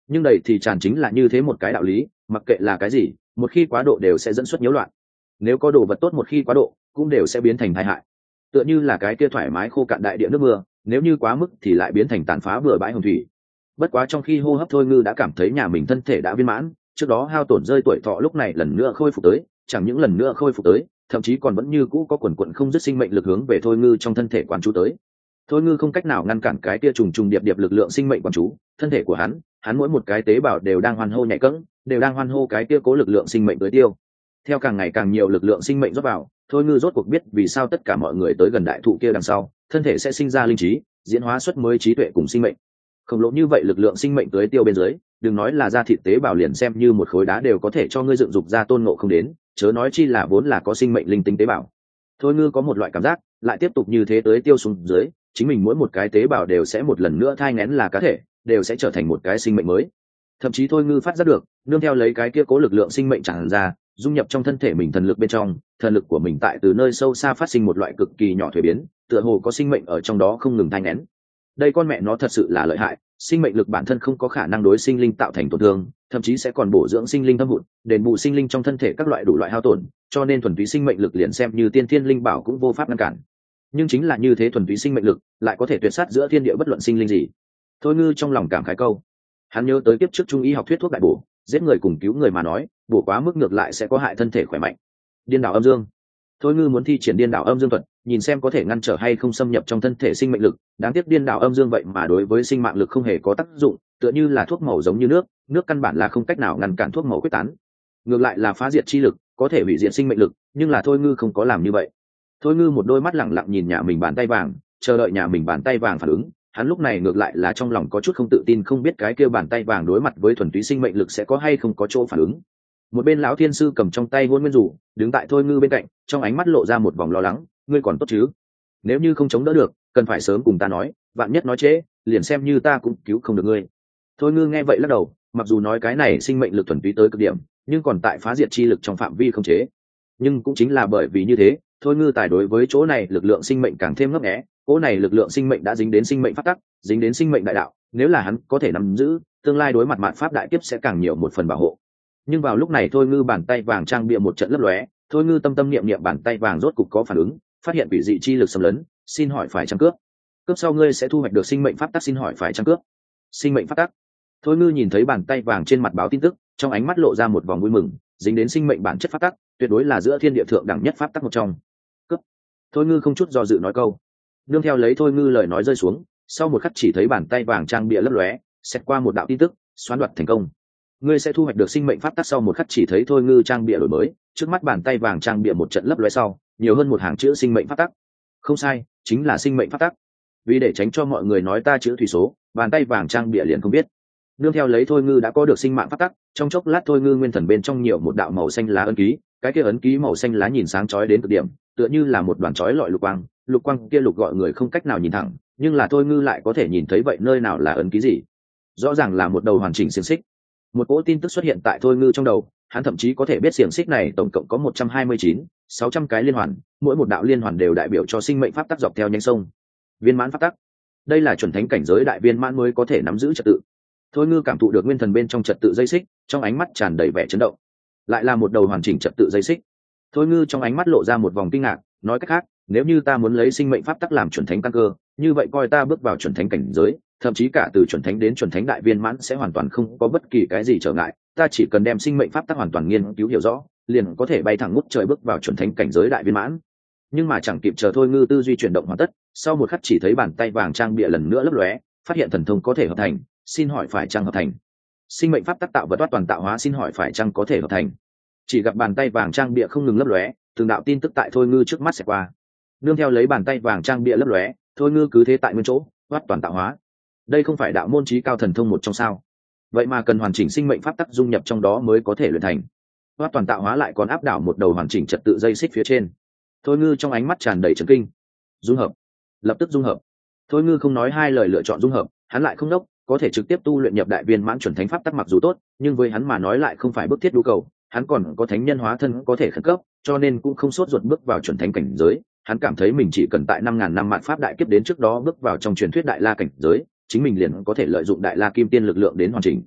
nhưng đầy thì tràn chính là như thế một cái đạo lý, mặc kệ là cái gì, một khi quá độ đều sẽ dẫn xuất nhiễu loạn. Nếu có đồ vật tốt một khi quá độ cũng đều sẽ biến thành tai hại, tựa như là cái kia thoải mái khô cạn đại địa nước mưa, nếu như quá mức thì lại biến thành tàn phá bừa bãi hồng thủy. Bất quá trong khi hô hấp, Thôi Ngư đã cảm thấy nhà mình thân thể đã viên mãn, trước đó hao tổn rơi tuổi thọ lúc này lần nữa khôi phục tới, chẳng những lần nữa khôi phục tới, thậm chí còn vẫn như cũ có quần quận không dứt sinh mệnh lực hướng về Thôi Ngư trong thân thể quán chú tới. Thôi Ngư không cách nào ngăn cản cái kia trùng trùng điệp điệp lực lượng sinh mệnh quán chú, thân thể của hắn mỗi một cái tế bào đều đang hoan hô nhảy cẫng, đều đang hoan hô cái kia cố lực lượng sinh mệnh tới tiêu. Theo càng ngày càng nhiều lực lượng sinh mệnh rót vào, Thôi Ngư rốt cuộc biết vì sao tất cả mọi người tới gần đại thụ kia đằng sau, thân thể sẽ sinh ra linh trí, diễn hóa xuất mới trí tuệ cùng sinh mệnh. Khổng lồ như vậy lực lượng sinh mệnh tới tiêu bên dưới, đừng nói là da thịt tế bào liền xem như một khối đá đều có thể cho ngươi dựng dục ra tôn ngộ không đến, chớ nói chi là vốn là có sinh mệnh linh tính tế bào. Thôi Ngư có một loại cảm giác, lại tiếp tục như thế tới tiêu xuống dưới, chính mình mỗi một cái tế bào đều sẽ một lần nữa thai nghén là cá thể, đều sẽ trở thành một cái sinh mệnh mới. Thậm chí Thôi Ngư phát giác được, nương theo lấy cái kia cố lực lượng sinh mệnh tràn ra, dung nhập trong thân thể mình thần lực bên trong, thần lực của mình tại từ nơi sâu xa phát sinh một loại cực kỳ nhỏ thuế biến, tựa hồ có sinh mệnh ở trong đó không ngừng thai nghén. Đây con mẹ nó thật sự là lợi hại, sinh mệnh lực bản thân không có khả năng đối sinh linh tạo thành tổn thương, thậm chí sẽ còn bổ dưỡng sinh linh thâm hụt, đền bù sinh linh trong thân thể các loại đủ loại hao tổn, cho nên thuần túy sinh mệnh lực liền xem như tiên thiên linh bảo cũng vô pháp ngăn cản. Nhưng chính là như thế thuần túy sinh mệnh lực, lại có thể tuyệt sát giữa thiên địa bất luận sinh linh gì. Thôi Ngư trong lòng cảm khái câu. Hắn nhớ tới kiếp trước trung y học thuyết thuốc đại bổ, giết người cùng cứu người mà nói, bổ quá mức ngược lại sẽ có hại thân thể khỏe mạnh. Điên đảo âm dương. Thôi Ngư muốn thi triển điên đảo âm dương thuật, nhìn xem có thể ngăn trở hay không xâm nhập trong thân thể sinh mệnh lực, đáng tiếc điên đảo âm dương vậy mà đối với sinh mạng lực không hề có tác dụng, tựa như là thuốc màu giống như nước, nước căn bản là không cách nào ngăn cản thuốc màu quyết tán. Ngược lại là phá diệt chi lực, có thể hủy diệt sinh mệnh lực, nhưng là Thôi Ngư không có làm như vậy. Thôi Ngư một đôi mắt lẳng lặng nhìn nhà mình bàn tay vàng, chờ đợi nhà mình bàn tay vàng phản ứng. Hắn lúc này ngược lại là trong lòng có chút không tự tin, không biết cái kia bàn tay vàng đối mặt với thuần túy sinh mệnh lực sẽ có hay không có chỗ phản ứng. Một bên lão thiên sư cầm trong tay hôn nguyên rủ, đứng tại Thôi Ngư bên cạnh, trong ánh mắt lộ ra một vòng lo lắng. Ngươi còn tốt chứ? Nếu như không chống đỡ được, cần phải sớm cùng ta nói, vạn nhất nói trễ, liền xem như ta cũng cứu không được ngươi. Thôi Ngư nghe vậy lắc đầu, mặc dù nói cái này sinh mệnh lực thuần túy tới cực điểm, nhưng còn tại phá diệt chi lực trong phạm vi không chế. Nhưng cũng chính là bởi vì như thế, Thôi Ngư tài đối với chỗ này lực lượng sinh mệnh càng thêm ngấp nghé. Cỗ này lực lượng sinh mệnh đã dính đến sinh mệnh pháp tắc, dính đến sinh mệnh đại đạo, nếu là hắn có thể nắm giữ, tương lai đối mặt mạn pháp đại kiếp sẽ càng nhiều một phần bảo hộ. Nhưng vào lúc này Thôi Ngư bàn tay vàng trang bịa một trận lấp lóe, Thôi Ngư tâm tâm niệm niệm bàn tay vàng rốt cục có phản ứng, phát hiện bị dị chi lực xâm lấn, xin hỏi phải chăng cướp? Cướp sau ngươi sẽ thu hoạch được sinh mệnh pháp tắc, xin hỏi phải chăng cướp? Sinh mệnh pháp tắc. Thôi Ngư nhìn thấy bàn tay vàng trên mặt báo tin tức, trong ánh mắt lộ ra một vòng vui mừng, dính đến sinh mệnh bản chất pháp tắc, tuyệt đối là giữa thiên địa thượng đẳng nhất pháp tắc một trong. Cướp. Thôi Ngư không chút do dự nói câu. Nương theo lấy Thôi Ngư lời nói rơi xuống, sau một khắc chỉ thấy bàn tay vàng trang bịa lấp lóe, xét qua một đạo tin tức, xoán đoạt thành công. Ngươi sẽ thu hoạch được sinh mệnh pháp tắc, sau một khắc chỉ thấy Thôi Ngư trang bịa đổi mới, trước mắt bàn tay vàng trang bịa một trận lấp lóe sau, nhiều hơn một hàng chữ sinh mệnh pháp tắc. Không sai, chính là sinh mệnh pháp tắc. Vì để tránh cho mọi người nói ta chữ thủy số, bàn tay vàng trang bịa liền không biết. Nương theo lấy Thôi Ngư đã có được sinh mạng pháp tắc, trong chốc lát Thôi Ngư nguyên thần bên trong nhiều một đạo màu xanh lá ấn ký, cái kia ấn ký màu xanh lá nhìn sáng chói đến cực điểm, tựa như là một đoàn chói lọi lục quang kia lục gọi người không cách nào nhìn thẳng, nhưng là Thôi Ngư lại có thể nhìn thấy vậy nơi nào là ấn ký gì. Rõ ràng là một đầu hoàn chỉnh xiềng xích. Một cỗ tin tức xuất hiện tại Thôi Ngư trong đầu, hắn thậm chí có thể biết xiềng xích này tổng cộng có 129, 600 cái liên hoàn, mỗi một đạo liên hoàn đều đại biểu cho sinh mệnh pháp tắc dọc theo nhánh sông. Viên mãn pháp tắc. Đây là chuẩn thánh cảnh giới đại viên mãn mới có thể nắm giữ trật tự. Thôi Ngư cảm thụ được nguyên thần bên trong trật tự dây xích, trong ánh mắt tràn đầy vẻ chấn động. Lại là một đầu hoàn chỉnh trật tự dây xích. Thôi Ngư trong ánh mắt lộ ra một vòng kinh ngạc, nói cách khác, nếu như ta muốn lấy sinh mệnh pháp tắc làm chuẩn thánh căn cơ, như vậy coi ta bước vào chuẩn thánh cảnh giới, thậm chí cả từ chuẩn thánh đến chuẩn thánh đại viên mãn sẽ hoàn toàn không có bất kỳ cái gì trở ngại, ta chỉ cần đem sinh mệnh pháp tắc hoàn toàn nghiên cứu hiểu rõ, liền có thể bay thẳng ngút trời bước vào chuẩn thánh cảnh giới đại viên mãn. Nhưng mà chẳng kịp chờ Thôi Ngư tư duy chuyển động hoàn tất, sau một khắc chỉ thấy bàn tay vàng trang bịa lần nữa lấp lóe, phát hiện thần thông có thể hợp thành, xin hỏi phải chăng hợp thành? Sinh mệnh pháp tắc tạo vật toàn tạo hóa, xin hỏi phải chăng có thể hợp thành? Chỉ gặp bàn tay vàng trang bịa không ngừng lấp lóe, từng đạo tin tức tại Thôi Ngư trước mắt sẽ qua. Nương theo lấy bàn tay vàng trang bịa lấp lóe, Thôi Ngư cứ thế tại nguyên chỗ, toàn tạo hóa. Đây không phải đạo môn chí cao thần thông một trong sao? Vậy mà cần hoàn chỉnh sinh mệnh pháp tắc dung nhập trong đó mới có thể luyện thành. Toàn tạo hóa lại còn áp đảo một đầu hoàn chỉnh trật tự dây xích phía trên. Thôi Ngư trong ánh mắt tràn đầy chấn kinh. Dung hợp, lập tức dung hợp. Thôi Ngư không nói hai lời lựa chọn dung hợp, hắn lại không đốc, có thể trực tiếp tu luyện nhập đại viên mãn chuẩn thánh pháp tắc mặc dù tốt, nhưng với hắn mà nói lại không phải bức thiết nhu cầu, hắn còn có thánh nhân hóa thân có thể khẩn cấp, cho nên cũng không sốt ruột bước vào chuẩn thánh cảnh giới. Hắn cảm thấy mình chỉ cần tại 5.000 năm mạn pháp đại kiếp đến trước đó bước vào trong truyền thuyết đại la cảnh giới, chính mình liền có thể lợi dụng đại la kim tiên lực lượng đến hoàn chỉnh.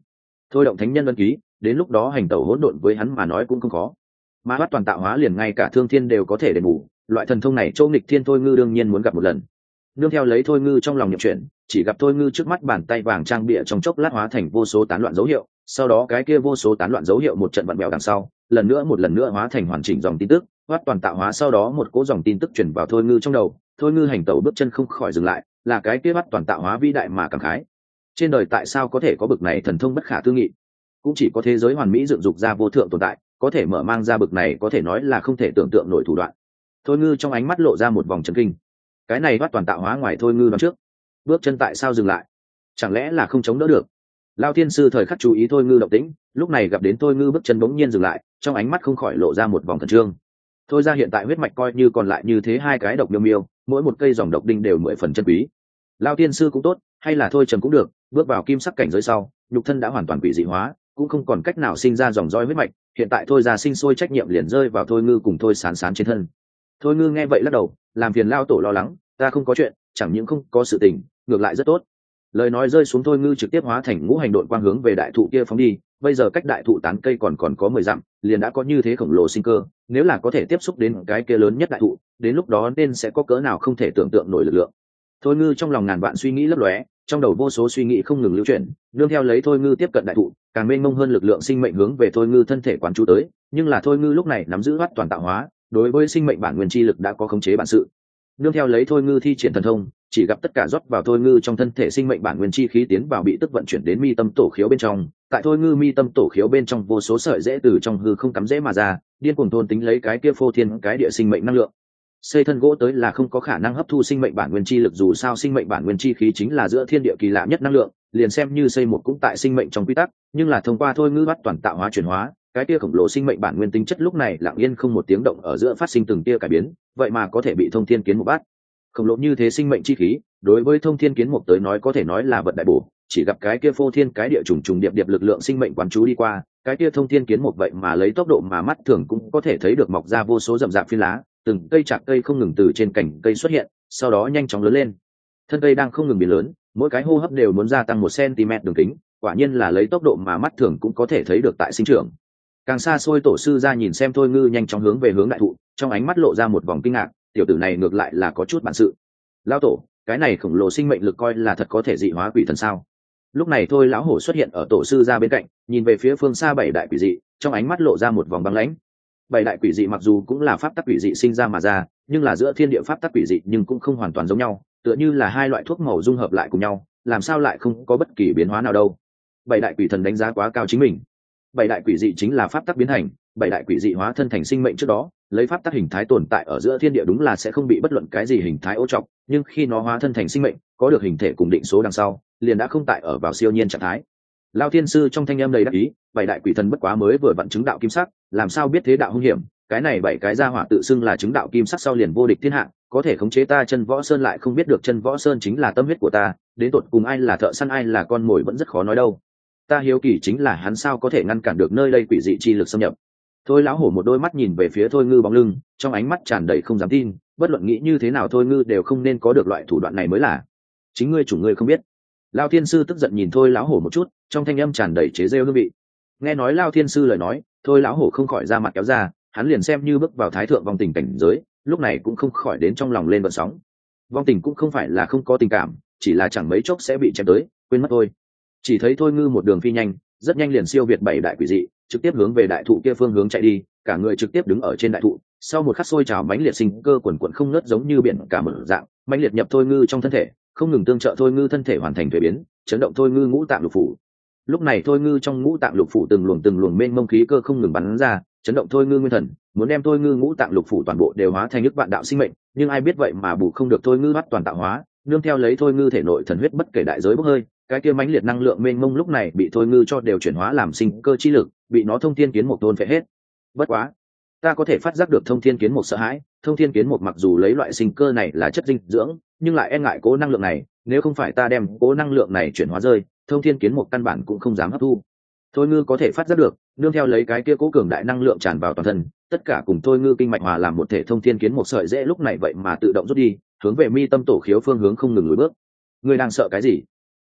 thôi động thánh nhân ân ký, đến lúc đó hành tẩu hỗn độn với hắn mà nói cũng không khó. Mà thoát toàn tạo hóa liền ngay cả thương thiên đều có thể đền bù, loại thần thông này Châu Nghịch Thiên thôi ngư đương nhiên muốn gặp một lần. Nương theo lấy thôi ngư trong lòng nhậm chuyện, chỉ gặp thôi ngư trước mắt bàn tay vàng trang bịa trong chốc lát hóa thành vô số tán loạn dấu hiệu, sau đó cái kia vô số tán loạn dấu hiệu một trận vặn vẹo đằng sau, một lần nữa hóa thành hoàn chỉnh dòng tin tức, thoát toàn tạo hóa sau đó một cỗ dòng tin tức truyền vào thôi ngư trong đầu, thôi ngư hành tẩu bước chân không khỏi dừng lại, là cái kia thoát toàn tạo hóa vĩ đại mà cảm khái. Trên đời tại sao có thể có bực này thần thông bất khả tư nghị? Cũng chỉ có thế giới hoàn mỹ dựng dục ra vô thượng tồn tại, có thể mở mang ra bực này có thể nói là không thể tưởng tượng nổi thủ đoạn. Thôi ngư trong ánh mắt lộ ra một vòng chấn kinh. Cái này thoát toàn tạo hóa ngoài thôi ngư đoán trước, bước chân tại sao dừng lại? Chẳng lẽ là không chống đỡ được? Lao thiên sư thời khắc chú ý thôi ngư động tĩnh, lúc này gặp đến thôi ngư bước chân bỗng nhiên dừng lại, trong ánh mắt không khỏi lộ ra một vòng khẩn trương. Thôi ra hiện tại huyết mạch coi như còn lại như thế hai cái độc miêu miêu, mỗi một cây dòng độc đinh đều 10 phần chân quý. Lao thiên sư cũng tốt, hay là thôi trầm cũng được, bước vào kim sắc cảnh giới sau, nhục thân đã hoàn toàn quỷ dị hóa, cũng không còn cách nào sinh ra dòng dõi huyết mạch, hiện tại thôi ra sinh sôi trách nhiệm liền rơi vào thôi ngư cùng thôi sán sán trên thân. Thôi ngư nghe vậy lắc đầu, làm phiền Lao tổ lo lắng, ta không có chuyện, chẳng những không có sự tình, ngược lại rất tốt. Lời nói rơi xuống thôi ngư trực tiếp hóa thành ngũ hành độn quang hướng về đại thụ kia phóng đi, bây giờ cách đại thụ tán cây còn có 10 dặm, liền đã có như thế khổng lồ sinh cơ, nếu là có thể tiếp xúc đến cái kia lớn nhất đại thụ, đến lúc đó nên sẽ có cỡ nào không thể tưởng tượng nổi lực lượng. Thôi ngư trong lòng ngàn vạn suy nghĩ lấp lóe, trong đầu vô số suy nghĩ không ngừng lưu chuyển, nương theo lấy thôi ngư tiếp cận đại thụ, càng mênh mông hơn lực lượng sinh mệnh hướng về thôi ngư thân thể quán chú tới, nhưng là thôi ngư lúc này nắm giữ thoát toàn tạo hóa, đối với sinh mệnh bản nguyên chi lực đã có khống chế bản sự. Nương theo lấy thôi ngư thi triển thần thông, chỉ gặp tất cả rót vào thôi ngư trong thân thể sinh mệnh bản nguyên chi khí tiến vào bị tức vận chuyển đến mi tâm tổ khiếu bên trong, tại thôi ngư mi tâm tổ khiếu bên trong vô số sợi rễ từ trong hư không cắm rễ mà ra, điên cuồng thôn tính lấy cái kia phô thiên cái địa sinh mệnh năng lượng. Xây thân gỗ tới là không có khả năng hấp thu sinh mệnh bản nguyên chi lực, dù sao sinh mệnh bản nguyên chi khí chính là giữa thiên địa kỳ lạ nhất năng lượng, liền xem như xây một cũng tại sinh mệnh trong quy tắc, nhưng là thông qua thôi ngư bắt toàn tạo hóa chuyển hóa, cái kia khổng lồ sinh mệnh bản nguyên tính chất lúc này lặng yên không một tiếng động ở giữa phát sinh từng tia cải biến, vậy mà có thể bị thông thiên kiến một bát. Khổng lồ như thế sinh mệnh chi khí, đối với thông thiên kiến mục tới nói có thể nói là vật đại bổ, chỉ gặp cái kia phô thiên cái địa trùng trùng điệp điệp lực lượng sinh mệnh quán chú đi qua, cái kia thông thiên kiến mục vậy mà lấy tốc độ mà mắt thường cũng có thể thấy được mọc ra vô số rậm rạp phiến lá, từng cây chạc cây không ngừng từ trên cành cây xuất hiện, sau đó nhanh chóng lớn lên. Thân cây đang không ngừng biến lớn, mỗi cái hô hấp đều muốn gia tăng 1 cm đường kính, quả nhiên là lấy tốc độ mà mắt thường cũng có thể thấy được tại sinh trưởng. Càng xa xôi tổ sư ra nhìn xem thôi ngư nhanh chóng hướng về hướng đại thụ, trong ánh mắt lộ ra một vòng kinh ngạc, tiểu tử này ngược lại là có chút bản sự. Lão tổ, cái này khổng lồ sinh mệnh lực coi là thật có thể dị hóa quỷ thần sao? Lúc này thôi lão hổ xuất hiện ở tổ sư ra bên cạnh, nhìn về phía phương xa 7 đại quỷ dị, trong ánh mắt lộ ra một vòng băng lãnh. 7 đại quỷ dị mặc dù cũng là pháp tắc quỷ dị sinh ra mà ra, nhưng là giữa thiên địa pháp tắc quỷ dị nhưng cũng không hoàn toàn giống nhau, tựa như là hai loại thuốc màu dung hợp lại cùng nhau, làm sao lại không có bất kỳ biến hóa nào đâu. 7 đại quỷ thần đánh giá quá cao chính mình. 7 đại quỷ dị chính là pháp tắc biến thành, 7 đại quỷ dị hóa thân thành sinh mệnh trước đó, lấy pháp tắc hình thái tồn tại ở giữa thiên địa đúng là sẽ không bị bất luận cái gì hình thái ô trọc, nhưng khi nó hóa thân thành sinh mệnh, có được hình thể cùng định số đằng sau, liền đã không tại ở vào siêu nhiên trạng thái. Lao thiên sư trong thanh âm đầy đắc ý, 7 đại quỷ thần bất quá mới vừa vận chứng đạo kim sắc, làm sao biết thế đạo hung hiểm, cái này 7 cái gia hỏa tự xưng là chứng đạo kim sắc sau liền vô địch thiên hạ, có thể khống chế ta Chân Võ Sơn lại không biết được Chân Võ Sơn chính là tâm huyết của ta, đến tột cùng ai là thợ săn ai là con mồi vẫn rất khó nói đâu. Ta hiếu kỳ chính là hắn sao có thể ngăn cản được nơi đây quỷ dị chi lực xâm nhập. Thôi lão hổ một đôi mắt nhìn về phía thôi ngư bóng lưng, trong ánh mắt tràn đầy không dám tin, bất luận nghĩ như thế nào thôi ngư đều không nên có được loại thủ đoạn này mới là. Chính ngươi chủ ngươi không biết. Lao thiên sư tức giận nhìn thôi lão hổ một chút, trong thanh âm tràn đầy chế rêu hương vị. Nghe nói Lao thiên sư lời nói, thôi lão hổ không khỏi ra mặt kéo ra, hắn liền xem như bước vào thái thượng vong tình cảnh giới, lúc này cũng không khỏi đến trong lòng lên vận sóng. Vong tình cũng không phải là không có tình cảm, chỉ là chẳng mấy chốc sẽ bị chém tới, quên mất thôi. Chỉ thấy thôi ngư một đường phi nhanh, rất nhanh liền siêu việt 7 đại quỷ dị, trực tiếp hướng về đại thụ kia phương hướng chạy đi, cả người trực tiếp đứng ở trên đại thụ, sau một khắc sôi trào mãnh liệt sinh cơ quần quần không ngớt giống như biển cả mở dạng, mãnh liệt nhập thôi ngư trong thân thể, không ngừng tương trợ thôi ngư thân thể hoàn thành thuế biến, chấn động thôi ngư ngũ tạng lục phủ. Lúc này thôi ngư trong ngũ tạng lục phủ từng luồng mênh mông khí cơ không ngừng bắn ra, chấn động thôi ngư nguyên thần, muốn đem thôi ngư ngũ tạng lục phủ toàn bộ đều hóa thành ức vạn đạo sinh mệnh, nhưng ai biết vậy mà bù không được thôi ngư bắt toàn tạo hóa, nương theo lấy thôi ngư thể nội thần huyết bất kể đại giới bốc hơi, cái kia mãnh liệt năng lượng mênh mông lúc này bị thôi ngư cho đều chuyển hóa làm sinh cơ chi lực, bị nó thông thiên kiến một tôn phệ hết. Bất quá, ta có thể phát giác được thông thiên kiến một sợ hãi, thông thiên kiến một mặc dù lấy loại sinh cơ này là chất dinh dưỡng, nhưng lại e ngại cố năng lượng này, nếu không phải ta đem cố năng lượng này chuyển hóa rơi, thông thiên kiến một căn bản cũng không dám hấp thu. Thôi ngư có thể phát giác được, nương theo lấy cái kia cố cường đại năng lượng tràn vào toàn thân, tất cả cùng thôi ngư kinh mạch hòa làm một thể thông thiên kiến một sợi dễ lúc này vậy mà tự động rút đi, hướng về mi tâm tổ khiếu phương hướng không ngừng lùi bước. Ngươi đang sợ cái gì?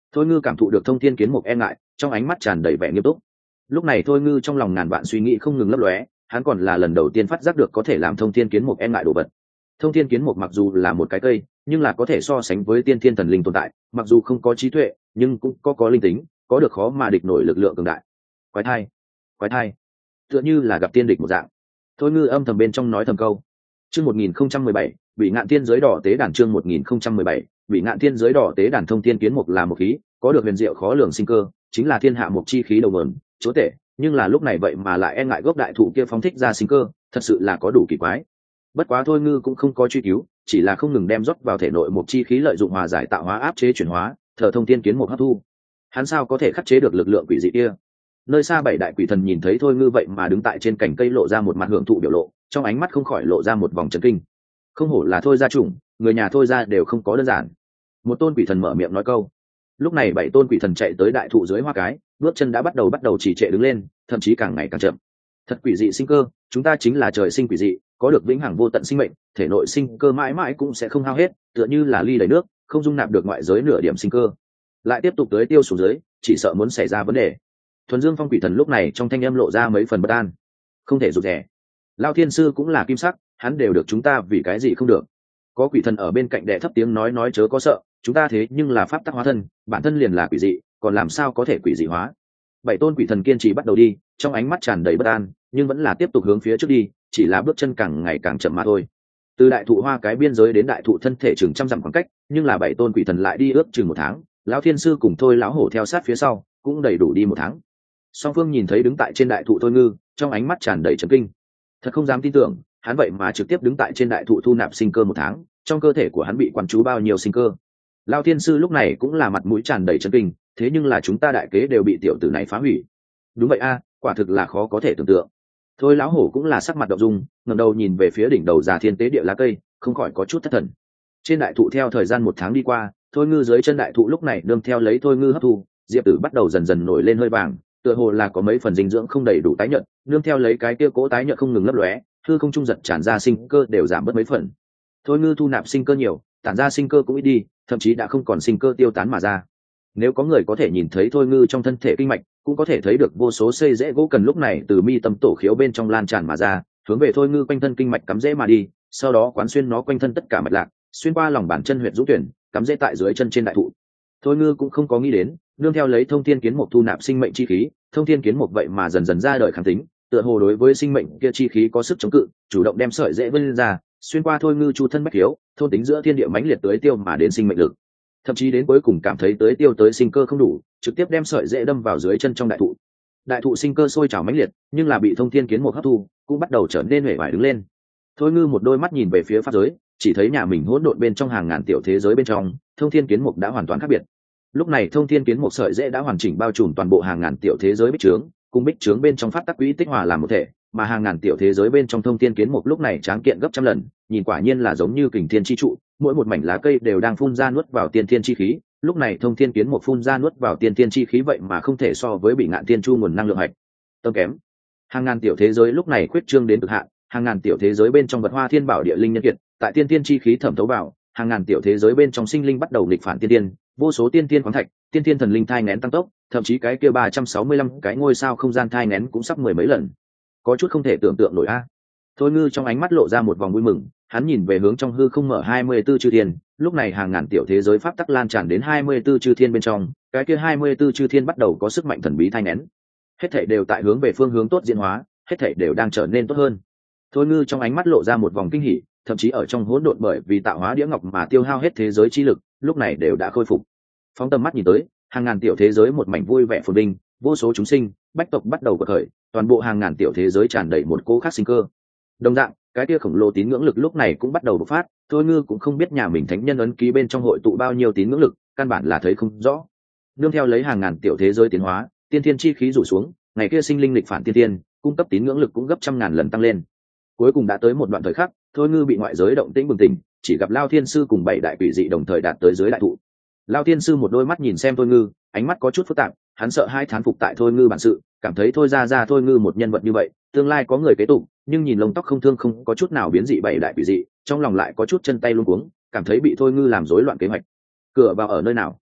Thôi ngư cảm thụ được thông thiên kiến mục e ngại, trong ánh mắt tràn đầy vẻ nghiêm túc. Lúc này thôi ngư trong lòng ngàn vạn suy nghĩ không ngừng lấp lóe, hắn còn là lần đầu tiên phát giác được có thể làm thông thiên kiến mục e ngại đồ vật. Thông thiên kiến mục mặc dù là một cái cây, nhưng là có thể so sánh với tiên thiên thần linh tồn tại, mặc dù không có trí tuệ nhưng cũng có linh tính, có được khó mà địch nổi lực lượng cường đại. Quái thai, quái thai, tựa như là gặp tiên địch một dạng. Thôi ngư âm thầm bên trong nói thầm câu. Chương 1017, bị ngạn thiên giới đỏ tế đàn. Chương 1017, bị ngạn thiên giới đỏ tế đàn. Thông thiên kiến mục là một khí, có được huyền diệu khó lường sinh cơ, chính là thiên hạ mục chi khí đầu nguồn, chúa tể, nhưng là lúc này vậy mà lại e ngại gốc đại thụ kia phóng thích ra sinh cơ, thật sự là có đủ kỳ quái. Bất quá thôi ngư cũng không có truy cứu, chỉ là không ngừng đem rót vào thể nội mục chi khí, lợi dụng hòa giải tạo hóa áp chế chuyển hóa, thờ thông thiên kiến mục hấp thu. Hắn sao có thể khắc chế được lực lượng quỷ dị kia? Nơi xa bảy đại quỷ thần nhìn thấy thôi ngư vậy mà đứng tại trên cành cây, lộ ra một mặt hưởng thụ biểu lộ, trong ánh mắt không khỏi lộ ra một vòng chấn kinh. Không hổ là thôi gia chủng, người nhà thôi gia đều không có đơn giản. Một tôn quỷ thần mở miệng nói câu. Lúc này bảy tôn quỷ thần chạy tới đại thụ dưới hoa cái, bước chân đã bắt đầu trì trệ đứng lên, thậm chí càng ngày càng chậm. Thật quỷ dị sinh cơ, chúng ta chính là trời sinh quỷ dị, có được vĩnh hằng vô tận sinh mệnh, thể nội sinh cơ mãi mãi cũng sẽ không hao hết, tựa như là ly đầy nước, không dung nạp được ngoại giới nửa điểm sinh cơ. Lại tiếp tục tới tiêu xuống dưới, chỉ sợ muốn xảy ra vấn đề. Thuần Dương Phong quỷ thần lúc này trong thanh âm lộ ra mấy phần bất an. Không thể rụt rè. Lão thiên sư cũng là kim sắc, hắn đều được chúng ta vì cái gì không được? Có quỷ thần ở bên cạnh đệ thấp tiếng nói chớ có sợ, chúng ta thế nhưng là pháp tắc hóa thân, bản thân liền là quỷ dị, còn làm sao có thể quỷ dị hóa? Bảy tôn quỷ thần kiên trì bắt đầu đi, trong ánh mắt tràn đầy bất an, nhưng vẫn là tiếp tục hướng phía trước đi, chỉ là bước chân càng ngày càng chậm mà thôi. Từ đại thụ hoa cái biên giới đến đại thụ thân thể chừng trăm dặm khoảng cách, nhưng là bảy tôn quỷ thần lại đi ước chừng một tháng. Lão thiên sư cùng thôi lão hổ theo sát phía sau, cũng đầy đủ đi một tháng. Song phương nhìn thấy đứng tại trên đại thụ thôi ngư, trong ánh mắt tràn đầy chấn kinh. Thật không dám tin tưởng, hắn vậy mà trực tiếp đứng tại trên đại thụ thu nạp sinh cơ một tháng, trong cơ thể của hắn bị quán chú bao nhiêu sinh cơ. Lão thiên sư lúc này cũng là mặt mũi tràn đầy chấn kinh, thế nhưng là chúng ta đại kế đều bị tiểu tử này phá hủy. Đúng vậy a, quả thực là khó có thể tưởng tượng. Thôi lão hổ cũng là sắc mặt động dung, ngẩng đầu nhìn về phía đỉnh đầu già thiên tế địa lá cây, không khỏi có chút thất thần. Trên đại thụ theo thời gian một tháng đi qua, thôi ngư dưới chân đại thụ lúc này nương theo lấy thôi ngư hấp thu, diệp tử bắt đầu dần dần nổi lên hơi vàng, tựa hồ là có mấy phần dinh dưỡng không đầy đủ tái nhợt, nương theo lấy cái kia cố tái nhợt không ngừng lấp lóe, hư không trung giật tràn ra sinh cơ đều giảm bớt mấy phần. Thôi ngư thu nạp sinh cơ nhiều, tản ra sinh cơ cũng ít đi, thậm chí đã không còn sinh cơ tiêu tán mà ra. Nếu có người có thể nhìn thấy thôi ngư trong thân thể kinh mạch, cũng có thể thấy được vô số xây rễ gỗ cần lúc này từ mi tâm tổ khiếu bên trong lan tràn mà ra, hướng về thôi ngư quanh thân kinh mạch cắm rễ mà đi, sau đó quán xuyên nó quanh thân tất cả mạch lạc, xuyên qua lòng bàn chân huyệt dũng tuyển, cắm rễ tại dưới chân trên đại thụ. Thôi ngư cũng không có nghĩ đến, nương theo lấy thông thiên kiến mục thu nạp sinh mệnh chi khí, thông thiên kiến mục vậy mà dần dần ra đời kháng tính, tựa hồ đối với sinh mệnh kia chi khí có sức chống cự, chủ động đem sợi rễ vươn ra, xuyên qua thôi ngư chu thân bách khiếu, thôn tính giữa thiên địa mãnh liệt tới tiêu mà đến sinh mệnh lực. Thậm chí đến cuối cùng cảm thấy tới tiêu tới sinh cơ không đủ, trực tiếp đem sợi rễ đâm vào dưới chân trong đại thụ. Đại thụ sinh cơ sôi trào mãnh liệt, nhưng là bị thông thiên kiến mục hấp thu, cũng bắt đầu trở nên huệ vải đứng lên. Thôi ngư một đôi mắt nhìn về phía pháp giới, chỉ thấy nhà mình hỗn độn bên trong hàng ngàn tiểu thế giới bên trong, thông thiên kiến mục đã hoàn toàn khác biệt. Lúc này thông thiên kiến mục sợi rễ đã hoàn chỉnh bao trùm toàn bộ hàng ngàn tiểu thế giới bích trướng, cùng bích trướng bên trong pháp tắc quỹ tích hòa làm một thể, mà hàng ngàn tiểu thế giới bên trong thông thiên kiến mục lúc này tráng kiện gấp trăm lần, nhìn quả nhiên là giống như kình thiên chi trụ, mỗi một mảnh lá cây đều đang phun ra nuốt vào tiên thiên chi khí. Lúc này thông thiên kiến mục phun ra nuốt vào tiên thiên chi khí vậy mà không thể so với bị ngạn tiên chu nguồn năng lượng hạch tâm kém. Hàng ngàn tiểu thế giới lúc này khuyết trương đến cực hạn, hàng ngàn tiểu thế giới bên trong vật hoa thiên bảo địa linh nhân kiệt, tại tiên thiên chi khí thẩm thấu vào, hàng ngàn tiểu thế giới bên trong sinh linh bắt đầu nghịch phản tiên thiên, vô số tiên thiên khoáng thạch, tiên thiên thần linh thai nghén tăng tốc, thậm chí cái kia 365 cái ngôi sao không gian thai nghén cũng sắp mười mấy lần. Có chút không thể tưởng tượng nổi a. Thôi ngư trong ánh mắt lộ ra một vòng vui mừng, hắn nhìn về hướng trong hư không mở 24 chư thiên, lúc này hàng ngàn tiểu thế giới pháp tắc lan tràn đến 24 chư thiên bên trong, cái kia 24 chư thiên bắt đầu có sức mạnh thần bí thai nghén. Hết thảy đều tại hướng về phương hướng tốt diễn hóa, hết thảy đều đang trở nên tốt hơn. Thôi ngư trong ánh mắt lộ ra một vòng kinh hỉ, thậm chí ở trong hỗn độn bởi vì tạo hóa đĩa ngọc mà tiêu hao hết thế giới chi lực, lúc này đều đã khôi phục. Phóng tầm mắt nhìn tới, hàng ngàn tiểu thế giới một mảnh vui vẻ phồn vinh, vô số chúng sinh, bách tộc bắt đầu quật khởi, toàn bộ hàng ngàn tiểu thế giới tràn đầy một cỗ khác sinh cơ. Đồng dạng, cái kia khổng lồ tín ngưỡng lực lúc này cũng bắt đầu bộc phát, Thôi ngư cũng không biết nhà mình thánh nhân ấn ký bên trong hội tụ bao nhiêu tín ngưỡng lực, căn bản là thấy không rõ. Nương theo lấy hàng ngàn tiểu thế giới tiến hóa, tiên thiên chi khí rủ xuống, ngày kia sinh linh lịch phản tiên thiên, cung cấp tín ngưỡng lực cũng gấp trăm ngàn lần tăng lên. Cuối cùng đã tới một đoạn thời khắc, Thôi ngư bị ngoại giới động tĩnh bừng tỉnh, chỉ gặp Lao Thiên sư cùng bảy đại quỷ dị đồng thời đạt tới dưới đại thụ. Lao Thiên sư một đôi mắt nhìn xem Thôi ngư, ánh mắt có chút phức tạp, hắn sợ hai thán phục tại Thôi ngư bản sự, cảm thấy Thôi ra Thôi ngư một nhân vật như vậy, tương lai có người kế tục, nhưng nhìn lông tóc không thương không có chút nào biến dị bảy đại quỷ dị, trong lòng lại có chút chân tay luống cuống, cảm thấy bị Thôi ngư làm rối loạn kế hoạch. Cửa vào ở nơi nào?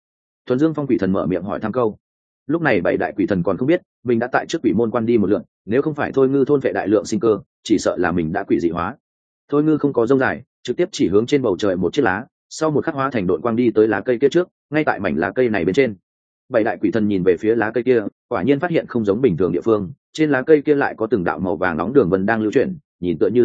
Thuần Dương Phong quỷ thần mở miệng hỏi thăm câu. Lúc này bảy đại quỷ thần còn không biết mình đã tại trước quỷ môn quan đi một lượt, nếu không phải thôi ngư thôn vệ đại lượng sinh cơ, chỉ sợ là mình đã quỷ dị hóa. Thôi ngư không có rông dài, trực tiếp chỉ hướng trên bầu trời một chiếc lá, sau một khắc hóa thành đội quang đi tới lá cây kia trước, ngay tại mảnh lá cây này bên trên. Bảy đại quỷ thần nhìn về phía lá cây kia, quả nhiên phát hiện không giống bình thường địa phương, trên lá cây kia lại có từng đạo màu vàng nóng đường vân đang lưu chuyển, nhìn tựa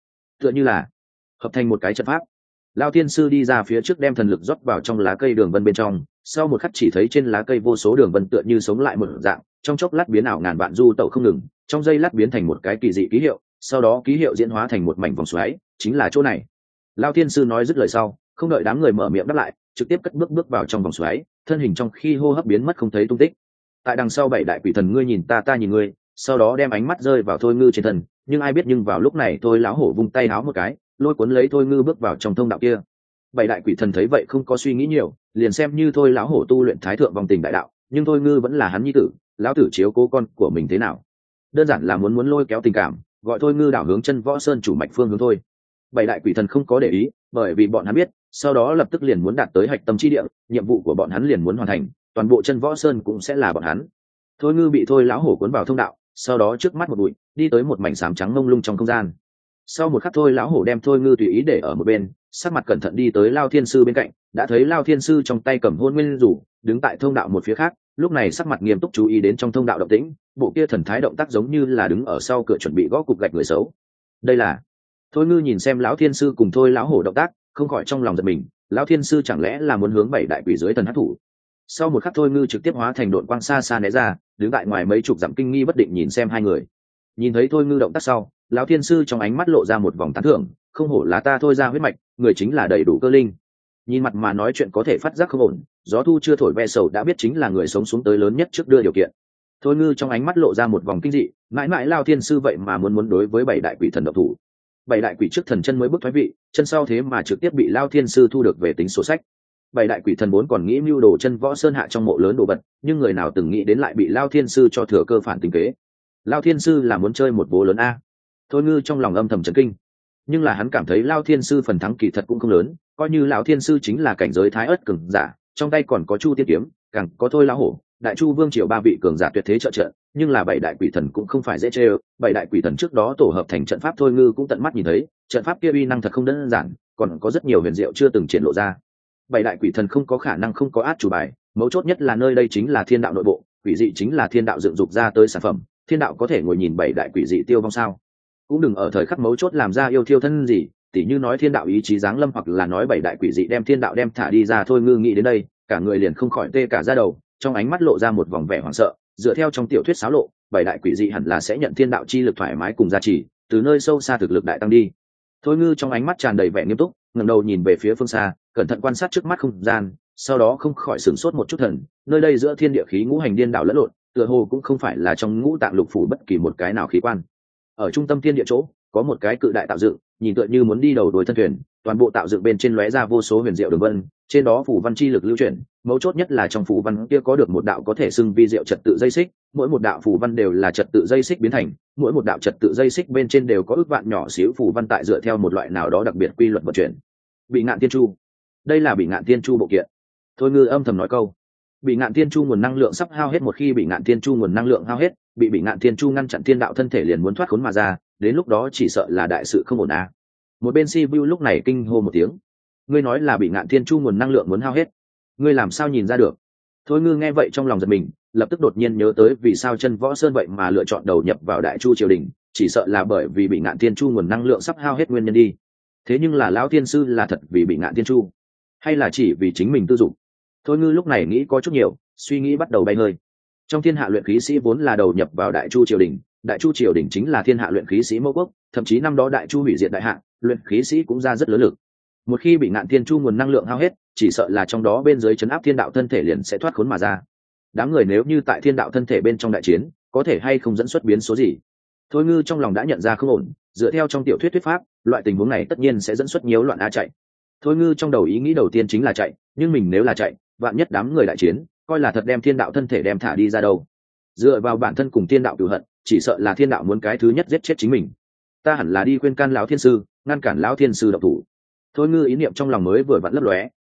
như là hợp thành một cái trận pháp. Lão Thiên sư đi ra phía trước đem thần lực rót vào trong lá cây đường vân bên trong, sau một khắc chỉ thấy trên lá cây vô số đường vân tựa như sống lại một dạng, trong chốc lát biến ảo ngàn vạn du tẩu không ngừng, trong giây lát biến thành một cái kỳ dị ký hiệu, sau đó ký hiệu diễn hóa thành một mảnh vòng xoáy, chính là chỗ này. Lão Thiên sư nói dứt lời sau, không đợi đám người mở miệng đáp lại, trực tiếp cất bước vào trong vòng xoáy, thân hình trong khi hô hấp biến mất không thấy tung tích. Tại đằng sau bảy đại quỷ thần ngươi nhìn ta nhìn ngươi, sau đó đem ánh mắt rơi vào Thôi Ngư trên thân, nhưng ai biết nhưng vào lúc này Thôi lão hổ vung tay háo một cái, lôi cuốn lấy Thôi Ngư bước vào trong thông đạo kia. Bảy đại quỷ thần thấy vậy không có suy nghĩ nhiều, liền xem như Thôi lão hổ tu luyện thái thượng vòng tình đại đạo, nhưng Thôi Ngư vẫn là hắn nhi tử, lão tử chiếu cố con của mình thế nào, đơn giản là muốn lôi kéo tình cảm, gọi Thôi Ngư đảo hướng Chân Võ Sơn chủ mạch phương hướng thôi. Bảy đại quỷ thần không có để ý, bởi vì bọn hắn biết sau đó lập tức liền muốn đạt tới hạch tâm chi địa, nhiệm vụ của bọn hắn liền muốn hoàn thành, toàn bộ Chân Võ Sơn cũng sẽ là bọn hắn. Thôi Ngư bị Thôi lão hổ cuốn vào thông đạo, sau đó trước mắt một bụi đi tới một mảnh xám trắng mông lung trong không gian. Sau một khắc Thôi lão hổ đem Thôi Ngư tùy ý để ở một bên, sắc mặt cẩn thận đi tới Lao Thiên sư bên cạnh, đã thấy Lao Thiên sư trong tay cầm Hôn Nguyên rủ, đứng tại thông đạo một phía khác, lúc này sắc mặt nghiêm túc chú ý đến trong thông đạo động tĩnh, bộ kia thần thái động tác giống như là đứng ở sau cửa chuẩn bị gõ cục gạch người xấu. Đây là Thôi Ngư nhìn xem lão Thiên sư cùng Thôi lão hổ động tác, không khỏi trong lòng giật mình, lão Thiên sư chẳng lẽ là muốn hướng bảy đại quỷ dưới thần hắc thủ. Sau một khắc Thôi Ngư trực tiếp hóa thành đội quang xa xa né ra, đứng tại ngoài mấy chục dặm kinh nghi bất định nhìn xem hai người. Nhìn thấy Thôi Ngư động tác sau, lão Thiên sư trong ánh mắt lộ ra một vòng tán thưởng, không hổ là ta Thôi ra huyết mạch, người chính là đầy đủ cơ linh. Nhìn mặt mà nói chuyện có thể phát giác không ổn, gió thu chưa thổi ve sầu đã biết chính là người sống xuống tới lớn nhất trước đưa điều kiện. Thôi Ngư trong ánh mắt lộ ra một vòng kinh dị, mãi mãi lão Thiên sư vậy mà muốn đối với bảy đại quỷ thần động thủ. Bảy đại quỷ trước thần chân mới bước thoái vị, chân sau thế mà trực tiếp bị lão Thiên sư thu được về tính sổ sách. Bảy đại quỷ thần vốn còn nghĩ mưu đồ Chân Võ Sơn hạ trong mộ lớn đồ vật, nhưng người nào từng nghĩ đến lại bị Lão Thiên sư cho thừa cơ phản tính kế. Lão Thiên sư là muốn chơi một vố lớn a. Thôi Ngư trong lòng âm thầm chấn kinh, nhưng là hắn cảm thấy Lão Thiên sư phần thắng kỳ thật cũng không lớn, coi như lão Thiên sư chính là cảnh giới thái ớt cường giả, trong tay còn có Chu Tiên kiếm, càng có Thôi lão hổ, Đại Chu Vương triều ba vị cường giả tuyệt thế trợ trận, nhưng là bảy đại quỷ thần cũng không phải dễ chơi. Bảy đại quỷ thần trước đó tổ hợp thành trận pháp Thôi Ngư cũng tận mắt nhìn thấy, trận pháp kia uy năng thật không đơn giản, còn có rất nhiều huyền diệu chưa từng triển lộ ra. Bảy đại quỷ thần không có khả năng không có át chủ bài, mấu chốt nhất là nơi đây chính là thiên đạo nội bộ, quỷ dị chính là thiên đạo dựng dục ra tới sản phẩm, thiên đạo có thể ngồi nhìn bảy đại quỷ dị tiêu vong sao? Cũng đừng ở thời khắc mấu chốt làm ra yêu thiêu thân gì, tỉ như nói thiên đạo ý chí giáng lâm, hoặc là nói bảy đại quỷ dị đem thiên đạo đem thả đi ra. Thôi Ngư nghĩ đến đây, cả người liền không khỏi tê cả da đầu, trong ánh mắt lộ ra một vòng vẻ hoảng sợ. Dựa theo trong tiểu thuyết xáo lộ, bảy đại quỷ dị hẳn là sẽ nhận thiên đạo chi lực thoải mái cùng gia trì, từ nơi sâu xa thực lực đại tăng đi. Thôi Ngư trong ánh mắt tràn đầy vẻ nghiêm túc, ngẩng đầu nhìn về phía phương xa, cẩn thận quan sát trước mắt không gian, sau đó không khỏi sửng sốt một chút thần, nơi đây giữa thiên địa khí ngũ hành điên đảo lẫn lộn, tựa hồ cũng không phải là trong ngũ tạng lục phủ bất kỳ một cái nào khí quan. Ở trung tâm thiên địa chỗ, có một cái cự đại tạo dựng, nhìn tựa như muốn đi đầu đuôi thân thuyền, toàn bộ tạo dựng bên trên lóe ra vô số huyền diệu đường vân, trên đó phù văn chi lực lưu chuyển, mấu chốt nhất là trong phù văn kia có được một đạo có thể xưng vi diệu trật tự dây xích, mỗi một đạo phù văn đều là trật tự dây xích biến thành, mỗi một đạo trật tự dây xích bên trên đều có ước vạn nhỏ xíu phù văn tại dựa theo một loại nào đó đặc biệt quy luật vận chuyển. Bị ngạn tiên chu, đây là bị ngạn tiên chu bộ kiện. Thôi Ngư âm thầm nói câu. Bị ngạn tiên chu nguồn năng lượng sắp hao hết, một khi bị ngạn tiên chu nguồn năng lượng hao hết, bị ngạn tiên chu ngăn chặn thiên đạo thân thể liền muốn thoát khốn mà ra, đến lúc đó chỉ sợ là đại sự không ổn à. Một bên Sibiu lúc này kinh hô một tiếng. Ngươi nói là bị ngạn thiên chu nguồn năng lượng muốn hao hết, ngươi làm sao nhìn ra được? Thôi Ngư nghe vậy trong lòng giật mình, lập tức đột nhiên nhớ tới vì sao Chân Võ Sơn vậy mà lựa chọn đầu nhập vào Đại Chu triều đình, chỉ sợ là bởi vì bị ngạn thiên chu nguồn năng lượng sắp hao hết nguyên nhân đi. Thế nhưng là lão thiên sư là thật vì bị ngạn thiên chu, hay là chỉ vì chính mình tư dụng? Thôi Ngư lúc này nghĩ có chút nhiều, suy nghĩ bắt đầu bay hơi. Trong thiên hạ luyện khí sĩ vốn là đầu nhập vào Đại Chu triều đình, Đại Chu triều đình chính là thiên hạ luyện khí sĩ mẫu quốc, thậm chí năm đó Đại Chu hủy diệt đại hạ, luyện khí sĩ cũng ra rất lớn lực. Một khi bị ngạn thiên chu nguồn năng lượng hao hết, chỉ sợ là trong đó bên dưới chấn áp thiên đạo thân thể liền sẽ thoát khốn mà ra. Đám người nếu như tại thiên đạo thân thể bên trong đại chiến, có thể hay không dẫn xuất biến số gì? Thôi Ngư trong lòng đã nhận ra không ổn, dựa theo trong tiểu thuyết thuyết pháp, loại tình huống này tất nhiên sẽ dẫn xuất nhiễu loạn chạy. Thôi Ngư trong đầu ý nghĩ đầu tiên chính là chạy, nhưng mình nếu là chạy, vạn nhất đám người đại chiến, coi là thật đem thiên đạo thân thể đem thả đi ra đâu. Dựa vào bản thân cùng thiên đạo cửu hận, chỉ sợ là thiên đạo muốn cái thứ nhất giết chết chính mình. Ta hẳn là đi khuyên can lão thiên sư, ngăn cản lão thiên sư độc thủ. Thôi Ngư ý niệm trong lòng mới vừa vặn lấp lóe,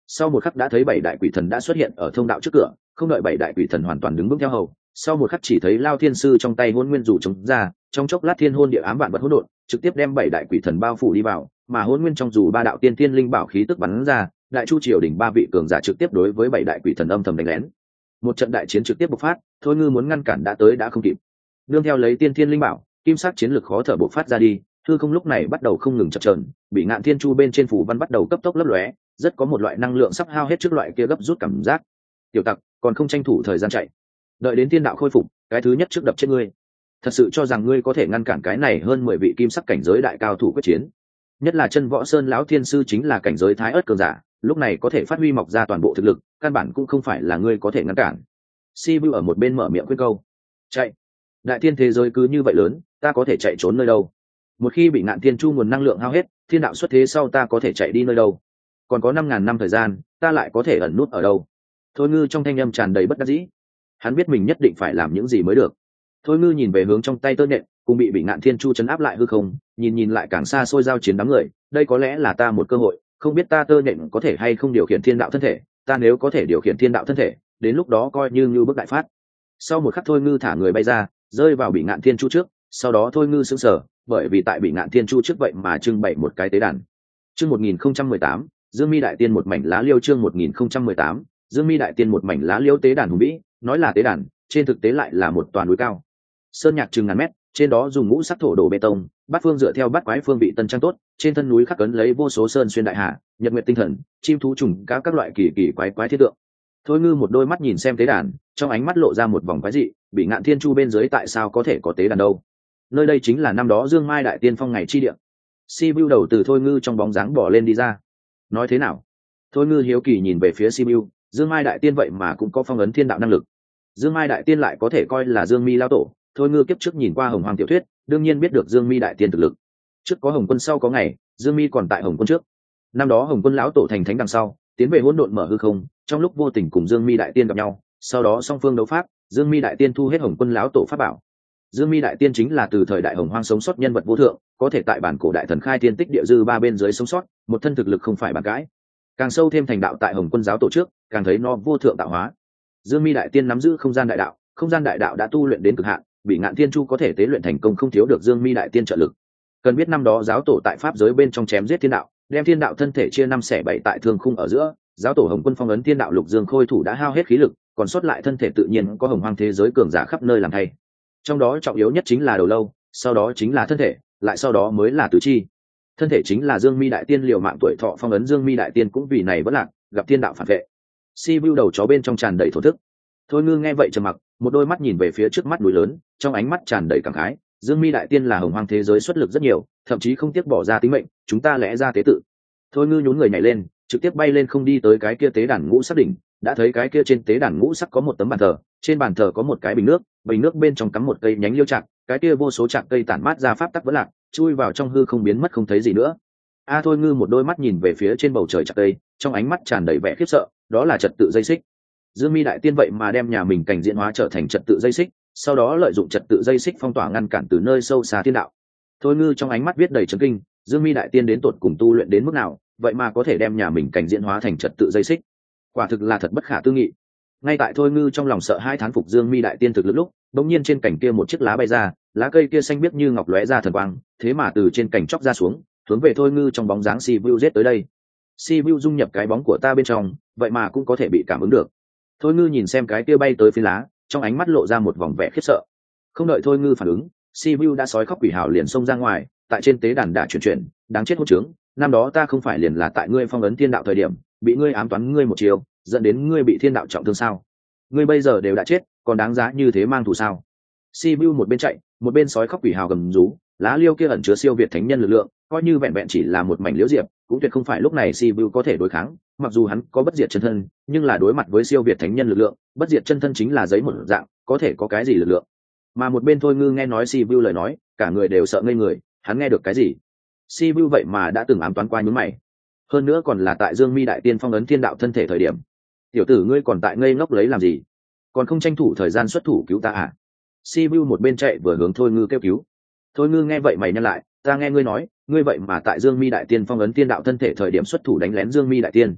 sau một khắc đã thấy 7 đại quỷ thần đã xuất hiện ở thông đạo trước cửa, không đợi 7 đại quỷ thần hoàn toàn đứng vững theo hầu, sau một khắc chỉ thấy Lao Thiên Sư trong tay hôn nguyên dụ chống ra, trong chốc lát thiên hôn địa ám vạn vật hỗn độn, trực tiếp đem 7 đại quỷ thần bao phủ đi vào, mà hôn nguyên trong dù ba đạo tiên thiên linh bảo khí tức bắn ra, đại chu triều đỉnh 3 vị cường giả trực tiếp đối với 7 đại quỷ thần âm thầm đánh lén. Một trận đại chiến trực tiếp bộc phát, Thôi Ngư muốn ngăn cản đã tới đã không kịp. Nương theo lấy tiên thiên linh bảo, kim sắc chiến lực khó thở bộc phát ra đi, hư không lúc này bắt đầu không ngừng chập chờn, bị ngạn thiên chu bên trên phủ văn bắt đầu cấp tốc lấp lóe, rất có một loại năng lượng sắp hao hết trước loại kia gấp rút cảm giác. Tiểu tặc, còn không tranh thủ thời gian chạy, đợi đến tiên đạo khôi phục, cái thứ nhất trước đập chết ngươi. Thật sự cho rằng ngươi có thể ngăn cản cái này hơn 10 vị kim sắc cảnh giới đại cao thủ quyết chiến? Nhất là chân võ sơn lão thiên sư chính là cảnh giới thái ớt cường giả, lúc này có thể phát huy mọc ra toàn bộ thực lực, căn bản cũng không phải là ngươi có thể ngăn cản. Sivu ở một bên mở miệng khuyên câu. Chạy! Đại thiên thế giới cứ như vậy lớn, ta có thể chạy trốn nơi đâu? Một khi bị ngạn thiên chu nguồn năng lượng hao hết, thiên đạo xuất thế sau ta có thể chạy đi nơi đâu? Còn có 5.000 năm thời gian, ta lại có thể ẩn nút ở đâu? Thôi Ngư trong thanh âm tràn đầy bất đắc dĩ. Hắn biết mình nhất định phải làm những gì mới được. Thôi Ngư nhìn về hướng trong tay tơ nhện, cùng bị ngạn thiên chu chấn áp lại hư không, nhìn lại càng xa xôi giao chiến đám người, đây có lẽ là ta một cơ hội, không biết ta tơ nhện có thể hay không điều khiển thiên đạo thân thể, ta nếu có thể điều khiển thiên đạo thân thể, đến lúc đó coi như bước đại phát. Sau một khắc Thôi Ngư thả người bay ra, rơi vào bị ngạn thiên chu trước, sau đó Thôi Ngư sững sờ, bởi vì tại bị ngạn thiên chu trước vậy mà trưng bày một cái tế đàn. Chương 1018, Dương Mi đại tiên một mảnh lá liêu. Chương 1018, Dương Mi đại tiên một mảnh lá liêu. Tế đàn hùng vĩ, nói là tế đàn, trên thực tế lại là một toàn núi cao, sơn nhạc chừng ngàn mét, trên đó dùng ngũ sắc thổ đổ bê tông, bát phương dựa theo bát quái phương vị tân trang tốt, trên thân núi khắc cấn lấy vô số sơn xuyên đại hà, nhật nguyệt tinh thần, chim thú trùng các loại kỳ kỳ quái quái thiết tượng. Thôi Ngư một đôi mắt nhìn xem tế đàn, trong ánh mắt lộ ra một vòng quái dị, bị ngạn thiên chu bên dưới tại sao có thể có tế đàn đâu? Nơi đây chính là năm đó Dương Mai đại tiên phong ngày chi địa. Sibiu đầu từ Thôi Ngư trong bóng dáng bỏ lên đi ra. Nói thế nào? Thôi Ngư hiếu kỳ nhìn về phía Sibiu, Dương Mai đại tiên vậy mà cũng có phong ấn thiên đạo năng lực. Dương Mai đại tiên lại có thể coi là Dương Mi lao tổ. Thôi Ngư kiếp trước nhìn qua Hồng Hoàng tiểu thuyết, đương nhiên biết được Dương Mi đại tiên thực lực. Trước có Hồng Quân sau có ngày, Dương Mi còn tại Hồng Quân trước. Năm đó Hồng Quân lão tổ thành thánh đằng sau, tiến về hỗn độn mở hư không, trong lúc vô tình cùng Dương Mi đại tiên gặp nhau, sau đó song phương đấu pháp, Dương Mi đại tiên thu hết Hồng Quân lão tổ pháp bảo. Dương Mi đại tiên chính là từ thời đại Hồng Hoang sống sót nhân vật vô thượng, có thể tại bản cổ đại thần khai thiên tích địa dư ba bên dưới sống sót, một thân thực lực không phải bàn cãi. Càng sâu thêm thành đạo tại Hồng Quân giáo tổ trước, càng thấy nó vô thượng tạo hóa. Dương Mi đại tiên nắm giữ không gian đại đạo đã tu luyện đến cực hạn, bị ngạn thiên chu có thể tế luyện thành công không thiếu được Dương Mi đại tiên trợ lực. Cần biết năm đó giáo tổ tại pháp giới bên trong chém giết thiên đạo, đem thiên đạo thân thể chia 5/7 tại thương khung ở giữa, giáo tổ Hồng Quân phong ấn thiên đạo lục dương khôi thủ đã hao hết khí lực, còn sót lại thân thể tự nhiên có Hồng Hoang thế giới cường giả khắp nơi làm thay. Trong đó trọng yếu nhất chính là đầu lâu, sau đó chính là thân thể, lại sau đó mới là tứ chi. Thân thể chính là Dương Mi đại tiên liều mạng tuổi thọ phong ấn, Dương Mi đại tiên cũng vì này vẫn lạc, gặp thiên đạo phản vệ. Sibiu đầu chó bên trong tràn đầy thổ thức. Thôi Ngư nghe vậy trầm mặc, một đôi mắt nhìn về phía trước mắt núi lớn, trong ánh mắt tràn đầy cảm khái. Dương Mi đại tiên là Hồng Hoang thế giới xuất lực rất nhiều, thậm chí không tiếc bỏ ra tính mệnh, chúng ta lẽ ra tế tự. Thôi Ngư nhún người nhảy lên, trực tiếp bay lên không đi tới cái kia tế đàn ngũ sắc đỉnh, đã thấy cái kia trên tế đàn ngũ sắc có một tấm bàn thờ, trên bàn thờ có một cái bình nước bên trong cắm một cây nhánh liêu trạc, cái kia vô số trạc cây tản mát ra pháp tắc vẫn lạc, chui vào trong hư không biến mất không thấy gì nữa. Thôi Ngư một đôi mắt nhìn về phía trên bầu trời trạc cây, trong ánh mắt tràn đầy vẻ khiếp sợ, đó là trật tự dây xích. Dương Mi đại tiên vậy mà đem nhà mình cảnh diễn hóa trở thành trật tự dây xích, sau đó lợi dụng trật tự dây xích phong tỏa ngăn cản từ nơi sâu xa thiên đạo. Thôi Ngư trong ánh mắt viết đầy chấn kinh, Dương Mi đại tiên đến tột cùng tu luyện đến mức nào, vậy mà có thể đem nhà mình cảnh diễn hóa thành trật tự dây xích, quả thực là thật bất khả tư nghị. Ngay tại Thôi Ngư trong lòng sợ hai thán phục Dương Mi đại tiên thực lực lúc, bỗng nhiên trên cành kia một chiếc lá bay ra, lá cây kia xanh biếc như ngọc lóe ra thần quang, thế mà từ trên cành chóc ra xuống, hướng về Thôi Ngư trong bóng dáng Sibiu giết tới đây. Sibiu dung nhập cái bóng của ta bên trong, vậy mà cũng có thể bị cảm ứng được. Thôi Ngư nhìn xem cái kia bay tới phía lá, trong ánh mắt lộ ra một vòng vẻ khiếp sợ. Không đợi Thôi Ngư phản ứng, Sibiu đã sói khóc quỷ hào liền xông ra ngoài, tại trên tế đàn đã chuyển, đáng chết hỗn trướng, năm đó ta không phải liền là tại ngươi phong ấn thiên đạo thời điểm, bị ngươi ám toán ngươi một chiều, dẫn đến ngươi bị thiên đạo trọng thương sao? Ngươi bây giờ đều đã chết, còn đáng giá như thế mang thù sao? Sibiu một bên chạy, một bên sói khóc quỷ hào gầm rú, lá liêu kia ẩn chứa siêu việt thánh nhân lực lượng, coi như vẹn vẹn chỉ là một mảnh liễu diệp, cũng tuyệt không phải lúc này Sibiu có thể đối kháng. Mặc dù hắn có bất diệt chân thân, nhưng là đối mặt với siêu việt thánh nhân lực lượng, bất diệt chân thân chính là giấy một dạng, có thể có cái gì lực lượng? Mà một bên Thôi Ngư nghe nói Sibiu lời nói, cả người đều sợ ngây người, hắn nghe được cái gì? Sibiu vậy mà đã từng ám toán qua nhún mày, hơn nữa còn là tại Dương Mi đại tiên phong ấn thiên đạo thân thể thời điểm. Tiểu tử ngươi còn tại ngây ngốc lấy làm gì, còn không tranh thủ thời gian xuất thủ cứu ta à? Sibiu một bên chạy vừa hướng Thôi Ngư kêu cứu. Thôi Ngư nghe vậy mày nhăn lại, ta nghe ngươi nói, ngươi vậy mà tại Dương Mi đại tiên phong ấn thiên đạo thân thể thời điểm xuất thủ đánh lén Dương Mi đại tiên.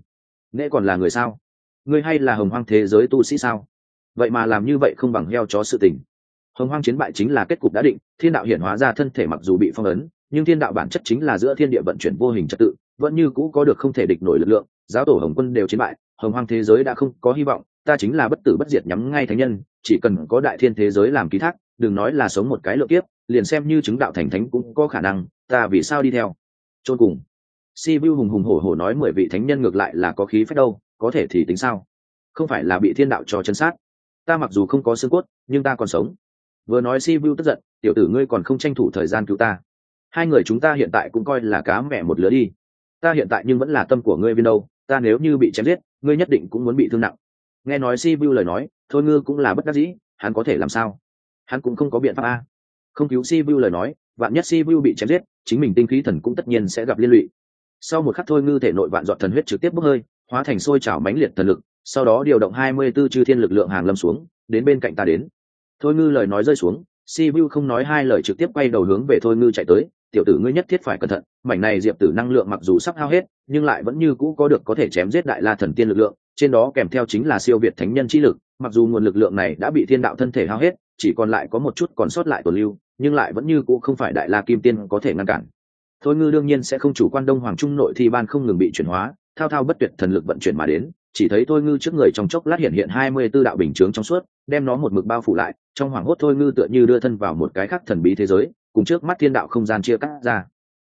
Nghệ còn là người sao? Ngươi hay là hồng hoang thế giới tu sĩ sao? Vậy mà làm như vậy không bằng heo chó sự tình. Hồng hoang chiến bại chính là kết cục đã định, thiên đạo hiển hóa ra thân thể mặc dù bị phong ấn, nhưng thiên đạo bản chất chính là giữa thiên địa vận chuyển vô hình trật tự, vẫn như cũ có được không thể địch nổi lực lượng. Giáo tổ Hồng Quân đều chiến bại, hồng hoang thế giới đã không có hy vọng, ta chính là bất tử bất diệt nhắm ngay thánh nhân, chỉ cần có đại thiên thế giới làm ký thác, đừng nói là sống một cái lượng kiếp, liền xem như chứng đạo thành thánh cũng có khả năng, ta vì sao đi theo? Chôn cùng. Sibiu hùng hùng hổ hổ nói 10 vị thánh nhân ngược lại là có khí phách đâu, có thể thì tính sao? Không phải là bị thiên đạo cho chân sát. Ta mặc dù không có xương cốt, nhưng ta còn sống. Vừa nói Sibiu tức giận, tiểu tử ngươi còn không tranh thủ thời gian cứu ta. Hai người chúng ta hiện tại cũng coi là cá mẹ một lứa đi. Ta hiện tại nhưng vẫn là tâm của ngươi viên đâu, ta nếu như bị chém giết, ngươi nhất định cũng muốn bị thương nặng. Nghe nói Sibiu lời nói, thôi ngư cũng là bất đắc dĩ, hắn có thể làm sao? Hắn cũng không có biện pháp a. Không cứu Sibiu lời nói, vạn nhất Sibiu bị chém giết, chính mình tinh khí thần cũng tất nhiên sẽ gặp liên lụy. Sau một khắc thôi ngư thể nội vạn giọt thần huyết trực tiếp bốc hơi, hóa thành sôi trào mãnh liệt thần lực, sau đó điều động 24 chư thiên lực lượng hàng lâm xuống, đến bên cạnh ta đến. Thôi ngư lời nói rơi xuống, Sibiu không nói hai lời trực tiếp quay đầu hướng về thôi ngư chạy tới. Tiểu tử ngươi nhất thiết phải cẩn thận, mảnh này diệp tử năng lượng mặc dù sắp hao hết, nhưng lại vẫn như cũ có được có thể chém giết đại la thần tiên lực lượng, trên đó kèm theo chính là siêu việt thánh nhân chi lực. Mặc dù nguồn lực lượng này đã bị thiên đạo thân thể hao hết, chỉ còn lại có một chút còn sót lại tồn lưu, nhưng lại vẫn như cũ không phải đại la kim tiên có thể ngăn cản. Thôi ngư đương nhiên sẽ không chủ quan đông hoàng trung nội thi ban không ngừng bị chuyển hóa, thao thao bất tuyệt thần lực vận chuyển mà đến, chỉ thấy thôi ngư trước người trong chốc lát hiện hiện 24 đạo bình chướng trong suốt, đem nó một mực bao phủ lại. Trong hoàng hốt thôi ngư tựa như đưa thân vào một cái khác thần bí thế giới, cùng trước mắt thiên đạo không gian chia cắt ra.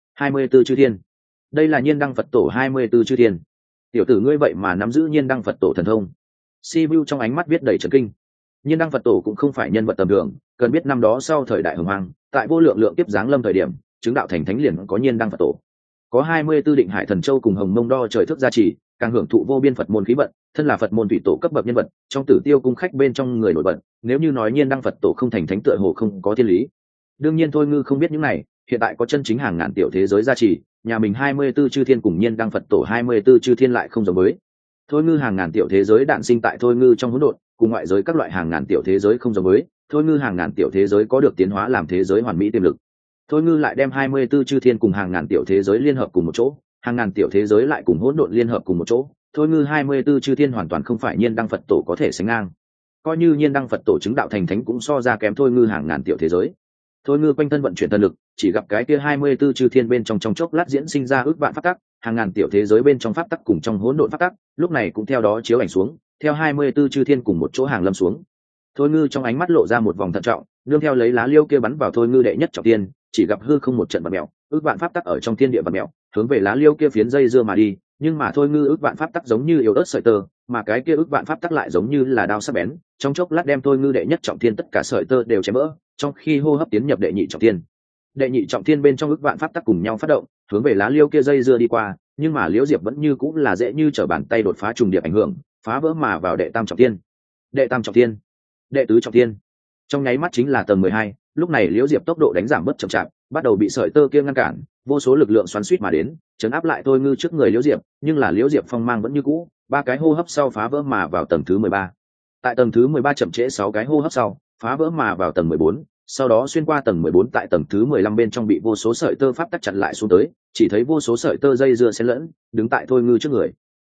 24 chư thiên, đây là nhiên đăng Phật tổ 24 chư thiên. Tiểu tử ngươi vậy mà nắm giữ nhiên đăng Phật tổ thần thông. Sibiu trong ánh mắt viết đầy trấn kinh. Nhiên đăng Phật tổ cũng không phải nhân vật tầm thường, cần biết năm đó sau thời đại hồng hoang, tại vô lượng lượng kiếp giáng lâm thời điểm, chứng đạo thành thánh liền có nhiên đăng Phật tổ, có 24 định hải thần châu cùng hồng mông đo trời thức gia trì, càng hưởng thụ vô biên Phật môn khí vận, thân là Phật môn thủy tổ cấp bậc nhân vật, trong Tử Tiêu cung khách bên trong người nổi bật. Nếu như nói nhiên đăng Phật tổ không thành thánh tựa hồ không có thiên lý. Đương nhiên thôi ngư không biết những này, hiện tại có chân chính hàng ngàn tiểu thế giới gia trì, nhà mình 24 chư thiên cùng nhiên đăng Phật tổ 24 chư thiên lại không giống với. Thôi ngư hàng ngàn tiểu thế giới đản sinh tại thôi ngư trong hỗn độn, cùng ngoại giới các loại hàng ngàn tiểu thế giới không giống với. Thôi ngư hàng ngàn tiểu thế giới có được tiến hóa làm thế giới hoàn mỹ tiềm lực. Thôi ngư lại đem 24 chư thiên cùng hàng ngàn tiểu thế giới liên hợp cùng một chỗ, hàng ngàn tiểu thế giới lại cùng hỗn độn liên hợp cùng một chỗ. Thôi ngư 24 chư thiên hoàn toàn không phải nhiên đăng Phật tổ có thể sánh ngang. Coi như nhiên đăng Phật tổ chứng đạo thành thánh cũng so ra kém thôi ngư hàng ngàn tiểu thế giới. Thôi ngư quanh thân vận chuyển thần lực, chỉ gặp cái kia 24 chư thiên bên trong chốc lát diễn sinh ra ước vạn pháp tắc, hàng ngàn tiểu thế giới bên trong pháp tắc cùng trong hỗn độn pháp tắc, lúc này cũng theo đó chiếu ảnh xuống, theo 24 chư thiên cùng một chỗ hàng lâm xuống. Thôi ngư trong ánh mắt lộ ra một vòng thận trọng, nương theo lấy lá liêu kia bắn vào thôi ngư đệ nhất trọng tiên, chỉ gặp hư không một trận bật mèo, ước vạn pháp tắc ở trong thiên địa bật mèo, hướng về lá liêu kia phiến dây dưa mà đi. Nhưng mà thôi ngư ước vạn pháp tắc giống như yếu ớt sợi tơ, mà cái kia ước vạn pháp tắc lại giống như là đao sắc bén, trong chốc lát đem thôi ngư đệ nhất trọng thiên tất cả sợi tơ đều chém vỡ. Trong khi hô hấp tiến nhập đệ nhị trọng thiên, đệ nhị trọng thiên bên trong ước vạn pháp tắc cùng nhau phát động, hướng về lá liêu kia dây dưa đi qua. Nhưng mà liễu diệp vẫn như cũng là dễ như trở bàn tay đột phá trùng điệp ảnh hưởng, phá vỡ mà vào đệ tam trọng thiên, đệ tam trọng thiên, đệ tứ trọng thiên. Trong nháy mắt chính là tầng 12, lúc này liễu diệp tốc độ đánh giảm bớt chậm chạp, bắt đầu bị sợi tơ kia ngăn cản, vô số lực lượng xoắn xuýt mà đến, chấn áp lại thôi ngư trước người liễu diệp. Nhưng là liễu diệp phong mang vẫn như cũ, ba cái hô hấp sau phá vỡ mà vào tầng thứ 13. Tại tầng thứ 13 chậm trễ 6 cái hô hấp sau, phá vỡ mà vào tầng 14, sau đó xuyên qua tầng 14, tại tầng thứ 15 bên trong bị vô số sợi tơ pháp tắc chặn lại xuống tới, chỉ thấy vô số sợi tơ dây dưa xen lẫn, đứng tại thôi ngư trước người.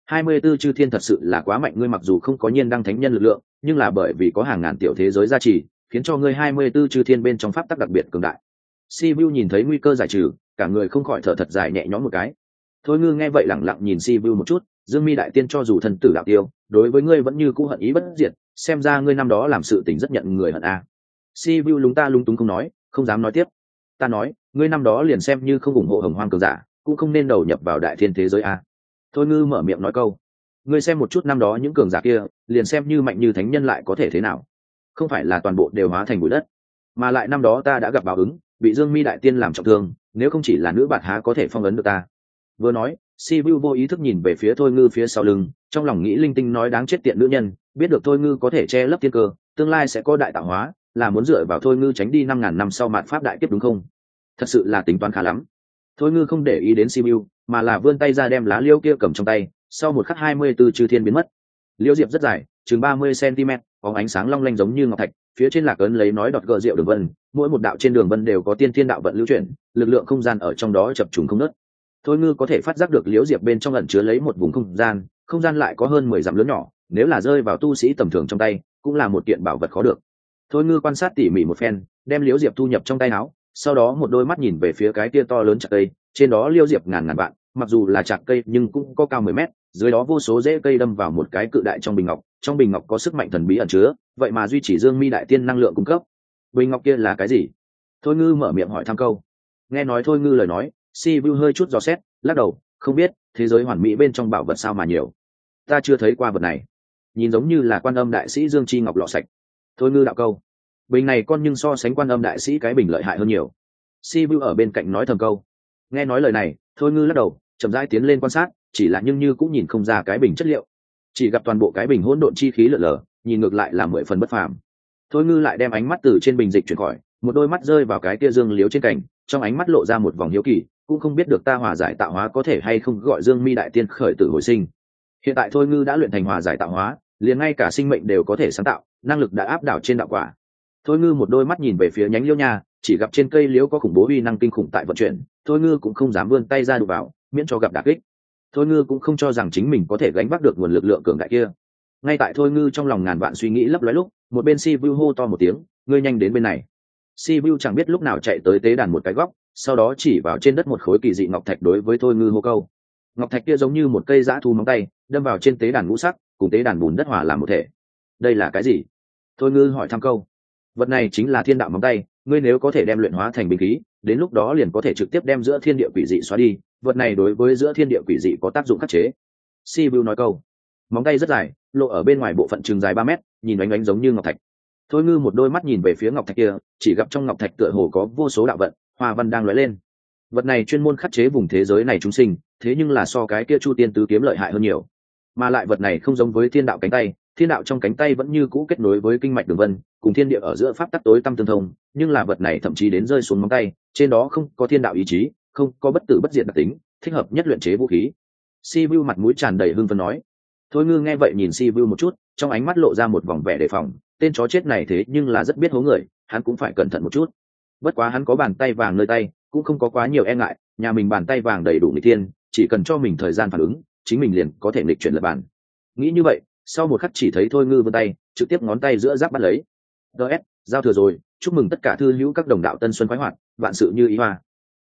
24 chư thiên thật sự là quá mạnh, ngươi mặc dù không có nhiên đăng thánh nhân lực lượng, nhưng là bởi vì có hàng ngàn tiểu thế giới gia trì, khiến cho ngươi 24 chư thiên bên trong pháp tắc đặc biệt cường đại. Sibiu nhìn thấy nguy cơ giải trừ, cả người không khỏi thở thật dài nhẹ nhõm một cái. Thôi ngư nghe vậy lẳng lặng nhìn Sibiu một chút, Dương Mi đại tiên cho dù thần tử đạo tiêu, đối với ngươi vẫn như cũ hận ý bất diệt, xem ra ngươi năm đó làm sự tình rất nhận người hận a. Sibiu lúng ta lung túng không nói, không dám nói tiếp. Ta nói, ngươi năm đó liền xem như không ủng hộ hồng hoang cường giả, cũng không nên đầu nhập vào đại thiên thế giới a. Thôi ngư mở miệng nói câu, ngươi xem một chút năm đó những cường giả kia, liền xem như mạnh như thánh nhân lại có thể thế nào? Không phải là toàn bộ đều hóa thành bụi đất, mà lại năm đó ta đã gặp báo ứng, bị Dương Mi đại tiên làm trọng thương, nếu không chỉ là nữ bạt há có thể phong ấn được ta. Vừa nói, Sibiu vô ý thức nhìn về phía thôi ngư phía sau lưng, trong lòng nghĩ linh tinh nói đáng chết tiện nữ nhân, biết được thôi ngư có thể che lấp thiên cơ, tương lai sẽ có đại tạo hóa, là muốn dựa vào thôi ngư tránh đi 5.000 năm sau mạt pháp đại kiếp đúng không? Thật sự là tính toán khá lắm. Thôi ngư không để ý đến Sibiu, mà là vươn tay ra đem lá liêu kia cầm trong tay, sau một khắc 24 chư thiên biến mất. Liễu diệp rất dài, chừng 30 cm, có ánh sáng long lanh giống như ngọc thạch, phía trên lạc ấn lấy nói đọt gờ rượu đường vân, mỗi một đạo trên đường vân đều có tiên thiên đạo vận lưu chuyển, lực lượng không gian ở trong đó chập trùng không nứt. Thôi ngư có thể phát giác được liễu diệp bên trong ẩn chứa lấy một vùng không gian, không gian lại có hơn 10 dặm lớn nhỏ, nếu là rơi vào tu sĩ tầm thường trong tay cũng là một kiện bảo vật khó được. Thôi Ngư quan sát tỉ mỉ một phen, đem liễu diệp thu nhập trong tay áo, sau đó một đôi mắt nhìn về phía cái kia to lớn chạc cây, trên đó liễu diệp ngàn ngàn vạn, mặc dù là chạc cây nhưng cũng có cao 10 mét, dưới đó vô số rễ cây đâm vào một cái cự đại trong bình ngọc có sức mạnh thần bí ẩn chứa, vậy mà duy trì Dương Mi đại tiên năng lượng cung cấp. Bình ngọc kia là cái gì? Thôi Ngư mở miệng hỏi thăm câu. Nghe nói Thôi Ngư lời nói, Si Vu hơi chút dò xét, lắc đầu, không biết, thế giới hoàn mỹ bên trong bảo vật sao mà nhiều. Ta chưa thấy qua vật này. Nhìn giống như là Quan Âm đại sĩ Dương Chi ngọc lọ sạch. Thôi Ngư đạo câu. Bình này con nhưng so sánh Quan Âm đại sĩ cái bình lợi hại hơn nhiều. Si Vu ở bên cạnh nói thầm câu. Nghe nói lời này, Thôi Ngư lắc đầu, chậm rãi tiến lên quan sát, chỉ là nhưng như cũng nhìn không ra cái bình chất liệu, chỉ gặp toàn bộ cái bình hỗn độn chi khí lở lở, nhìn ngược lại là 10 phần bất phàm. Thôi Ngư lại đem ánh mắt từ trên bình dịch chuyển khỏi, một đôi mắt rơi vào cái tia dương liếu trên cành, trong ánh mắt lộ ra một vòng hiếu kỳ, cũng không biết được ta hòa giải tạo hóa có thể hay không gọi Dương Mi đại tiên khởi tử hồi sinh. Hiện tại Thôi Ngư đã luyện thành hòa giải tạo hóa, liền ngay cả sinh mệnh đều có thể sáng tạo, năng lực đã áp đảo trên đạo quả. Thôi Ngư một đôi mắt nhìn về phía nhánh liễu nha, chỉ gặp trên cây liễu có khủng bố uy năng kinh khủng tại vận chuyển, Thôi Ngư cũng không dám vươn tay ra đụng vào, miễn cho gặp đả kích. Thôi Ngư cũng không cho rằng chính mình có thể gánh vác được nguồn lực lượng cường đại kia. Ngay tại Thôi Ngư trong lòng ngàn vạn suy nghĩ lấp lóe lúc, một bên Si Vu hô to một tiếng, ngươi nhanh đến bên này. Si Vu chẳng biết lúc nào chạy tới tế đàn một cái góc, sau đó chỉ vào trên đất một khối kỳ dị ngọc thạch đối với Thôi Ngư hô câu. Ngọc thạch kia giống như một cây dã thu móng tay, đâm vào trên tế đàn ngũ sắc, cùng tế đàn bùn đất hòa làm một thể. Đây là cái gì? Thôi Ngư hỏi thăm câu. Vật này chính là thiên đạo móng tay, ngươi nếu có thể đem luyện hóa thành binh khí, đến lúc đó liền có thể trực tiếp đem giữa thiên địa quỷ dị xóa đi, vật này đối với giữa thiên địa quỷ dị có tác dụng khắc chế. Si Vu nói câu. Móng tay rất dài, lộ ở bên ngoài bộ phận chừng dài 3 mét, nhìn ánh ánh giống như ngọc thạch. Thôi Ngư một đôi mắt nhìn về phía ngọc thạch kia, chỉ gặp trong ngọc thạch tựa hồ có vô số đạo vận, hoa văn đang lóe lên. Vật này chuyên môn khắc chế vùng thế giới này chúng sinh, thế nhưng là so cái kia Chu Tiên tứ kiếm lợi hại hơn nhiều. Mà lại vật này không giống với thiên đạo cánh tay, thiên đạo trong cánh tay vẫn như cũ kết nối với kinh mạch đường vân, cùng thiên địa ở giữa pháp tắc tối tăm tương thông, nhưng là vật này thậm chí đến rơi xuống móng tay, trên đó không có thiên đạo ý chí, không có bất tử bất diệt đặc tính, thích hợp nhất luyện chế vũ khí. Si Vu mặt mũi tràn đầy hưng phấn nói. Thôi Ngư nghe vậy nhìn Si Vu một chút, trong ánh mắt lộ ra một vòng vẻ đề phòng, tên chó chết này thế nhưng là rất biết hố người, hắn cũng phải cẩn thận một chút. Bất quá hắn có bàn tay vàng nơi tay, cũng không có quá nhiều e ngại, nhà mình bàn tay vàng đầy đủ nghịch thiên, chỉ cần cho mình thời gian phản ứng, chính mình liền có thể nghịch chuyển lật bàn. Nghĩ như vậy, sau một khắc chỉ thấy Thôi Ngư vươn tay, trực tiếp ngón tay giữa giáp bắt lấy. DS, giao thừa rồi, chúc mừng tất cả thư hữu các đồng đạo tân xuân khoái hoạt, vạn sự như ý hoa.